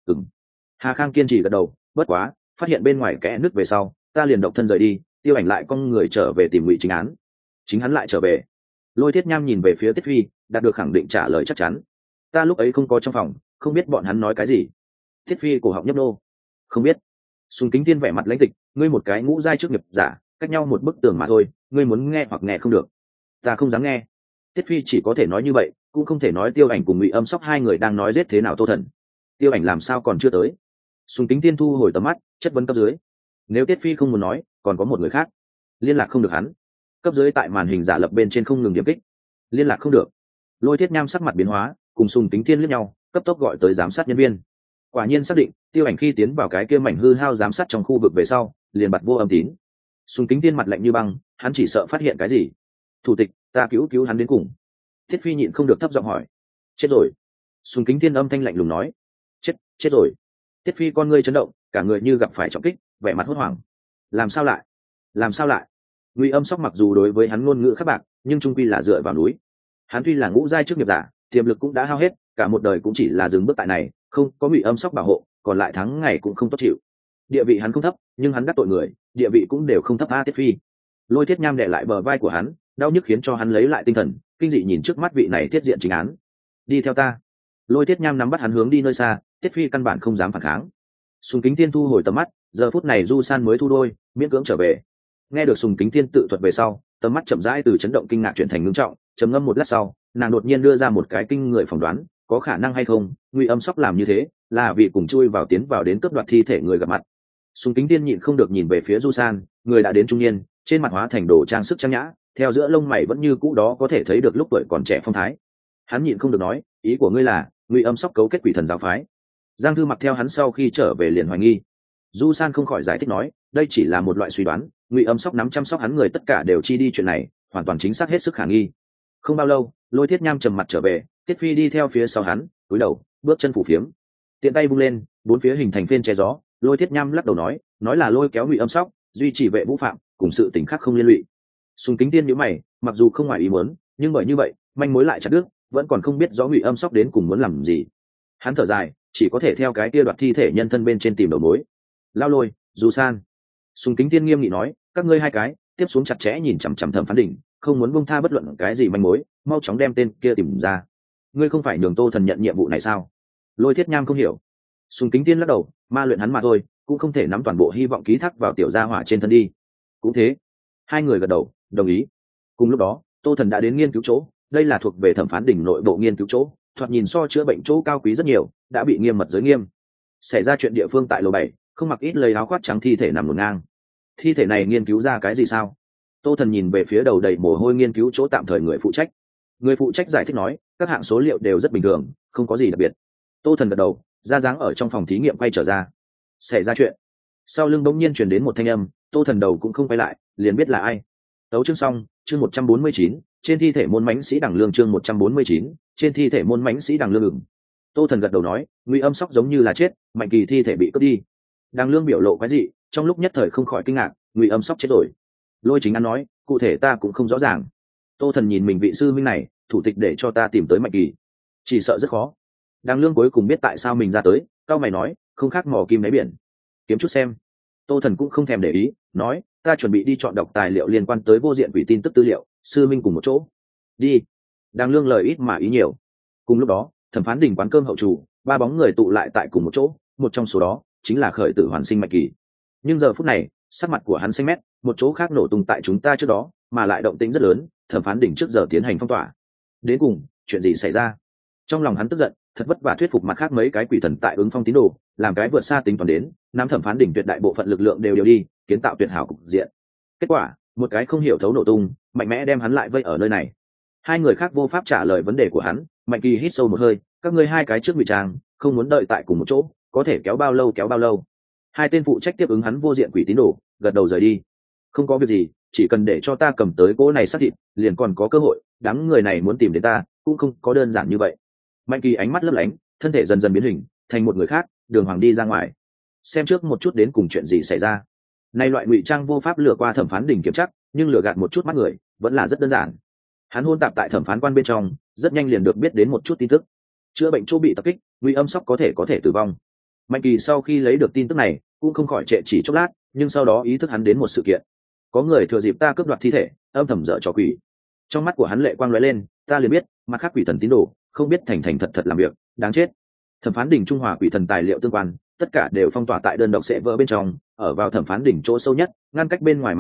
Hà Khang kiên trì gật đầu, bất quá phát hiện bên ngoài kẽ nứt về sau, ta liền độc thân rời đi, Tiêu Ảnh lại con người trở về tìm Ngụy Chính Án. Chính hắn lại trở về? Lôi Thiết Nham nhìn về phía Tiết Phi, đạt được khẳng định trả lời chắc chắn. Ta lúc ấy không có trong phòng, không biết bọn hắn nói cái gì. Tiết Phi cổ họng nhấp nô. Không biết. Sùng Kính Thiên vẻ mặt lãnh tịch, ngươi một cái ngũ giai chức nghiệp giả, cách nhau một bức tường mà thôi, ngươi muốn nghe hoặc nghe không được. Ta không dám nghe. Tiết Phi chỉ có thể nói như vậy, cũng không thể nói Tiêu Ảnh cùng Ngụy Âm Sóc hai người đang nói giết thế nào Tô Thần. Tiêu Ảnh làm sao còn chưa tới? Sùng Kính Tiên thu hồi tầm mắt, chất vấn cấp dưới. Nếu Tiết Phi không muốn nói, còn có một người khác, liên lạc không được hắn. Cấp dưới tại màn hình giả lập bên trên không ngừng điểm kích, liên lạc không được. Lôi Thiết Nham sắc mặt biến hóa, cùng Sùng Kính Tiên liếc nhau, cấp tốc gọi tới giám sát nhân viên. Quả nhiên xác định, Tiêu Ảnh khi tiến vào cái kia mảnh hư hao giám sát trong khu vực về sau, liền bật vô âm tín. Sùng Kính Tiên mặt lạnh như băng, hắn chỉ sợ phát hiện cái gì. Thủ tịch, ta cứu hắn đến cùng. Thiết Phi nhịn không được thấp giọng hỏi. Chết rồi. Sùng Kính Tiên âm thanh lạnh lùng nói. Chết rồi. Thiết Phi con ngươi chấn động, cả người như gặp phải trọng kích, vẻ mặt hốt hoảng. Làm sao lại? Ngụy Âm Sóc mặc dù đối với hắn ngôn ngữ khắc bạc, nhưng trung quy là dựa vào núi. Hắn tuy là ngũ giai chức nghiệp giả, tiềm lực cũng đã hao hết, cả một đời cũng chỉ là dừng bước tại này, không có Ngụy Âm Sóc bảo hộ, còn lại tháng ngày cũng không tốt chịu. Địa vị hắn không thấp, nhưng hắn đắc tội người, địa vị cũng đều không thấp a Thiết Phi. Lôi Thiết Nham đè lại bờ vai của hắn, đau nhức khiến cho hắn lấy lại tinh thần, kinh dị nhìn trước mắt vị này thiết diện chính án. Đi theo ta. Lôi Thiết Nham nắm bắt hắn hướng đi nơi xa, Thiết Phi căn bản không dám phản kháng. Sùng Kính Thiên thu hồi tầm mắt, giờ phút này Du San mới thu đôi, miễn cưỡng trở về. Nghe được Sùng Kính Thiên tự thuật về sau, tầm mắt chậm rãi từ chấn động kinh ngạc chuyển thành ngưng trọng, trầm ngâm một lát sau, nàng đột nhiên đưa ra một cái kinh người phỏng đoán, có khả năng hay không, Ngụy Âm Sóc làm như thế, là vì cùng chui vào tiến vào đến cướp đoạt thi thể người gặp mặt. Sùng Kính Thiên nhịn không được nhìn về phía Du San, người đã đến trung niên, trên mặt hóa thành đồ trang sức trang nhã, theo giữa lông mày vẫn như cũ đó có thể thấy được lúc tuổi còn trẻ phong thái. Hắn nhịn không được nói, ý của ngươi là Ngụy Âm Sóc cấu kết quỷ thần giáo phái? Giang Thư mặc theo hắn sau khi trở về liền hoài nghi. Du San không khỏi giải thích nói, đây chỉ là một loại suy đoán, Ngụy Âm Sóc nắm chăm sóc hắn người tất cả đều chi đi chuyện này, hoàn toàn chính xác hết sức khả nghi. Không bao lâu, Lôi Thiết Nham trầm mặt trở về, Tiết Phi đi theo phía sau hắn, cúi đầu, bước chân phủ phiếm, tiện tay vung lên, bốn phía hình thành phên che gió. Lôi Thiết Nham lắc đầu nói là lôi kéo Ngụy Âm Sóc, duy trì vệ vũ phạm, cùng sự tình khác không liên lụy. Sùng Kính Tiên nhíu mày, mặc dù không ngoài ý muốn, nhưng bởi như vậy, manh mối lại chặt đứt, vẫn còn không biết rõ Ngụy Âm Sóc đến cùng muốn làm gì. Hắn thở dài, chỉ có thể theo cái kia đoạt thi thể nhân thân bên trên tìm đầu mối. Lao Lôi, Du San. Sùng Kính Tiên nghiêm nghị nói, các ngươi hai cái tiếp xuống chặt chẽ nhìn chằm chằm Thẩm Phán Đỉnh, không muốn buông tha bất luận cái gì manh mối, mau chóng đem tên kia tìm ra. Ngươi không phải nhường Tô Thần nhận nhiệm vụ này sao? Lôi Thiết Nham không hiểu. Sùng Kính Tiên lắc đầu, ma luyện hắn mà thôi, cũng không thể nắm toàn bộ hy vọng ký thác vào tiểu gia hỏa trên thân đi. Cũng thế. Hai người gật đầu, đồng ý. Cùng lúc đó, Tô Thần đã đến nghiên cứu chỗ, đây là thuộc về Thẩm Phán Đỉnh nội bộ nghiên cứu chỗ, thoạt nhìn so chữa bệnh chỗ cao quý rất nhiều, đã bị nghiêm mật giới nghiêm. Xảy ra chuyện địa phương tại lầu 7, không mặc ít lấy áo khoác trắng thi thể nằm ngổn ngang. Thi thể này nghiên cứu ra cái gì sao? Tô Thần nhìn về phía đầu đầy mồ hôi nghiên cứu chỗ tạm thời người phụ trách. Người phụ trách giải thích nói, các hạng số liệu đều rất bình thường, không có gì đặc biệt. Tô Thần gật đầu, ra dáng ở trong phòng thí nghiệm quay trở ra. Xảy ra chuyện. Sau lưng bỗng nhiên truyền đến một thanh âm, Tô Thần đầu cũng không quay lại, liền biết là ai. Tấu chương xong, chương 149, trên thi thể môn mãnh sĩ đẳng lương chương 149, trên thi thể môn mãnh sĩ đẳng lương ửng. Tô Thần gật đầu nói, Ngụy Âm Sóc giống như là chết, Mạnh Kỳ thi thể bị cướp đi. Đằng Lương biểu lộ quái dị, trong lúc nhất thời không khỏi kinh ngạc, Ngụy Âm Sóc chết rồi. Lôi Chính An nói, cụ thể ta cũng không rõ ràng. Tô Thần nhìn mình vị sư minh này, thủ tịch để cho ta tìm tới Mạnh Kỳ, chỉ sợ rất khó. Đằng Lương cuối cùng biết tại sao mình ra tới, cao mày nói, không khác mò kim đáy biển, kiếm chút xem. Tô Thần cũng không thèm để ý, nói, ta chuẩn bị đi chọn đọc tài liệu liên quan tới vô diện quỷ tin tức tư liệu, sư minh cùng một chỗ. Đi. Đằng Lương lời ít mà ý nhiều. Cùng lúc đó, Thẩm Phán Đình quán cơm hậu chủ, ba bóng người tụ lại tại cùng một chỗ, một trong số đó chính là khởi tử hoàn sinh Mạnh Kỳ. Nhưng giờ phút này, sắc mặt của hắn xanh mét, một chỗ khác nổ tung tại chúng ta trước đó, mà lại động tĩnh rất lớn, Thẩm Phán Đình trước giờ tiến hành phong tỏa. Đến cùng, chuyện gì xảy ra? Trong lòng hắn tức giận, thật vất vả thuyết phục mặt khác mấy cái quỷ thần tại ứng phong tín đồ, làm cái vượt xa tính toán đến, nam Thẩm Phán Đình tuyệt đại bộ phận lực lượng đều điều đi, kiến tạo tuyệt hảo cục diện. Kết quả, một cái không hiểu thấu nổ tung, mạnh mẽ đem hắn lại vây ở nơi này. Hai người khác vô pháp trả lời vấn đề của hắn. Mạnh Kỳ hít sâu một hơi, các ngươi hai cái trước ngụy trang, không muốn đợi tại cùng một chỗ, có thể kéo bao lâu kéo bao lâu. Hai tên phụ trách tiếp ứng hắn vô diện quỷ tín đồ gật đầu rời đi. Không có việc gì, chỉ cần để cho ta cầm tới cỗ này xác thịt, liền còn có cơ hội. Đám người này muốn tìm đến ta cũng không có đơn giản như vậy. Mạnh Kỳ ánh mắt lấp lánh, thân thể dần dần biến hình thành một người khác, đường hoàng đi ra ngoài. Xem trước một chút đến cùng chuyện gì xảy ra. Nay loại ngụy trang vô pháp lừa qua Thẩm Phán Đình kiểm chắc, nhưng lừa gạt một chút mắt người vẫn là rất đơn giản. Hắn hôn tạp tại thẩm phán quan bên trong, rất nhanh liền được biết đến một chút tin tức. Chữa bệnh chỗ bị tập kích, Ngụy Âm Sóc có thể tử vong. Mạnh Kỳ sau khi lấy được tin tức này, cũng không khỏi trệ chỉ chốc lát, nhưng sau đó ý thức hắn đến một sự kiện. Có người thừa dịp ta cướp đoạt thi thể, âm thầm dở trò quỷ. Trong mắt của hắn lệ quang lóe lên, ta liền biết, mặt khác quỷ thần tín đồ, không biết thành thật làm việc, đáng chết. Thẩm Phán Đình Trung Hòa quỷ thần tài liệu tương quan, tất cả đều phong tỏa tại đơn độc sẽ vỡ bên trong, ở vào Thẩm Phán Đình chỗ sâu nhất, ngăn cách bên ngoài mạng lưới,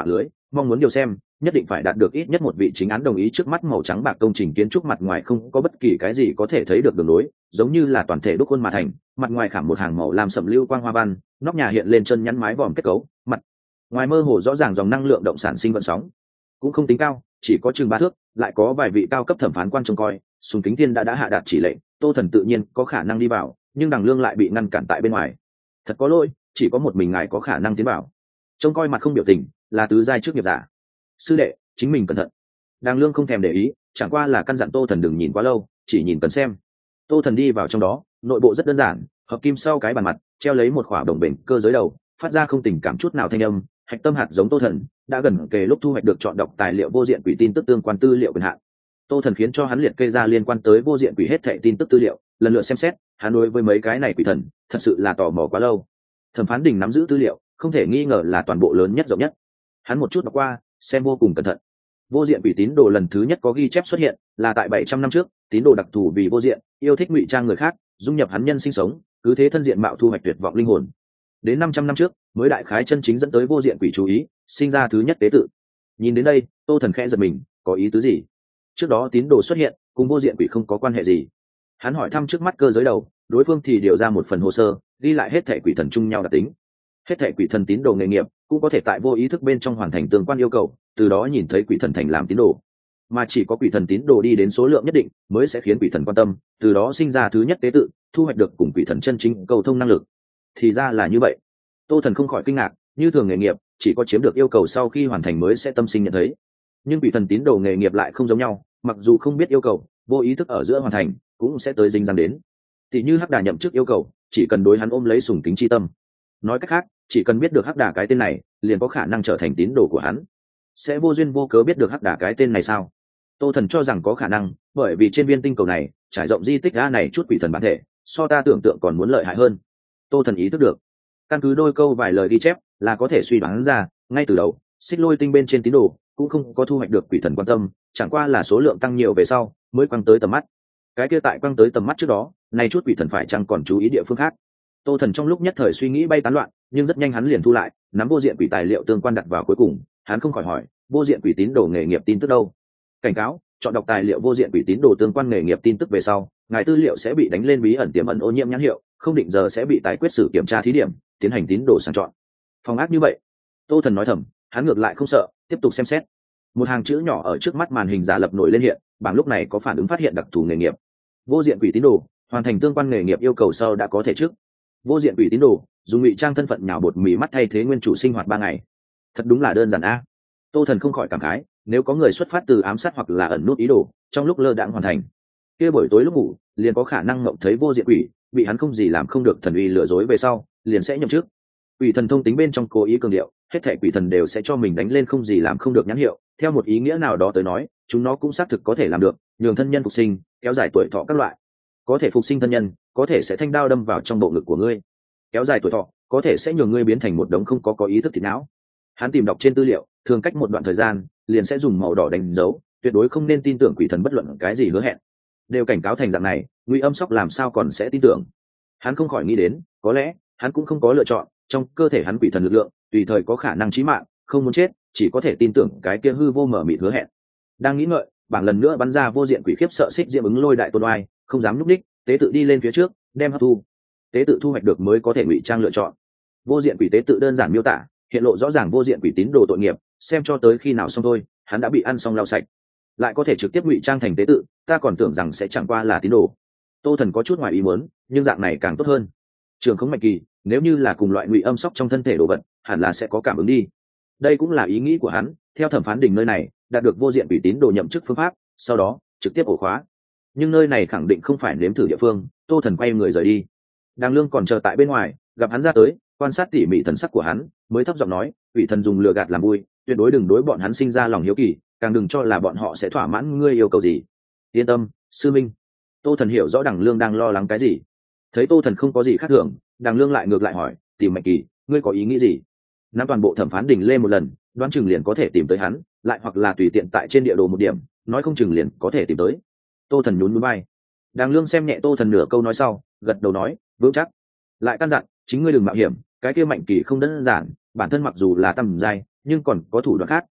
mong muốn điều xem nhất định phải đạt được ít nhất một vị chính án đồng ý. Trước mắt màu trắng bạc công trình kiến trúc mặt ngoài không có bất kỳ cái gì có thể thấy được đường nối, giống như là toàn thể đúc khuôn mà thành. Mặt ngoài khảm một hàng màu làm sậm lưu quang hoa văn, nóc nhà hiện lên chân nhắn mái vòm kết cấu, mặt ngoài mơ hồ rõ ràng dòng năng lượng động sản sinh vận sóng, cũng không tính cao, chỉ có chừng 3 thước, lại có vài vị cao cấp thẩm phán quan trông coi. Sùng Kính Thiên đã hạ đạt chỉ lệnh, Tô Thần tự nhiên có khả năng đi vào, nhưng Đằng Lương lại bị ngăn cản tại bên ngoài. Thật có lỗi, chỉ có một mình ngài có khả năng tiến vào. Trông coi mặt không biểu tình, là tứ giai trước nghiệp giả. Sư đệ, chính mình cẩn thận. Đằng Lương không thèm để ý, chẳng qua là căn dặn Tô Thần đừng nhìn quá lâu, chỉ nhìn cần xem. Tô Thần đi vào trong đó, nội bộ rất đơn giản, hợp kim sau cái bàn mặt treo lấy một khỏa đồng bền cơ giới đầu, phát ra không tình cảm chút nào thanh âm. Hạch tâm hạt giống Tô Thần đã gần kề lúc thu hoạch được chọn đọc tài liệu vô diện quỷ tin tức tương quan tư liệu quyền hạn. Tô Thần khiến cho hắn liệt kê ra liên quan tới vô diện quỷ hết thảy tin tức tư liệu, lần lượt xem xét. Hắn đối với mấy cái này quỷ thần thật sự là tò mò quá lâu. Thẩm phán Đình nắm giữ tư liệu không thể nghi ngờ là toàn bộ lớn nhất rộng nhất. Hắn một chút đọc qua, xem vô cùng cẩn thận. Vô diện quỷ tín đồ lần thứ nhất có ghi chép xuất hiện là tại 700 năm trước. Tín đồ đặc thù vì vô diện, yêu thích ngụy trang người khác, dung nhập hắn nhân sinh sống, cứ thế thân diện mạo thu hoạch tuyệt vọng linh hồn. Đến 500 năm trước mới đại khái chân chính dẫn tới vô diện quỷ chú ý, sinh ra thứ nhất tế tự. Nhìn đến đây, Tô Thần khẽ giật mình, có ý tứ gì? Trước đó tín đồ xuất hiện cùng vô diện quỷ không có quan hệ gì. Hắn hỏi thăm trước mắt cơ giới đầu, đối phương thì điều ra một phần hồ sơ, ghi lại hết thảy quỷ thần chung nhau đặc tính. Hết thảy quỷ thần tín đồ nghề nghiệp cũng có thể tại vô ý thức bên trong hoàn thành tương quan yêu cầu, từ đó nhìn thấy quỷ thần thành làm tín đồ. Mà chỉ có quỷ thần tín đồ đi đến số lượng nhất định mới sẽ khiến quỷ thần quan tâm, từ đó sinh ra thứ nhất tế tự, thu hoạch được cùng quỷ thần chân chính cầu thông năng lực. Thì ra là như vậy. Tô Thần không khỏi kinh ngạc, như thường nghề nghiệp chỉ có chiếm được yêu cầu sau khi hoàn thành mới sẽ tâm sinh nhận thấy, nhưng quỷ thần tín đồ nghề nghiệp lại không giống nhau, mặc dù không biết yêu cầu, vô ý thức ở giữa hoàn thành cũng sẽ tới dính dáng đến. Tỷ như Hắc Đà nhậm chức yêu cầu, chỉ cần đối hắn ôm lấy sùng kính chi tâm. Nói cách khác, chỉ cần biết được Hắc Đà cái tên này, liền có khả năng trở thành tín đồ của hắn. Sẽ vô duyên vô cớ biết được Hắc Đà cái tên này sao? Tô Thần cho rằng có khả năng, bởi vì trên viên tinh cầu này trải rộng di tích đá này chút quỷ thần bản thể, so ta tưởng tượng còn muốn lợi hại hơn. Tô Thần ý thức được, căn cứ đôi câu vài lời ghi chép là có thể suy đoán ra, ngay từ đầu Xích Lôi tinh bên trên tín đồ cũng không có thu hoạch được quỷ thần quan tâm, chẳng qua là số lượng tăng nhiều về sau mới quăng tới tầm mắt. Cái kia tại quăng tới tầm mắt trước đó, nay chút quỷ thần phải chăng còn chú ý địa phương khác? Tô Thần trong lúc nhất thời suy nghĩ bay tán loạn, nhưng rất nhanh hắn liền thu lại, nắm vô diện quỷ tài liệu tương quan đặt vào cuối cùng. Hắn không khỏi hỏi, vô diện quỷ tín đồ nghề nghiệp tin tức đâu? Cảnh cáo, chọn đọc tài liệu vô diện quỷ tín đồ tương quan nghề nghiệp tin tức về sau, ngài tư liệu sẽ bị đánh lên bí ẩn tiềm ẩn ô nhiễm nhãn hiệu, không định giờ sẽ bị tái quyết xử kiểm tra thí điểm, tiến hành tín đồ sàng chọn. Phòng ác như vậy. Tô Thần nói thầm, hắn ngược lại không sợ, tiếp tục xem xét. Một hàng chữ nhỏ ở trước mắt màn hình giả lập nổi lên hiện, bảng lúc này có phản ứng phát hiện đặc thù nghề nghiệp. Vô diện quỷ tín đồ, hoàn thành tương quan nghề nghiệp yêu cầu sau đã có thể trước. Vô diện quỷ tín đồ, dùng ngụy trang thân phận nhào bột mì mắt thay thế nguyên chủ sinh hoạt 3 ngày. Thật đúng là đơn giản a. Tô Thần không khỏi cảm khái, nếu có người xuất phát từ ám sát hoặc là ẩn nút ý đồ, trong lúc lơ đãng hoàn thành, kia buổi tối lúc ngủ liền có khả năng mộng thấy vô diện quỷ, bị hắn không gì làm không được thần uy lừa dối về sau, liền sẽ nhậm chức. Quỷ thần thông tính bên trong cố ý cường điệu, hết thảy quỷ thần đều sẽ cho mình đánh lên không gì làm không được nhãn hiệu, theo một ý nghĩa nào đó tới nói, chúng nó cũng xác thực có thể làm được, nhường thân nhân phục sinh, kéo dài tuổi thọ các loại. Có thể phục sinh thân nhân, có thể sẽ thanh đao đâm vào trong bộ ngực của ngươi. Kéo dài tuổi thọ, có thể sẽ nhường ngươi biến thành một đống không có ý thức thịt não. Hắn tìm đọc trên tư liệu, thường cách một đoạn thời gian, liền sẽ dùng màu đỏ đánh dấu, tuyệt đối không nên tin tưởng quỷ thần bất luận cái gì hứa hẹn. Đều cảnh cáo thành dạng này, Ngụy Âm Sóc làm sao còn sẽ tin tưởng? Hắn không khỏi nghĩ đến, có lẽ hắn cũng không có lựa chọn, trong cơ thể hắn quỷ thần lực lượng tùy thời có khả năng chí mạng, không muốn chết, chỉ có thể tin tưởng cái kia hư vô mở mịt hứa hẹn. Đang nghĩ ngợi, bảng lần nữa bắn ra vô diện quỷ khiếp sợ xích diễm ứng lôi đại tôn oai, không dám nhúc đích, tế tự đi lên phía trước, đem hấp thu. Tế tự thu hoạch được mới có thể ngụy trang lựa chọn. Vô diện quỷ tế tự đơn giản miêu tả, hiện lộ rõ ràng vô diện quỷ tín đồ tội nghiệp, xem cho tới khi nào xong thôi, hắn đã bị ăn xong lau sạch, lại có thể trực tiếp ngụy trang thành tế tự, ta còn tưởng rằng sẽ chẳng qua là tín đồ. Tô Thần có chút ngoài ý muốn, nhưng dạng này càng tốt hơn. Trường Khống Mạch Kỳ, nếu như là cùng loại Ngụy Âm Sóc trong thân thể đồ vật, hẳn là sẽ có cảm ứng đi. Đây cũng là ý nghĩ của hắn, theo thẩm phán đình nơi này, đạt được vô diện quỷ tín đồ nhậm chức phương pháp, sau đó trực tiếp ổ khóa. Nhưng nơi này khẳng định không phải nếm thử địa phương, Tô Thần quay người rời đi. Đàng Lương còn chờ tại bên ngoài, gặp hắn ra tới, quan sát tỉ mỉ thần sắc của hắn, mới thấp giọng nói, quỷ thần dùng lừa gạt làm vui, tuyệt đối đừng đối bọn hắn sinh ra lòng hiếu kỳ, càng đừng cho là bọn họ sẽ thỏa mãn ngươi yêu cầu gì. Yên tâm, sư minh. Tô Thần hiểu rõ Đàng Lương đang lo lắng cái gì. Thấy Tô Thần không có gì khác thường, Đàng Lương lại ngược lại hỏi, tìm Mạch Kỳ, ngươi có ý nghĩ gì? Nắm toàn bộ thẩm phán đỉnh lên một lần, đoán chừng liền có thể tìm tới hắn, lại hoặc là tùy tiện tại trên địa đồ một điểm, nói không chừng liền có thể tìm tới. Tô Thần nhún nhún vai. Đàng Lương xem nhẹ Tô Thần nửa câu nói sau, gật đầu nói, vững chắc. Lại căn dặn, chính ngươi đừng mạo hiểm, cái kia Mạnh Kỳ không đơn giản, bản thân mặc dù là tầm giai, nhưng còn có thủ đoạn khác,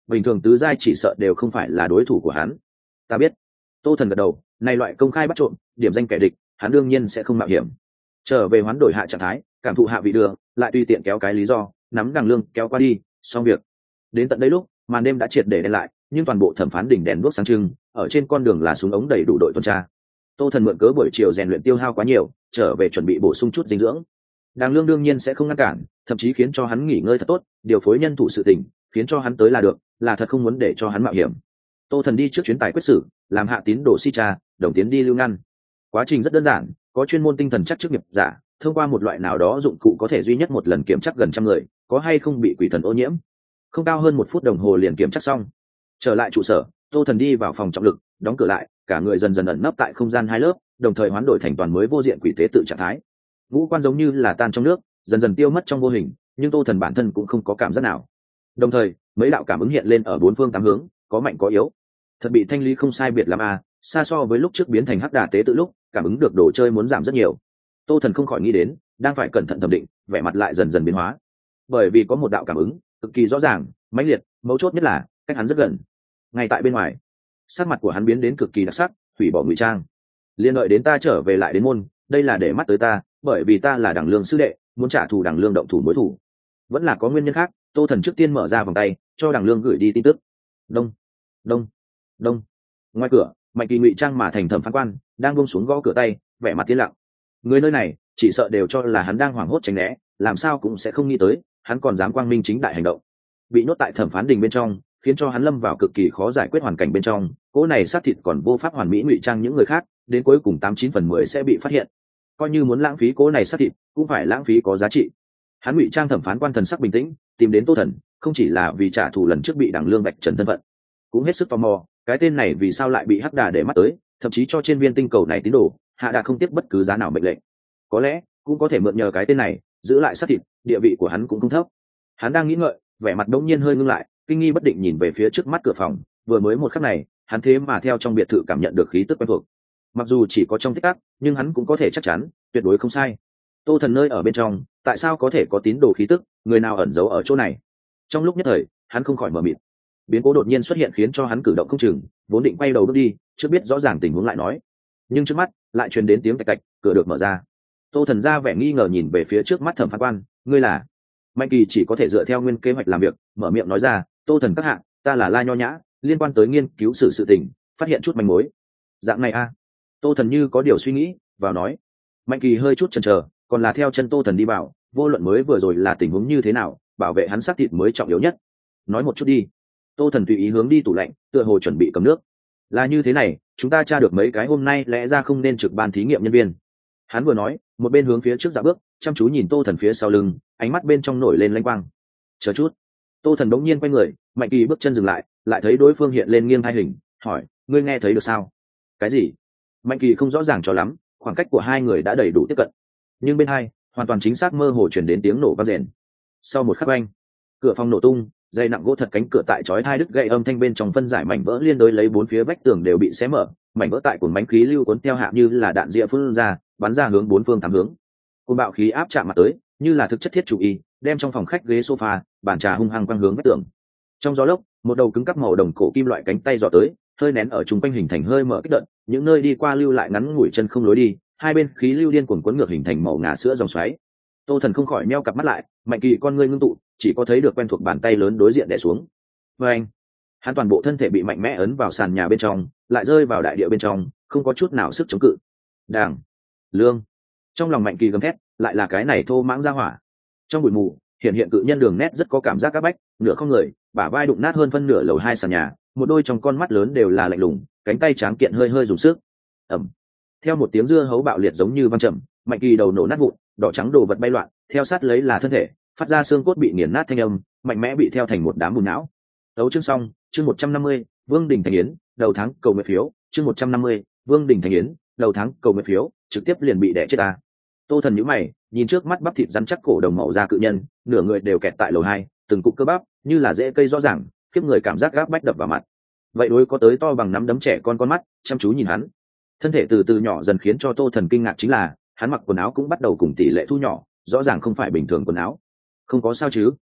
bình thường tứ giai chỉ sợ đều không phải là đối thủ của hắn. Ta biết. Tô Thần gật đầu, này loại công khai bắt trộm điểm danh kẻ địch hắn đương nhiên sẽ không mạo hiểm. Trở về hoán đổi hạ trạng thái, cảm thụ hạ vị đường, lại tùy tiện kéo cái lý do nắm Đằng Lương kéo qua đi, xong việc. Đến tận đây lúc màn đêm đã triệt để đen lại, nhưng toàn bộ thẩm phán đỉnh đèn đuốc sáng trưng, ở trên con đường là súng ống đầy đủ đội tuần tra. Tô Thần mượn cớ buổi chiều rèn luyện tiêu hao quá nhiều, trở về chuẩn bị bổ sung chút dinh dưỡng. Đằng Lương đương nhiên sẽ không ngăn cản, thậm chí khiến cho hắn nghỉ ngơi thật tốt, điều phối nhân thủ sự tình, khiến cho hắn tới là được, là thật không muốn để cho hắn mạo hiểm. Tô Thần đi trước chuyến tài quyết xử, làm hạ tín đồ si cha, đồng tiến đi lưu ngăn. Quá trình rất đơn giản, có chuyên môn tinh thần chắc chức nghiệp giả, thông qua một loại nào đó dụng cụ có thể duy nhất một lần kiểm chắc gần trăm người, có hay không bị quỷ thần ô nhiễm. Không cao hơn 1 phút đồng hồ liền kiểm chắc xong. Trở lại trụ sở, Tô Thần đi vào phòng trọng lực, đóng cửa lại, cả người dần dần ẩn nấp tại không gian hai lớp, đồng thời hoán đổi thành toàn mới vô diện quỷ tế tự trạng thái. Ngũ quan giống như là tan trong nước, dần dần tiêu mất trong vô hình, nhưng Tô Thần bản thân cũng không có cảm giác nào. Đồng thời, mấy đạo cảm ứng hiện lên ở 4 phương 8 hướng, có mạnh có yếu. Thật bị thanh lý không sai biệt lắm à, xa so với lúc trước biến thành hắc đà tế tự lúc, cảm ứng được đồ chơi muốn giảm rất nhiều. Tô Thần không khỏi nghĩ đến, đang phải cẩn thận thẩm định, vẻ mặt lại dần dần biến hóa. Bởi vì có một đạo cảm ứng cực kỳ rõ ràng, mãnh liệt, mấu chốt nhất là cách hắn rất gần. Ngay tại bên ngoài, sắc mặt của hắn biến đến cực kỳ đặc sắc, hủy bỏ ngụy trang. Liên đợi đến ta trở về lại đến môn, đây là để mắt tới ta, bởi vì ta là Đằng Lương sư đệ, muốn trả thù Đằng Lương động thủ mối thù. Vẫn là có nguyên nhân khác, Tô Thần trước tiên mở ra vòng tay, cho Đằng Lương gửi đi tin tức. Đông, đông, đông. Ngoài cửa, Mạnh Kỳ ngụy trang mà thành thẩm phán quan, đang buông xuống gõ cửa tay, vẻ mặt tiến lặng. Người nơi này chỉ sợ đều cho là hắn đang hoảng hốt tránh né, làm sao cũng sẽ không nghĩ tới hắn còn dám quang minh chính đại hành động. Bị nhốt tại thẩm phán đình bên trong, khiến cho hắn lâm vào cực kỳ khó giải quyết hoàn cảnh bên trong, cỗ này xác thịt còn vô pháp hoàn mỹ ngụy trang những người khác, đến cuối cùng 89/10 sẽ bị phát hiện. Coi như muốn lãng phí cỗ này xác thịt, cũng phải lãng phí có giá trị. Hắn ngụy trang thẩm phán quan thần sắc bình tĩnh, tìm đến Tô Thần, không chỉ là vì trả thù lần trước bị Đằng Lương vạch trần thân phận, cũng hết sức tò mò, cái tên này vì sao lại bị hắc đà để mắt tới, thậm chí cho trên viên tinh cầu này tín đồ hạ đà không tiếp bất cứ giá nào mệnh lệnh. Có lẽ cũng có thể mượn nhờ cái tên này giữ lại xác thịt, địa vị của hắn cũng không thấp. Hắn đang nghĩ ngợi, vẻ mặt đống nhiên hơi ngưng lại, kinh nghi bất định nhìn về phía trước mắt cửa phòng. Vừa mới một khắc này, hắn thế mà theo trong biệt thự cảm nhận được khí tức quen thuộc. Mặc dù chỉ có trong tích tắc, nhưng hắn cũng có thể chắc chắn, tuyệt đối không sai. Tô Thần nơi ở bên trong, tại sao có thể có tín đồ khí tức, người nào ẩn giấu ở chỗ này? Trong lúc nhất thời, hắn không khỏi mờ mịt. Biến cố đột nhiên xuất hiện khiến cho hắn cử động không chừng, vốn định quay đầu bước đi, chưa biết rõ ràng tình huống lại nói. Nhưng trước mắt lại truyền đến tiếng tạch tạch, cửa được mở ra. Tô Thần ra vẻ nghi ngờ nhìn về phía trước mắt thẩm phán quan, ngươi là? Mạnh Kỳ chỉ có thể dựa theo nguyên kế hoạch làm việc, mở miệng nói ra, Tô Thần các hạ, ta là La Nho Nhã, liên quan tới nghiên cứu sử sự tình, phát hiện chút manh mối. Dạng này a? Tô Thần như có điều suy nghĩ, vào nói. Mạnh Kỳ hơi chút chần chờ, còn là theo chân Tô Thần đi vào, vô luận mới vừa rồi là tình huống như thế nào, bảo vệ hắn xác thịt mới trọng yếu nhất. Nói một chút đi. Tô Thần tùy ý hướng đi tủ lạnh, tựa hồ chuẩn bị cầm nước. Là như thế này, chúng ta tra được mấy cái hôm nay lẽ ra không nên trực ban thí nghiệm nhân viên. Hắn vừa nói, một bên hướng phía trước dạo bước, chăm chú nhìn Tô Thần phía sau lưng, ánh mắt bên trong nổi lên lanh quang. Chờ chút. Tô Thần bỗng nhiên quay người, Mạnh Kỳ bước chân dừng lại, lại thấy đối phương hiện lên nghiêng hai hình, hỏi, ngươi nghe thấy được sao? Cái gì? Mạnh Kỳ không rõ ràng cho lắm, khoảng cách của hai người đã đầy đủ tiếp cận, nhưng bên hai hoàn toàn chính xác mơ hồ truyền đến tiếng nổ vang rền. Sau một khắc oanh, cửa phòng nổ tung, dây nặng gỗ thật cánh cửa tại chói hai đứt gãy âm thanh bên trong phân giải mảnh vỡ liên đối lấy 4 phía vách tường đều bị xé mở, mảnh vỡ tại cuồng bánh khí lưu cuốn theo hạ như là đạn dịa phun ra, bắn ra hướng 4 phương 8 hướng. Cơn bạo khí áp chạm mặt tới, như là thực chất thiết chủ y, đem trong phòng khách ghế sofa, bàn trà hung hăng quăng hướng vách tường. Trong gió lốc, một đầu cứng cắp màu đồng cổ kim loại cánh tay dò tới, hơi nén ở trung quanh hình thành hơi mở kích đợt, những nơi đi qua lưu lại ngắn ngủi chân không lối đi, hai bên khí lưu điên cuồng cuốn ngược hình thành màu ngà sữa dòng xoáy. Tô Thần không khỏi meo cặp mắt lại, Mạnh Kỳ con ngươi ngưng tụ, chỉ có thấy được quen thuộc bàn tay lớn đối diện đè xuống. Và anh, hắn toàn bộ thân thể bị mạnh mẽ ấn vào sàn nhà bên trong, lại rơi vào đại địa bên trong, không có chút nào sức chống cự. Đảng, Lương. Trong lòng Mạnh Kỳ gầm thét, lại là cái này thô mãng ra hỏa. Trong bụi mù, hiện cự nhân đường nét rất có cảm giác áp bách, nửa không người, bả vai đụng nát hơn phân nửa lầu 2 sàn nhà, một đôi trong con mắt lớn đều là lạnh lùng, cánh tay tráng kiện hơi hơi dùng sức. Ầm. Theo một tiếng dưa hấu bạo liệt giống như vang trầm, Mạnh Kỳ đầu nổ nát vụn, đỏ trắng đồ vật bay loạn, theo sát lấy là thân thể, phát ra xương cốt bị nghiền nát thanh âm, mạnh mẽ bị theo thành một đám bùn não. Đấu chương xong, chương 150, Vương Đình Thành Yến, đầu tháng cầu nguyện phiếu, chương 150, Vương Đình Thành Yến, đầu tháng cầu nguyện phiếu, trực tiếp liền bị đè chết ta. Tô Thần nhíu mày, nhìn trước mắt bắp thịt rắn chắc cổ đồng màu da cự nhân, nửa người đều kẹt tại lầu 2, từng cục cơ bắp như là rễ cây rõ ràng, khiếp người cảm giác gáp bách đập vào mặt. Vậy đối có tới to bằng nắm đấm trẻ con mắt, chăm chú nhìn hắn. Thân thể từ từ nhỏ dần khiến cho Tô Thần kinh ngạc chính là, hắn mặc quần áo cũng bắt đầu cùng tỷ lệ thu nhỏ, rõ ràng không phải bình thường quần áo. Không có sao chứ?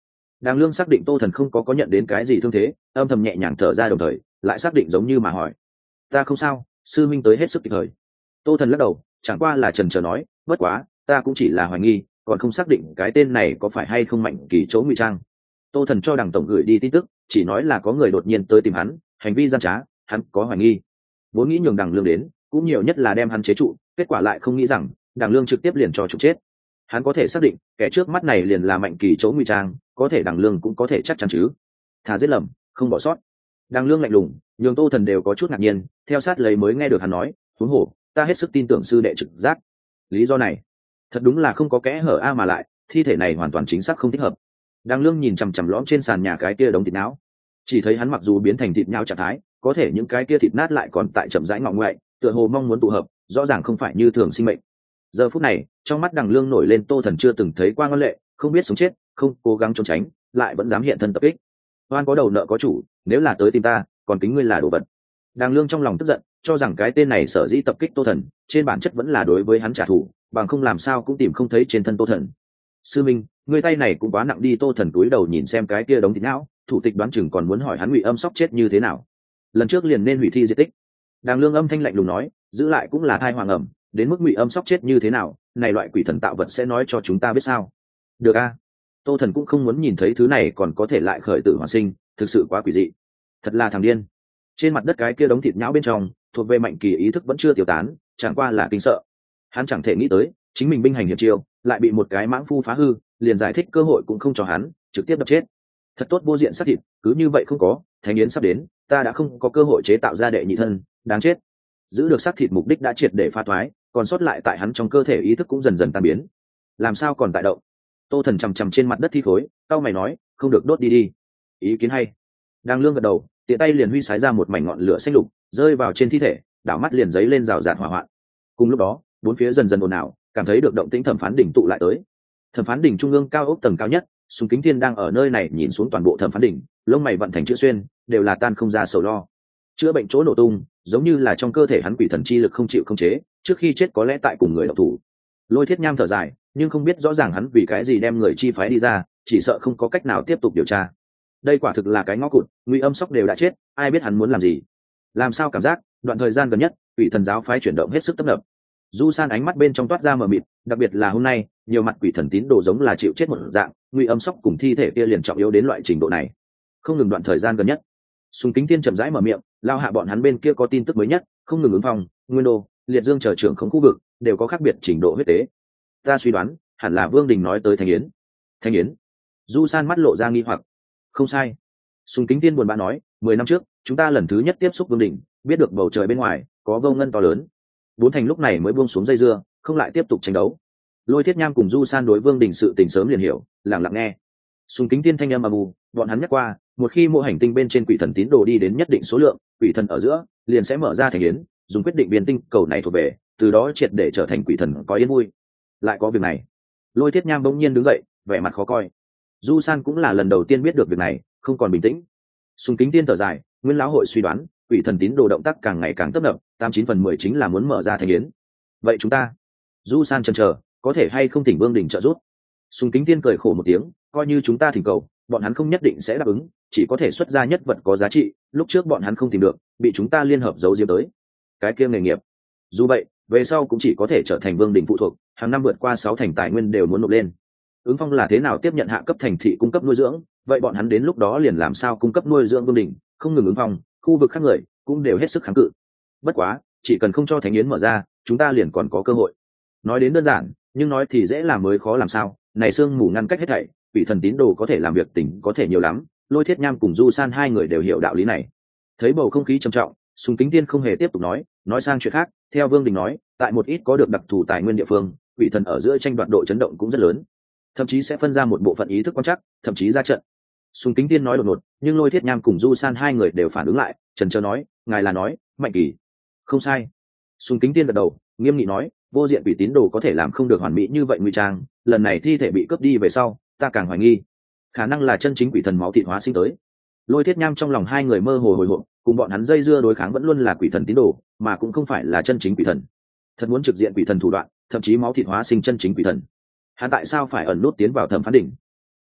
Đàng Lương xác định Tô Thần không có nhận đến cái gì thương thế, âm thầm nhẹ nhàng thở ra, đồng thời lại xác định giống như mà hỏi: ta không sao, sư minh tới hết sức kịp thời. Tô Thần lắc đầu, chẳng qua là chần chờ nói: bất quá ta cũng chỉ là hoài nghi, còn không xác định cái tên này có phải hay không Mạnh Kỳ chỗ ngụy trang. Tô Thần cho Đàng tổng gửi đi tin tức, chỉ nói là có người đột nhiên tới tìm hắn, hành vi gian trá, hắn có hoài nghi. Vốn nghĩ nhường Đàng Lương đến, cũng nhiều nhất là đem hắn chế trụ, kết quả lại không nghĩ rằng Đàng Lương trực tiếp liền cho trục chết. Hắn có thể xác định kẻ trước mắt này liền là Mạnh Kỳ chỗ ngụy trang, có thể Đàng Lương cũng có thể chắc chắn chứ. Thà giết lầm, không bỏ sót. Đàng Lương lạnh lùng, nhường Tô Thần đều có chút ngạc nhiên, theo sát lấy mới nghe được hắn nói: huống hồ ta hết sức tin tưởng sư đệ trực giác. Lý do này thật đúng là không có kẽ hở a, mà lại thi thể này hoàn toàn chính xác không thích hợp. Đàng Lương nhìn chằm chằm lõm trên sàn nhà cái kia đống thịt não, chỉ thấy hắn mặc dù biến thành thịt nhau trạng thái, có thể những cái kia thịt nát lại còn tại chậm rãi ngọ ngoại, tựa hồ mong muốn tụ hợp, rõ ràng không phải như thường sinh mệnh. Giờ phút này trong mắt Đàng Lương nổi lên Tô Thần chưa từng thấy qua ngân lệ, không biết sống chết, không cố gắng trốn tránh, lại vẫn dám hiện thân tập kích. Oan có đầu nợ có chủ, nếu là tới tìm ta, còn kính ngươi là đồ vật. Đàng Lương trong lòng tức giận, cho rằng cái tên này sở dĩ tập kích Tô Thần, trên bản chất vẫn là đối với hắn trả thù, bằng không làm sao cũng tìm không thấy trên thân Tô Thần. Sư minh, ngươi tay này cũng quá nặng đi. Tô Thần cúi đầu nhìn xem cái kia đống thịt não, thủ tịch đoán chừng còn muốn hỏi hắn Ngụy Âm Sóc chết như thế nào. Lần trước liền nên hủy thi di tích. Đàng Lương âm thanh lạnh lùng nói: giữ lại cũng là thai hoàng ẩm, đến mức Ngụy Âm Sóc chết như thế nào, này loại quỷ thần tạo vật sẽ nói cho chúng ta biết sao? Được a. Tô Thần cũng không muốn nhìn thấy thứ này còn có thể lại khởi tử hoàn sinh, thực sự quá quỷ dị. Thật là thằng điên. Trên mặt đất cái kia đống thịt nhão bên trong, thuộc về Mạnh Kỳ ý thức vẫn chưa tiêu tán, chẳng qua là kinh sợ. Hắn chẳng thể nghĩ tới, chính mình binh hành hiệp chiêu, lại bị một cái mãng phu phá hư, liền giải thích cơ hội cũng không cho hắn, trực tiếp đập chết. Thật tốt vô diện sát thịt, cứ như vậy không có, Thánh Yến sắp đến, ta đã không có cơ hội chế tạo ra đệ nhị thân, đáng chết. Giữ được sát thịt mục đích đã triệt để pha thoái, còn sót lại tại hắn trong cơ thể ý thức cũng dần dần tan biến. Làm sao còn tại động? Tô Thần chằm chằm trên mặt đất thi khối, cau mày nói: không được đốt đi đi. Ý kiến hay. Đàng Lương gật đầu, tiện tay liền huy sái ra một mảnh ngọn lửa xanh lục, rơi vào trên thi thể, đảo mắt liền giấy lên rào rạt hỏa hoạn. Cùng lúc đó, bốn phía dần dần ồn ào, cảm thấy được động tĩnh thẩm phán đỉnh tụ lại tới. Thẩm phán đỉnh trung ương cao ốc tầng cao nhất, Sùng Kính Thiên đang ở nơi này nhìn xuống toàn bộ thẩm phán đỉnh, lông mày vận thành chữ xuyên, đều là tan không ra sầu lo. Chữa bệnh chỗ nổ tung, giống như là trong cơ thể hắn quỷ thần chi lực không chịu khống chế, trước khi chết có lẽ tại cùng người độc thủ. Lôi Thiết Nham thở dài, nhưng không biết rõ ràng hắn vì cái gì đem người chi phái đi ra, chỉ sợ không có cách nào tiếp tục điều tra. Đây quả thực là cái ngõ cụt, Ngụy Âm Sóc đều đã chết, ai biết hắn muốn làm gì? Làm sao cảm giác, đoạn thời gian gần nhất, quỷ thần giáo phái chuyển động hết sức tấp nập. Du San ánh mắt bên trong toát ra mờ mịt, đặc biệt là hôm nay, nhiều mặt quỷ thần tín đồ giống là chịu chết một dạng, Ngụy Âm Sóc cùng thi thể kia liền trọng yếu đến loại trình độ này. Không ngừng đoạn thời gian gần nhất. Sùng Kính Thiên chậm rãi mở miệng, lao hạ bọn hắn bên kia có tin tức mới nhất, không ngừng ứng phòng, Nguyên Đô, Liệt Dương chờ trưởng khống khu vực, đều có khác biệt trình độ huyết tế. Ta suy đoán, hẳn là Vương Đình nói tới Thanh Yến. Thanh Yến? Du San mắt lộ ra nghi hoặc. Không sai. Sùng Kính Thiên buồn bã nói, 10 năm trước, chúng ta lần thứ nhất tiếp xúc Vương Đình, biết được bầu trời bên ngoài có vô ngân to lớn. Bốn thành lúc này mới buông xuống dây dưa, không lại tiếp tục tranh đấu. Lôi Thiết Nham cùng Du San đối Vương Đình sự tình sớm liền hiểu, lặng lặng nghe. Sùng Kính Thiên thanh âm âm u, bọn hắn nhắc qua, một khi mô hành tinh bên trên quỷ thần tín đồ đi đến nhất định số lượng, quỷ thần ở giữa liền sẽ mở ra thành yến, dùng quyết định viên tinh cầu này thuộc về, từ đó triệt để trở thành quỷ thần có yên vui. Lại có việc này. Lôi Thiết Nham bỗng nhiên đứng dậy, vẻ mặt khó coi. Du San cũng là lần đầu tiên biết được việc này, không còn bình tĩnh. Sùng Kính Thiên thở dài, Nguyên lão hội suy đoán, quỷ thần tín đồ động tác càng ngày càng tấp nập, 89/10 chính là muốn mở ra thành yến. Vậy chúng ta? Du San chần chờ, có thể hay không thỉnh Vương Đình trợ giúp? Sùng Kính Thiên cười khổ một tiếng, coi như chúng ta thỉnh cầu, bọn hắn không nhất định sẽ đáp ứng, chỉ có thể xuất ra nhất vật có giá trị, lúc trước bọn hắn không tìm được, bị chúng ta liên hợp giấu giếm tới. Cái kia nghề nghiệp. Dù vậy, về sau cũng chỉ có thể trở thành Vương Đình phụ thuộc, hàng năm vượt qua 6 thành tài nguyên đều muốn nộp lên. Ứng Phong là thế nào tiếp nhận hạ cấp thành thị cung cấp nuôi dưỡng, vậy bọn hắn đến lúc đó liền làm sao cung cấp nuôi dưỡng Vương Đình, không ngừng Ứng Phong, khu vực khác người cũng đều hết sức kháng cự. Bất quá, chỉ cần không cho Thánh Yến mở ra, chúng ta liền còn có cơ hội. Nói đến đơn giản, nhưng nói thì dễ làm mới khó làm sao, này sương mù ngăn cách hết thảy, quỷ thần tín đồ có thể làm việc tỉnh có thể nhiều lắm, Lôi Thiết Nham cùng Du San hai người đều hiểu đạo lý này. Thấy bầu không khí trầm trọng, Sùng Kính Thiên không hề tiếp tục nói sang chuyện khác, theo Vương Đình nói, tại một ít có được đặc thù tài nguyên địa phương, quỷ thần ở giữa tranh đoạt độ chấn động cũng rất lớn, thậm chí sẽ phân ra một bộ phận ý thức quan trắc, thậm chí ra trận. Sùng Kính Thiên nói đột ngột, nhưng Lôi Thiết Nham cùng Du San hai người đều phản ứng lại, chần chờ nói, ngài là nói, Mạnh Kỳ? Không sai. Sùng Kính Thiên gật đầu, nghiêm nghị nói, vô diện quỷ tín đồ có thể làm không được hoàn mỹ như vậy ngụy trang, lần này thi thể bị cướp đi về sau, ta càng hoài nghi, khả năng là chân chính quỷ thần máu thịt hóa sinh tới. Lôi Thiết Nham trong lòng hai người mơ hồ hồi hộp, cùng bọn hắn dây dưa đối kháng vẫn luôn là quỷ thần tín đồ, mà cũng không phải là chân chính quỷ thần. Thật muốn trực diện quỷ thần thủ đoạn, thậm chí máu thịt hóa sinh chân chính quỷ thần, hắn tại sao phải ẩn nút tiến vào thẩm phán đỉnh?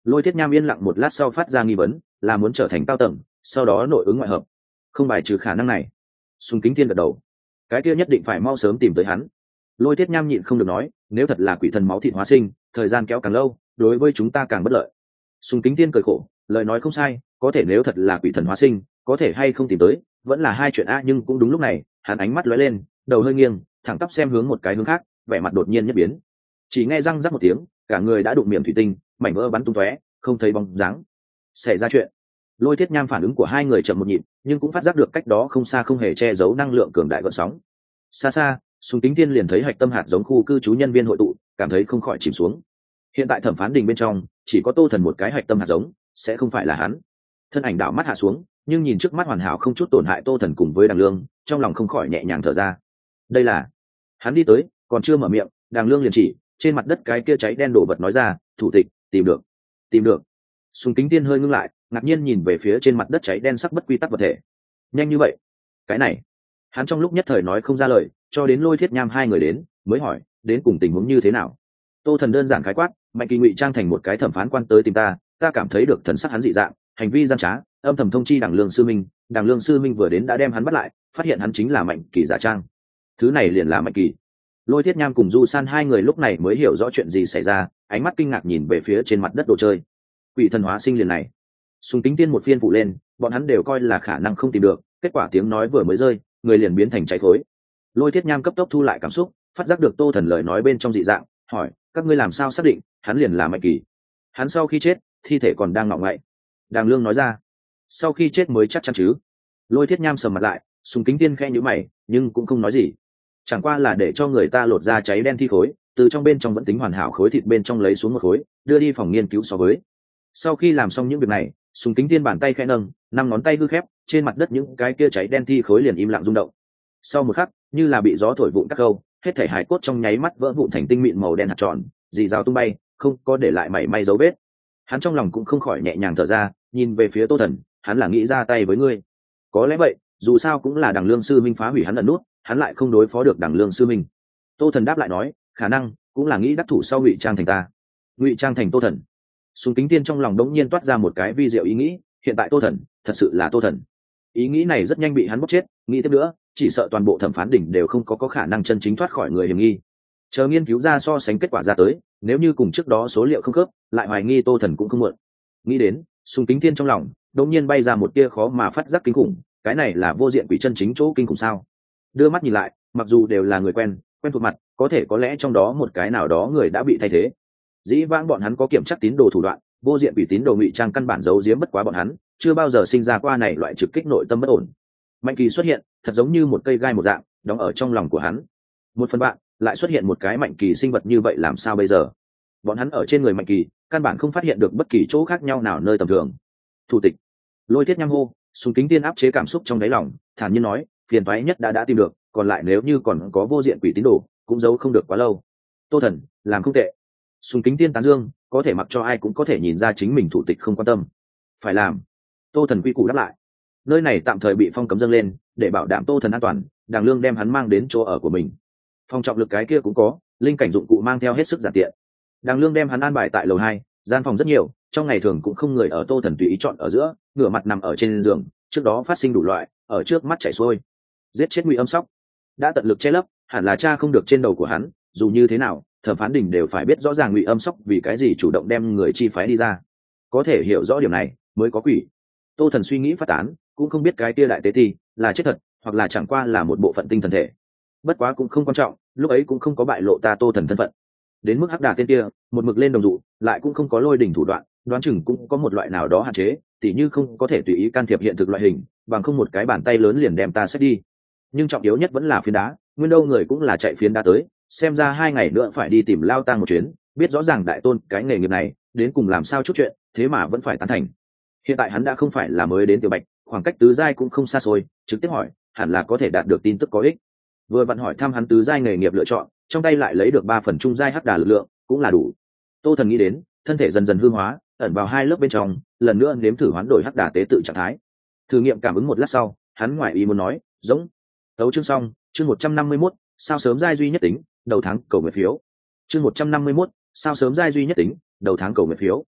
Lôi Thiết Nham yên lặng một lát sau phát ra nghi vấn, là muốn trở thành cao tầng, sau đó nội ứng ngoại hợp. Không bài trừ khả năng này. Sùng Kính Thiên gật đầu. Cái kia nhất định phải mau sớm tìm tới hắn. Lôi Thiết Nham nhịn không được nói, nếu thật là quỷ thần máu thịt hóa sinh, thời gian kéo càng lâu, đối với chúng ta càng bất lợi. Sùng Kính Thiên cười khổ, lời nói không sai, có thể nếu thật là quỷ thần hóa sinh, có thể hay không tìm tới, vẫn là hai chuyện a. Nhưng cũng đúng lúc này, hắn ánh mắt lóe lên, đầu hơi nghiêng, thẳng tắp xem hướng một cái hướng khác, vẻ mặt đột nhiên nhất biến. Chỉ nghe răng rắc một tiếng, cả người đã đụng miệng thủy tinh, mảnh vỡ bắn tung tóe, không thấy bóng dáng. Xảy ra chuyện. Lôi Thiết Nham phản ứng của hai người chậm một nhịp, nhưng cũng phát giác được cách đó không xa không hề che giấu năng lượng cường đại gợn sóng. Xa xa, Sùng Kính Thiên liền thấy hạch tâm hạt giống khu cư trú nhân viên hội tụ, cảm thấy không khỏi chìm xuống. Hiện tại thẩm phán đình bên trong chỉ có Tô Thần một cái hạch tâm hạt giống, sẽ không phải là hắn. Thân ảnh đảo mắt hạ xuống, nhưng nhìn trước mắt hoàn hảo không chút tổn hại Tô Thần cùng với Đàng Lương, trong lòng không khỏi nhẹ nhàng thở ra. Đây là... Hắn đi tới, còn chưa mở miệng, Đàng Lương liền chỉ trên mặt đất cái kia cháy đen đổ vật nói ra, thủ tịch, tìm được, tìm được. Sùng Kính Thiên hơi ngưng lại, ngạc nhiên nhìn về phía trên mặt đất cháy đen sắc bất quy tắc vật thể. Nhanh như vậy? Cái này, hắn trong lúc nhất thời nói không ra lời, cho đến Lôi Thiết Nham hai người đến, mới hỏi, đến cùng tình huống như thế nào? Tô Thần đơn giản khái quát, Mạnh Kỳ ngụy trang thành một cái thẩm phán quan tới tìm ta, ta cảm thấy được thần sắc hắn dị dạng, hành vi gian trá, âm thầm thông chi Đàng Lương sư minh, Đàng Lương sư minh vừa đến đã đem hắn bắt lại, phát hiện hắn chính là Mạnh Kỳ giả trang. Thứ này liền là Mạnh Kỳ. Lôi Thiết Nham cùng Du San hai người lúc này mới hiểu rõ chuyện gì xảy ra, ánh mắt kinh ngạc nhìn về phía trên mặt đất đồ chơi. Quỷ thần hóa sinh liền này. Sùng Kính Tiên một phiên phụ lên, bọn hắn đều coi là khả năng không tìm được, kết quả tiếng nói vừa mới rơi, người liền biến thành cháy khối. Lôi Thiết Nham cấp tốc thu lại cảm xúc, phát giác được Tô Thần lời nói bên trong dị dạng, hỏi, các ngươi làm sao xác định hắn liền là Mạnh Kỳ? Hắn sau khi chết, thi thể còn đang ngọ ngậy. Đàng Lương nói ra, sau khi chết mới chắc chắn chứ. Lôi Thiết Nham sầm mặt lại, Sùng Kính Tiên khẽ nhíu mày, nhưng cũng không nói gì. Chẳng qua là để cho người ta lột ra cháy đen thi khối, từ trong bên trong vẫn tính hoàn hảo khối thịt bên trong lấy xuống một khối, đưa đi phòng nghiên cứu so với. Sau khi làm xong những việc này, Sùng Kính Tiên bàn tay khẽ nâng, năm ngón tay hư khép, trên mặt đất những cái kia cháy đen thi khối liền im lặng rung động. Sau một khắc, như là bị gió thổi vụn các câu, hết thảy hài cốt trong nháy mắt vỡ vụn thành tinh mịn màu đen hạt tròn, dì rào tung bay, không có để lại mảy may dấu vết. Hắn trong lòng cũng không khỏi nhẹ nhàng thở ra, nhìn về phía Tô Thần, hắn là nghĩ ra tay với ngươi. Có lẽ vậy, dù sao cũng là Đàng Lương sư minh phá hủy hắn ẩn nút, hắn lại không đối phó được Đàng Lương sư minh. Tô Thần đáp lại nói, khả năng cũng là nghĩ đắc thủ sau ngụy trang thành ta. Ngụy trang thành Tô Thần. Sùng Kính Tiên trong lòng đống nhiên toát ra một cái vi diệu ý nghĩ, hiện tại Tô Thần thật sự là Tô Thần. Ý nghĩ này rất nhanh bị hắn bóc chết, nghĩ tiếp nữa chỉ sợ toàn bộ thẩm phán đỉnh đều không có khả năng chân chính thoát khỏi người hiểm nghi. Chờ nghiên cứu ra so sánh kết quả ra tới, nếu như cùng trước đó số liệu không khớp, lại hoài nghi Tô Thần cũng không muộn. Nghĩ đến, Sùng Kính Thiên trong lòng đột nhiên bay ra một tia khó mà phát giác kinh khủng, cái này là vô diện quỷ chân chính chỗ kinh khủng sao? Đưa mắt nhìn lại, mặc dù đều là người quen thuộc mặt, có thể có lẽ trong đó một cái nào đó người đã bị thay thế. Dĩ vãng bọn hắn có kiểm chắc tín đồ thủ đoạn, vô diện quỷ tín đồ ngụy trang căn bản giấu giếm bất quá bọn hắn, chưa bao giờ sinh ra qua này loại trực kích nội tâm bất ổn. Mạnh Kỳ xuất hiện, thật giống như một cây gai một dạng, đóng ở trong lòng của hắn. Một phần bạn, lại xuất hiện một cái Mạnh Kỳ sinh vật như vậy làm sao bây giờ? Bọn hắn ở trên người Mạnh Kỳ, căn bản không phát hiện được bất kỳ chỗ khác nhau nào nơi tầm thường. Thủ tịch, Lôi Thiết Nham hô, Sùng Kính Tiên áp chế cảm xúc trong đáy lòng, thản nhiên nói, phiền toái nhất đã tìm được, còn lại nếu như còn có vô diện quỷ tín đồ, cũng giấu không được quá lâu. Tô Thần, làm không tệ. Sùng Kính Tiên tán dương, có thể mặc cho ai cũng có thể nhìn ra chính mình thủ tịch không quan tâm. Phải làm. Tô Thần quy củ đáp lại. Nơi này tạm thời bị phong cấm dâng lên, để bảo đảm Tô Thần an toàn, Đàng Lương đem hắn mang đến chỗ ở của mình. Phòng trọng lực cái kia cũng có, linh cảnh dụng cụ mang theo hết sức giản tiện. Đàng Lương đem hắn an bài tại lầu 2, gian phòng rất nhiều, trong ngày thường cũng không người ở. Tô Thần tùy ý chọn ở giữa, ngửa mặt nằm ở trên giường, trước đó phát sinh đủ loại, ở trước mắt chảy xuôi. Giết chết Ngụy Âm Sóc, đã tận lực che lấp, hẳn là cha không được trên đầu của hắn, dù như thế nào, thẩm phán đình đều phải biết rõ ràng Ngụy Âm Sóc vì cái gì chủ động đem người chi phái đi ra. Có thể hiểu rõ điểm này, mới có quỷ. Tô Thần suy nghĩ phát tán, cũng không biết cái tia đại tế ti là chết thật, hoặc là chẳng qua là một bộ phận tinh thần thể. Bất quá cũng không quan trọng, lúc ấy cũng không có bại lộ ta Tô Thần thân phận. Đến mức hắc đà tên kia, một mực lên đồng dụ, lại cũng không có lôi đỉnh thủ đoạn, đoán chừng cũng có một loại nào đó hạn chế, tỉ như không có thể tùy ý can thiệp hiện thực loại hình, bằng không một cái bàn tay lớn liền đem ta xếp đi. Nhưng trọng yếu nhất vẫn là phiến đá, nguyên đâu người cũng là chạy phiến đá tới, xem ra 2 ngày nữa phải đi tìm Lao Tang một chuyến, biết rõ ràng đại tôn cái nghề nghiệp này đến cùng làm sao chút chuyện, thế mà vẫn phải tán thành. Hiện tại hắn đã không phải là mới đến Tiểu Bạch, khoảng cách tứ giai cũng không xa xôi, trực tiếp hỏi, hẳn là có thể đạt được tin tức có ích. Vừa vặn hỏi thăm hắn tứ giai nghề nghiệp lựa chọn, trong tay lại lấy được 3 phần trung giai hắc đà lực lượng, cũng là đủ. Tô Thần nghĩ đến, thân thể dần dần hư hóa, ẩn vào 2 lớp bên trong, lần nữa nếm thử hoán đổi hắc đà tế tự trạng thái. Thử nghiệm cảm ứng một lát sau, hắn ngoại ý muốn nói, giống. Tấu chương xong, chương 151, sao sớm giai duy nhất tính, đầu tháng cầu nguyện phiếu. Chương 151, sao sớm giai duy nhất tính, đầu tháng cầu nguyện phiếu.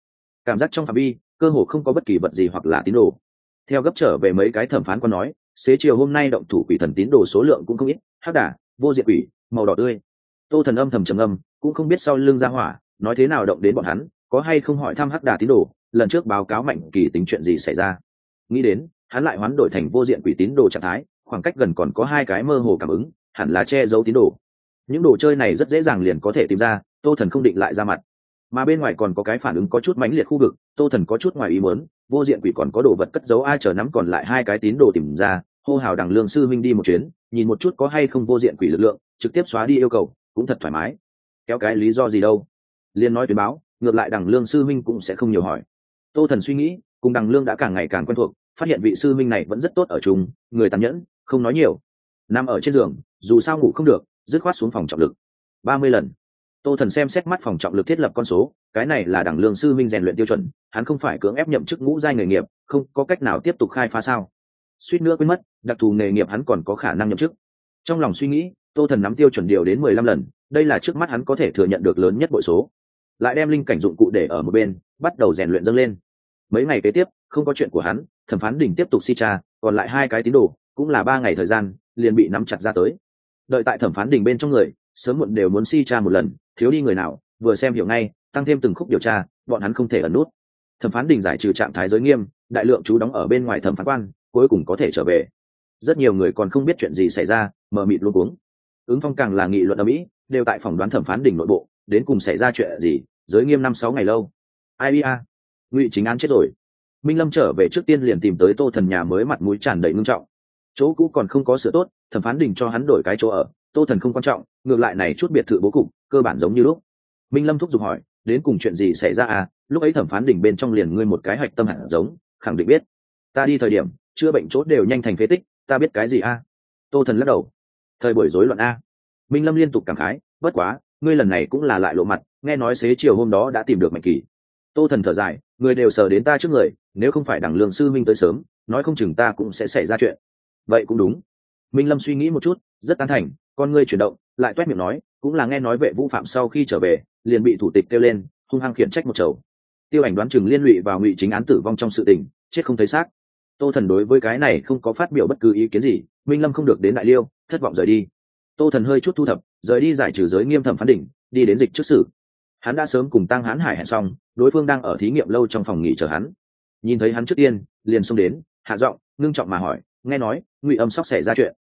cảm giác trong phạm vi cơ hồ không có bất kỳ vật gì hoặc là tín đồ. Theo gấp trở về mấy cái thẩm phán quan nói, xế chiều hôm nay động thủ quỷ thần tín đồ số lượng cũng không ít, hắc đà, vô diệt quỷ, màu đỏ tươi. Tô Thần âm thầm trầm ngâm, cũng không biết sau lưng ra hỏa nói thế nào động đến bọn hắn, có hay không hỏi thăm hắc đà tín đồ lần trước báo cáo Mạnh Kỳ tính chuyện gì xảy ra. Nghĩ đến hắn lại hoán đổi thành vô diện quỷ tín đồ trạng thái, khoảng cách gần còn có hai cái mơ hồ cảm ứng, hẳn là che giấu tín đồ. Những đồ chơi này rất dễ dàng liền có thể tìm ra, Tô Thần không định lại ra mặt. Mà bên ngoài còn có cái phản ứng có chút mãnh liệt khu vực, Tô Thần có chút ngoài ý muốn, vô diện quỷ còn có đồ vật cất giấu, ai chờ nắm còn lại hai cái tín đồ tìm ra, hô hào Đằng Lương sư minh đi một chuyến, nhìn một chút có hay không vô diện quỷ lực lượng, trực tiếp xóa đi yêu cầu, cũng thật thoải mái. Kéo cái lý do gì đâu? Liên nói tuyên báo, ngược lại Đằng Lương sư minh cũng sẽ không nhiều hỏi. Tô Thần suy nghĩ, cùng Đằng Lương đã càng ngày càng quen thuộc, phát hiện vị sư minh này vẫn rất tốt ở chung, người tàn nhẫn, không nói nhiều. Nằm ở trên giường, dù sao ngủ không được, dứt khoát xuống phòng trọng lực 30 lần. Tô Thần xem xét mắt phòng trọng lực thiết lập con số, cái này là Đằng Lương sư minh rèn luyện tiêu chuẩn, hắn không phải cưỡng ép nhậm chức ngũ giai nghề nghiệp, không có cách nào tiếp tục khai phá sao? Suýt nữa quên mất, đặc thù nghề nghiệp hắn còn có khả năng nhậm chức. Trong lòng suy nghĩ, Tô Thần nắm tiêu chuẩn điều đến 15 lần, đây là trước mắt hắn có thể thừa nhận được lớn nhất bội số. Lại đem linh cảnh dụng cụ để ở một bên, bắt đầu rèn luyện dâng lên. Mấy ngày kế tiếp, không có chuyện của hắn, thẩm phán đỉnh tiếp tục si tra, còn lại hai cái tín đồ, cũng là 3 ngày thời gian, liền bị nắm chặt ra tới. Đợi tại thẩm phán đỉnh bên trong người, sớm muộn đều muốn si tra một lần, thiếu đi người nào, vừa xem hiểu ngay, tăng thêm từng khúc điều tra, bọn hắn không thể ẩn nút. Thẩm phán đỉnh giải trừ trạng thái giới nghiêm, đại lượng chú đóng ở bên ngoài thẩm phán quan, cuối cùng có thể trở về. Rất nhiều người còn không biết chuyện gì xảy ra, mờ mịt luống cuống. Ứng Phong càng là nghị luận ầm ĩ, đều tại phỏng đoán thẩm phán đỉnh nội bộ, đến cùng xảy ra chuyện gì, giới nghiêm 5-6 ngày lâu. Ai a, Ngụy Chính Án chết rồi. Minh Lâm trở về trước tiên liền tìm tới Tô Thần nhà mới, mặt mũi tràn đầy nghiêm trọng. Chỗ cũ còn không có sửa tốt, thẩm phán đỉnh cho hắn đổi cái chỗ ở, Tô Thần không quan trọng, ngược lại này chút biệt thự bố cục cơ bản giống như lúc. Minh Lâm thúc giục hỏi, đến cùng chuyện gì xảy ra à? Lúc ấy thẩm phán đỉnh bên trong liền ngươi một cái hạch tâm hạt giống, khẳng định biết. Ta đi thời điểm chữa bệnh chỗ đều nhanh thành phế tích, ta biết cái gì a? Tô Thần lắc đầu. Thời buổi rối loạn a. Minh Lâm liên tục cảm khái, bất quá ngươi lần này cũng là lại lộ mặt, nghe nói xế chiều hôm đó đã tìm được Mạnh Kỳ. Tô Thần thở dài, người đều sờ đến ta trước người, nếu không phải Đằng Lương sư minh tới sớm, nói không chừng ta cũng sẽ xảy ra chuyện. Vậy cũng đúng. Minh Lâm suy nghĩ một chút, rất tán thành, con ngươi chuyển động, lại toét miệng nói, cũng là nghe nói Vệ Vũ Phạm sau khi trở về, liền bị thủ tịch kêu lên, hung hăng khiển trách một chầu. Tiêu Ảnh đoán chừng liên lụy vào Ngụy Chính Án tử vong trong sự tình, chết không thấy xác. Tô Thần đối với cái này không có phát biểu bất cứ ý kiến gì, Minh Lâm không được đến Đại Liêu, thất vọng rời đi. Tô Thần hơi chút thu thập, rời đi giải trừ giới nghiêm thẩm phán đỉnh, đi đến dịch trước xử. Hắn đã sớm cùng Tăng Hán Hải hẹn xong, đối phương đang ở thí nghiệm lâu trong phòng nghỉ chờ hắn. Nhìn thấy hắn trước tiên, liền xông đến, hạ giọng, ngưng trọng mà hỏi, nghe nói Ngụy Âm Sóc xảy ra chuyện.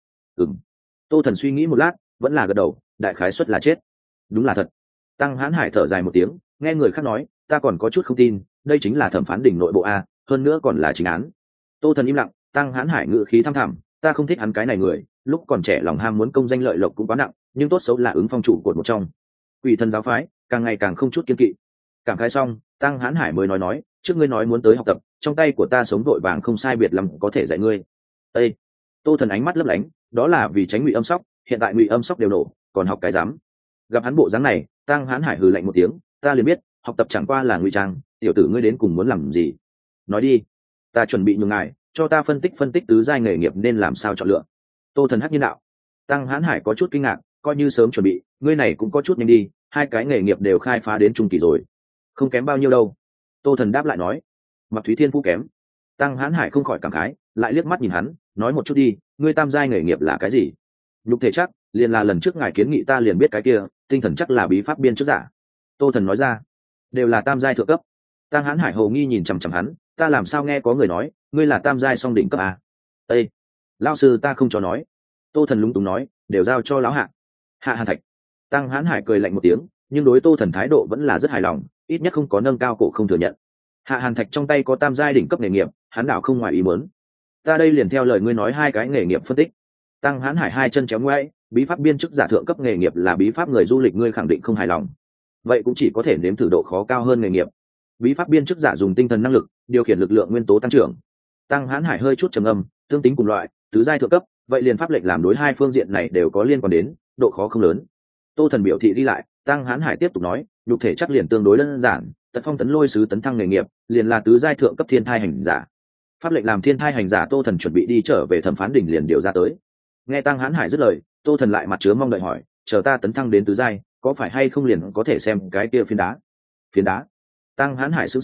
Tô Thần suy nghĩ một lát, vẫn là gật đầu, đại khái suất là chết. Đúng là thật. Tăng Hán Hải thở dài một tiếng, nghe người khác nói, ta còn có chút không tin, đây chính là thẩm phán đỉnh nội bộ a, hơn nữa còn là chính án. Tô Thần im lặng, Tăng Hán Hải ngự khí thăm thẳm, ta không thích hắn cái này người, lúc còn trẻ lòng ham muốn công danh lợi lộc cũng quá nặng, nhưng tốt xấu là Ứng Phong chủ cột một trong. Quỷ thần giáo phái, càng ngày càng không chút kiên kỵ. Cảm khái xong, Tăng Hán Hải mới nói, trước ngươi nói muốn tới học tập, trong tay của ta sống vội vàng không sai biệt lắm có thể dạy ngươi. Ê! Tô Thần ánh mắt lấp lánh, đó là vì tránh Ngụy Âm Sóc, hiện tại Ngụy Âm Sóc đều nổ, còn học cái dám. Gặp hắn bộ dáng này, Tăng Hán Hải hừ lạnh một tiếng, ta liền biết, học tập chẳng qua là ngụy trang, tiểu tử ngươi đến cùng muốn làm gì? Nói đi, ta chuẩn bị nhường ngài, cho ta phân tích tứ giai nghề nghiệp nên làm sao chọn lựa. Tô Thần hắc nhiên đạo. Tăng Hán Hải có chút kinh ngạc, coi như sớm chuẩn bị, ngươi này cũng có chút nhanh đi, hai cái nghề nghiệp đều khai phá đến trung kỳ rồi, không kém bao nhiêu đâu. Tô Thần đáp lại nói, Mặc Thúy Thiên phú kém. Tăng Hán Hải không khỏi cảm khái, lại liếc mắt nhìn hắn, nói một chút đi, ngươi tam giai nghề nghiệp là cái gì? Nhục thể chắc, liền là lần trước ngài kiến nghị ta liền biết cái kia, tinh thần chắc là bí pháp biên trước giả. Tô Thần nói ra, đều là tam giai thượng cấp. Tăng Hán Hải hồ nghi nhìn chằm chằm hắn, ta làm sao nghe có người nói ngươi là tam giai song đỉnh cấp à? Ê, lão sư ta không cho nói. Tô Thần lúng túng nói, đều giao cho lão Hạ. Hạ Hàn Thạch. Tăng Hán Hải cười lạnh một tiếng, nhưng đối Tô Thần thái độ vẫn là rất hài lòng, ít nhất không có nâng cao cổ không thừa nhận. Hạ Hàn Thạch trong tay có tam giai đỉnh cấp nghề nghiệp, hắn đảo không ngoài ý muốn. Ta đây liền theo lời ngươi nói hai cái nghề nghiệp phân tích. Tăng Hán Hải hai chân chéo ngoáy, bí pháp biên chức giả thượng cấp nghề nghiệp là bí pháp người du lịch, ngươi khẳng định không hài lòng. Vậy cũng chỉ có thể nếm thử độ khó cao hơn nghề nghiệp. Bí pháp biên chức giả dùng tinh thần năng lực điều khiển lực lượng nguyên tố tăng trưởng. Tăng Hán Hải hơi chút trầm ngâm, tương tính cùng loại, tứ giai thượng cấp, vậy liền pháp lệnh làm đối hai phương diện này đều có liên quan đến, độ khó không lớn. Tô Thần biểu thị đi lại, Tăng Hán Hải tiếp tục nói, nhục thể chắc liền tương đối đơn giản, tật phong tấn lôi sứ tấn thăng nghề nghiệp, liền là tứ giai thượng cấp thiên thai hành giả. Pháp lệnh làm thiên thai hành giả, Tô Thần chuẩn bị đi trở về thẩm phán đỉnh liền điều ra tới. Nghe Tăng Hán Hải dứt lời, Tô Thần lại mặt chứa mong đợi hỏi, chờ ta tấn thăng đến tứ giai, có phải hay không liền có thể xem cái kia phiến đá? Phiến đá? Tăng Hán Hải sững sờ,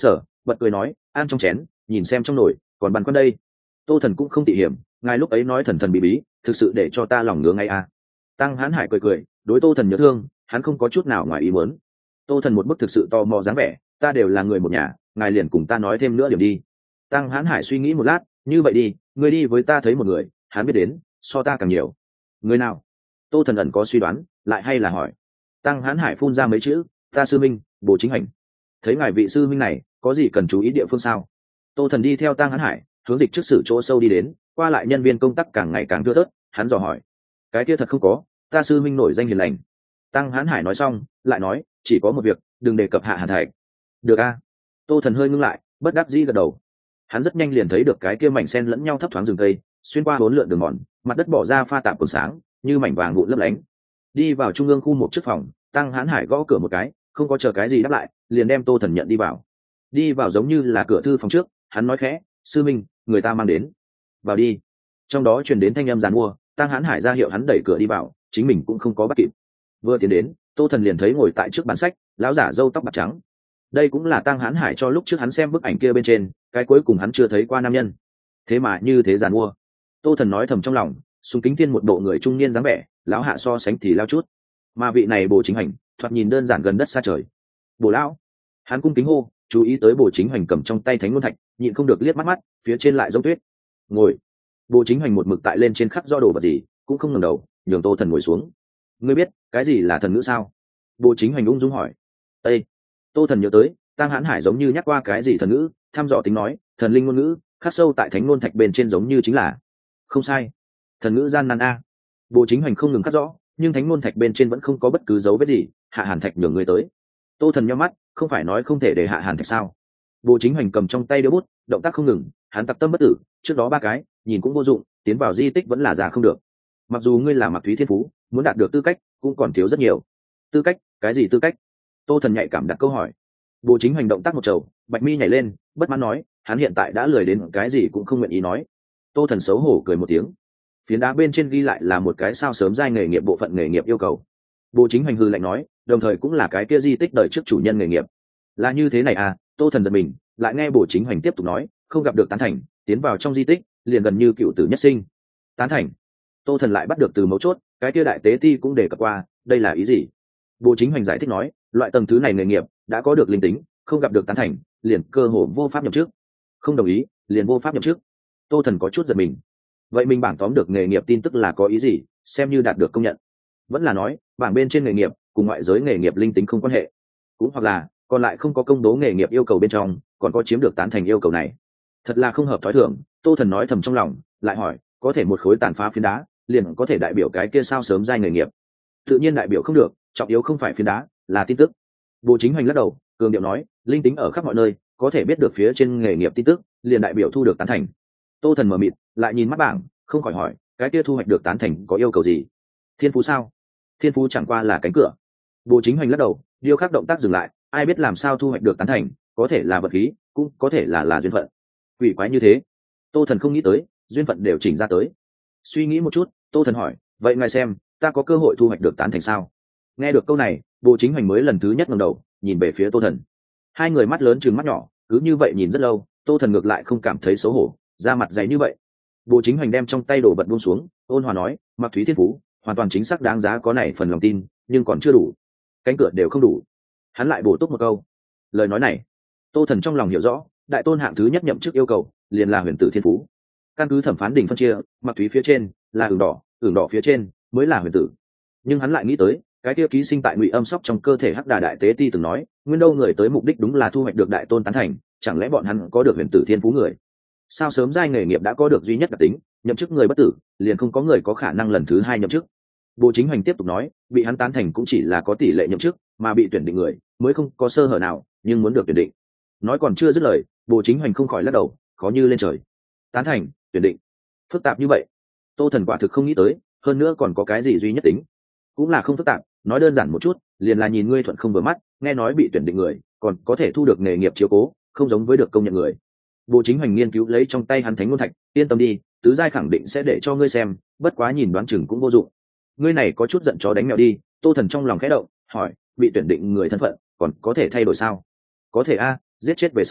bật cười nói ăn trong chén nhìn xem trong nồi còn băn khoăn đây. Tô Thần cũng không tỉ hiểm, ngài lúc ấy nói thần thần bí bí, thực sự để cho ta lòng ngứa ngay à. Tăng Hán Hải cười cười, đối Tô Thần nhớ thương, hắn không có chút nào ngoài ý muốn. Tô Thần một bức thực sự tò mò dáng vẻ, ta đều là người một nhà, ngài liền cùng ta nói thêm nữa điểm đi. Tăng Hán Hải suy nghĩ một lát, như vậy đi, ngươi đi với ta thấy một người, hắn biết đến, so ta càng nhiều. Người nào? Tô Thần ẩn có suy đoán, lại hay là hỏi. Tăng Hán Hải phun ra mấy chữ, ta sư minh, Bồ Chính Hành. Thấy ngài vị sư minh này, có gì cần chú ý địa phương sao? Tô Thần đi theo Tăng Hán Hải, hướng dịch trước sử chỗ sâu đi đến, qua lại nhân viên công tác càng ngày càng thưa thớt, hắn dò hỏi. Cái kia thật không có, ta sư minh nổi danh hiền lành. Tăng Hán Hải nói xong, lại nói, chỉ có một việc, đừng đề cập Hạ Hàn Thạch. Được a. Tô Thần hơi ngưng lại, bất đắc dĩ gật đầu. Hắn rất nhanh liền thấy được cái kia mảnh sen lẫn nhau thấp thoáng rừng cây, xuyên qua hỗn lượn đường mòn, mặt đất bỏ ra pha tạp còn sáng, như mảnh vàng vụn lấp lánh. Đi vào trung ương khu một chiếc phòng, Tăng Hán Hải gõ cửa một cái, không có chờ cái gì đáp lại, liền đem Tô Thần nhận đi vào. Đi vào giống như là cửa thư phòng trước, hắn nói khẽ, sư minh, người ta mang đến. Vào đi. Trong đó truyền đến thanh âm giàn mua, Tăng Hán Hải ra hiệu hắn đẩy cửa đi vào, chính mình cũng không có bắt kịp. Vừa tiến đến, Tô Thần liền thấy ngồi tại trước bàn sách, lão giả râu tóc bạc trắng. Đây cũng là Tăng Hán Hải cho lúc trước hắn xem bức ảnh kia bên trên, cái cuối cùng hắn chưa thấy qua nam nhân. Thế mà như thế giàn mua. Tô Thần nói thầm trong lòng, Sùng Kính Thiên một bộ người trung niên dáng vẻ, lão hạ so sánh thì lao chút. Mà vị này Bồ Chính Hành, thoạt nhìn đơn giản gần đất xa trời. Bồ lão. Hắn cung kính hô, chú ý tới Bồ Chính Hành cầm trong tay thánh ngôn thạch, nhịn không được liếc mắt mắt, phía trên lại giống tuyết. Ngồi. Bồ Chính Hành một mực tại lên trên khắc do đồ vật gì, cũng không ngẩng đầu, nhường Tô Thần ngồi xuống. Ngươi biết cái gì là thần ngữ sao? Bồ Chính Hành ung dung hỏi. Ê! Tô Thần nhớ tới, Tăng Hán Hải giống như nhắc qua cái gì thần ngữ, thăm dò tính nói, thần linh ngôn ngữ, khắc sâu tại thánh ngôn thạch bên trên giống như chính là. Không sai. Thần ngữ gian nan a. Bồ Chính Hành không ngừng khắc rõ, nhưng thánh ngôn thạch bên trên vẫn không có bất cứ dấu vết gì, Hạ Hàn Thạch nhường người tới. Tô Thần nhắm mắt, không phải nói không thể để Hạ Hàn Thạch sao? Bồ Chính Hành cầm trong tay đĩa bút, động tác không ngừng, hắn tập tâm bất tử, trước đó 3 cái, nhìn cũng vô dụng, tiến vào di tích vẫn là già không được. Mặc dù ngươi là Mạc Thúy Thiên Phú, muốn đạt được tư cách, cũng còn thiếu rất nhiều. Tư cách? Cái gì tư cách? Tô Thần nhạy cảm đặt câu hỏi. Bồ Chính Hành động tác một trầu, bạch mi nhảy lên, bất mãn nói, hắn hiện tại đã lười đến cái gì cũng không nguyện ý nói. Tô Thần xấu hổ cười một tiếng. Phiến đá bên trên ghi lại là một cái sao sớm giai nghề nghiệp bộ phận nghề nghiệp yêu cầu. Bồ Chính Hành hừ lạnh nói, đồng thời cũng là cái kia di tích đời trước chủ nhân nghề nghiệp. Là như thế này à? Tô Thần giật mình, lại nghe Bồ Chính Hành tiếp tục nói, không gặp được tán thành, tiến vào trong di tích, liền gần như cựu tử nhất sinh. Tán thành? Tô Thần lại bắt được từ mấu chốt, cái kia đại tế ti cũng đề cập qua, đây là ý gì? Bồ Chính Hành giải thích nói, loại tầng thứ này nghề nghiệp đã có được linh tính, không gặp được tán thành, liền cơ hồ vô pháp nhậm chức. Không đồng ý, liền vô pháp nhậm chức. Tô Thần có chút giật mình. Vậy mình bảng tóm được nghề nghiệp tin tức là có ý gì, xem như đạt được công nhận? Vẫn là nói, bảng bên trên nghề nghiệp cùng ngoại giới nghề nghiệp linh tính không quan hệ, cũng hoặc là còn lại không có công bố nghề nghiệp yêu cầu bên trong, còn có chiếm được tán thành yêu cầu này. Thật là không hợp thói thường. Tô Thần nói thầm trong lòng, lại hỏi, có thể một khối tàn phá phiến đá liền có thể đại biểu cái kia sao sớm giai nghề nghiệp? Tự nhiên đại biểu không được, trọng yếu không phải phiến đá, là tin tức. Bồ Chính Hành lắc đầu, cường điệu nói, linh tính ở khắp mọi nơi, có thể biết được phía trên nghề nghiệp tin tức, liền đại biểu thu được tán thành. Tô Thần mở mịt, lại nhìn mắt bảng, không khỏi hỏi, cái kia thu hoạch được tán thành có yêu cầu gì? Thiên phú sao? Thiên phú chẳng qua là cánh cửa. Bồ Chính Hành lắc đầu, điêu khắc động tác dừng lại, ai biết làm sao thu hoạch được tán thành, có thể là vật khí, cũng có thể là duyên phận. Quỷ quái như thế. Tô Thần không nghĩ tới, duyên phận đều chỉnh ra tới. Suy nghĩ một chút, Tô Thần hỏi, vậy ngài xem, ta có cơ hội thu hoạch được tán thành sao? Nghe được câu này, Bồ Chính Hành mới lần thứ nhất ngẩng đầu, nhìn về phía Tô Thần. Hai người mắt lớn trừng mắt nhỏ, cứ như vậy nhìn rất lâu, Tô Thần ngược lại không cảm thấy xấu hổ, da mặt dày như vậy. Bồ Chính Hành đem trong tay đồ vật buông xuống, ôn hòa nói, Mạc Thúy Thiên Phú, hoàn toàn chính xác đáng giá có này phần lòng tin, nhưng còn chưa đủ. Cánh cửa đều không đủ. Hắn lại bổ túc một câu. Lời nói này, Tô Thần trong lòng hiểu rõ, đại tôn hạng thứ nhất nhậm chức yêu cầu, liền là huyền tử thiên phú. Căn cứ thẩm phán đỉnh phân chia, Mạc Thúy phía trên là ửng đỏ phía trên mới là huyền tử. Nhưng hắn lại nghĩ tới, cái kia ký sinh tại Ngụy Âm Sóc trong cơ thể Hắc Đà đại tế ti từng nói, nguyên đâu người tới mục đích đúng là thu hoạch được đại tôn tán thành, chẳng lẽ bọn hắn có được huyền tử thiên phú người? Sao sớm giai nghề nghiệp đã có được duy nhất đặc tính, nhậm chức người bất tử, liền không có người có khả năng lần thứ hai nhậm chức. Bồ Chính Hành tiếp tục nói, bị hắn tán thành cũng chỉ là có tỷ lệ nhậm chức, mà bị tuyển định người mới không có sơ hở nào, nhưng muốn được tuyển định. Nói còn chưa dứt lời, Bồ Chính Hành không khỏi lắc đầu, khó như lên trời. Tán thành, tuyển định, phức tạp như vậy. Tô Thần quả thực không nghĩ tới, hơn nữa còn có cái gì duy nhất tính, cũng là không phức tạp. Nói đơn giản một chút, liền là nhìn ngươi thuận không vừa mắt, nghe nói bị tuyển định người còn có thể thu được nghề nghiệp chiếu cố, không giống với được công nhận người. Bồ Chính Hành nghiên cứu lấy trong tay hắn thánh ngôn thạch, yên tâm đi, tứ giai khẳng định sẽ để cho ngươi xem, bất quá nhìn đoán chừng cũng vô dụng. Ngươi này có chút giận chó đánh mèo đi. Tô Thần trong lòng khẽ động, hỏi, bị tuyển định người thân phận còn có thể thay đổi sao? Có thể a, giết chết về sau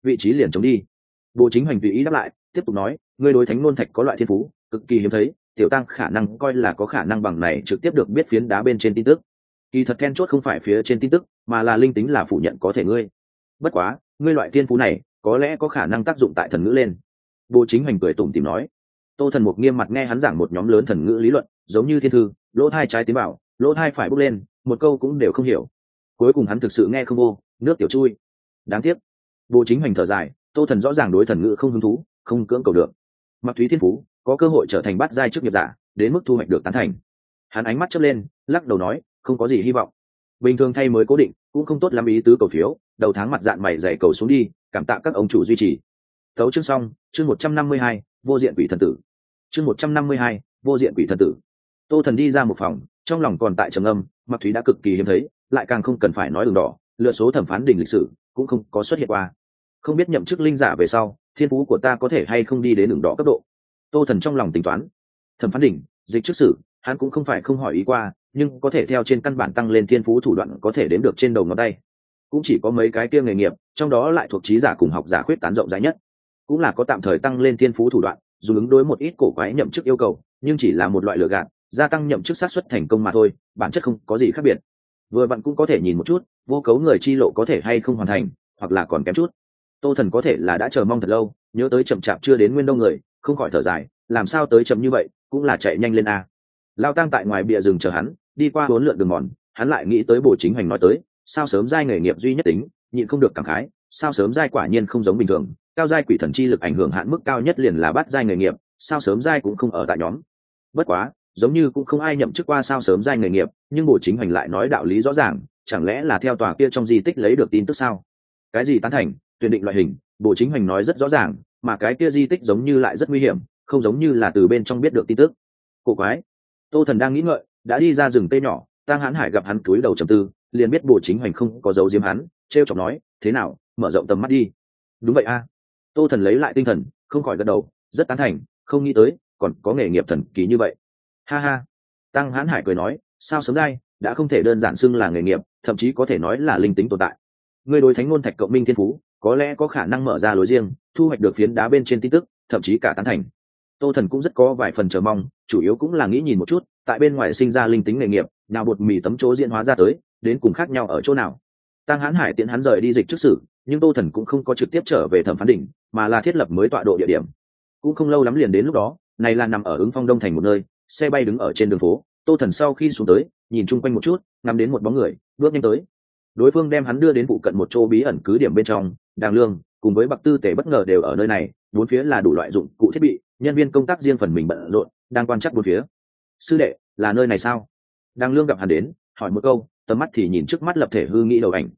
vị trí liền chống đi. Bồ Chính Hoành tùy ý đáp lại, tiếp tục nói, ngươi đối thánh ngôn thạch có loại thiên phú cực kỳ hiếm thấy, tiểu tăng khả năng coi là có khả năng bằng này trực tiếp được biết phiến đá bên trên tin tức. Kỳ thật then chốt không phải phía trên tin tức, mà là linh tính là phủ nhận có thể ngươi. Bất quá, ngươi loại thiên phú này có lẽ có khả năng tác dụng tại thần ngữ lên. Bồ Chính Hoành cười tủm tỉm nói. Tô Thần Mục nghiêm mặt nghe hắn giảng một nhóm lớn thần ngữ lý luận, giống như thiên thư, lỗ thai trái tiến bảo, lỗ thai phải bốc lên, một câu cũng đều không hiểu. Cuối cùng hắn thực sự nghe không vô, nước tiểu chui. Đáng tiếc. Bồ Chính Hoành thở dài, Tô Thần rõ ràng đối thần ngữ không hứng thú, không cưỡng cầu được. Mặc Thúy thiên phú có cơ hội trở thành bát giai chức nghiệp giả, đến mức thu hoạch được tán thành. Hắn ánh mắt chớp lên, lắc đầu nói, không có gì hy vọng. Bình thường thay mới cố định, cũng không tốt lắm ý tứ cầu phiếu, đầu tháng mặt dạn mày dày cầu xuống đi, cảm tạ các ông chủ duy trì. Tấu chương xong, chương 152, vô diện quỷ thần tử. Chương 152, vô diện quỷ thần tử. Tô Thần đi ra một phòng, trong lòng còn tại trầm âm, Mặc Thúy đã cực kỳ hiếm thấy, lại càng không cần phải nói đường đỏ, lựa số thẩm phán đỉnh lịch sử cũng không có xuất hiện qua. Không biết nhậm chức linh giả về sau, thiên phú của ta có thể hay không đi đến đường đỏ cấp độ. Tô Thần trong lòng tính toán. Thẩm phán đỉnh, dịch trước sử, hắn cũng không phải không hỏi ý qua, nhưng có thể theo trên căn bản tăng lên thiên phú thủ đoạn có thể đếm được trên đầu ngón tay. Cũng chỉ có mấy cái kia nghề nghiệp, trong đó lại thuộc trí giả cùng học giả khuyết tán rộng rãi nhất. Cũng là có tạm thời tăng lên thiên phú thủ đoạn, dù ứng đối một ít cổ quái nhậm chức yêu cầu, nhưng chỉ là một loại lừa gạt, gia tăng nhậm chức xác suất thành công mà thôi, bản chất không có gì khác biệt. Vừa bạn cũng có thể nhìn một chút, vô cấu người chi lộ có thể hay không hoàn thành, hoặc là còn kém chút. Tô Thần có thể là đã chờ mong thật lâu, nhớ tới chậm chạp chưa đến nguyên đông người, không khỏi thở dài, làm sao tới chậm như vậy, cũng là chạy nhanh lên a. Lao Tăng tại ngoài bìa rừng chờ hắn, đi qua huấn lượn đường mòn, hắn lại nghĩ tới Bồ Chính Hoành nói tới, sao sớm giai nghề nghiệp duy nhất tính, nhịn không được cảm khái, sao sớm giai quả nhiên không giống bình thường, cao giai quỷ thần chi lực ảnh hưởng hạn mức cao nhất liền là bát giai nghề nghiệp, sao sớm giai cũng không ở tại nhóm. Bất quá, giống như cũng không ai nhậm chức qua sao sớm giai nghề nghiệp, nhưng Bồ Chính Hoành lại nói đạo lý rõ ràng, chẳng lẽ là theo tòa kia trong di tích lấy được tin tức sao? Cái gì tán thành, tuyển định loại hình, Bồ Chính Hoành nói rất rõ ràng, mà cái kia di tích giống như lại rất nguy hiểm, không giống như là từ bên trong biết được tin tức. Cổ quái. Tô Thần đang nghĩ ngợi, đã đi ra rừng cây nhỏ, Tang Hán Hải gặp hắn cúi đầu trầm tư, liền biết Bồ Chính Hoành không có dấu diếm hắn, trêu chọc nói, thế nào, mở rộng tầm mắt đi. Đúng vậy a. Tô Thần lấy lại tinh thần, không khỏi gật đầu, rất tán thành, không nghĩ tới còn có nghề nghiệp thần kỳ như vậy. Ha ha. Tang Hán Hải cười nói, sao sớm giai đã không thể đơn giản xưng là nghề nghiệp, thậm chí có thể nói là linh tính tồn tại. Ngươi đối thánh ngôn thạch cộng minh thiên phú, có lẽ có khả năng mở ra lối riêng, thu hoạch được phiến đá bên trên tin tức, thậm chí cả tán thành. Tô Thần cũng rất có vài phần chờ mong, chủ yếu cũng là nghĩ nhìn một chút, tại bên ngoài sinh ra linh tính nghề nghiệp, nào bột mì tấm chỗ diễn hóa ra tới, đến cùng khác nhau ở chỗ nào. Tang Hán Hải tiện hắn rời đi dịch trước sử, nhưng Tô Thần cũng không có trực tiếp trở về thẩm phán đỉnh, mà là thiết lập mới tọa độ địa điểm. Cũng không lâu lắm liền đến lúc đó, này là nằm ở Ứng Phong Đông thành một nơi, xe bay đứng ở trên đường phố. Tô Thần sau khi xuống tới, nhìn chung quanh một chút, ngắm đến một bóng người, bước nhanh tới. Đối phương đem hắn đưa đến phụ cận một chỗ bí ẩn cứ điểm bên trong, Đàng Lương cùng với Bạc Tư Tề bất ngờ đều ở nơi này, bốn phía là đủ loại dụng cụ thiết bị, nhân viên công tác riêng phần mình bận rộn, đang quan trắc bốn phía. Sư đệ, là nơi này sao? Đàng Lương gặp hắn đến, hỏi một câu, tầm mắt thì nhìn trước mắt lập thể hư nghĩ đầu ảnh.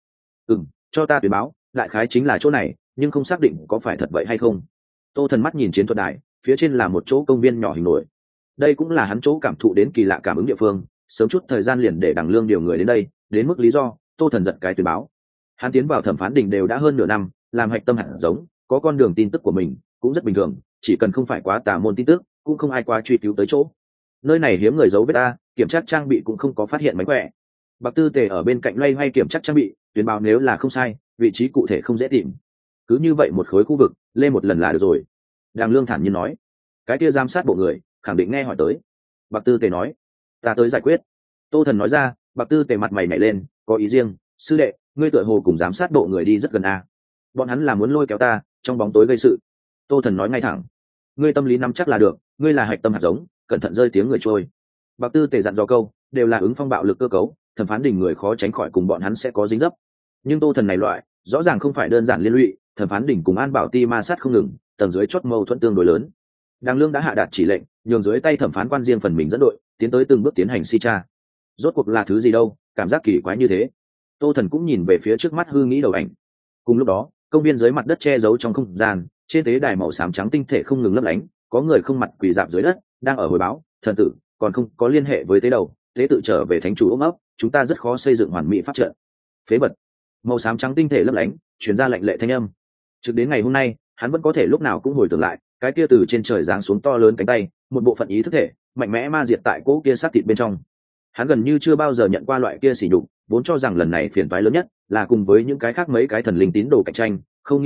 Cho ta tuyên báo, đại khái chính là chỗ này, nhưng không xác định có phải thật vậy hay không. Tô Thần mắt nhìn chiến thuật đài, phía trên là một chỗ công viên nhỏ hình nổi. Đây cũng là hắn chỗ cảm thụ đến kỳ lạ cảm ứng địa phương, sớm chút thời gian liền để Đàng Lương điều người đến đây, đến mức lý do, Tô Thần giật cái tuyên báo. Hắn tiến vào thẩm phán đỉnh đều đã hơn nửa năm, làm hạch tâm hạt giống, có con đường tin tức của mình, cũng rất bình thường, chỉ cần không phải quá tà môn tin tức, cũng không ai qua truy cứu tới chỗ. Nơi này hiếm người giấu vết ta, kiểm tra trang bị cũng không có phát hiện mánh khỏe. Bạc Tư Tề ở bên cạnh loay hoay kiểm tra trang bị, tuyên báo nếu là không sai, vị trí cụ thể không dễ tìm. Cứ như vậy một khối khu vực, lên một lần là được rồi. Đàng Lương thản nhiên nói. Cái kia giám sát bộ người, khẳng định nghe hỏi tới. Bạc Tư Tề nói. Ta tới giải quyết. Tô Thần nói ra. Bạc Tư Tề mặt mày nhảy lên, có ý riêng. Sư đệ, ngươi tựa hồ cùng giám sát bộ người đi rất gần a. Bọn hắn là muốn lôi kéo ta, trong bóng tối gây sự. Tô Thần nói ngay thẳng. Ngươi tâm lý nắm chắc là được, ngươi là hạch tâm hạt giống, cẩn thận rơi tiếng người trôi. Bạc Tư Tề dặn dò câu, đều là ứng phong bạo lực cơ cấu, thẩm phán đỉnh người khó tránh khỏi cùng bọn hắn sẽ có dính dấp. Nhưng Tô Thần này loại, rõ ràng không phải đơn giản liên lụy, thẩm phán đỉnh cùng An Bảo Ti ma sát không ngừng, tầng dưới chót mâu thuẫn tương đối lớn. Đàng Lương đã hạ đạt chỉ lệnh, nhường dưới tay thẩm phán quan riêng phần mình dẫn đội, tiến tới từng bước tiến hành si tra. Rốt cuộc là thứ gì đâu, cảm giác kỳ quái như thế. Tô Thần cũng nhìn về phía trước mắt hư nghĩ đầu ảnh. Cùng lúc đó, công viên dưới mặt đất che giấu trong không gian, trên tế đài màu xám trắng tinh thể không ngừng lấp lánh, có người không mặt quỳ dạp dưới đất, đang ở hồi báo, thần tử, còn không có liên hệ với tế đầu, tế tự trở về thánh chủ ôm ấp, chúng ta rất khó xây dựng hoàn mỹ pháp trận. Phế vật. Màu xám trắng tinh thể lấp lánh, truyền ra lệnh lệ thanh âm. Trực đến ngày hôm nay, hắn vẫn có thể lúc nào cũng hồi tưởng lại, cái kia từ trên trời giáng xuống to lớn cánh tay, một bộ phận ý thức thể, mạnh mẽ ma diệt tại cỗ kia sát thịt bên trong. Hắn gần như chưa bao giờ nhận qua loại kia sỉ nhục, vốn cho rằng lần này phiền toái lớn nhất là cùng với những cái khác mấy cái thần linh tín đồ cạnh tranh, không nghĩ tới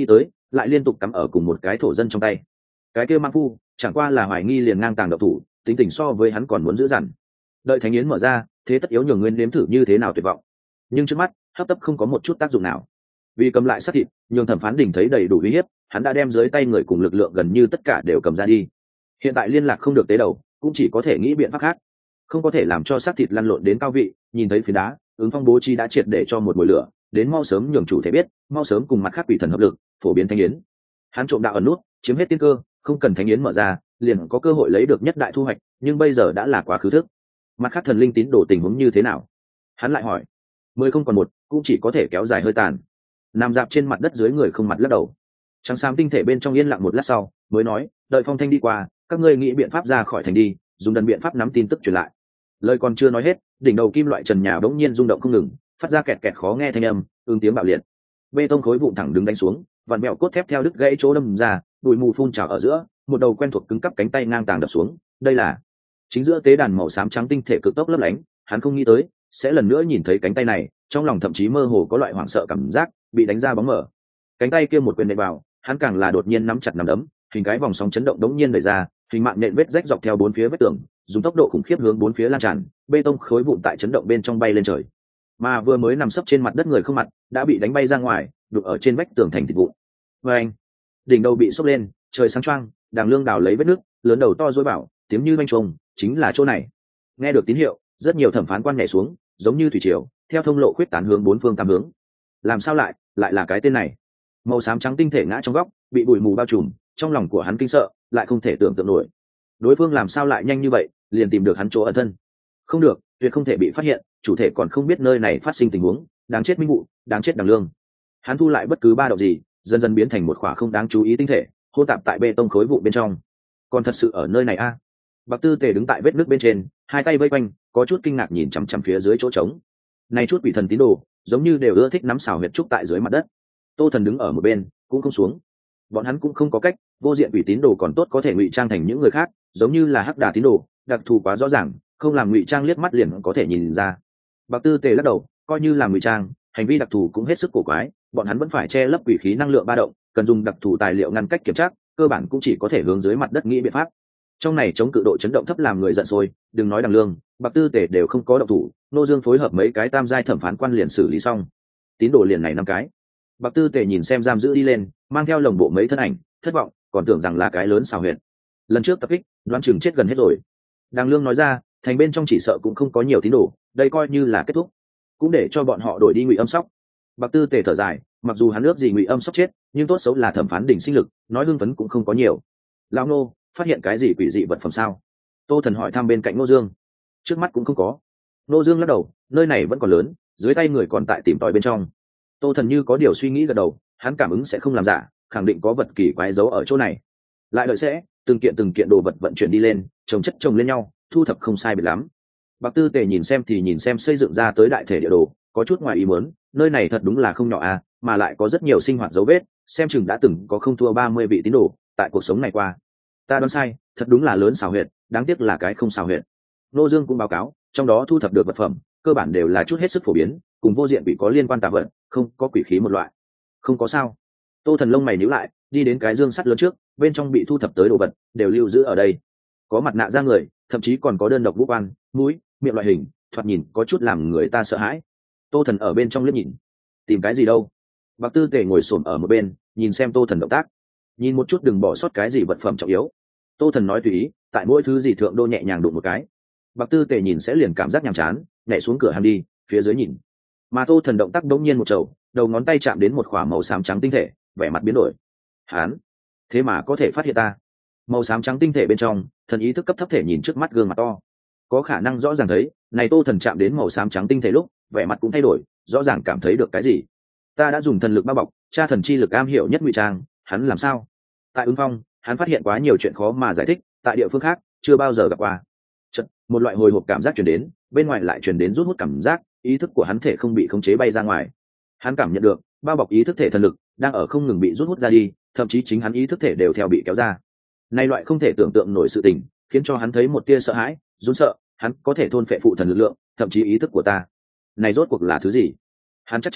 lại liên tục cắm ở cùng một cái thổ dân trong tay. Cái kia mang phu chẳng qua là hoài nghi liền ngang tàng độc thủ, tính tình so với hắn còn muốn dữ dằn. Đợi thánh yến mở ra, thế tất yếu nhường Nguyên nếm thử như thế nào tuyệt vọng. Nhưng trước mắt hấp tấp không có một chút tác dụng nào. Vì cầm lại sát thịt, nhường Thẩm Phán Đình thấy đầy đủ uy hiếp, hắn đã đem dưới tay người cùng lực lượng gần như tất cả đều cầm ra đi. Hiện tại liên lạc không được tế đầu, cũng chỉ có thể nghĩ biện pháp khác. Không có thể làm cho sát thịt lăn lộn đến cao vị, nhìn thấy phiến đá, ứng phong bố trí đã triệt để cho một mùi lửa, đến mau sớm nhường chủ thể biết, mau sớm cùng mặt khác quỷ thần hợp lực, phổ biến thánh yến. Hắn trộm đạo ẩn nút, chiếm hết tiên cơ, không cần thánh yến mở ra, liền có cơ hội lấy được nhất đại thu hoạch, nhưng bây giờ đã là quá khứ thức. Mặt khác thần linh tín đồ tình huống như thế nào? Hắn lại hỏi. 10 không còn 1, cũng chỉ có thể kéo dài hơi tàn. Nằm dạp trên mặt đất dưới người không mặt lắc đầu. Trắng xám tinh thể bên trong yên lặng một lát sau, mới nói, đợi phong thanh đi qua, các ngươi nghĩ biện pháp ra khỏi thành đi, dùng đần biện pháp nắm tin tức truyền lại. Lời còn chưa nói hết, đỉnh đầu kim loại trần nhà bỗng nhiên rung động không ngừng, phát ra kẹt kẹt khó nghe thanh âm, ứng tiếng bạo liệt. Bê tông khối vụn thẳng đứng đánh xuống, vặn mèo cốt thép theo đứt gãy chỗ đâm ra, bụi mù phun trào ở giữa, một đầu quen thuộc cứng cắp cánh tay ngang tàng đập xuống. Đây là chính giữa tế đàn màu xám trắng tinh thể cực tốc lấp lánh, hắn không nghĩ tới sẽ lần nữa nhìn thấy cánh tay này, trong lòng thậm chí mơ hồ có loại hoảng sợ cảm giác bị đánh ra bóng mờ. Cánh tay kia một quyền nện vào, hắn càng là đột nhiên nắm chặt nắm đấm, hình cái vòng sóng chấn động đống nhiên đẩy ra, hình mạng nện vết rách dọc theo bốn phía vách tường, dùng tốc độ khủng khiếp hướng bốn phía lan tràn, bê tông khối vụn tại chấn động bên trong bay lên trời. Mà vừa mới nằm sấp trên mặt đất người không mặt đã bị đánh bay ra ngoài, đục ở trên vách tường thành thịt vụn. Và anh, đỉnh đầu bị sốc lên, trời sáng choang, Đàng Lương đào lấy vết nước, lớn đầu to dối bảo, tiếng như banh trùng, chính là chỗ này. Nghe được tín hiệu, rất nhiều thẩm phán quan nhảy xuống, giống như thủy triều, theo thông lộ khuyết tán hướng bốn phương tám hướng. Làm sao lại là cái tên này? Màu xám trắng tinh thể ngã trong góc, bị bụi mù bao trùm, trong lòng của hắn kinh sợ, lại không thể tưởng tượng nổi. Đối phương làm sao lại nhanh như vậy, liền tìm được hắn chỗ ẩn thân? Không được, tuyệt không thể bị phát hiện, chủ thể còn không biết nơi này phát sinh tình huống, đáng chết Minh Vụ, đáng chết Đàng Lương. Hắn thu lại bất cứ ba động gì, dần dần biến thành một khỏa không đáng chú ý tinh thể, hô tạp tại bê tông khối vụ bên trong. Còn thật sự ở nơi này a? Bạc Tư Tề đứng tại vết nước bên trên, hai tay vây quanh, có chút kinh ngạc nhìn chằm chằm phía dưới chỗ trống. Này chút quỷ thần tín đồ, giống như đều ưa thích nắm xào huyệt trúc tại dưới mặt đất. Tô Thần đứng ở một bên, cũng không xuống. Bọn hắn cũng không có cách, vô diện quỷ tín đồ còn tốt có thể ngụy trang thành những người khác, giống như là hắc đà tín đồ, đặc thù quá rõ ràng, không làm ngụy trang liếc mắt liền có thể nhìn ra. Bạc Tư Tề lắc đầu, coi như là ngụy trang, hành vi đặc thù cũng hết sức cổ quái, bọn hắn vẫn phải che lấp quỷ khí năng lượng ba động, cần dùng đặc thù tài liệu ngăn cách kiểm tra, cơ bản cũng chỉ có thể hướng dưới mặt đất nghĩ biện pháp. Trong này chống cự độ chấn động thấp làm người giận sôi, đừng nói Đàng Lương, Bạc Tư Tề đều không có động thủ, Nô Dương phối hợp mấy cái tam giai thẩm phán quan liền xử lý xong. Tín đồ liền này 5 cái. Bạc Tư Tề nhìn xem giam giữ đi lên, mang theo lồng bộ mấy thân ảnh, thất vọng, còn tưởng rằng là cái lớn xào huyệt. Lần trước tập kích, đoán chừng chết gần hết rồi. Đàng Lương nói ra, thành bên trong chỉ sợ cũng không có nhiều tín đồ, đây coi như là kết thúc, cũng để cho bọn họ đổi đi Ngụy Âm Sóc. Bạc Tư Tề thở dài, mặc dù hắn ước gì Ngụy Âm Sóc chết, nhưng tốt xấu là thẩm phán đỉnh sinh lực, nói hưng phấn cũng không có nhiều. Lão nô, phát hiện cái gì quỷ dị vật phẩm sao? Tô Thần hỏi thăm bên cạnh Nô Dương. Trước mắt cũng không có. Nô Dương lắc đầu, nơi này vẫn còn lớn, dưới tay người còn tại tìm tòi bên trong. Tô Thần như có điều suy nghĩ gật đầu, hắn cảm ứng sẽ không làm giả, khẳng định có vật kỳ quái giấu ở chỗ này. Lại đợi sẽ, từng kiện đồ vật vận chuyển đi lên, chồng chất chồng lên nhau, thu thập không sai biệt lắm. Bạc Tư Tề nhìn xem thì nhìn xem xây dựng ra tới đại thể địa đồ, có chút ngoài ý muốn, nơi này thật đúng là không nhỏ à, mà lại có rất nhiều sinh hoạt dấu vết, xem chừng đã từng có không thua 30 vị tín đồ tại cuộc sống này qua. Ta đoán sai, thật đúng là lớn xào huyệt, đáng tiếc là cái không xào huyệt. Nô Dương cũng báo cáo, trong đó thu thập được vật phẩm, cơ bản đều là chút hết sức phổ biến, cùng vô diện bị có liên quan tà vật, không có quỷ khí một loại. Không có sao. Tô Thần lông mày nhíu lại, đi đến cái dương sắt lớn trước, bên trong bị thu thập tới đồ vật đều lưu giữ ở đây. Có mặt nạ da người, thậm chí còn có đơn độc vũ quan, mũi, miệng loại hình, thoạt nhìn có chút làm người ta sợ hãi. Tô Thần ở bên trong liếc nhìn, tìm cái gì đâu? Bạc Tư Tề ngồi xổm ở một bên, nhìn xem Tô Thần động tác, nhìn một chút đừng bỏ sót cái gì vật phẩm trọng yếu. Tô Thần nói tùy ý, tại mỗi thứ gì thượng đô nhẹ nhàng đụng một cái. Bạc Tư Tề nhìn sẽ liền cảm giác nhàm chán, nhảy xuống cửa hàng đi, phía dưới nhìn. Mà Tô Thần động tác đống nhiên một trầu, đầu ngón tay chạm đến một khỏa màu xám trắng tinh thể, vẻ mặt biến đổi. Hán, thế mà có thể phát hiện ta? Màu xám trắng tinh thể bên trong, thần ý thức cấp thấp thể nhìn trước mắt gương mặt to, có khả năng rõ ràng thấy, này Tô Thần chạm đến màu xám trắng tinh thể lúc, vẻ mặt cũng thay đổi, rõ ràng cảm thấy được cái gì. Ta đã dùng thần lực bao bọc, tra thần chi lực am hiểu nhất ngụy trang, hắn làm sao? Tại Ứng Phong, hắn phát hiện quá nhiều chuyện khó mà giải thích, tại địa phương khác chưa bao giờ gặp qua. Chật, một loại hồi hộp cảm giác truyền đến, bên ngoài lại truyền đến rút hút cảm giác, ý thức của hắn thể không bị khống chế bay ra ngoài. Hắn cảm nhận được, bao bọc ý thức thể thần lực đang ở không ngừng bị rút hút ra đi, thậm chí chính hắn ý thức thể đều theo bị kéo ra. Nay loại không thể tưởng tượng nổi sự tình, khiến cho hắn thấy một tia sợ hãi, run sợ, hắn có thể thôn phệ phụ thần lực lượng, thậm chí ý thức của ta. Này rốt cuộc là thứ gì? Hắn chắc chắn,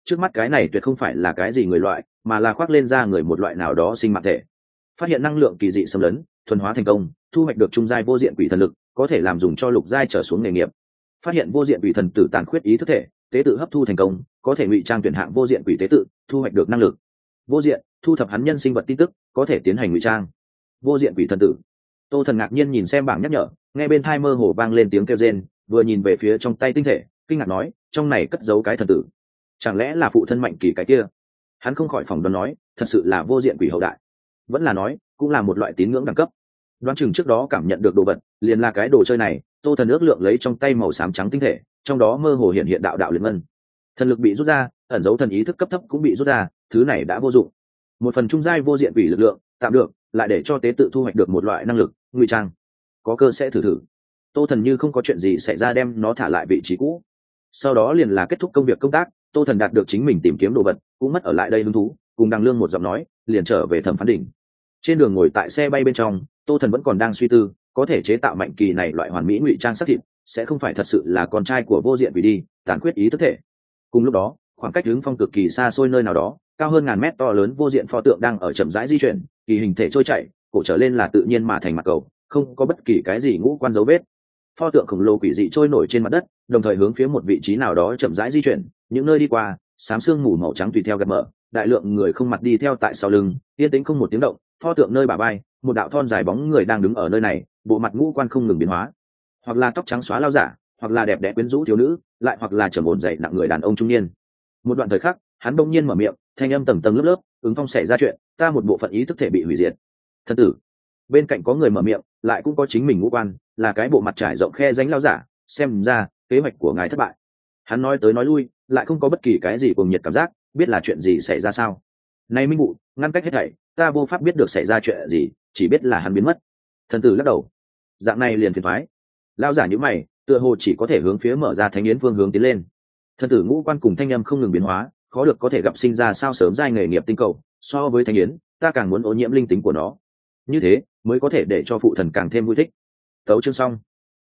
trước mắt cái này tuyệt không phải là cái gì người loại, mà là khoác lên ra người một loại nào đó sinh mạng thể. Phát hiện năng lượng kỳ dị xâm lấn, thuần hóa thành công, thu hoạch được trung giai vô diện quỷ thần lực, có thể làm dùng cho lục giai trở xuống nghề nghiệp. Phát hiện vô diện quỷ thần tử tàn khuyết ý thức thể, tế tự hấp thu thành công, có thể ngụy trang tuyển hạng vô diện quỷ tế tự, thu hoạch được năng lực. Vô diện, thu thập hắn nhân sinh vật tin tức, có thể tiến hành ngụy trang. Vô diện quỷ thần tử. Tô Thần ngạc nhiên nhìn xem bảng nhắc nhở, nghe bên tai mơ hồ vang lên tiếng kêu rên, vừa nhìn về phía trong tay tinh thể, kinh ngạc nói, trong này cất giấu cái thần tử. Chẳng lẽ là phụ thân Mạnh Kỳ cái kia? Hắn không khỏi phỏng đoán nói, thật sự là vô diện quỷ hậu đại. Vẫn là nói, cũng là một loại tín ngưỡng đẳng cấp. Đoán chừng trước đó cảm nhận được đồ vật, liền là cái đồ chơi này. Tô Thần ước lượng lấy trong tay màu xám trắng tinh thể, trong đó mơ hồ hiện đạo đạo liên ngân. Thần lực bị rút ra, ẩn dấu thần ý thức cấp thấp cũng bị rút ra, thứ này đã vô dụng. Một phần trung giai vô diện quỷ lực lượng, tạm được, lại để cho tế tự thu hoạch được một loại năng lực ngụy trang. Có cơ sẽ thử thử. Tô Thần như không có chuyện gì xảy ra đem nó thả lại vị trí cũ. Sau đó liền là kết thúc công việc công tác, Tô Thần đạt được chính mình tìm kiếm đồ vật, cũng mất ở lại đây hứng thú, cùng Đằng Lương một giọng nói, liền trở về Thẩm Phán Đỉnh. Trên đường ngồi tại xe bay bên trong, Tô Thần vẫn còn đang suy tư, có thể chế tạo Mạnh Kỳ này loại hoàn mỹ ngụy trang xác thịt, sẽ không phải thật sự là con trai của vô diện quỷ đi, tàn khuyết ý thức thể. Cùng lúc đó, khoảng cách hướng phong cực kỳ xa xôi nơi nào đó, cao hơn ngàn mét to lớn vô diện pho tượng đang ở chậm rãi di chuyển, kỳ hình thể trôi chảy, cổ trở lên là tự nhiên mà thành mặt cầu, không có bất kỳ cái gì ngũ quan dấu vết. Pho tượng khổng lồ quỷ dị trôi nổi trên mặt đất, đồng thời hướng phía một vị trí nào đó chậm rãi di chuyển, những nơi đi qua, xám sương mù màu trắng tùy theo gật mở, đại lượng người không mặt đi theo tại sau lưng, yên tĩnh không một tiếng động. Pho tượng nơi bả vai, một đạo thon dài bóng người đang đứng ở nơi này, bộ mặt ngũ quan không ngừng biến hóa, hoặc là tóc trắng xóa lao giả, hoặc là đẹp đẽ quyến rũ thiếu nữ, lại hoặc là trầm ổn dậy nặng người đàn ông trung niên. Một đoạn thời khắc, hắn bỗng nhiên mở miệng, thanh âm tầng tầng lớp lớp, ứng phong xảy ra chuyện, ta một bộ phận ý thức thể bị hủy diệt. Thần tử. Bên cạnh có người mở miệng, lại cũng có chính mình ngũ quan, là cái bộ mặt trải rộng khe rãnh lao giả, xem ra kế hoạch của ngài thất bại. Hắn nói tới nói lui, lại không có bất kỳ cái gì cuồng nhiệt cảm giác, biết là chuyện gì xảy ra sao. Nay Minh Bụ, ngăn cách hết thảy, ta vô pháp biết được xảy ra chuyện gì, chỉ biết là hắn biến mất. Thần tử lắc đầu, dạng này liền phiền thoái. Lao giả nhíu mày, tựa hồ chỉ có thể hướng phía mở ra thánh yến phương hướng tiến lên. Thần tử ngũ quan cùng thanh âm không ngừng biến hóa, khó được có thể gặp sinh ra sao sớm giai nghề nghiệp tinh cầu, so với thánh yến, ta càng muốn ô nhiễm linh tính của nó, như thế mới có thể để cho phụ thần càng thêm vui thích. Tấu chương xong.